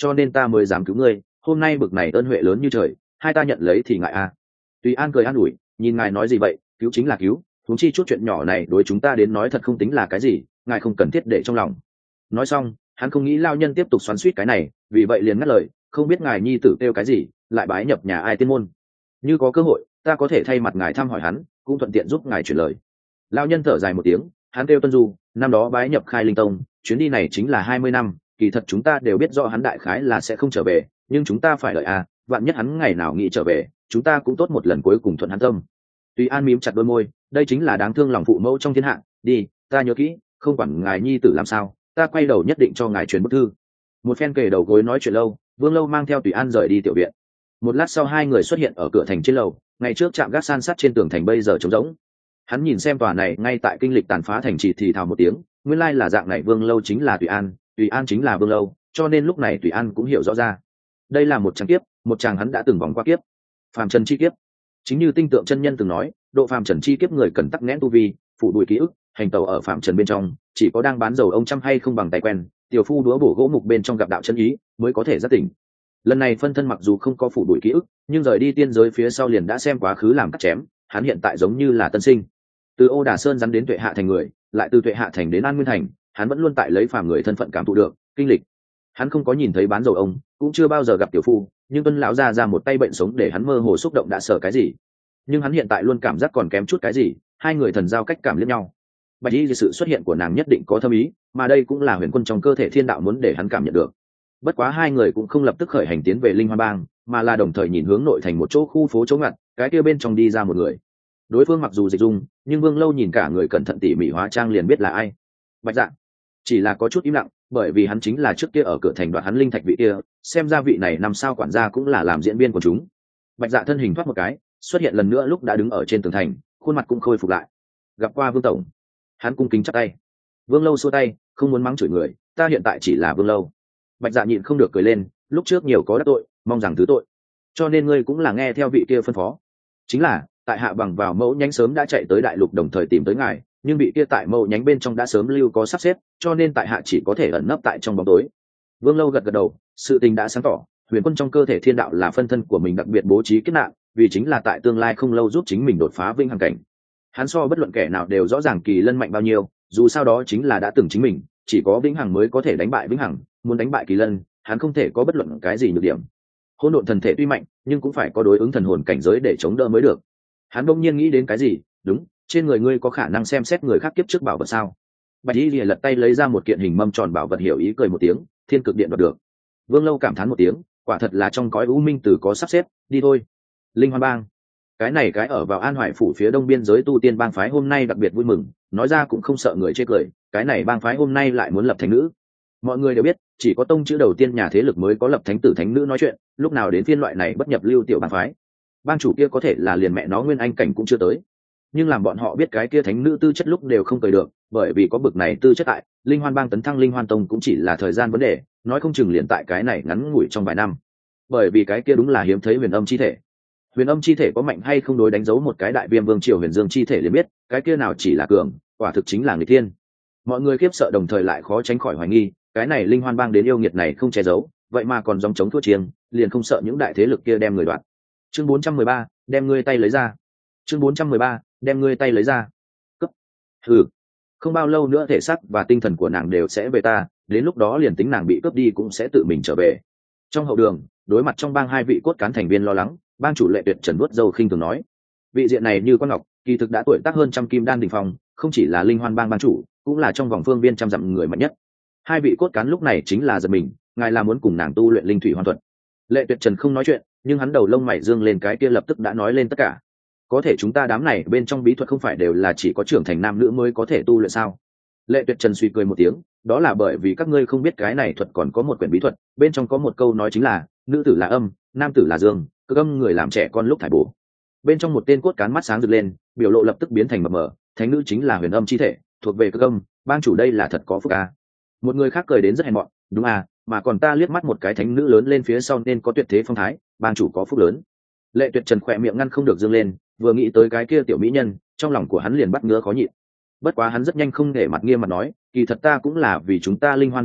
cho nên ta mới dám cứu ngươi. Hôm nay bực này ơn huệ lớn như trời, hai ta nhận lấy thì ngại à. Tùy An cười an ủi, nhìn ngài nói gì vậy, cứu chính là cứu, huống chi chút chuyện nhỏ này đối chúng ta đến nói thật không tính là cái gì, ngài không cần thiết để trong lòng. Nói xong, hắn không nghĩ lao nhân tiếp tục xoắn xuýt cái này, vì vậy liền ngắt lời, không biết ngài nhi tử kêu cái gì, lại bái nhập nhà ai tiên môn. Như có cơ hội, ta có thể thay mặt ngài thăm hỏi hắn, cũng thuận tiện giúp ngài chuyển lời. Lao nhân thở dài một tiếng, hắn kêu Tuân Du, năm đó bái nhập Khai Linh Tông, chuyến đi này chính là hai mươi năm, kỳ thật chúng ta đều biết rõ hắn đại khái là sẽ không trở về, nhưng chúng ta phải đợi à, vạn nhất hắn ngày nào nghĩ trở về, chúng ta cũng tốt một lần cuối cùng thuận hắn tâm. Tùy An mím chặt đôi môi, đây chính là đáng thương lòng phụ mẫu trong thiên hạ, đi, ta nhớ kỹ, không quản ngài nhi tử làm sao, ta quay đầu nhất định cho ngài truyền bức thư. Một phen kề đầu gối nói chuyện lâu, Vương Lâu mang theo Tùy An rời đi tiểu viện. Một lát sau hai người xuất hiện ở cửa thành trên lầu, ngày trước trạm gác san sát trên tường thành bây giờ trống rỗng. Hắn nhìn xem tòa này ngay tại kinh lịch tàn phá thành trì thì thào một tiếng, nguyên lai là dạng này, Vương Lâu chính là Tùy An, Tùy An chính là Vương Lâu, cho nên lúc này Tùy An cũng hiểu rõ ra. Đây là một tràng kiếp, một chàng hắn đã từng vòng qua kiếp. Phàm trần chi kiếp. Chính như tinh tượng chân nhân từng nói, độ phàm trần chi kiếp người cần tắc nghẽn tu vi, phủ đuổi ký ức, hành tẩu ở phàm trần bên trong, chỉ có đang bán dầu ông trăm hay không bằng tay quen, tiểu phu đũa bổ gỗ mục bên trong gặp đạo chân ý, mới có thể giác tỉnh. Lần này phân thân mặc dù không có phủ đuổi ký ức, nhưng rời đi tiên giới phía sau liền đã xem quá khứ làm cắt chém, hắn hiện tại giống như là tân sinh. Từ Ô Đà Sơn dắn đến Tuệ Hạ thành người, lại từ Tuệ Hạ thành đến An Nguyên thành, hắn vẫn luôn tại lấy phàm người thân phận cảm thụ được kinh lịch. Hắn không có nhìn thấy bán dầu ông, cũng chưa bao giờ gặp tiểu phu, nhưng Tuân lão ra ra một tay bệnh sống để hắn mơ hồ xúc động đã sợ cái gì. Nhưng hắn hiện tại luôn cảm giác còn kém chút cái gì, hai người thần giao cách cảm liếc nhau. Bạch Y sự xuất hiện của nàng nhất định có thâm ý, mà đây cũng là huyền quân trong cơ thể thiên đạo muốn để hắn cảm nhận được. Bất quá hai người cũng không lập tức khởi hành tiến về Linh Hoa Bang, mà là đồng thời nhìn hướng nội thành một chỗ khu phố chống ngặt, cái kia bên trong đi ra một người. Đối phương mặc dù dịch dung, nhưng Vương Lâu nhìn cả người cẩn thận tỉ mỉ hóa trang liền biết là ai. Bạch Dạ. Chỉ là có chút im lặng, bởi vì hắn chính là trước kia ở cửa thành đoạt hắn linh thạch vị kia, xem ra vị này năm sao quản gia cũng là làm diễn viên của chúng. Bạch Dạ thân hình thoát một cái, xuất hiện lần nữa lúc đã đứng ở trên tường thành, khuôn mặt cũng khôi phục lại. Gặp qua Vương tổng. Hắn cung kính chắp tay. Vương Lâu xua tay, không muốn mắng chửi người, ta hiện tại chỉ là Vương Lâu. Bạch Dạ nhịn không được cười lên, lúc trước nhiều có đắc tội, mong rằng thứ tội. Cho nên ngươi cũng là nghe theo vị kia phân phó. Chính là, tại hạ bằng vào mẫu nhánh sớm đã chạy tới đại lục đồng thời tìm tới ngài, nhưng vị kia tại mẫu nhánh bên trong đã sớm lưu có sắp xếp, cho nên tại hạ chỉ có thể ẩn nấp tại trong bóng tối. Vương Lâu gật gật đầu, sự tình đã sáng tỏ, huyền quân trong cơ thể thiên đạo là phân thân của mình đặc biệt bố trí kết nạn, vì chính là tại tương lai không lâu giúp chính mình đột phá vinh hằng cảnh. Hắn so bất luận kẻ nào đều rõ ràng Kỳ Lân mạnh bao nhiêu, dù sao đó chính là đã từng chính mình, chỉ có vĩnh hằng mới có thể đánh bại vĩnh hằng, muốn đánh bại Kỳ Lân, hắn không thể có bất luận cái gì nhược điểm. Hỗn độn thần thể tuy mạnh, nhưng cũng phải có đối ứng thần hồn cảnh giới để chống đỡ mới được. Hắn bỗng nhiên nghĩ đến cái gì, đúng, trên người ngươi có khả năng xem xét người khác kiếp trước bảo vật sao? Bạch Y lìa lật tay lấy ra một kiện hình mâm tròn bảo vật, hiểu ý cười một tiếng, thiên cực điện đoạt được. Vương Lâu cảm thán một tiếng, quả thật là trong cõi u minh tử có sắp xếp, đi thôi. Linh Hoa Bang, cái này cái ở vào An Hoài phủ phía đông biên giới tu tiên bang phái hôm nay đặc biệt vui mừng, nói ra cũng không sợ người chê cười, cái này bang phái hôm nay lại muốn lập thánh nữ. Mọi người đều biết, chỉ có tông chữ đầu tiên nhà thế lực mới có lập thánh tử thánh nữ nói chuyện, lúc nào đến phiên loại này bất nhập lưu tiểu bang phái. Bang chủ kia có thể là liền mẹ nó nguyên anh cảnh cũng chưa tới, nhưng làm bọn họ biết cái kia thánh nữ tư chất lúc đều không cười được, bởi vì có bực này tư chất tại, Linh Hoan Bang tấn thăng Linh Hoan Tông cũng chỉ là thời gian vấn đề, nói không chừng liền tại cái này ngắn ngủi trong vài năm. Bởi vì cái kia đúng là hiếm thấy huyền âm chi thể. Huyền âm chi thể có mạnh hay không đối đánh dấu một cái đại viêm vương triều huyền dương chi thể liền biết, cái kia nào chỉ là cường, quả thực chính là người thiên. Mọi người khiếp sợ đồng thời lại khó tránh khỏi hoài nghi, cái này Linh Hoan Bang đến yêu nghiệt này không che giấu, vậy mà còn dòng chống thua chiêng, liền không sợ những đại thế lực kia đem người đoạt. Chương bốn trăm mười ba, đem ngươi tay lấy ra. Chương bốn trăm mười ba, đem ngươi tay lấy ra. Cấp. Hừ. Không bao lâu nữa thể xác và tinh thần của nàng đều sẽ về ta, đến lúc đó liền tính nàng bị cướp đi cũng sẽ tự mình trở về. Trong hậu đường, đối mặt trong bang hai vị cốt cán thành viên lo lắng, bang chủ Lệ Tuyệt Trần vuốt râu khinh thường nói: vị diện này như Quan Ngọc, kỳ thực đã tuổi tác hơn trăm kim đan đỉnh phong, không chỉ là Linh Hoan Bang bang chủ, cũng là trong vòng phương viên trăm dặm người mạnh nhất. Hai vị cốt cán lúc này chính là giật mình, ngài là muốn cùng nàng tu luyện linh thủy hoàn thuận. Lệ Tuyệt Trần không nói chuyện, nhưng hắn đầu lông mày dương lên, cái kia lập tức đã nói lên tất cả. Có thể chúng ta đám này bên trong bí thuật không phải đều là chỉ có trưởng thành nam nữ mới có thể tu luyện sao? Lệ Tuyệt Trần suy cười một tiếng, đó là bởi vì các ngươi không biết cái này thuật còn có một quyển bí thuật, bên trong có một câu nói chính là nữ tử là âm, nam tử là dương, cực âm người làm trẻ con lúc thải bổ. Bên trong một tên cốt cán mắt sáng rực lên, biểu lộ lập tức biến thành mờ mờ, thánh nữ chính là huyền âm chi thể, thuộc về cực âm, bang chủ đây là thật có phúc à. Một người khác cười đến rất hèn mọn, đúng à, mà còn ta liếc mắt một cái thánh nữ lớn lên phía sau nên có tuyệt thế phong thái, bang chủ có phúc lớn. Lệ Tuyệt Trần khỏe miệng ngăn không được dương lên, vừa nghĩ tới cái kia tiểu mỹ nhân, trong lòng của hắn liền bắt ngứa khó nhịn. Bất quá hắn rất nhanh không để mặt nghiêm mặt nói, kỳ thật ta cũng là vì chúng ta Linh Hoan Bang tốt,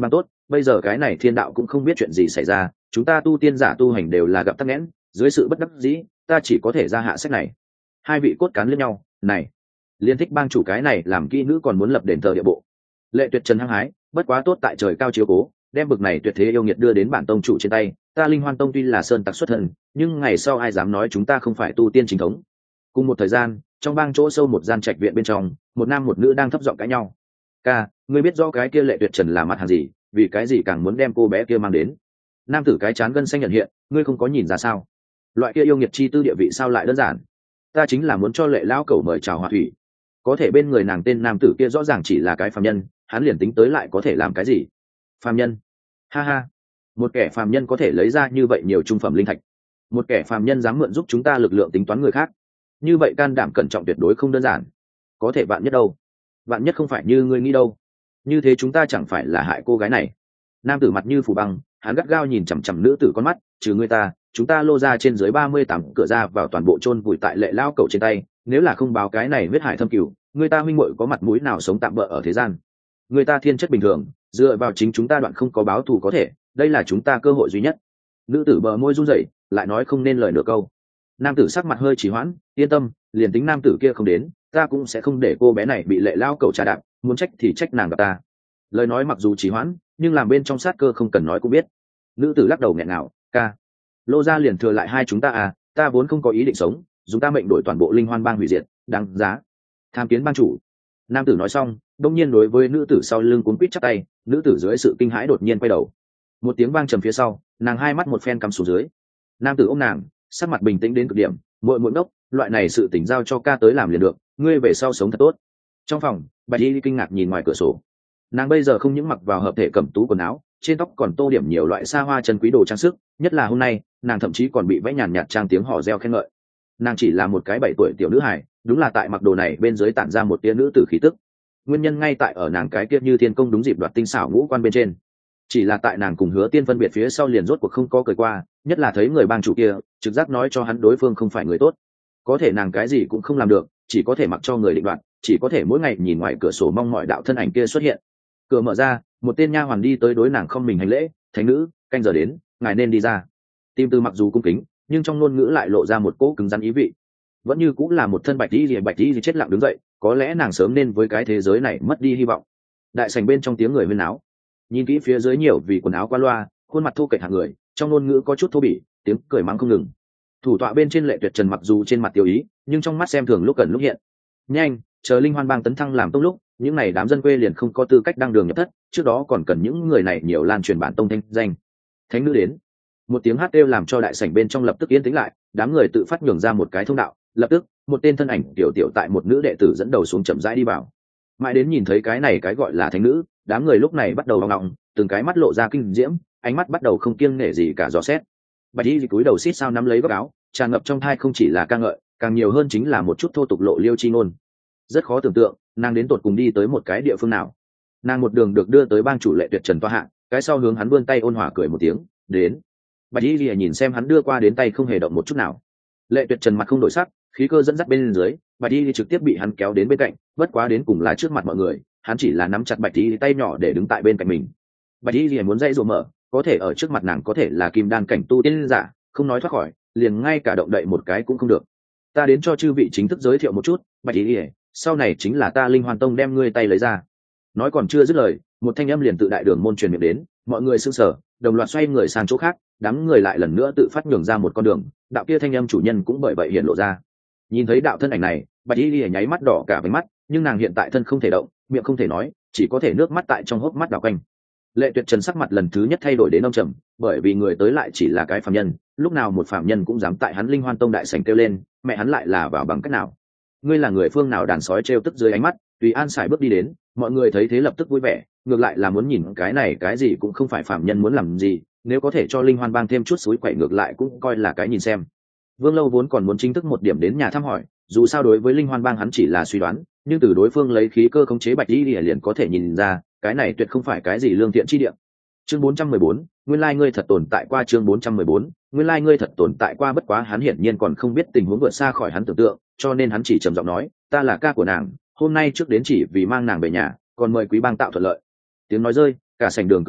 bây giờ cái này thiên đạo cũng không biết chuyện gì xảy ra, chúng ta tu tiên giả tu hành đều là gặp tắc nghẽn, dưới sự bất đắc dĩ ta chỉ có thể ra hạ sách này. Hai vị cốt cán liếc nhau, này liên thích bang chủ cái này làm kỹ nữ còn muốn lập đền thờ địa bộ. Lệ Tuyệt Trần hăng hái, bất quá tốt tại trời cao chiếu cố, đem bực này tuyệt thế yêu nghiệt đưa đến bản tông chủ trên tay. Ta Linh Hoan tông tuy là sơn tặc xuất thân, nhưng ngày sau ai dám nói chúng ta không phải tu tiên chính thống. Cùng một thời gian, trong bang chỗ sâu một gian trạch viện bên trong, một nam một nữ đang thấp giọng cãi nhau. Ca, ngươi biết rõ cái kia Lệ Tuyệt Trần là mặt hàng gì, vì cái gì càng muốn đem cô bé kia mang đến? Nam tử cái chán gân xanh nhận hiện, ngươi không có nhìn ra sao? Loại kia yêu nghiệt chi tư địa vị sao lại đơn giản? Ta chính là muốn cho Lệ lão cẩu mời chào hòa thủy. Có thể bên người nàng tên nam tử kia rõ ràng chỉ là cái phàm nhân, hắn liền tính tới lại có thể làm cái gì? Phàm nhân? Ha ha, một kẻ phàm nhân có thể lấy ra như vậy nhiều trung phẩm linh thạch, một kẻ phàm nhân dám mượn giúp chúng ta lực lượng tính toán người khác, như vậy can đảm cẩn trọng tuyệt đối không đơn giản. Có thể vạn nhất đâu? Vạn nhất không phải như ngươi nghĩ đâu, như thế chúng ta chẳng phải là hại cô gái này? Nam tử mặt như phủ băng, hắn gắt gao nhìn chằm chằm nữ tử con mắt, trừ ngươi ta, chúng ta lô ra trên dưới ba mươi tám cửa ra vào toàn bộ chôn vùi tại Lệ lao cẩu trên tay, nếu là không báo cái này huyết hải thâm cửu, người ta huynh muội có mặt mũi nào sống tạm bỡ ở thế gian? Người ta thiên chất bình thường, dựa vào chính chúng ta đoạn không có báo thù có thể, đây là chúng ta cơ hội duy nhất. Nữ tử bờ môi run rẩy, lại nói không nên lời nửa câu. Nam tử sắc mặt hơi trì hoãn, yên tâm, liền tính nam tử kia không đến, ta cũng sẽ không để cô bé này bị Lệ lao cẩu trà đạp, muốn trách thì trách nàng gặp ta. Lời nói mặc dù trì hoãn, nhưng làm bên trong sát cơ không cần nói cũng biết. Nữ tử lắc đầu nghẹn ngào, ca, lô ra liền thừa lại hai chúng ta à, ta vốn không có ý định sống, dùng ta mệnh đổi toàn bộ Linh Hoan bang hủy diệt, đáng giá. Tham kiến bang chủ. Nam tử nói xong, đông nhiên đối với nữ tử sau lưng cuốn quýt chắp tay, nữ tử dưới sự kinh hãi đột nhiên quay đầu. Một tiếng vang trầm phía sau, nàng hai mắt một phen cắm xuống dưới. Nam tử ôm nàng, sắc mặt bình tĩnh đến cực điểm, muội muội đốc, loại này sự tỉnh giao cho ca tới làm liền được, ngươi về sau sống thật tốt. Trong phòng, Bạch Y kinh ngạc nhìn ngoài cửa sổ. Nàng bây giờ không những mặc vào hợp thể cẩm tú quần áo, trên tóc còn tô điểm nhiều loại xa hoa chân quý đồ trang sức, nhất là hôm nay nàng thậm chí còn bị vẽ nhàn nhạt trang tiếng hò reo khen ngợi. Nàng chỉ là một cái bảy tuổi tiểu nữ hài, đúng là tại mặc đồ này bên dưới tản ra một tia nữ tử khí tức. Nguyên nhân ngay tại ở nàng cái kia như thiên công đúng dịp đoạt tinh xảo ngũ quan bên trên. Chỉ là tại nàng cùng Hứa Tiên phân biệt phía sau liền rốt cuộc không có cười qua, nhất là thấy người bang chủ kia, trực giác nói cho hắn đối phương không phải người tốt. Có thể nàng cái gì cũng không làm được, chỉ có thể mặc cho người định đoạt, chỉ có thể mỗi ngày nhìn ngoài cửa sổ mong mọi đạo thân ảnh kia xuất hiện. Cửa mở ra, một tên nha hoàn đi tới đối nàng không mình hành lễ, thánh nữ, canh giờ đến, ngài nên đi ra. Tim Tư mặc dù cung kính, nhưng trong ngôn ngữ lại lộ ra một cỗ cứng rắn ý vị. Vẫn như cũng là một thân bạch y, bạch y chết lặng đứng dậy, có lẽ nàng sớm nên với cái thế giới này mất đi hy vọng. Đại sảnh bên trong tiếng người huyên náo, nhìn kỹ phía dưới nhiều vì quần áo qua loa, khuôn mặt thô kệch hạng người, trong ngôn ngữ có chút thô bỉ, tiếng cười mắng không ngừng. Thủ tọa bên trên Lệ Tuyệt Trần mặc dù trên mặt tiêu ý, nhưng trong mắt xem thường lúc gần lúc hiện. Nhanh, chờ Linh Hoan bang tấn thăng làm tông lúc, những này đám dân quê liền không có tư cách đăng đường nhập thất, trước đó còn cần những người này nhiều lan truyền bản tông thanh danh. Thánh nữ đến. Một tiếng hát kêu làm cho đại sảnh bên trong lập tức yên tĩnh lại, đám người tự phát nhường ra một cái thông đạo, lập tức một tên thân ảnh tiểu tiểu tại một nữ đệ tử dẫn đầu xuống chậm rãi đi vào. Mãi đến nhìn thấy cái này cái gọi là thánh nữ, đám người lúc này bắt đầu hoang ngọng, từng cái mắt lộ ra kinh diễm, ánh mắt bắt đầu không kiêng nể gì cả dò xét. Bạch Y cúi đầu xít sao nắm lấy góc áo, tràn ngập trong thai không chỉ là ca ngợi, càng nhiều hơn chính là một chút thô tục lộ liêu chi ngôn. Rất khó tưởng tượng, nàng đến tột cùng đi tới một cái địa phương nào. Nàng một đường được đưa tới bang chủ Lệ Tuyệt Trần toa hạ, cái sau hướng hắn vươn tay ôn hòa cười một tiếng, đến. Bạch Y lìa nhìn xem hắn đưa qua đến tay không hề động một chút nào. Lệ Tuyệt Trần mặt không đổi sắc, khí cơ dẫn dắt bên dưới, Bạch Y trực tiếp bị hắn kéo đến bên cạnh, bất quá đến cùng là trước mặt mọi người, hắn chỉ là nắm chặt Bạch Y tay nhỏ để đứng tại bên cạnh mình. Bạch Y lìa muốn dây dùa mở, có thể ở trước mặt nàng có thể là kim đan cảnh tu tiên giả, không nói thoát khỏi, liền ngay cả động đậy một cái cũng không được. Ta đến cho chư vị chính thức giới thiệu một chút, Bạch Y lìa, sau này chính là ta Linh Hoan tông đem ngươi tay lấy ra. Nói còn chưa dứt lời, một thanh âm liền tự đại đường môn truyền miệng đến, mọi người sững sờ, đồng loạt xoay người sang chỗ khác, đám người lại lần nữa tự phát nhường ra một con đường, đạo kia thanh âm chủ nhân cũng bởi vậy hiện lộ ra. Nhìn thấy đạo thân ảnh này, Bạch Y lìa nháy mắt đỏ cả váy mắt, nhưng nàng hiện tại thân không thể động, miệng không thể nói, chỉ có thể nước mắt tại trong hốc mắt đảo quanh. Lệ Tuyệt Trần sắc mặt lần thứ nhất thay đổi đến âm trầm, bởi vì người tới lại chỉ là cái phàm nhân, lúc nào một phàm nhân cũng dám tại hắn Linh Hoan tông đại sảnh kêu lên, mẹ hắn lại là vào bằng cách nào? Ngươi là người phương nào? Đàn sói trêu tức dưới ánh mắt, tùy an sải bước đi đến, mọi người thấy thế lập tức vui vẻ, ngược lại là muốn nhìn cái này cái gì cũng không phải phàm nhân muốn làm gì, nếu có thể cho Linh Hoan bang thêm chút suối quậy ngược lại cũng coi là cái nhìn xem. Vương Lâu vốn còn muốn chính thức một điểm đến nhà thăm hỏi, dù sao đối với Linh Hoan bang hắn chỉ là suy đoán, nhưng từ đối phương lấy khí cơ khống chế Bạch Y lìa liền có thể nhìn ra, cái này tuyệt không phải cái gì lương thiện chi địa. Chương bốn trăm mười bốn, nguyên lai ngươi thật tồn tại qua. Chương bốn trăm mười bốn, nguyên lai ngươi thật tồn tại qua. Bất quá hắn hiển nhiên còn không biết tình huống vượt xa khỏi hắn tưởng tượng, cho nên hắn chỉ trầm giọng nói, ta là ca của nàng, hôm nay trước đến chỉ vì mang nàng về nhà, còn mời quý bang tạo thuận lợi. Tiếng nói rơi, cả sảnh đường cười to,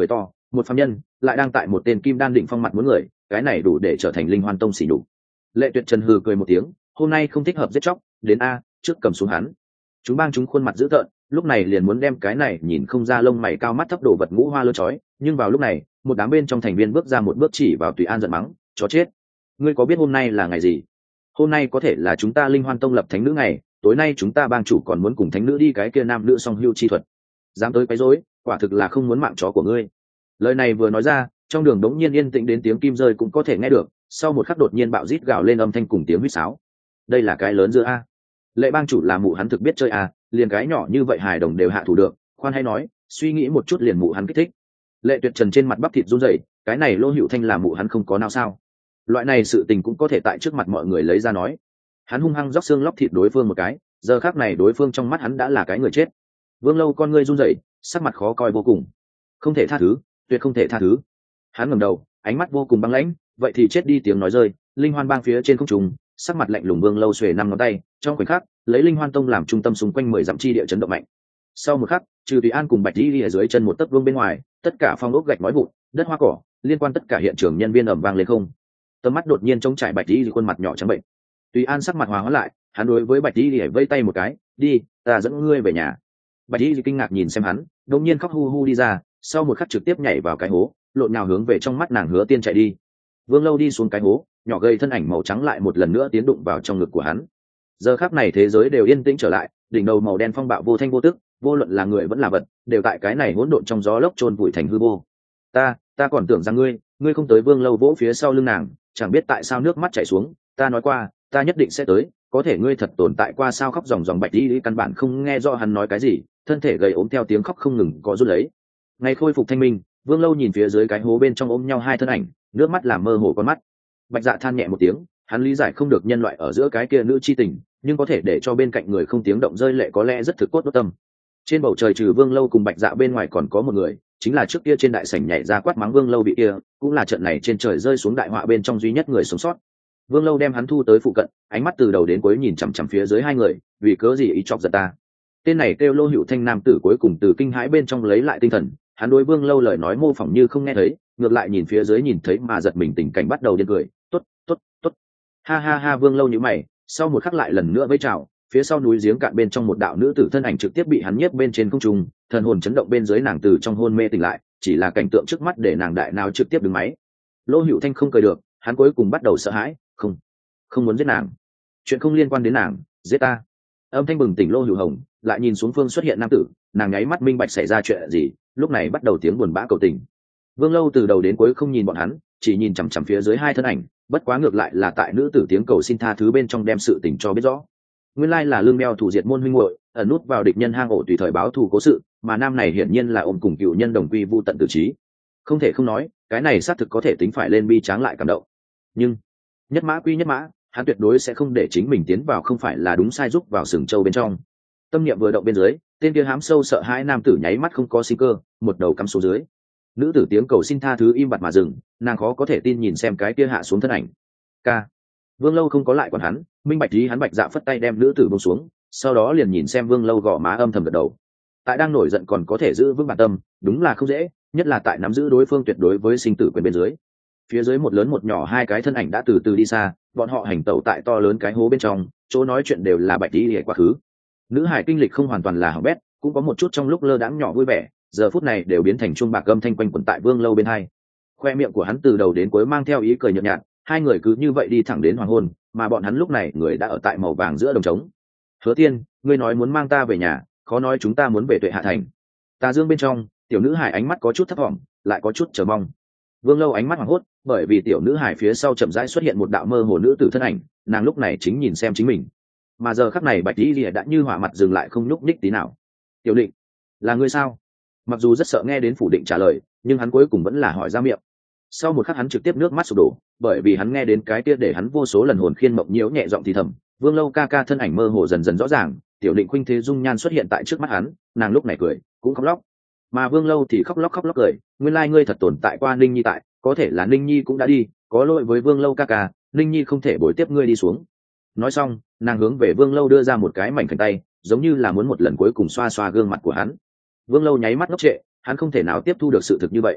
một phàm nhân lại đang tại một tên kim đan định phong mặt muốn người, cái này đủ để trở thành Linh Hoan Tông xỉ nhục. Lệ Tuyệt Trần hừ cười một tiếng, hôm nay không thích hợp giết chóc, đến a, trước cầm xuống hắn. Chúng bang chúng khuôn mặt dữ tợn, lúc này liền muốn đem cái này nhìn không ra lông mày cao mắt thấp đồ vật ngũ hoa lơ chói, nhưng vào lúc này, một đám bên trong thành viên bước ra một bước chỉ vào Tùy An giận mắng, chó chết. Ngươi có biết hôm nay là ngày gì? Hôm nay có thể là chúng ta Linh Hoan Tông lập thánh nữ ngày, tối nay chúng ta bang chủ còn muốn cùng thánh nữ đi cái kia nam nữ song hưu chi thuật. Dám tới quấy rối, quả thực là không muốn mạng chó của ngươi. Lời này vừa nói ra, trong đường đống nhiên yên tĩnh đến tiếng kim rơi cũng có thể nghe được, sau một khắc đột nhiên bạo rít gào lên âm thanh cùng tiếng huýt sáo. Đây là cái lớn giữa a. Lệ bang chủ là mụ hắn thực biết chơi a, liền cái nhỏ như vậy hài đồng đều hạ thủ được, khoan hay nói, suy nghĩ một chút liền mụ hắn kích thích. Lệ Tuyệt Trần trên mặt bắp thịt run rẩy, cái này Lô Hữu Thanh là mụ hắn không có nào sao? Loại này sự tình cũng có thể tại trước mặt mọi người lấy ra nói. Hắn hung hăng róc xương lóc thịt đối phương một cái, giờ khắc này đối phương trong mắt hắn đã là cái người chết. Vương Lâu con ngươi run rẩy, sắc mặt khó coi vô cùng. Không thể tha thứ, tuyệt không thể tha thứ. Hắn ngẩng đầu, ánh mắt vô cùng băng lãnh, vậy thì chết đi. Tiếng nói rơi, Linh Hoan bang phía trên không trung, sắc mặt lạnh lùng Vương Lâu xuề năm ngón tay, trong khoảnh khắc, lấy Linh Hoan Tông làm trung tâm xung quanh mười dặm chi địa chấn động mạnh. Sau một khắc, trừ Tùy An cùng Bạch Di ở dưới chân một tấc vương bên ngoài, tất cả phong ốc gạch nói vụn, đất hoa cỏ, liên quan tất cả hiện trường nhân viên ầm vang lên không. Tầm mắt đột nhiên trông trải Bạch Di khuôn mặt nhỏ trắng bệnh. Tùy An sắc mặt hòa hóa lại, hắn đối với Bạch Di vây tay một cái, đi, ta dẫn ngươi về nhà. Bạch Di kinh ngạc nhìn xem hắn, đột nhiên khóc hu hu đi ra, sau một khắc trực tiếp nhảy vào cái hố, lộn nhào hướng về trong mắt nàng Hứa Tiên chạy đi. Vương Lâu đi xuống cái hố, nhỏ gầy thân ảnh màu trắng lại một lần nữa tiến đụng vào trong ngực của hắn. Giờ khắc này thế giới đều yên tĩnh trở lại, đỉnh đầu màu đen phong bạo vô thanh vô tức, vô luận là người vẫn là vật, đều tại cái này hỗn độn trong gió lốc trôn vùi thành hư vô. Ta, ta còn tưởng rằng ngươi, ngươi không tới. Vương Lâu vỗ phía sau lưng nàng, chẳng biết tại sao nước mắt chảy xuống, ta nói qua, ta nhất định sẽ tới, có thể ngươi thật tồn tại qua sao? Khóc ròng ròng Bạch Di căn bản không nghe rõ hắn nói cái gì, thân thể gầy ốm theo tiếng khóc không ngừng có rút lấy. Ngày khôi phục thanh minh, Vương Lâu nhìn phía dưới cái hố bên trong ôm nhau hai thân ảnh, nước mắt làm mơ hồ con mắt. Bạch Dạ than nhẹ một tiếng, hắn lý giải không được nhân loại ở giữa cái kia nữ chi tình, nhưng có thể để cho bên cạnh người không tiếng động rơi lệ có lẽ rất thực cốt đốt tâm. Trên bầu trời trừ Vương Lâu cùng Bạch Dạ bên ngoài còn có một người, chính là trước kia trên đại sảnh nhảy ra quát mắng Vương Lâu bị kia, cũng là trận này trên trời rơi xuống đại họa bên trong duy nhất người sống sót. Vương Lâu đem hắn thu tới phụ cận, ánh mắt từ đầu đến cuối nhìn chằm chằm phía dưới hai người, vì cớ gì ý chọc giận ta? Tên này kêu Lô Hữu Thanh nam tử cuối cùng từ kinh hãi bên trong lấy lại tinh thần, hắn đối Vương Lâu lời nói mô phỏng như không nghe thấy, ngược lại nhìn phía dưới nhìn thấy mà giật mình, tình cảnh bắt đầu điên cười, tốt, tốt, tốt. Ha ha ha. Vương Lâu nhíu mày, sau một khắc lại lần nữa vẫy chào, phía sau núi giếng cạn bên trong một đạo nữ tử thân ảnh trực tiếp bị hắn nhiếp bên trên không trung, thần hồn chấn động bên dưới nàng từ trong hôn mê tỉnh lại, chỉ là cảnh tượng trước mắt để nàng đại nào trực tiếp đứng máy. Lô Hữu Thanh không cười được, hắn cuối cùng bắt đầu sợ hãi, không, không muốn giết nàng, chuyện không liên quan đến nàng, giết ta. Âm thanh bừng tỉnh Lô Hữu Hồng, lại nhìn xuống phương xuất hiện nam tử, nàng nháy mắt minh bạch xảy ra chuyện gì, lúc này bắt đầu tiếng buồn bã cầu tình. Vương Lâu từ đầu đến cuối không nhìn bọn hắn, chỉ nhìn chằm chằm phía dưới hai thân ảnh, bất quá ngược lại là tại nữ tử tiếng cầu xin tha thứ bên trong đem sự tình cho biết rõ. Nguyên lai là lương đeo thủ diệt môn huynh muội, ẩn nút vào địch nhân hang ổ tùy thời báo thù cố sự, mà nam này hiển nhiên là ôm cùng cựu nhân đồng quy vu tận tử trí. Không thể không nói, cái này xác thực có thể tính phải lên bi tráng lại cảm động. Nhưng nhất mã quy nhất mã, hắn tuyệt đối sẽ không để chính mình tiến vào không phải là đúng sai giúp vào sừng châu bên trong. Tâm niệm vừa động bên dưới, tên kia hám sâu sợ hãi nam tử nháy mắt không có sinh cơ, một đầu cắm xuống dưới. Nữ tử tiếng cầu xin tha thứ im bặt mà dừng, nàng khó có thể tin nhìn xem cái kia hạ xuống thân ảnh. Ca. Vương Lâu không có lại còn hắn, minh bạch lý hắn Bạch Dạ phất tay đem nữ tử buông xuống, sau đó liền nhìn xem Vương Lâu gò má âm thầm gật đầu. Tại đang nổi giận còn có thể giữ vững bản tâm, đúng là không dễ, nhất là tại nắm giữ đối phương tuyệt đối với sinh tử quyền bên dưới. Phía dưới một lớn một nhỏ hai cái thân ảnh đã từ từ đi xa, bọn họ hành tẩu tại to lớn cái hố bên trong, chỗ nói chuyện đều là Bạch Tỷ hệ quá khứ. Nữ hải kinh lịch không hoàn toàn là hỏng bét, cũng có một chút trong lúc lơ đãng nhỏ vui vẻ, giờ phút này đều biến thành chuông bạc âm thanh quanh quẩn tại Vương Lâu bên hai. Khoe miệng của hắn từ đầu đến cuối mang theo ý cười nhợt nhạt, hai người cứ như vậy đi thẳng đến hoàng hôn, mà bọn hắn lúc này người đã ở tại màu vàng giữa đồng trống. Hứa Tiên, ngươi nói muốn mang ta về nhà, khó nói chúng ta muốn về Tuệ Hạ thành. Tà Dương bên trong, tiểu nữ hải ánh mắt có chút thấp vọng, lại có chút chờ mong. Vương Lâu ánh mắt hoảng hốt, bởi vì tiểu nữ hải phía sau chậm rãi xuất hiện một đạo mơ hồ nữ tử thân ảnh, nàng lúc này chính nhìn xem chính mình. Mà giờ khắc này Bạch Tỷ Lìa đã như hỏa mặt dừng lại không nhúc nhích tí nào. Tiểu Định, là ngươi sao? Mặc dù rất sợ nghe đến phủ định trả lời, nhưng hắn cuối cùng vẫn là hỏi ra miệng. Sau một khắc hắn trực tiếp nước mắt sụp đổ, bởi vì hắn nghe đến cái kia để hắn vô số lần hồn khiên mộng nhiễu nhẹ giọng thì thầm. Vương Lâu ca ca thân ảnh mơ hồ dần dần rõ ràng, Tiểu Định khuynh thế dung nhan xuất hiện tại trước mắt hắn, nàng lúc này cười, cũng khóc lóc. Mà Vương Lâu thì khóc lóc khóc lóc cười, nguyên lai ngươi thật tồn tại qua Ninh Nhi tại, có thể là Ninh Nhi cũng đã đi, có lỗi với Vương Lâu ca ca, Ninh Nhi không thể bồi tiếp ngươi đi xuống. Nói xong, nàng hướng về Vương Lâu đưa ra một cái mảnh khảnh tay, giống như là muốn một lần cuối cùng xoa xoa gương mặt của hắn. Vương Lâu nháy mắt ngốc trệ, hắn không thể nào tiếp thu được sự thực như vậy.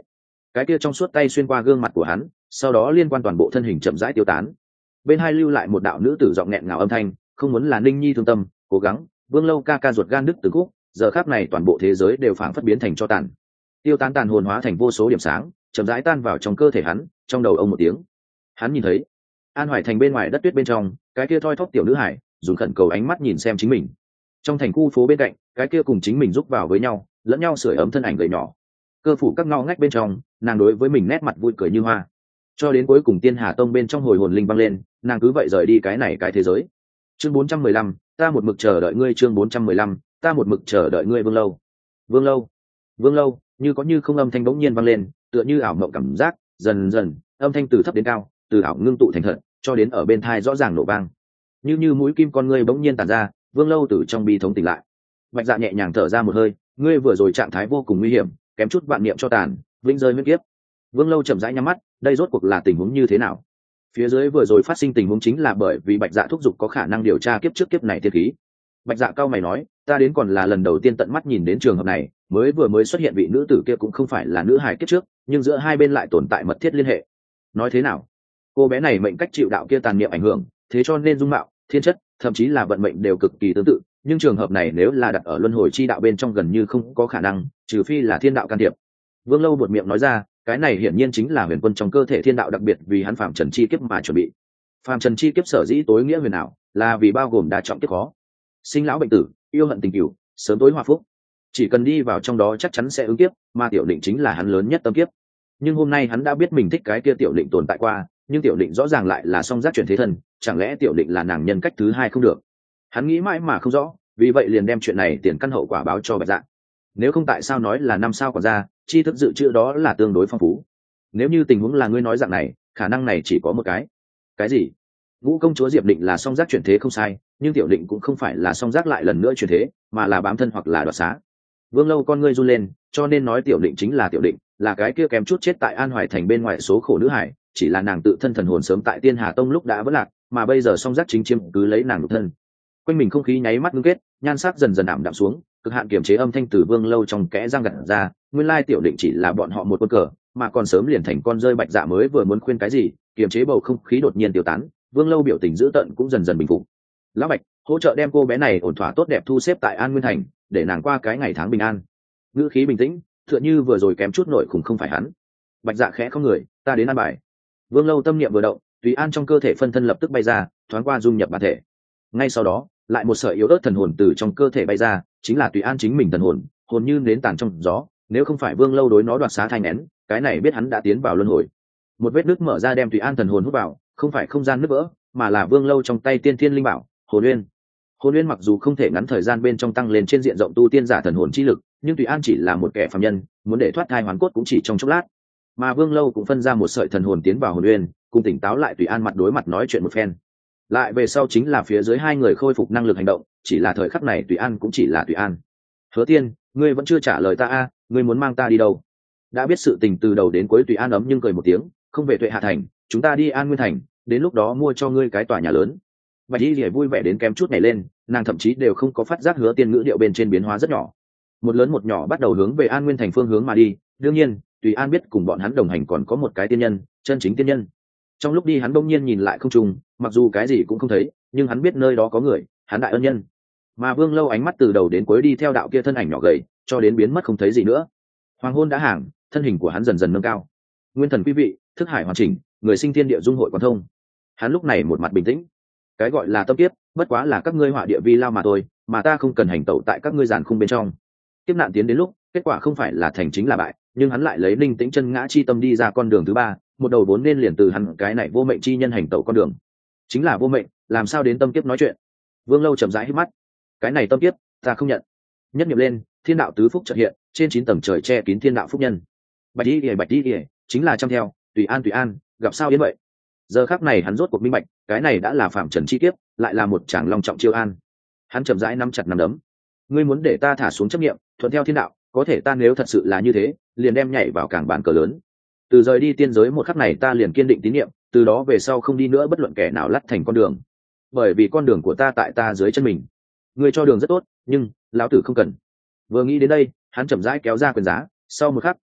cái kia trong suốt tay xuyên qua gương mặt của hắn, sau đó liên quan toàn bộ thân hình chậm rãi tiêu tán. Bên hai lưu lại một đạo nữ tử giọng nghẹn ngào âm thanh, không muốn là Ninh Nhi thương tâm, cố gắng, Vương Lâu ca ca ruột gan đứt từng khúc, giờ khắc này toàn bộ thế giới đều phảng phất biến thành cho tàn. Tiêu tán tàn hồn hóa thành vô số điểm sáng, chậm rãi tan vào trong cơ thể hắn, trong đầu ông một tiếng. Hắn nhìn thấy An Hoài thành bên ngoài đất tuyết bên trong, cái kia thoi thóp tiểu nữ hải, dùng khẩn cầu ánh mắt nhìn xem chính mình. Trong thành khu phố bên cạnh, cái kia cùng chính mình giúp vào với nhau, lẫn nhau sưởi ấm thân ảnh gầy nhỏ. Cơ phủ các ngõ ngách bên trong, nàng đối với mình nét mặt vui cười như hoa. Cho đến cuối cùng Tiên Hà Tông bên trong hồi hồn linh vang lên, nàng cứ vậy rời đi cái này cái thế giới. Chương bốn trăm mười lăm, ta một mực chờ đợi ngươi. Chương bốn trăm mười lăm, ta một mực chờ đợi ngươi. Vương Lâu, Vương Lâu, Vương Lâu, như có như không âm thanh bỗng nhiên vang lên, tựa như ảo mộng cảm giác, dần dần, âm thanh từ thấp đến cao, từ ảo ngưng tụ thành thật, cho đến ở bên tai rõ ràng nổ vang. Như như mũi kim con ngươi bỗng nhiên tản ra, Vương Lâu từ trong bi thống tỉnh lại. Bạch Dạ nhẹ nhàng thở ra một hơi, ngươi vừa rồi trạng thái vô cùng nguy hiểm, kém chút vạn niệm cho tàn, vĩnh rơi miễn kiếp. Vương Lâu chậm rãi nhắm mắt, đây rốt cuộc là tình huống như thế nào? Phía dưới vừa rồi phát sinh tình huống chính là bởi vì Bạch Dạ thúc giục có khả năng điều tra kiếp trước kiếp này thiên khí. Bạch Dạ cao mày nói, ta đến còn là lần đầu tiên tận mắt nhìn đến trường hợp này, mới vừa mới xuất hiện vị nữ tử kia cũng không phải là nữ hài kiếp trước, nhưng giữa hai bên lại tồn tại mật thiết liên hệ. Nói thế nào? Cô bé này mệnh cách chịu đạo kia tàn niệm ảnh hưởng, thế cho nên dung mạo, thiên chất, thậm chí là vận mệnh đều cực kỳ tương tự, nhưng trường hợp này nếu là đặt ở luân hồi chi đạo bên trong gần như không có khả năng, trừ phi là thiên đạo can thiệp. Vương Lâu buột miệng nói ra, cái này hiển nhiên chính là huyền quân trong cơ thể thiên đạo đặc biệt vì hắn phạm trần chi kiếp mà chuẩn bị. Phạm trần chi kiếp sở dĩ tối nghĩa huyền ảo, là vì bao gồm đa trọng kiếp khó, sinh lão bệnh tử, yêu hận tình cửu, sớm tối hòa phúc. Chỉ cần đi vào trong đó chắc chắn sẽ ứng kiếp, mà tiểu định chính là hắn lớn nhất tâm kiếp. Nhưng hôm nay hắn đã biết mình thích cái kia tiểu định tồn tại qua, nhưng tiểu định rõ ràng lại là song giác chuyển thế thân, chẳng lẽ tiểu định là nàng nhân cách thứ hai không được? Hắn nghĩ mãi mà không rõ, vì vậy liền đem chuyện này tiền căn hậu quả báo cho Bạch Dạ. Nếu không tại sao nói là năm sao còn ra, chi thức dự trữ đó là tương đối phong phú. Nếu như tình huống là ngươi nói dạng này, khả năng này chỉ có một cái. Cái gì? Ngũ công chúa Diệp Định là song giác chuyển thế không sai, nhưng tiểu định cũng không phải là song giác lại lần nữa chuyển thế, mà là bám thân hoặc là đoạt xá. Vương Lâu con ngươi run lên, cho nên nói tiểu định chính là tiểu định, là cái kia kém chút chết tại An Hoài thành bên ngoài số khổ nữ hải, chỉ là nàng tự thân thần hồn sớm tại Tiên Hà Tông lúc đã vỡ lạc, mà bây giờ song giác chính chiếm cứ lấy nàng nhục thân. Quanh mình không khí nháy mắt ngưng kết, nhan sắc dần dần ảm đạm xuống, cực hạn kiềm chế âm thanh từ Vương Lâu trong kẽ răng gặt ra, nguyên lai tiểu định chỉ là bọn họ một quân cờ, mà còn sớm liền thành con rơi. Bạch Dạ mới vừa muốn khuyên cái gì, kiềm chế bầu không khí đột nhiên tiêu tán, Vương Lâu biểu tình dữ tợn cũng dần dần bình phục. Lão Bạch, hỗ trợ đem cô bé này ổn thỏa tốt đẹp thu xếp tại An Nguyên thành, để nàng qua cái ngày tháng bình an. Ngữ khí bình tĩnh, tựa như vừa rồi kém chút nội khủng không phải hắn. Bạch Dạ khẽ không người, ta đến an bài. Vương Lâu tâm niệm vừa động, tùy an trong cơ thể phân thân lập tức bay ra, thoáng qua dung nhập bản thể. Ngay sau đó, lại một sợi yếu ớt thần hồn từ trong cơ thể bay ra, chính là tùy an chính mình thần hồn, hồn như nến tàn trong gió. Nếu không phải Vương Lâu đối nó đoạt xá thanh nén, cái này biết hắn đã tiến vào luân hồi. Một vết nứt mở ra đem tùy an thần hồn hút vào, không phải không gian nứt vỡ, mà là Vương Lâu trong tay tiên thiên linh bảo hồn nguyên. Hồn nguyên mặc dù không thể ngắn thời gian bên trong tăng lên trên diện rộng tu tiên giả thần hồn chi lực, nhưng tùy an chỉ là một kẻ phàm nhân, muốn để thoát thai hoàn cốt cũng chỉ trong chốc lát. Mà Vương Lâu cũng phân ra một sợi thần hồn tiến vào hồn nguyên, cùng tỉnh táo lại tùy an mặt đối mặt nói chuyện một phen. Lại về sau chính là phía dưới hai người khôi phục năng lực hành động, chỉ là thời khắc này tùy an cũng chỉ là tùy an. Hứa Tiên, ngươi vẫn chưa trả lời ta a, ngươi muốn mang ta đi đâu? Đã biết sự tình từ đầu đến cuối tùy an ấm nhưng cười một tiếng, không về Tuệ Hạ thành, chúng ta đi An Nguyên thành, đến lúc đó mua cho ngươi cái tòa nhà lớn. Bạch Y Liễu vui vẻ đến kém chút nhảy lên, nàng thậm chí đều không có phát giác Hứa Tiên ngữ điệu bên trên biến hóa rất nhỏ. Một lớn một nhỏ bắt đầu hướng về An Nguyên thành phương hướng mà đi, đương nhiên, tùy an biết cùng bọn hắn đồng hành còn có một cái tiên nhân, chân chính tiên nhân. Trong lúc đi hắn bỗng nhiên nhìn lại không trùng, mặc dù cái gì cũng không thấy, nhưng hắn biết nơi đó có người, hắn đại ân nhân. Mà Vương Lâu ánh mắt từ đầu đến cuối đi theo đạo kia thân ảnh nhỏ gầy, cho đến biến mất không thấy gì nữa. Hoàng hôn đã hàng, thân hình của hắn dần dần nâng cao. Nguyên thần quý vị, thức hải hoàn chỉnh, người sinh thiên địa dung hội quan thông. Hắn lúc này một mặt bình tĩnh. Cái gọi là tâm kiếp, bất quá là các ngươi họa địa vi lao mà thôi, mà ta không cần hành tẩu tại các ngươi giàn khung bên trong. Kiếp nạn tiến đến lúc, kết quả không phải là thành chính là bại, nhưng hắn lại lấy linh tĩnh chân ngã chi tâm đi ra con đường thứ ba, một đầu vốn nên liền từ hắn cái này vô mệnh chi nhân hành tẩu con đường. Chính là vô mệnh, làm sao đến tâm kiếp nói chuyện? Vương Lâu chậm rãi hít mắt. Cái này tâm kiếp, ta không nhận. Nhất niệm lên, thiên đạo tứ phúc chợt hiện, trên chín tầng trời che kín thiên đạo phúc nhân. Bạch Y Liễu, Bạch Y Liễu, chính là trăm theo, tùy an tùy an, gặp sao yên vậy. Giờ khắc này hắn rốt cuộc minh bạch, cái này đã là phạm trần chi kiếp, lại là một tràng long trọng chiêu an. Hắn chậm rãi nắm chặt nắm đấm. Ngươi muốn để ta thả xuống chấp niệm, thuận theo thiên đạo, có thể ta nếu thật sự là như thế, liền đem nhảy vào cảng bàn cờ lớn. Từ rời đi tiên giới một khắc này ta liền kiên định tín niệm, từ đó về sau không đi nữa bất luận kẻ nào lắt thành con đường. Bởi vì con đường của ta tại ta dưới chân mình. Ngươi cho đường rất tốt, nhưng lão tử không cần. Vừa nghĩ đến đây, hắn chậm rãi kéo ra quyền giá, sau một khắc,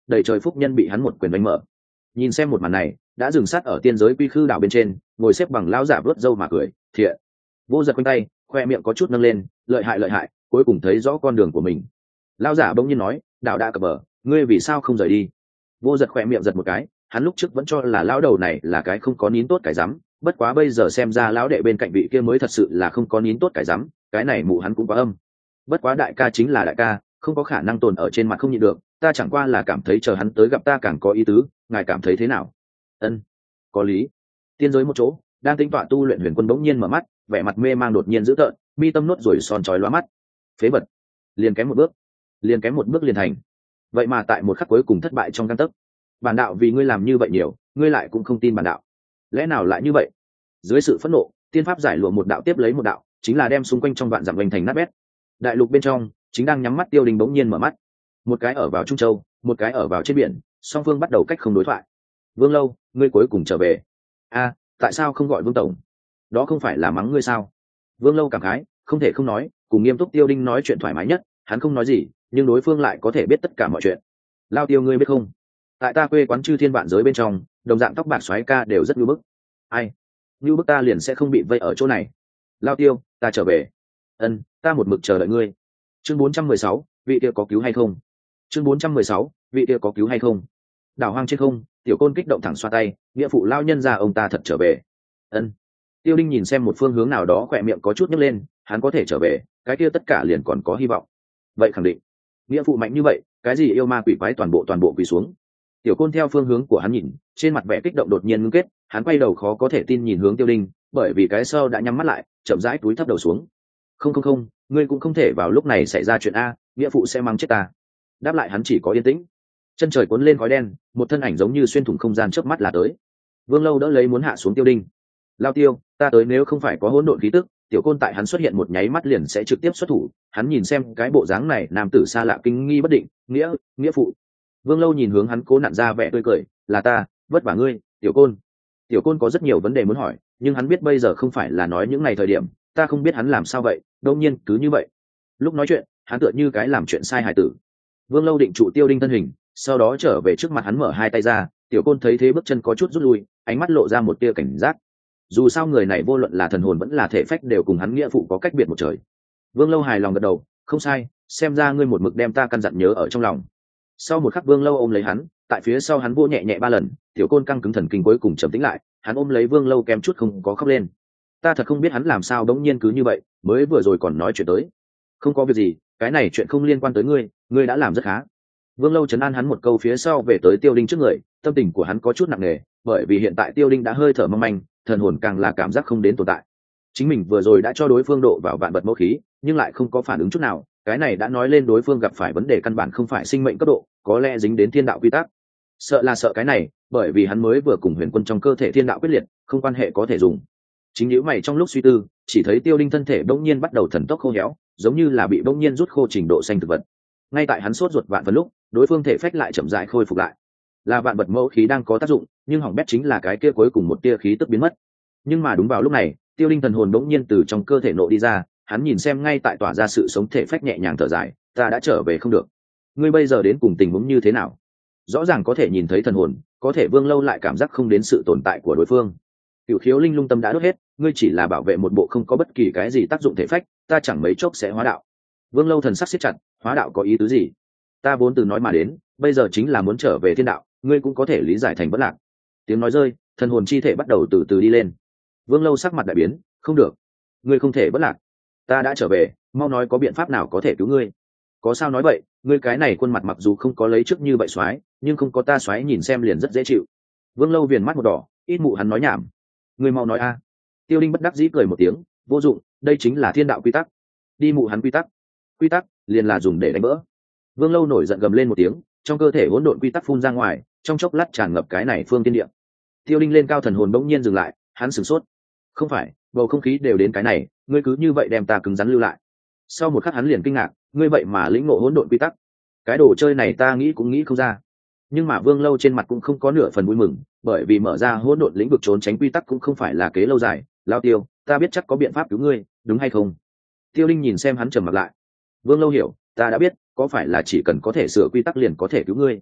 đầy trời phúc nhân bị hắn một quyền đánh mở. Nhìn xem một màn này, đã dừng sát ở tiên giới quy khư đảo bên trên, ngồi xếp bằng lão giả vớt râu mà cười, thiện. Vô Giật quanh tay, khoe miệng có chút nâng lên, lợi hại lợi hại, cuối cùng thấy rõ con đường của mình. Lão giả bỗng nhiên nói, đạo đã cập bờ, ngươi vì sao không rời đi? Vô Giật khoe miệng giật một cái, hắn lúc trước vẫn cho là lão đầu này là cái không có nín tốt cái rắm, bất quá bây giờ xem ra lão đệ bên cạnh vị kia mới thật sự là không có nín tốt cái rắm, cái này mụ hắn cũng quá âm. Bất quá đại ca chính là đại ca, không có khả năng tồn ở trên mặt không nhịn được, ta chẳng qua là cảm thấy chờ hắn tới gặp ta càng có ý tứ, ngài cảm thấy thế nào? Ân, có lý. Tiên giới một chỗ, đang tính tọa tu luyện Huyền Quân bỗng nhiên mở mắt, vẻ mặt mê mang đột nhiên dữ tợn, mi tâm nốt rồi son chói lóa mắt. Phế vật, liền kém một bước, liền kém một bước liền thành. Vậy mà tại một khắc cuối cùng thất bại trong gang tấc. Bản đạo vì ngươi làm như vậy nhiều, ngươi lại cũng không tin bản đạo. Lẽ nào lại như vậy? Dưới sự phẫn nộ, tiên pháp giải lụa một đạo tiếp lấy một đạo, chính là đem xung quanh trong vạn dặm hoành thành nát bét. Đại lục bên trong, chính đang nhắm mắt Tiêu Đình bỗng nhiên mở mắt. Một cái ở vào Trung Châu, một cái ở vào trên biển, song phương bắt đầu cách không đối thoại. Vương Lâu, ngươi cuối cùng trở về. A, tại sao không gọi Vương tổng? Đó không phải là mắng ngươi sao? Vương Lâu cảm khái, không thể không nói, cùng nghiêm túc Tiêu Đinh nói chuyện thoải mái nhất, hắn không nói gì, nhưng đối phương lại có thể biết tất cả mọi chuyện. Lao Tiêu ngươi biết không? Tại ta quê quán chư thiên vạn giới bên trong, đồng dạng tóc bạc xoáy ca đều rất nhu bức. Ai? Nhu bức ta liền sẽ không bị vây ở chỗ này. Lao Tiêu, ta trở về. Ân, ta một mực chờ đợi ngươi. Chương bốn trăm mười sáu, vị kia có cứu hay không? Chương bốn trăm mười sáu, vị kia có cứu hay không? Đảo hoang trên không, Tiểu Côn kích động thẳng xoa tay, nghĩa phụ lao nhân ra ông ta thật trở về. Ân. Tiêu Đinh nhìn xem một phương hướng nào đó khỏe miệng có chút nhếch lên, hắn có thể trở về, cái kia tất cả liền còn có hy vọng. Vậy khẳng định, nghĩa phụ mạnh như vậy, cái gì yêu ma quỷ quái toàn bộ toàn bộ quỳ xuống. Tiểu Côn theo phương hướng của hắn nhìn, trên mặt vẻ kích động đột nhiên ngưng kết, hắn quay đầu khó có thể tin nhìn hướng Tiêu Đinh, bởi vì cái sau đã nhắm mắt lại, chậm rãi túi thấp đầu xuống. Không không không, ngươi cũng không thể vào lúc này xảy ra chuyện a, nghĩa phụ sẽ mang chết ta. Đáp lại hắn chỉ có yên tĩnh. Chân trời cuốn lên khói đen, một thân ảnh giống như xuyên thủng không gian chớp mắt là tới. Vương Lâu đỡ lấy muốn hạ xuống Tiêu Đinh. Lao Tiêu, ta tới nếu không phải có hỗn độn khí tức, Tiểu Côn tại hắn xuất hiện một nháy mắt liền sẽ trực tiếp xuất thủ. Hắn nhìn xem cái bộ dáng này, nam tử xa lạ kinh nghi bất định, nghĩa, nghĩa phụ. Vương Lâu nhìn hướng hắn cố nặn ra vẻ tươi cười, là ta, vất vả ngươi, Tiểu Côn. Tiểu Côn có rất nhiều vấn đề muốn hỏi, nhưng hắn biết bây giờ không phải là nói những ngày thời điểm, ta không biết hắn làm sao vậy, đột nhiên cứ như vậy. Lúc nói chuyện, hắn tựa như cái làm chuyện sai hài tử. Vương Lâu định trụ Tiêu Đinh thân hình, sau đó trở về trước mặt hắn mở hai tay ra. Tiểu Côn thấy thế bước chân có chút rút lui, ánh mắt lộ ra một tia cảnh giác. Dù sao người này vô luận là thần hồn vẫn là thể phách đều cùng hắn nghĩa phụ có cách biệt một trời. Vương Lâu hài lòng gật đầu, không sai, xem ra ngươi một mực đem ta căn dặn nhớ ở trong lòng. Sau một khắc Vương Lâu ôm lấy hắn, tại phía sau hắn vỗ nhẹ nhẹ ba lần. Tiểu Côn căng cứng thần kinh cuối cùng trầm tĩnh lại, hắn ôm lấy Vương Lâu kém chút không có khóc lên. Ta thật không biết hắn làm sao đống nhiên cứ như vậy, mới vừa rồi còn nói chuyện tới. Không có việc gì, cái này chuyện không liên quan tới ngươi, ngươi đã làm rất khá. Vương Lâu trấn an hắn một câu phía sau về tới Tiêu Đinh trước người, tâm tình của hắn có chút nặng nề, bởi vì hiện tại Tiêu Đinh đã hơi thở mong manh, thần hồn càng là cảm giác không đến tồn tại. Chính mình vừa rồi đã cho đối phương độ vào vạn vật mẫu khí, nhưng lại không có phản ứng chút nào, cái này đã nói lên đối phương gặp phải vấn đề căn bản không phải sinh mệnh cấp độ, có lẽ dính đến thiên đạo quy tắc. Sợ là sợ cái này, bởi vì hắn mới vừa cùng Huyền Quân trong cơ thể thiên đạo quyết liệt, không quan hệ có thể dùng. Chính nhíu mày trong lúc suy tư, chỉ thấy Tiêu Đinh thân thể bỗng nhiên bắt đầu thần tốc khô héo, giống như là bị bỗng nhiên rút khô trình độ xanh thực vật. Ngay tại hắn sốt ruột vạn phần lúc, đối phương thể phách lại chậm rãi khôi phục lại. Là vạn vật mẫu khí đang có tác dụng, nhưng hỏng bét chính là cái kia cuối cùng một tia khí tức biến mất. Nhưng mà đúng vào lúc này, Tiêu Đinh thần hồn bỗng nhiên từ trong cơ thể nộ đi ra, hắn nhìn xem ngay tại tỏa ra sự sống thể phách nhẹ nhàng thở dài, ta đã trở về không được. Ngươi bây giờ đến cùng tình huống như thế nào? Rõ ràng có thể nhìn thấy thần hồn, có thể Vương Lâu lại cảm giác không đến sự tồn tại của đối phương. Cửu khiếu linh lung tâm đã đốt hết, ngươi chỉ là bảo vệ một bộ không có bất kỳ cái gì tác dụng thể phách, ta chẳng mấy chốc sẽ hóa đạo. Vương Lâu thần sắc siết chặt, hóa đạo có ý tứ gì? Ta vốn từ nói mà đến, bây giờ chính là muốn trở về thiên đạo, ngươi cũng có thể lý giải thành bất lạc. Tiếng nói rơi, thần hồn chi thể bắt đầu từ từ đi lên. Vương Lâu sắc mặt đại biến, không được, ngươi không thể bất lạc. Ta đã trở về, mau nói có biện pháp nào có thể cứu ngươi. Có sao nói vậy, ngươi cái này khuôn mặt mặc dù không có lấy trước như vậy xoái, nhưng không có ta xoái nhìn xem liền rất dễ chịu. Vương Lâu viền mắt một đỏ, ít mụ hắn nói nhảm. Ngươi mau nói a. Tiêu Đinh bất đắc dĩ cười một tiếng, vô dụng, đây chính là thiên đạo quy tắc. Đi mụ hắn quy tắc. Quy tắc liền là dùng để đánh vỡ. Vương Lâu nổi giận gầm lên một tiếng, trong cơ thể hỗn độn quy tắc phun ra ngoài, trong chốc lát tràn ngập cái này phương thiên địa. Tiêu Đinh lên cao thần hồn bỗng nhiên dừng lại, hắn sửng sốt. Không phải, bầu không khí đều đến cái này, ngươi cứ như vậy đem ta cứng rắn lưu lại. Sau một khắc hắn liền kinh ngạc, ngươi vậy mà lĩnh ngộ hỗn độn quy tắc. Cái đồ chơi này ta nghĩ cũng nghĩ không ra. Nhưng mà Vương Lâu trên mặt cũng không có nửa phần vui mừng, bởi vì mở ra hỗn độn lĩnh vực trốn tránh quy tắc cũng không phải là kế lâu dài. Lao Tiêu, ta biết chắc có biện pháp cứu ngươi, đúng hay không? Tiêu Đinh nhìn xem hắn trầm mặt lại. Vương Lâu hiểu, ta đã biết, có phải là chỉ cần có thể sửa quy tắc liền có thể cứu ngươi?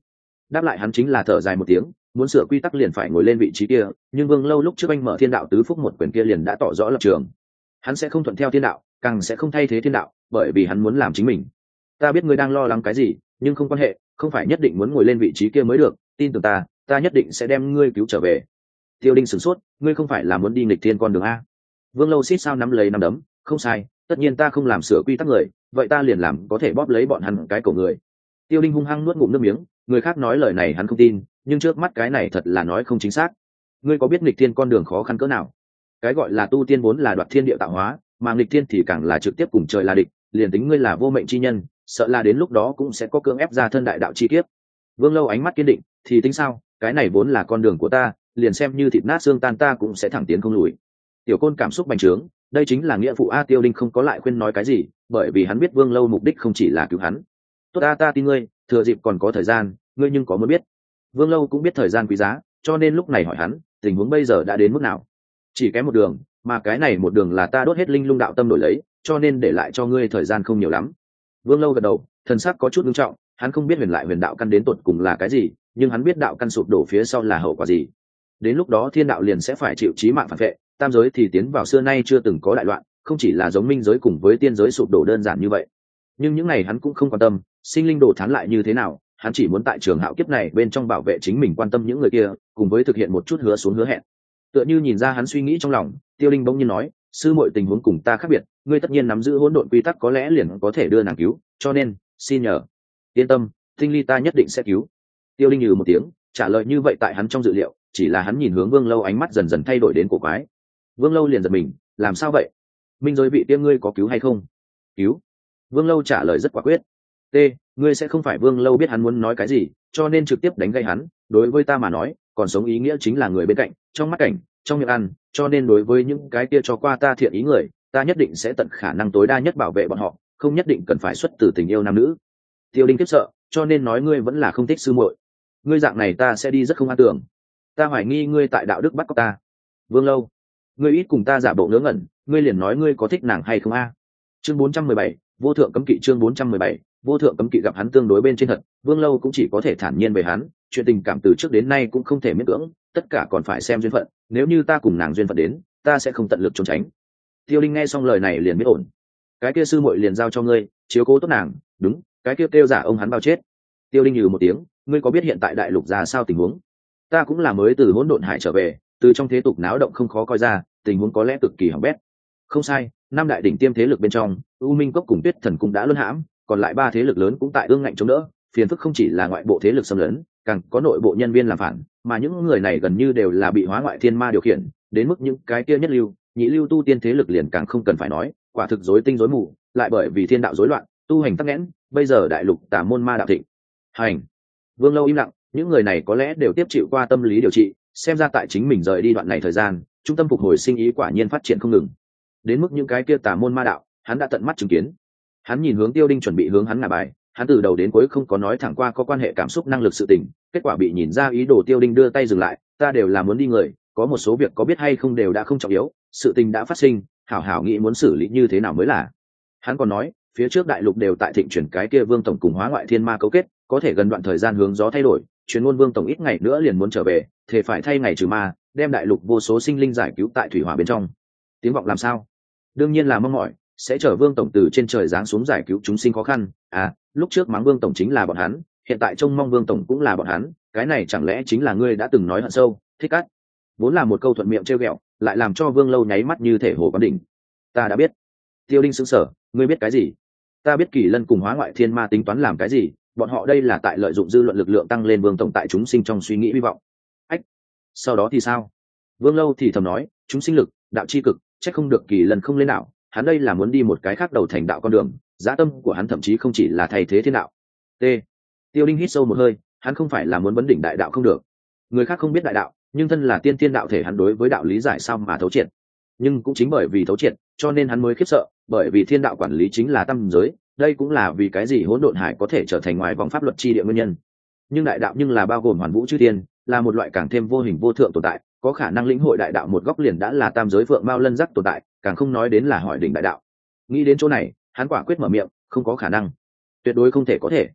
Đáp lại hắn chính là thở dài một tiếng, muốn sửa quy tắc liền phải ngồi lên vị trí kia, nhưng Vương Lâu lúc trước anh mở thiên đạo tứ phúc một quyền kia liền đã tỏ rõ lập trường. Hắn sẽ không thuận theo thiên đạo, càng sẽ không thay thế thiên đạo, bởi vì hắn muốn làm chính mình. Ta biết ngươi đang lo lắng cái gì, nhưng không quan hệ, không phải nhất định muốn ngồi lên vị trí kia mới được, tin tưởng ta, ta nhất định sẽ đem ngươi cứu trở về. Tiêu Đinh sửng sốt, ngươi không phải là muốn đi nghịch thiên con đường a? Vương Lâu xít sao nắm lấy nắm đấm, không sai, tất nhiên ta không làm sửa quy tắc người, vậy ta liền làm có thể bóp lấy bọn hắn cái cổ người. Tiêu Đinh hung hăng nuốt ngụm nước miếng, người khác nói lời này hắn không tin, nhưng trước mắt cái này thật là nói không chính xác. Ngươi có biết nghịch thiên con đường khó khăn cỡ nào? Cái gọi là tu tiên vốn là đoạt thiên địa tạo hóa, mà nghịch thiên thì càng là trực tiếp cùng trời là địch, liền tính ngươi là vô mệnh chi nhân, sợ là đến lúc đó cũng sẽ có cưỡng ép ra thân đại đạo chi kiếp. Vương Lâu ánh mắt kiên định, thì tính sao, cái này vốn là con đường của ta, liền xem như thịt nát xương tan ta cũng sẽ thẳng tiến không lùi. Tiểu Côn cảm xúc bành trướng, đây chính là nghĩa phụ a. Tiêu Đinh không có lại khuyên nói cái gì, bởi vì hắn biết Vương Lâu mục đích không chỉ là cứu hắn. Tốt ta ta tin ngươi, thừa dịp còn có thời gian, ngươi nhưng có muốn biết. Vương Lâu cũng biết thời gian quý giá, cho nên lúc này hỏi hắn, tình huống bây giờ đã đến mức nào? Chỉ kém một đường, mà cái này một đường là ta đốt hết linh lung đạo tâm đổi lấy, cho nên để lại cho ngươi thời gian không nhiều lắm. Vương Lâu gật đầu, thần sắc có chút nghiêm trọng, hắn không biết huyền lại huyền đạo căn đến tột cùng là cái gì, nhưng hắn biết đạo căn sụp đổ phía sau là hậu quả gì. Đến lúc đó thiên đạo liền sẽ phải chịu chí mạng phản vệ, tam giới thì tiến vào xưa nay chưa từng có đại loạn, không chỉ là giống minh giới cùng với tiên giới sụp đổ đơn giản như vậy. Nhưng những này hắn cũng không quan tâm, sinh linh đồ thán lại như thế nào, hắn chỉ muốn tại trường hạo kiếp này bên trong bảo vệ chính mình, quan tâm những người kia, cùng với thực hiện một chút hứa xuống hứa hẹn. Tựa như nhìn ra hắn suy nghĩ trong lòng, Tiêu Linh bỗng nhiên nói, sư muội tình huống cùng ta khác biệt, ngươi tất nhiên nắm giữ hỗn độn quy tắc, có lẽ liền có thể đưa nàng cứu, cho nên xin nhờ yên tâm, Tinh Ly ta nhất định sẽ cứu. Tiêu Linh nhừ một tiếng, trả lời như vậy tại hắn trong dự liệu, chỉ là hắn nhìn hướng Vương Lâu ánh mắt dần dần thay đổi đến cổ quái. Vương Lâu liền giật mình, làm sao vậy? Minh giới vị tiêm ngươi có cứu hay không? Cứu. Vương Lâu trả lời rất quả quyết. T, ngươi sẽ không phải. Vương Lâu biết hắn muốn nói cái gì, cho nên trực tiếp đánh gây hắn. Đối với ta mà nói, còn sống ý nghĩa chính là người bên cạnh, trong mắt cảnh, trong miệng ăn, cho nên đối với những cái kia cho qua ta thiện ý người, ta nhất định sẽ tận khả năng tối đa nhất bảo vệ bọn họ, không nhất định cần phải xuất từ tình yêu nam nữ. Tiêu Đinh kiếp sợ, cho nên nói ngươi vẫn là không thích sư muội. Ngươi dạng này ta sẽ đi rất không an tưởng. Ta hoài nghi ngươi tại đạo đức bắt cóc ta. Vương Lâu, ngươi ít cùng ta giả bộ ngớ ngẩn, ngươi liền nói ngươi có thích nàng hay không a? Chương bốn trăm mười bảy, vô thượng cấm kỵ. Chương bốn trăm mười bảy, vô thượng cấm kỵ. Gặp hắn tương đối bên trên thật, Vương Lâu cũng chỉ có thể thản nhiên về hắn, chuyện tình cảm từ trước đến nay cũng không thể miễn cưỡng, tất cả còn phải xem duyên phận, nếu như ta cùng nàng duyên phận đến, ta sẽ không tận lực trốn tránh. Tiêu Linh nghe xong lời này liền biết ổn. Cái kia sư muội liền giao cho ngươi, chiếu cố tốt nàng, đúng, cái kia kêu giả ông hắn bao chết. Tiêu Linh nhừ một tiếng, ngươi có biết hiện tại đại lục ra sao tình huống? Ta cũng là mới từ hỗn độn hải trở về, từ trong thế tục náo động không khó coi ra, tình huống có lẽ cực kỳ hỏng bét. Không sai, năm đại đỉnh tiêm thế lực bên trong, U Minh Cốc cùng Tuyết Thần cũng đã luân hãm, còn lại ba thế lực lớn cũng tại ương ngạnh chống đỡ, phiền phức không chỉ là ngoại bộ thế lực xâm lấn, càng có nội bộ nhân viên làm phản, mà những người này gần như đều là bị hóa ngoại thiên ma điều khiển, đến mức những cái kia nhất lưu, nhị lưu tu tiên thế lực liền càng không cần phải nói, quả thực rối tinh rối mù, lại bởi vì thiên đạo rối loạn, tu hành tắc nghẽn, bây giờ đại lục tà môn ma đạo thịnh hành. Vương Lâu im lặng, những người này có lẽ đều tiếp chịu qua tâm lý điều trị, xem ra tại chính mình rời đi đoạn này thời gian, trung tâm phục hồi sinh ý quả nhiên phát triển không ngừng. Đến mức những cái kia tà môn ma đạo, hắn đã tận mắt chứng kiến. Hắn nhìn hướng Tiêu Đinh chuẩn bị hướng hắn ngả bài, hắn từ đầu đến cuối không có nói thẳng qua có quan hệ cảm xúc năng lực sự tình, kết quả bị nhìn ra ý đồ. Tiêu Đinh đưa tay dừng lại, ta đều là muốn đi người, có một số việc có biết hay không đều đã không trọng yếu, sự tình đã phát sinh, hảo hảo nghĩ muốn xử lý như thế nào mới là. Hắn còn nói, phía trước đại lục đều tại thịnh chuyển cái kia Vương tổng cùng hóa ngoại thiên ma cấu kết, có thể gần đoạn thời gian hướng gió thay đổi, truyền ngôn Vương tổng ít ngày nữa liền muốn trở về, thể phải thay ngày trừ ma, đem đại lục vô số sinh linh giải cứu tại thủy hỏa bên trong. Tiếng vọng làm sao? Đương nhiên là mong mỏi, sẽ chở Vương tổng từ trên trời giáng xuống giải cứu chúng sinh khó khăn. À, lúc trước mắng Vương tổng chính là bọn hắn, hiện tại trông mong Vương tổng cũng là bọn hắn, cái này chẳng lẽ chính là ngươi đã từng nói hận sâu, thích cắt. Vốn là một câu thuận miệng trêu ghẹo, lại làm cho Vương Lâu nháy mắt như thể hồ quán đỉnh. Ta đã biết. Tiêu Đinh sững sờ, ngươi biết cái gì? Ta biết Kỳ Lân cùng hóa ngoại thiên ma tính toán làm cái gì, bọn họ đây là tại lợi dụng dư luận lực lượng tăng lên Vương tổng tại chúng sinh trong suy nghĩ hy vọng. Ách, sau đó thì sao? Vương Lâu thì thầm nói, chúng sinh lực, đạo chi cực, chắc không được Kỳ Lân không lên đạo, hắn đây là muốn đi một cái khác đầu thành đạo con đường, giá tâm của hắn thậm chí không chỉ là thay thế thiên đạo. T. Tiêu Đinh hít sâu một hơi, hắn không phải là muốn vấn đỉnh đại đạo không được. Người khác không biết đại đạo, nhưng thân là tiên tiên đạo thể, hắn đối với đạo lý giải sao mà thấu triệt. Nhưng cũng chính bởi vì thấu triệt, cho nên hắn mới khiếp sợ, bởi vì thiên đạo quản lý chính là tam giới, đây cũng là vì cái gì hỗn độn hải có thể trở thành ngoài vòng pháp luật chi địa nguyên nhân. Nhưng đại đạo nhưng là bao gồm hoàn vũ chư thiên, là một loại càng thêm vô hình vô thượng tồn tại, có khả năng lĩnh hội đại đạo một góc liền đã là tam giới phượng mao lân giác tồn tại, càng không nói đến là hỏi đỉnh đại đạo. Nghĩ đến chỗ này, hắn quả quyết mở miệng, không có khả năng, tuyệt đối không thể có thể.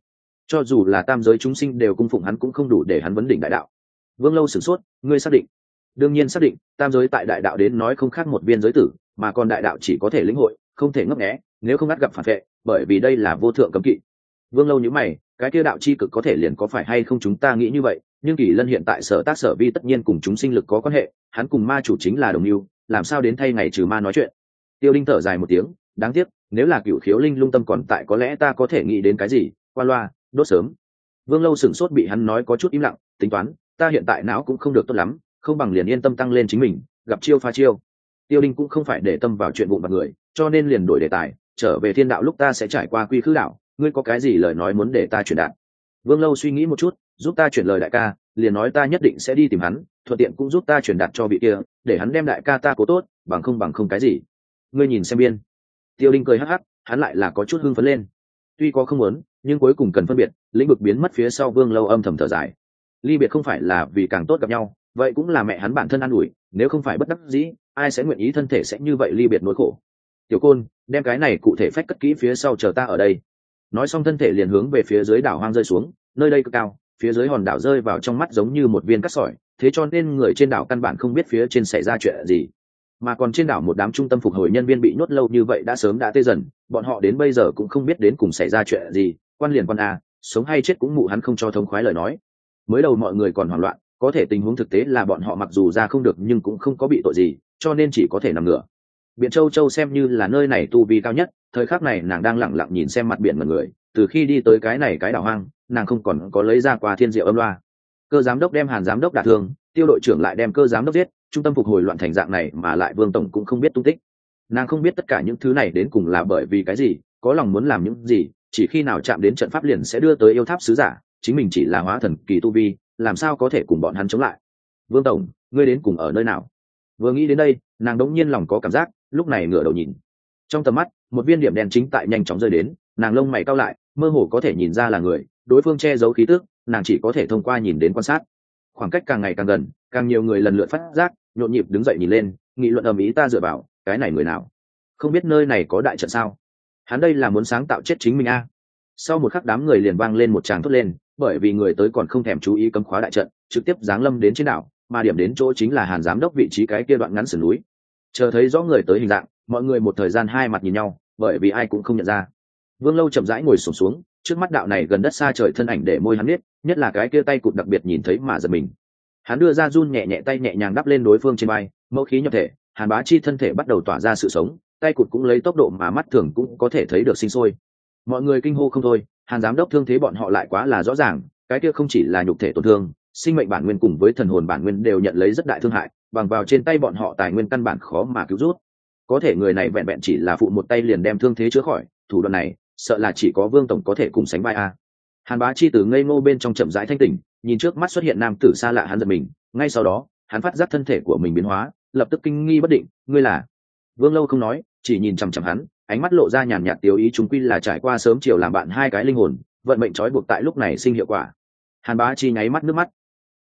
cho dù là tam giới chúng sinh đều cung phụng hắn cũng không đủ để hắn vấn đỉnh đại đạo. Vương Lâu sửng sốt, ngươi xác định? Đương nhiên xác định, tam giới tại đại đạo đến nói không khác một viên giới tử, mà còn đại đạo chỉ có thể lĩnh hội, không thể ngấp nghé, nếu không ngắt gặp phản vệ, bởi vì đây là vô thượng cấm kỵ. Vương Lâu nhíu mày, cái kia đạo chi cực có thể liền có phải hay không chúng ta nghĩ như vậy, nhưng Kỳ Lân hiện tại sở tác sở vi tất nhiên cùng chúng sinh lực có quan hệ, hắn cùng ma chủ chính là đồng mưu, làm sao đến thay ngày trừ ma nói chuyện. Tiêu Đinh thở dài một tiếng, đáng tiếc, nếu là Cửu Khiếu Linh lung tâm còn tại có lẽ ta có thể nghĩ đến cái gì, qua loa, đốt sớm. Vương Lâu sửng sốt bị hắn nói có chút im lặng, tính toán, ta hiện tại não cũng không được tốt lắm, không bằng liền yên tâm tăng lên chính mình, gặp chiêu phá chiêu. Tiêu Đinh cũng không phải để tâm vào chuyện vụn vặt người, cho nên liền đổi đề tài, trở về thiên đạo lúc ta sẽ trải qua quy khư đạo, ngươi có cái gì lời nói muốn để ta truyền đạt? Vương Lâu suy nghĩ một chút, giúp ta chuyển lời đại ca, liền nói ta nhất định sẽ đi tìm hắn, thuận tiện cũng giúp ta truyền đạt cho vị kia, để hắn đem đại ca ta cố tốt, bằng không bằng không cái gì. Ngươi nhìn xem biên. Tiêu Đinh cười hắc hắc, hắn lại là có chút hưng phấn lên. Tuy có không muốn, nhưng cuối cùng cần phân biệt, lĩnh vực biến mất phía sau Vương Lâu âm thầm thở dài. Ly biệt không phải là vì càng tốt gặp nhau, vậy cũng là mẹ hắn bản thân an ủi, nếu không phải bất đắc dĩ, ai sẽ nguyện ý thân thể sẽ như vậy ly biệt nỗi khổ. Tiểu Côn, đem cái này cụ thể phách cất kỹ phía sau chờ ta ở đây. Nói xong thân thể liền hướng về phía dưới đảo hoang rơi xuống, nơi đây cực cao, phía dưới hòn đảo rơi vào trong mắt giống như một viên cát sỏi, thế cho nên người trên đảo căn bản không biết phía trên xảy ra chuyện gì. Mà còn trên đảo một đám trung tâm phục hồi nhân viên bị nhốt lâu như vậy đã sớm đã tê dần, bọn họ đến bây giờ cũng không biết đến cùng xảy ra chuyện gì, quan liền quan a, sống hay chết cũng mụ hắn không cho thông khoái lời nói. Mới đầu mọi người còn hoảng loạn, có thể tình huống thực tế là bọn họ mặc dù ra không được nhưng cũng không có bị tội gì, cho nên chỉ có thể nằm ngửa. Biển Châu Châu xem như là nơi này tu vi cao nhất, thời khắc này nàng đang lặng lặng nhìn xem mặt biển mọi người, từ khi đi tới cái này cái đảo hoang, nàng không còn có lấy ra qua thiên diệu âm loa. Cơ giám đốc đem Hàn giám đốc đả thương, Tiêu đội trưởng lại đem cơ giám đốc giết, trung tâm phục hồi loạn thành dạng này mà lại Vương tổng cũng không biết tung tích. Nàng không biết tất cả những thứ này đến cùng là bởi vì cái gì, có lòng muốn làm những gì, chỉ khi nào chạm đến trận pháp liền sẽ đưa tới yêu tháp sứ giả, chính mình chỉ là hóa thần kỳ tu vi, làm sao có thể cùng bọn hắn chống lại. Vương tổng, ngươi đến cùng ở nơi nào? Vừa nghĩ đến đây, nàng đống nhiên lòng có cảm giác, lúc này ngửa đầu nhìn. Trong tầm mắt, một viên điểm đen chính tại nhanh chóng rơi đến, nàng lông mày cau lại, mơ hồ có thể nhìn ra là người, đối phương che giấu khí tức, nàng chỉ có thể thông qua nhìn đến quan sát. Khoảng cách càng ngày càng gần, càng nhiều người lần lượt phát giác, nhộn nhịp đứng dậy nhìn lên, nghị luận ầm ĩ ta dựa vào, cái này người nào? Không biết nơi này có đại trận sao? Hắn đây là muốn sáng tạo chết chính mình a. À? Sau một khắc đám người liền vang lên một tràng thốt lên, bởi vì người tới còn không thèm chú ý cấm khóa đại trận, trực tiếp giáng lâm đến trên đảo, mà điểm đến chỗ chính là Hàn giám đốc vị trí cái kia đoạn ngắn sườn núi. Chờ thấy rõ người tới hình dạng, mọi người một thời gian hai mặt nhìn nhau, bởi vì ai cũng không nhận ra. Vương Lâu chậm rãi ngồi xổm xuống, trước mắt đạo này gần đất xa trời thân ảnh để môi hắn biết, nhất là cái kia tay cụt đặc biệt nhìn thấy mà giật mình. Hắn đưa ra run nhẹ nhẹ tay nhẹ nhàng đắp lên đối phương trên vai, mẫu khí nhập thể, Hàn Bá Chi thân thể bắt đầu tỏa ra sự sống, tay cụt cũng lấy tốc độ mà mắt thường cũng có thể thấy được sinh sôi. Mọi người kinh hô không thôi, Hàn giám đốc thương thế bọn họ lại quá là rõ ràng, cái kia không chỉ là nhục thể tổn thương, sinh mệnh bản nguyên cùng với thần hồn bản nguyên đều nhận lấy rất đại thương hại, bằng vào trên tay bọn họ tài nguyên căn bản khó mà cứu rút. Có thể người này vẹn vẹn chỉ là phụ một tay liền đem thương thế chữa khỏi, thủ đoạn này sợ là chỉ có Vương tổng có thể cùng sánh vai a. Hàn Bá Chi từ ngây ngô bên trong chậm rãi thanh tỉnh, nhìn trước mắt xuất hiện nam tử xa lạ hắn giật mình, ngay sau đó hắn phát giác thân thể của mình biến hóa, lập tức kinh nghi bất định, ngươi là? Vương Lâu không nói, chỉ nhìn chằm chằm hắn, ánh mắt lộ ra nhàn nhạt tiêu ý, chúng quy là trải qua sớm chiều làm bạn hai cái linh hồn, vận mệnh trói buộc tại lúc này sinh hiệu quả. Hàn Bá Chi nháy mắt nước mắt,